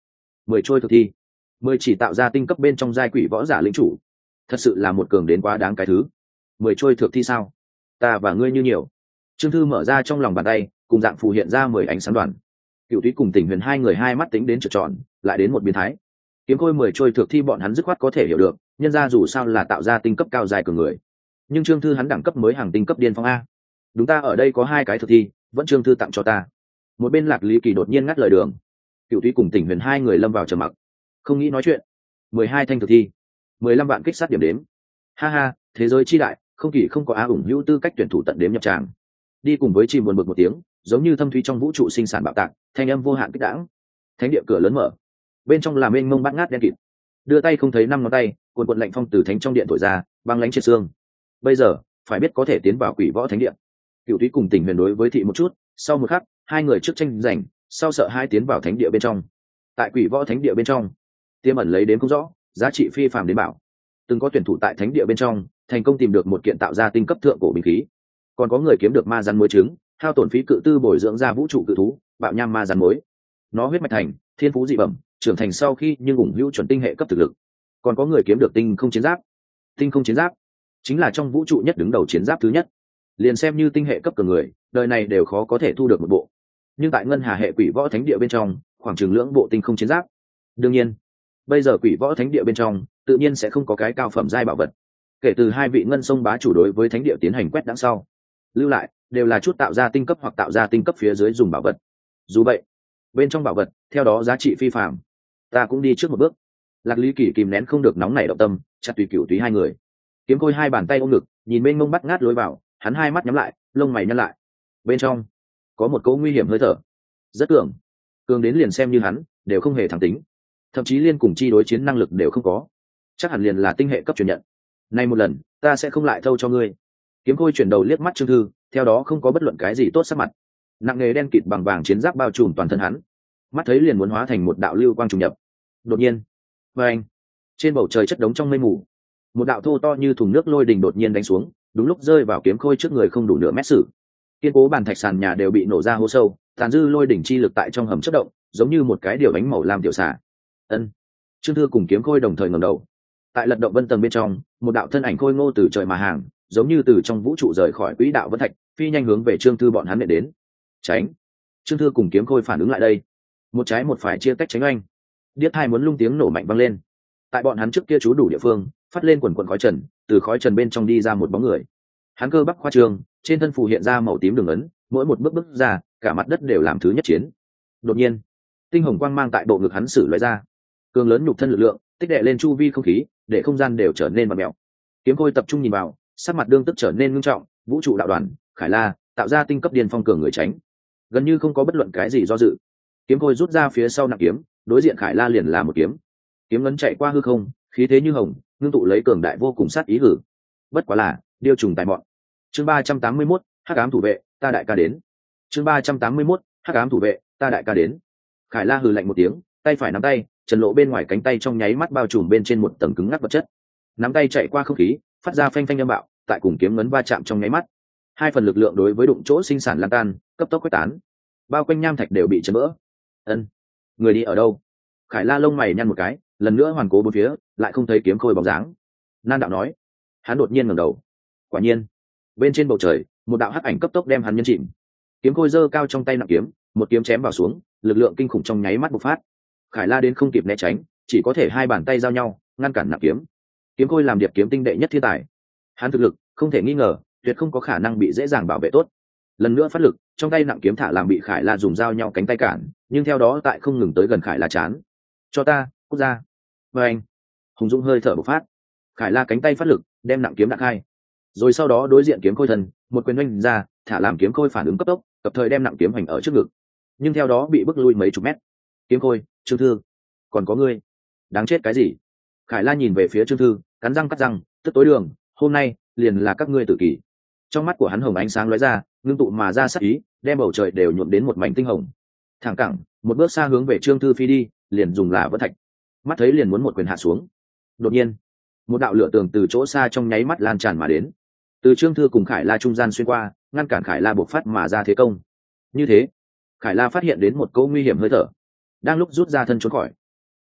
10 trôi thực thi, 10 chỉ tạo ra tinh cấp bên trong giai quỷ võ giả lĩnh chủ, thật sự là một cường đến quá đáng cái thứ. 10 trôi thực thi sao? Ta và ngươi như nhiều. Trương Thư mở ra trong lòng bàn tay, cùng dạng phù hiện ra 10 ánh sáng đoàn. Cựu Túy cùng Tình Huyền hai người hai mắt tính đến trợn tròn, lại đến một biến thái. Kiếm khôi 10 trôi thực thi bọn hắn dứt khoát có thể hiểu được, nhân ra dù sao là tạo ra tinh cấp cao dài cường người. Nhưng Trương Thư hắn đẳng cấp mới hàng tinh cấp điên phong a. Đúng, ta ở đây có 2 cái thực thi, vẫn Trương Thư tặng cho ta. Một bên Lạc Lý Kỳ đột nhiên ngắt lời đường. Cựu Túy cùng Tình Huyền hai người lâm vào trầm mặc, không nghĩ nói chuyện. 12 thanh thực thi, 15 vạn kích sát điểm đếm. Ha ha, thế giới chi đại, không kỳ không có á ủng hữu tư cách tuyển thủ tận đếm nhập tràng. Đi cùng với chim buồn bực một tiếng, giống như thâm thúy trong vũ trụ sinh sản bạo tạc, thanh âm vô hạn kích đãng. Thánh địa cửa lớn mở, bên trong là mênh mông bát ngát đen kịt. Đưa tay không thấy 5 ngón tay, cuồn cuộn lạnh phong từ thánh trong điện thổi ra, băng lãnh triệt xương. Bây giờ, phải biết có thể tiến vào quỷ võ thánh điện. Cựu Thúy cùng Tình Huyền đối với thị một chút, sau một khắc, hai người trước tranh giành, sau sợ hai tiến vào thánh địa bên trong. Tại quỷ võ thánh địa bên trong, tiềm ẩn lấy đến không rõ, giá trị phi phàm đến bảo. Từng có tuyển thủ tại thánh địa bên trong, thành công tìm được một kiện tạo ra tinh cấp thượng cổ binh khí. Còn có người kiếm được ma rắn muối trứng, hao tổn phí cự tư bồi dưỡng ra vũ trụ cự thú, bạo nham ma rắn muối. Nó huyết mạch thành, thiên phú dị bẩm, trưởng thành sau khi nhưng ủng hữu chuẩn tinh hệ cấp thực lực. Còn có người kiếm được tinh không chiến giáp. Tinh không chiến giáp chính là trong vũ trụ nhất đứng đầu chiến giáp thứ nhất. Liền xem như tinh hệ cấp cường người, đời này đều khó có thể thu được một bộ. Nhưng tại ngân hà hệ quỷ võ thánh địa bên trong, khoảng chừng lưỡng bộ tinh không chiến giáp. Đương nhiên, bây giờ quỷ võ thánh địa bên trong tự nhiên sẽ không có cái cao phẩm giai bảo vật. Kể từ hai vị ngân sông bá chủ đối với thánh địa tiến hành quét đằng sau, lưu lại đều là chút tạo ra tinh cấp hoặc tạo ra tinh cấp phía dưới dùng bảo vật. Dù vậy, bên trong bảo vật theo đó giá trị phi phàm. Ta cũng đi trước một bước. Lạc Lý Kỳ kìm nén không được nóng nảy động tâm, chặt Tùy Cửu Túy hai người. Kiếm Khôi hai bàn tay ôm ngực, nhìn mênh mông bắt ngát lối vào, hắn hai mắt nhắm lại, lông mày nhăn lại. Bên trong có một cỗ nguy hiểm hơi thở, rất cường đến liền xem như hắn đều không hề thẳng tính, thậm chí liên cùng chi đối chiến năng lực đều không có, chắc hẳn liền là tinh hệ cấp truyền nhận. Nay một lần ta sẽ không lại thâu cho ngươi. Kiếm Khôi chuyển đầu liếc mắt Trương Thư, theo đó không có bất luận cái gì tốt sắc mặt, nặng nề đen kịt bằng vàng chiến giáp bao trùm toàn thân hắn, mắt thấy liền muốn hóa thành một đạo lưu quang trùng nhập. Đột nhiên, vang, trên bầu trời chất đống trong mây mù, một đạo thô to như thùng nước lôi đình đột nhiên đánh xuống, đúng lúc rơi vào Kiếm Khôi trước người không đủ nửa mét sử. Kiên cố bàn thạch sàn nhà đều bị nổ ra hố sâu, tàn dư lôi đỉnh chi lực tại trong hầm chất động, giống như một cái điều bánh màu lam tiểu xà. Ân. Trương Thư cùng Kiếm Khôi đồng thời ngẩng đầu. Tại lật động vân tầng bên trong, một đạo thân ảnh khôi ngô từ trời mà hàng, giống như từ trong vũ trụ rời khỏi quỹ đạo vân thạch, phi nhanh hướng về Trương Thư bọn hắn đến. Tránh! Trương Thư cùng Kiếm Khôi phản ứng lại đây, một trái một phải chia tách tránh oanh. Điếc hai muốn lung tiếng nổ mạnh vang lên. Tại bọn hắn trước kia trú đủ địa phương, phát lên quần quần khói trần, từ khói trần bên trong đi ra một bóng người. Hắn cơ bắp khoa trương, trên thân phù hiện ra màu tím đường ấn, mỗi một bước bước ra, cả mặt đất đều làm thứ nhất chiến. Đột nhiên, tinh hồng quang mang tại bộ ngực hắn sử loại ra, cường lớn nhục thân lực lượng, tích đệ lên chu vi không khí, để không gian đều trở nên vặn mèo. Kiếm Khôi tập trung nhìn vào, sắc mặt đương tức trở nên ngưng trọng, vũ trụ đạo đoàn, Khải La, tạo ra tinh cấp điên phong cường người tránh, gần như không có bất luận cái gì do dự. Kiếm Khôi rút ra phía sau nặng kiếm, đối diện Khải La liền là một kiếm. Kiếm ngấn chạy qua hư không, khí thế như hồng, ngưng tụ lấy cường đại vô cùng sát ý hử. Bất quá là điêu trùng tài mọn. Chương 381, Hắc ám thủ vệ, ta đại ca đến. Chương 381, Hắc ám thủ vệ, ta đại ca đến. Khải La hừ lạnh một tiếng, tay phải nắm tay, trần lộ bên ngoài cánh tay trong nháy mắt bao trùm bên trên một tầng cứng ngắc vật chất. Nắm tay chạy qua không khí, phát ra phanh phanh âm bạo, tại cùng kiếm ngấn va chạm trong nháy mắt. Hai phần lực lượng đối với đụng chỗ sinh sản lan tan, cấp tốc quét tán. Bao quanh nham thạch đều bị chấn vỡ. Ân, người đi ở đâu? Khải La lông mày nhăn một cái, lần nữa hoàn cố bốn phía, lại không thấy Kiếm Khôi bóng dáng. Nan đạo nói. Hắn đột nhiên ngẩng đầu. Quả nhiên, bên trên bầu trời, một đạo hắc ảnh cấp tốc đem hắn nhân chìm. Kiếm Khôi giơ cao trong tay nặng kiếm, một kiếm chém vào xuống, lực lượng kinh khủng trong nháy mắt bộc phát. Khải La đến không kịp né tránh, chỉ có thể hai bàn tay giao nhau, ngăn cản nặng kiếm. Kiếm Khôi làm điệp kiếm tinh đệ nhất thiên tài, hắn thực lực không thể nghi ngờ, tuyệt không có khả năng bị dễ dàng bảo vệ tốt. Lần nữa phát lực, trong tay nặng kiếm thả làm bị Khải La dùng giao nhau cánh tay cản, nhưng theo đó tại không ngừng tới gần Khải La chán. Cho ta, cút ra. Và anh, hùng dũng hơi thở bộc phát. Khải La cánh tay phát lực, đem nặng kiếm đạn hai. Rồi sau đó đối diện Kiếm Khôi thần, một quyền oanh ra, thả làm Kiếm Khôi phản ứng cấp tốc, kịp thời đem nặng kiếm hành ở trước ngực. Nhưng theo đó bị bức lui mấy chục mét. Kiếm Khôi, Trương Thư, còn có ngươi, đáng chết cái gì? Khải La nhìn về phía Trương Thư, cắn răng cắt răng, tức tối đường, hôm nay liền là các ngươi tử kỳ. Trong mắt của hắn hồng ánh sáng lóe ra, ngưng tụ mà ra sát ý, đem bầu trời đều nhuộm đến một mảnh tinh hồng. Thẳng cẳng, một bước xa hướng về Trương Thư phi đi, liền dùng là vỡ thạch. Mắt thấy liền muốn một quyền hạ xuống. Đột nhiên, một đạo lửa tường từ chỗ xa trong nháy mắt lan tràn mà đến, từ Trương Thư cùng Khải La trung gian xuyên qua, ngăn cản Khải La bộc phát mà ra thế công. Như thế, Khải La phát hiện đến một cỗ nguy hiểm hơi thở, đang lúc rút ra thân trốn khỏi.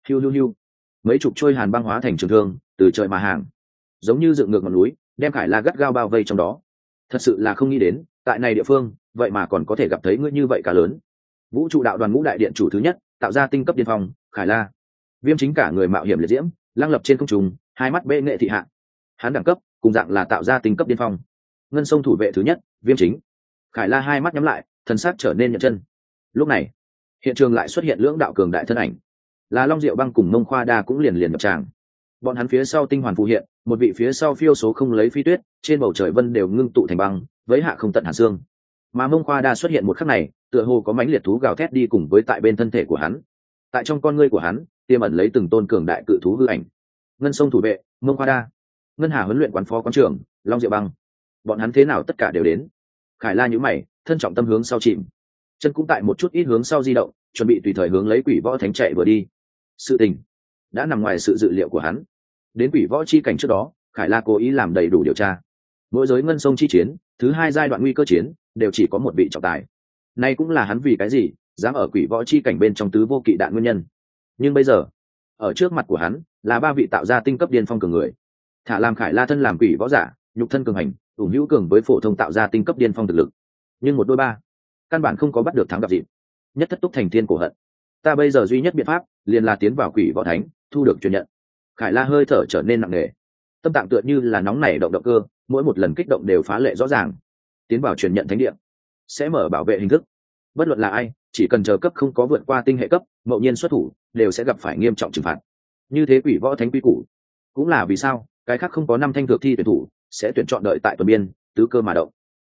Hiu hiu hiu, mấy chục trôi hàn băng hóa thành trường thương từ trời mà hàng, giống như dựng ngược ngọn núi, đem Khải La gắt gao bao vây trong đó. Thật sự là không nghĩ đến, tại này địa phương vậy mà còn có thể gặp thấy ngươi như vậy cả lớn. Vũ trụ đạo đoàn ngũ đại điện chủ thứ nhất, tạo ra tinh cấp điên phong, Khải La. Viêm Chính cả người mạo hiểm liệt diễm, lăng lập trên không trung, hai mắt bệ nghệ thị hạ. Hắn đẳng cấp cùng dạng là tạo ra tinh cấp điên phong. Ngân sông thủ vệ thứ nhất, Viêm Chính. Khải La hai mắt nhắm lại, thần sắc trở nên nhận chân. Lúc này, hiện trường lại xuất hiện lưỡng đạo cường đại thân ảnh, là Long Diệu Băng cùng Mông Khoa Đa cũng liền nhập tràng. Bọn hắn phía sau tinh hoàn phù hiện, một vị phía sau phiêu số không lấy phi tuyết, trên bầu trời vân đều ngưng tụ thành băng, với hạ không tận hàn xương. Mà Mông Khoa Đa xuất hiện một khắc này, tựa hồ có mãnh liệt thú gào thét đi cùng với tại bên thân thể của hắn. Tại trong con ngươi của hắn, tiềm ẩn lấy từng tôn cường đại cự thú hư ảnh. Ngân sông thủ vệ, Mông Khoa Đa, Ngân Hà huấn luyện quán phó quán trưởng, Long Diệu Băng. Bọn hắn thế nào tất cả đều đến. Khải La nhíu mày, thân trọng tâm hướng sau chìm, chân cũng tại một chút ít hướng sau di động, chuẩn bị tùy thời hướng lấy Quỷ Võ Thánh chạy vừa đi. Sự tình đã nằm ngoài sự dự liệu của hắn. Đến Quỷ Võ chi cảnh trước đó, Khải La cố ý làm đầy đủ điều tra. Mỗi giới ngân sông chi chiến, thứ hai giai đoạn nguy cơ chiến, đều chỉ có một vị trọng tài. Nay cũng là hắn vì cái gì dám ở Quỷ Võ chi cảnh bên trong tứ vô kỵ đạn nguyên nhân. Nhưng bây giờ, ở trước mặt của hắn là ba vị tạo ra tinh cấp điên phong cường người. Thả làm Khải La thân làm quỷ võ giả, nhục thân cường hành, ủng hữu cường với phổ thông tạo ra tinh cấp điên phong thực lực. Nhưng một đôi ba, căn bản không có bắt được thắng gặp dịp. Nhất thất túc thành thiên cổ hận. Ta bây giờ duy nhất biện pháp liền là tiến vào Quỷ Võ Thánh, thu được truyền nhận. Khải La hơi thở trở nên nặng nề, tâm tạng tựa như là nóng nảy động cơ, mỗi một lần kích động đều phá lệ rõ ràng. Tiến vào truyền nhận thánh địa sẽ mở bảo vệ hình thức, bất luận là ai, chỉ cần chờ cấp không có vượt qua tinh hệ cấp, ngẫu nhiên xuất thủ đều sẽ gặp phải nghiêm trọng trừng phạt. Như thế Quỷ Võ Thánh quy củ, cũng là vì sao cái khác không có năm thanh thực thi tuyển thủ sẽ tuyển chọn đợi tại tuần biên tứ cơ mà động.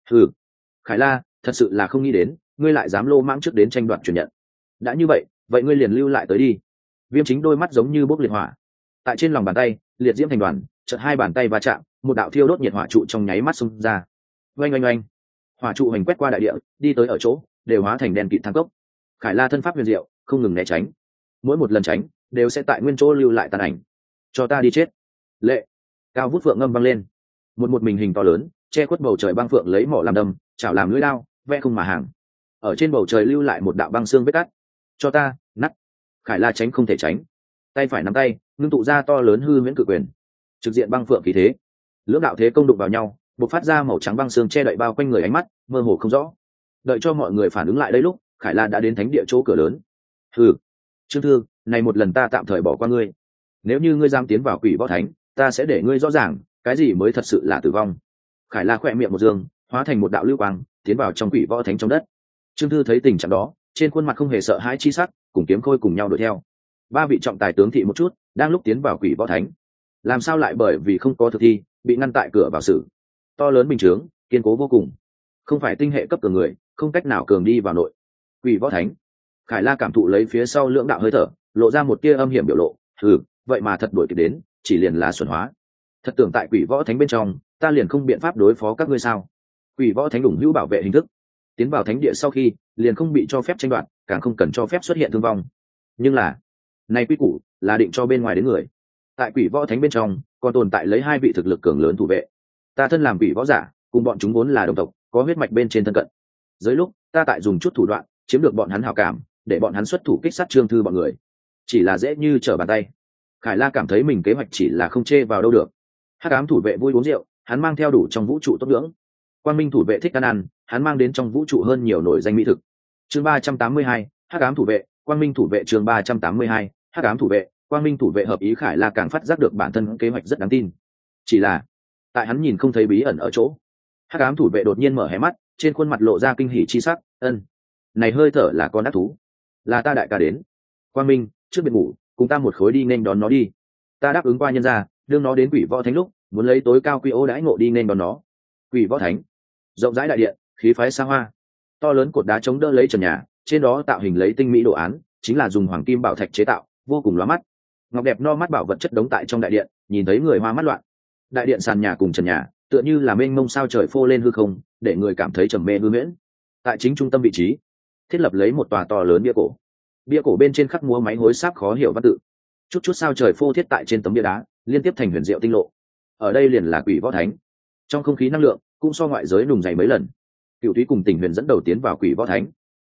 Khải La, thật sự là không nghĩ đến ngươi lại dám lô mãng trước đến tranh đoạt truyền nhận. Đã như vậy, vậy ngươi liền lưu lại tới đi. Viêm Chính đôi mắt giống như bốc liệt hỏa, tại trên lòng bàn tay liệt diễm thành đoàn, chợt hai bàn tay va chạm, một đạo thiêu đốt nhiệt hỏa trụ trong nháy mắt xung ra. Oanh oanh oanh, hỏa trụ hành quét qua đại địa, đi tới ở chỗ đều hóa thành đèn kịt thang cốc. Khải La thân pháp huyền diệu, không ngừng né tránh, mỗi một lần tránh đều sẽ tại nguyên chỗ lưu lại tàn ảnh. Cho ta đi chết. Lệ. Cao vút phượng ngâm vang lên, một mình hình to lớn che khuất bầu trời băng phượng lấy mỏ làm đâm, chảo làm lưỡi lao, vẽ không mà hàng, ở trên bầu trời lưu lại một đạo băng xương vết cắt. Cho ta nắt. Khải La tránh không thể tránh, tay phải nắm tay ngưng tụ ra to lớn hư huyễn cự quyền, trực diện băng phượng khí thế. Lưỡng đạo thế công đụng vào nhau, bộc phát ra màu trắng băng xương che đậy bao quanh người, ánh mắt mơ hồ không rõ. Đợi cho mọi người phản ứng lại đây lúc Khải La đã đến thánh địa chỗ cửa lớn. Trương Thư, này một lần ta tạm thời bỏ qua ngươi. Nếu như ngươi dám tiến vào Quỷ Võ Thánh, ta sẽ để ngươi rõ ràng cái gì mới thật sự là tử vong. Khải La khỏe miệng một dương, hóa thành một đạo lưu quang tiến vào trong Quỷ Võ Thánh trong đất. Trương Thư thấy tình trạng đó, trên khuôn mặt không hề sợ hãi chi sắc, cùng Kiếm Khôi cùng nhau đuổi theo. Ba vị trọng tài tướng thị một chút, đang lúc tiến vào Quỷ Võ Thánh, làm sao lại bởi vì không có thực thi bị ngăn tại cửa vào xử. To lớn bình chướng, kiên cố vô cùng, không phải tinh hệ cấp cường người không cách nào cường đi vào nội Quỷ Võ Thánh. Khải La cảm thụ lấy phía sau lưỡng đạo hơi thở, lộ ra một tia âm hiểm biểu lộ. Vậy mà thật đuổi kịp đến, chỉ liền là xuẩn hóa. Thật tưởng tại Quỷ Võ Thánh bên trong ta liền không biện pháp đối phó các ngươi sao? Quỷ Võ Thánh ủng hữu bảo vệ hình thức, tiến vào thánh địa sau khi liền không bị cho phép tranh đoạt, càng không cần cho phép xuất hiện thương vong. Nhưng là này quy củ là định cho bên ngoài đến người. Tại Quỷ Võ Thánh bên trong còn tồn tại lấy hai vị thực lực cường lớn thủ vệ. Ta thân làm quỷ võ giả, cùng bọn chúng vốn là đồng tộc, có huyết mạch bên trên thân cận. Dưới lúc ta tại dùng chút thủ đoạn chiếm được bọn hắn hảo cảm, để bọn hắn xuất thủ kích sát Trương Thư bọn người, chỉ là dễ như trở bàn tay. Khải La cảm thấy mình kế hoạch chỉ là không chê vào đâu được. Hắc ám thủ vệ vui uống rượu, hắn mang theo đủ trong vũ trụ tốt ngưỡng. Quang Minh thủ vệ thích ăn, hắn mang đến trong vũ trụ hơn nhiều nổi danh mỹ thực. Chương 382, Hắc ám thủ vệ, Quang Minh thủ vệ. Chương 382, Hắc ám thủ vệ, Quang Minh thủ vệ hợp ý. Khải La càng phát giác được bản thân kế hoạch rất đáng tin. Chỉ là tại hắn nhìn không thấy bí ẩn ở chỗ, Hắc ám thủ vệ đột nhiên mở hé mắt, trên khuôn mặt lộ ra kinh hỉ chi sắc. Này hơi thở là con ác thú, là ta đại ca đến. Quang Minh, trước biệt ngủ, cùng ta một khối đi nên đón nó đi. Ta đáp ứng qua nhân gia, đương nó đến Quỷ Võ Thánh lúc muốn lấy tối cao quy ô đãi ngộ đi nên đón nó. Quỷ Võ Thánh, rộng rãi đại điện, khí phái xa hoa, to lớn cột đá chống đỡ lấy trần nhà, trên đó tạo hình lấy tinh mỹ đồ án, chính là dùng hoàng kim bảo thạch chế tạo, vô cùng lóa mắt. Ngọc đẹp no mắt bảo vật chất đống tại trong đại điện, nhìn thấy người hoa mắt loạn. Đại điện sàn nhà cùng trần nhà tựa như là mênh mông sao trời phô lên hư không, để người cảm thấy trầm mê hư huyễn. Tại chính trung tâm vị trí thiết lập lấy một tòa to lớn bia cổ, bia cổ bên trên khắc múa máy hối sáp khó hiểu văn tự, chút chút sao trời phô thiết tại trên tấm bia đá, liên tiếp thành huyền diệu tinh lộ. Ở đây liền là Quỷ Võ Thánh. Trong không khí năng lượng cũng so ngoại giới nùng dày mấy lần. Cựu Thúy cùng Tình Huyền dẫn đầu tiến vào Quỷ Võ Thánh.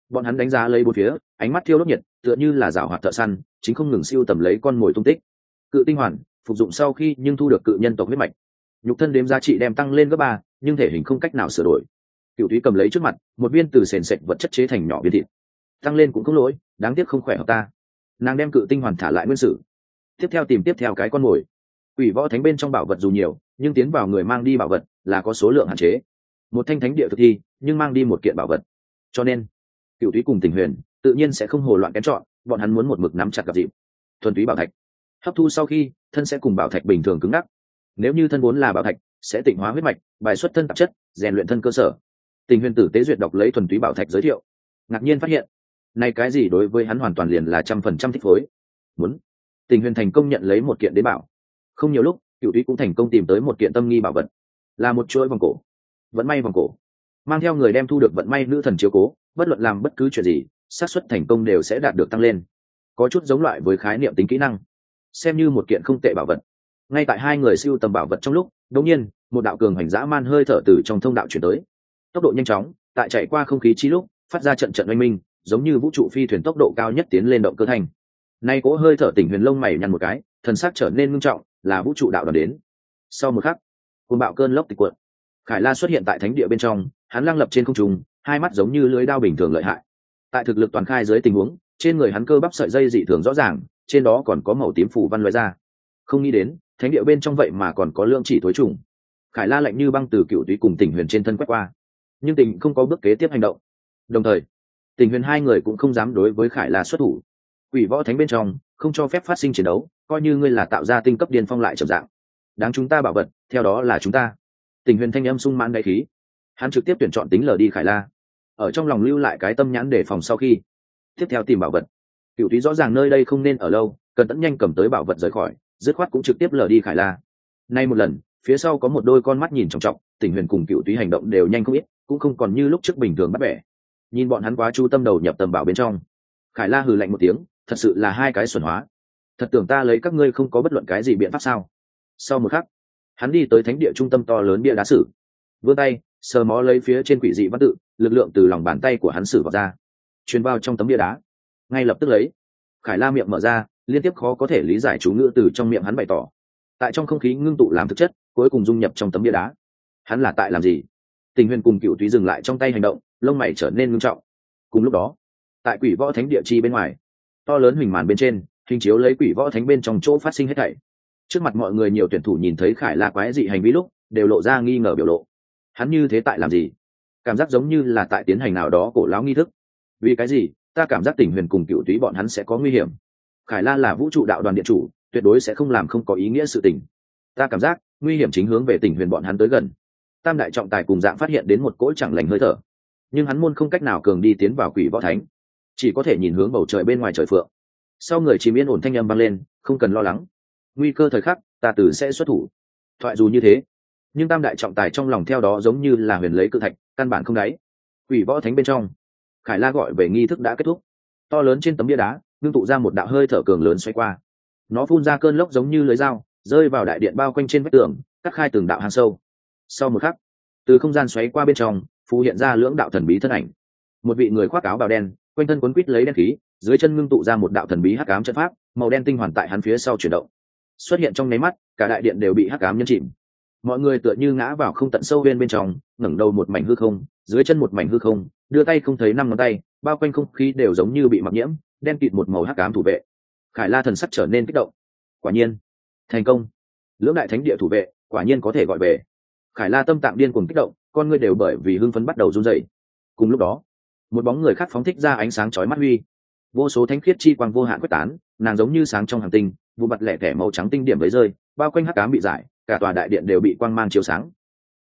Bọn hắn đánh giá lấy bốn phía, ánh mắt thiêu đốt nhiệt, tựa như là rào hoạt thợ săn chính không ngừng siêu tầm lấy con mồi tung tích. Cự tinh hoàn phục dụng sau khi nhưng thu được cự nhân tộc huyết mạch, nhục thân đếm giá trị đem tăng lên gấp 3, nhưng thể hình không cách nào sửa đổi. Cửu Thúy cầm lấy trước mặt một viên từ sền sệt vật chất chế thành nhỏ viên thịt, tăng lên cũng không lỗi, đáng tiếc không khỏe hợp ta. Nàng đem cự tinh hoàn thả lại nguyên sử, tiếp theo tìm tiếp theo cái con mồi. Quỷ võ thánh bên trong bảo vật dù nhiều, nhưng tiến vào người mang đi bảo vật là có số lượng hạn chế. Một thanh thánh địa thực thi, nhưng mang đi một kiện bảo vật, cho nên Cửu Thúy cùng Tình Huyền tự nhiên sẽ không hồ loạn kén chọn, bọn hắn muốn một mực nắm chặt gặp dịp. Thuần túy bảo thạch, hấp thu sau khi thân sẽ cùng bảo thạch bình thường cứng ngắc. Nếu như thân vốn là bảo thạch, sẽ tịnh hóa huyết mạch, bài xuất thân tạp chất, rèn luyện thân cơ sở. Tình Huyền tử tế duyệt đọc lấy thuần túy bảo thạch giới thiệu, ngạc nhiên phát hiện này cái gì đối với hắn hoàn toàn liền là 100% thích phối. Muốn Tình Huyền thành công nhận lấy một kiện đế bảo. Không nhiều lúc, Cửu Thúy cũng thành công tìm tới một kiện tâm nghi bảo vật, là một chuỗi vòng cổ. Vận may vòng cổ, mang theo người đem thu được vận may nữ thần chiếu cố, bất luận làm bất cứ chuyện gì, xác suất thành công đều sẽ đạt được tăng lên. Có chút giống loại với khái niệm tính kỹ năng, xem như một kiện không tệ bảo vật. Ngay tại hai người siêu tầm bảo vật trong lúc, đột nhiên một đạo cường hành dã man hơi thở từ trong thông đạo chuyển tới, tốc độ nhanh chóng, tại chạy qua không khí chi lúc phát ra trận trận oanh minh, giống như vũ trụ phi thuyền tốc độ cao nhất tiến lên động cơ thành. Nay cố hơi thở Tình Huyền lông mày nhăn một cái, thần sắc trở nên ngưng trọng, là vũ trụ đạo đoàn đến. Sau một khắc, cuồng bạo cơn lốc tịch cuộn, Khải La xuất hiện tại thánh địa bên trong, hắn lăng lập trên không trung, hai mắt giống như lưới đao bình thường lợi hại. Tại thực lực toàn khai dưới tình huống, trên người hắn cơ bắp sợi dây dị thường rõ ràng, trên đó còn có màu tím phủ văn loại ra. Không nghĩ đến, thánh địa bên trong vậy mà còn có lượng chỉ tối trùng. Khải La lạnh như băng từ Cửu Thúy cùng Tình Huyền trên thân quét qua, nhưng Tình không có bước kế tiếp hành động. Đồng thời, Tình Huyền hai người cũng không dám đối với Khải La xuất thủ. Quỷ võ thánh bên trong không cho phép phát sinh chiến đấu, coi như ngươi là tạo ra tinh cấp điên phong lại trầm dạng. Đáng chúng ta bảo vật, theo đó là chúng ta. Tình Huyền thanh âm sung mãn đại khí, hắn trực tiếp tuyển chọn tính lờ đi Khải La, ở trong lòng lưu lại cái tâm nhãn để phòng sau khi tiếp theo tìm bảo vật. Cửu Thúy rõ ràng nơi đây không nên ở lâu, cần tận nhanh cầm tới bảo vật rời khỏi, dứt khoát cũng trực tiếp lờ đi Khải La. Nay một lần, phía sau có một đôi con mắt nhìn trọng trọng, Tình Huyền cùng Cửu Thúy hành động đều nhanh không ít, cũng không còn như lúc trước bình thường bắt bẻ. Nhìn bọn hắn quá chú tâm đầu nhập tầm bảo bên trong, Khải La hừ lạnh một tiếng, thật sự là hai cái xuẩn hóa, thật tưởng ta lấy các ngươi không có bất luận cái gì biện pháp sao? Sau một khắc, hắn đi tới thánh địa trung tâm to lớn bia đá sử, vươn tay sờ mó lấy phía trên quỷ dị văn tự, lực lượng từ lòng bàn tay của hắn sử vào ra, truyền vào trong tấm bia đá. Ngay lập tức lấy, Khải La miệng mở ra, liên tiếp khó có thể lý giải chú ngữ từ trong miệng hắn bày tỏ, tại trong không khí ngưng tụ làm thực chất, cuối cùng dung nhập trong tấm bia đá. Hắn là tại làm gì? Tình Huyền cùng Cửu Thúy dừng lại trong tay hành động, lông mày trở nên ngưng trọng. Cùng lúc đó, tại Quỷ Võ Thánh địa chi bên ngoài, to lớn huỳnh màn bên trên hình chiếu lấy Quỷ Võ Thánh bên trong chỗ phát sinh hết thảy. Trước mặt mọi người, nhiều tuyển thủ nhìn thấy Khải La quái dị hành vi lúc đều lộ ra nghi ngờ biểu lộ. Hắn như thế tại làm gì? Cảm giác giống như là tại tiến hành nào đó cổ lão nghi thức. Vì cái gì ta cảm giác Tình Huyền cùng Cửu Thúy bọn hắn sẽ có nguy hiểm? Khải La là vũ trụ đạo đoàn điện chủ, tuyệt đối sẽ không làm không có ý nghĩa sự tình. Ta cảm giác nguy hiểm chính hướng về Tình Huyền bọn hắn tới gần. Tam đại trọng tài cùng dạng phát hiện đến một cỗ chẳng lành hơi thở, nhưng hắn môn không cách nào cường đi tiến vào Quỷ Võ Thánh, chỉ có thể nhìn hướng bầu trời bên ngoài trời phượng. Sau người chìm yên ổn thanh âm vang lên, không cần lo lắng, nguy cơ thời khắc ta tử sẽ xuất thủ. Thoại dù như thế, nhưng tam đại trọng tài trong lòng theo đó giống như là huyền lấy cự thạch, căn bản không đáy. Quỷ Võ Thánh bên trong, Khải La gọi về nghi thức đã kết thúc. To lớn trên tấm bia đá ngưng tụ ra một đạo hơi thở cường lớn xoay qua, nó phun ra cơn lốc giống như lưới dao, rơi vào đại điện bao quanh trên vách tường, cắt khai từng đạo hang sâu. Sau một khắc, từ không gian xoáy qua bên trong phù hiện ra lưỡng đạo thần bí thân ảnh. Một vị người khoác áo bào đen, quanh thân quấn quít lấy đen khí, dưới chân ngưng tụ ra một đạo thần bí hắc ám trận pháp, màu đen tinh hoàn tại hắn phía sau chuyển động, xuất hiện trong nháy mắt, cả đại điện đều bị hắc ám nhấn chìm. Mọi người tựa như ngã vào không tận sâu bên trong, ngẩng đầu một mảnh hư không, dưới chân một mảnh hư không, đưa tay không thấy năm ngón tay, bao quanh không khí đều giống như bị mặc nhiễm, đen kịt một màu hắc ám thủ vệ. Khải La thần sắc trở nên kích động. Quả nhiên, thành công. Lưỡng đại thánh địa thủ vệ, quả nhiên có thể gọi về. Khải La tâm tạng điên cuồng kích động, con ngươi đều bởi vì hưng phấn bắt đầu run rẩy. Cùng lúc đó, một bóng người khác phóng thích ra ánh sáng chói mắt huy, vô số thánh khiết chi quang vô hạn quyết tán, nàng giống như sáng trong hành tinh, vụ mặt lẻ tẻ màu trắng tinh điểm với rơi, bao quanh hắc ám bị giải, cả tòa đại điện đều bị quang mang chiếu sáng.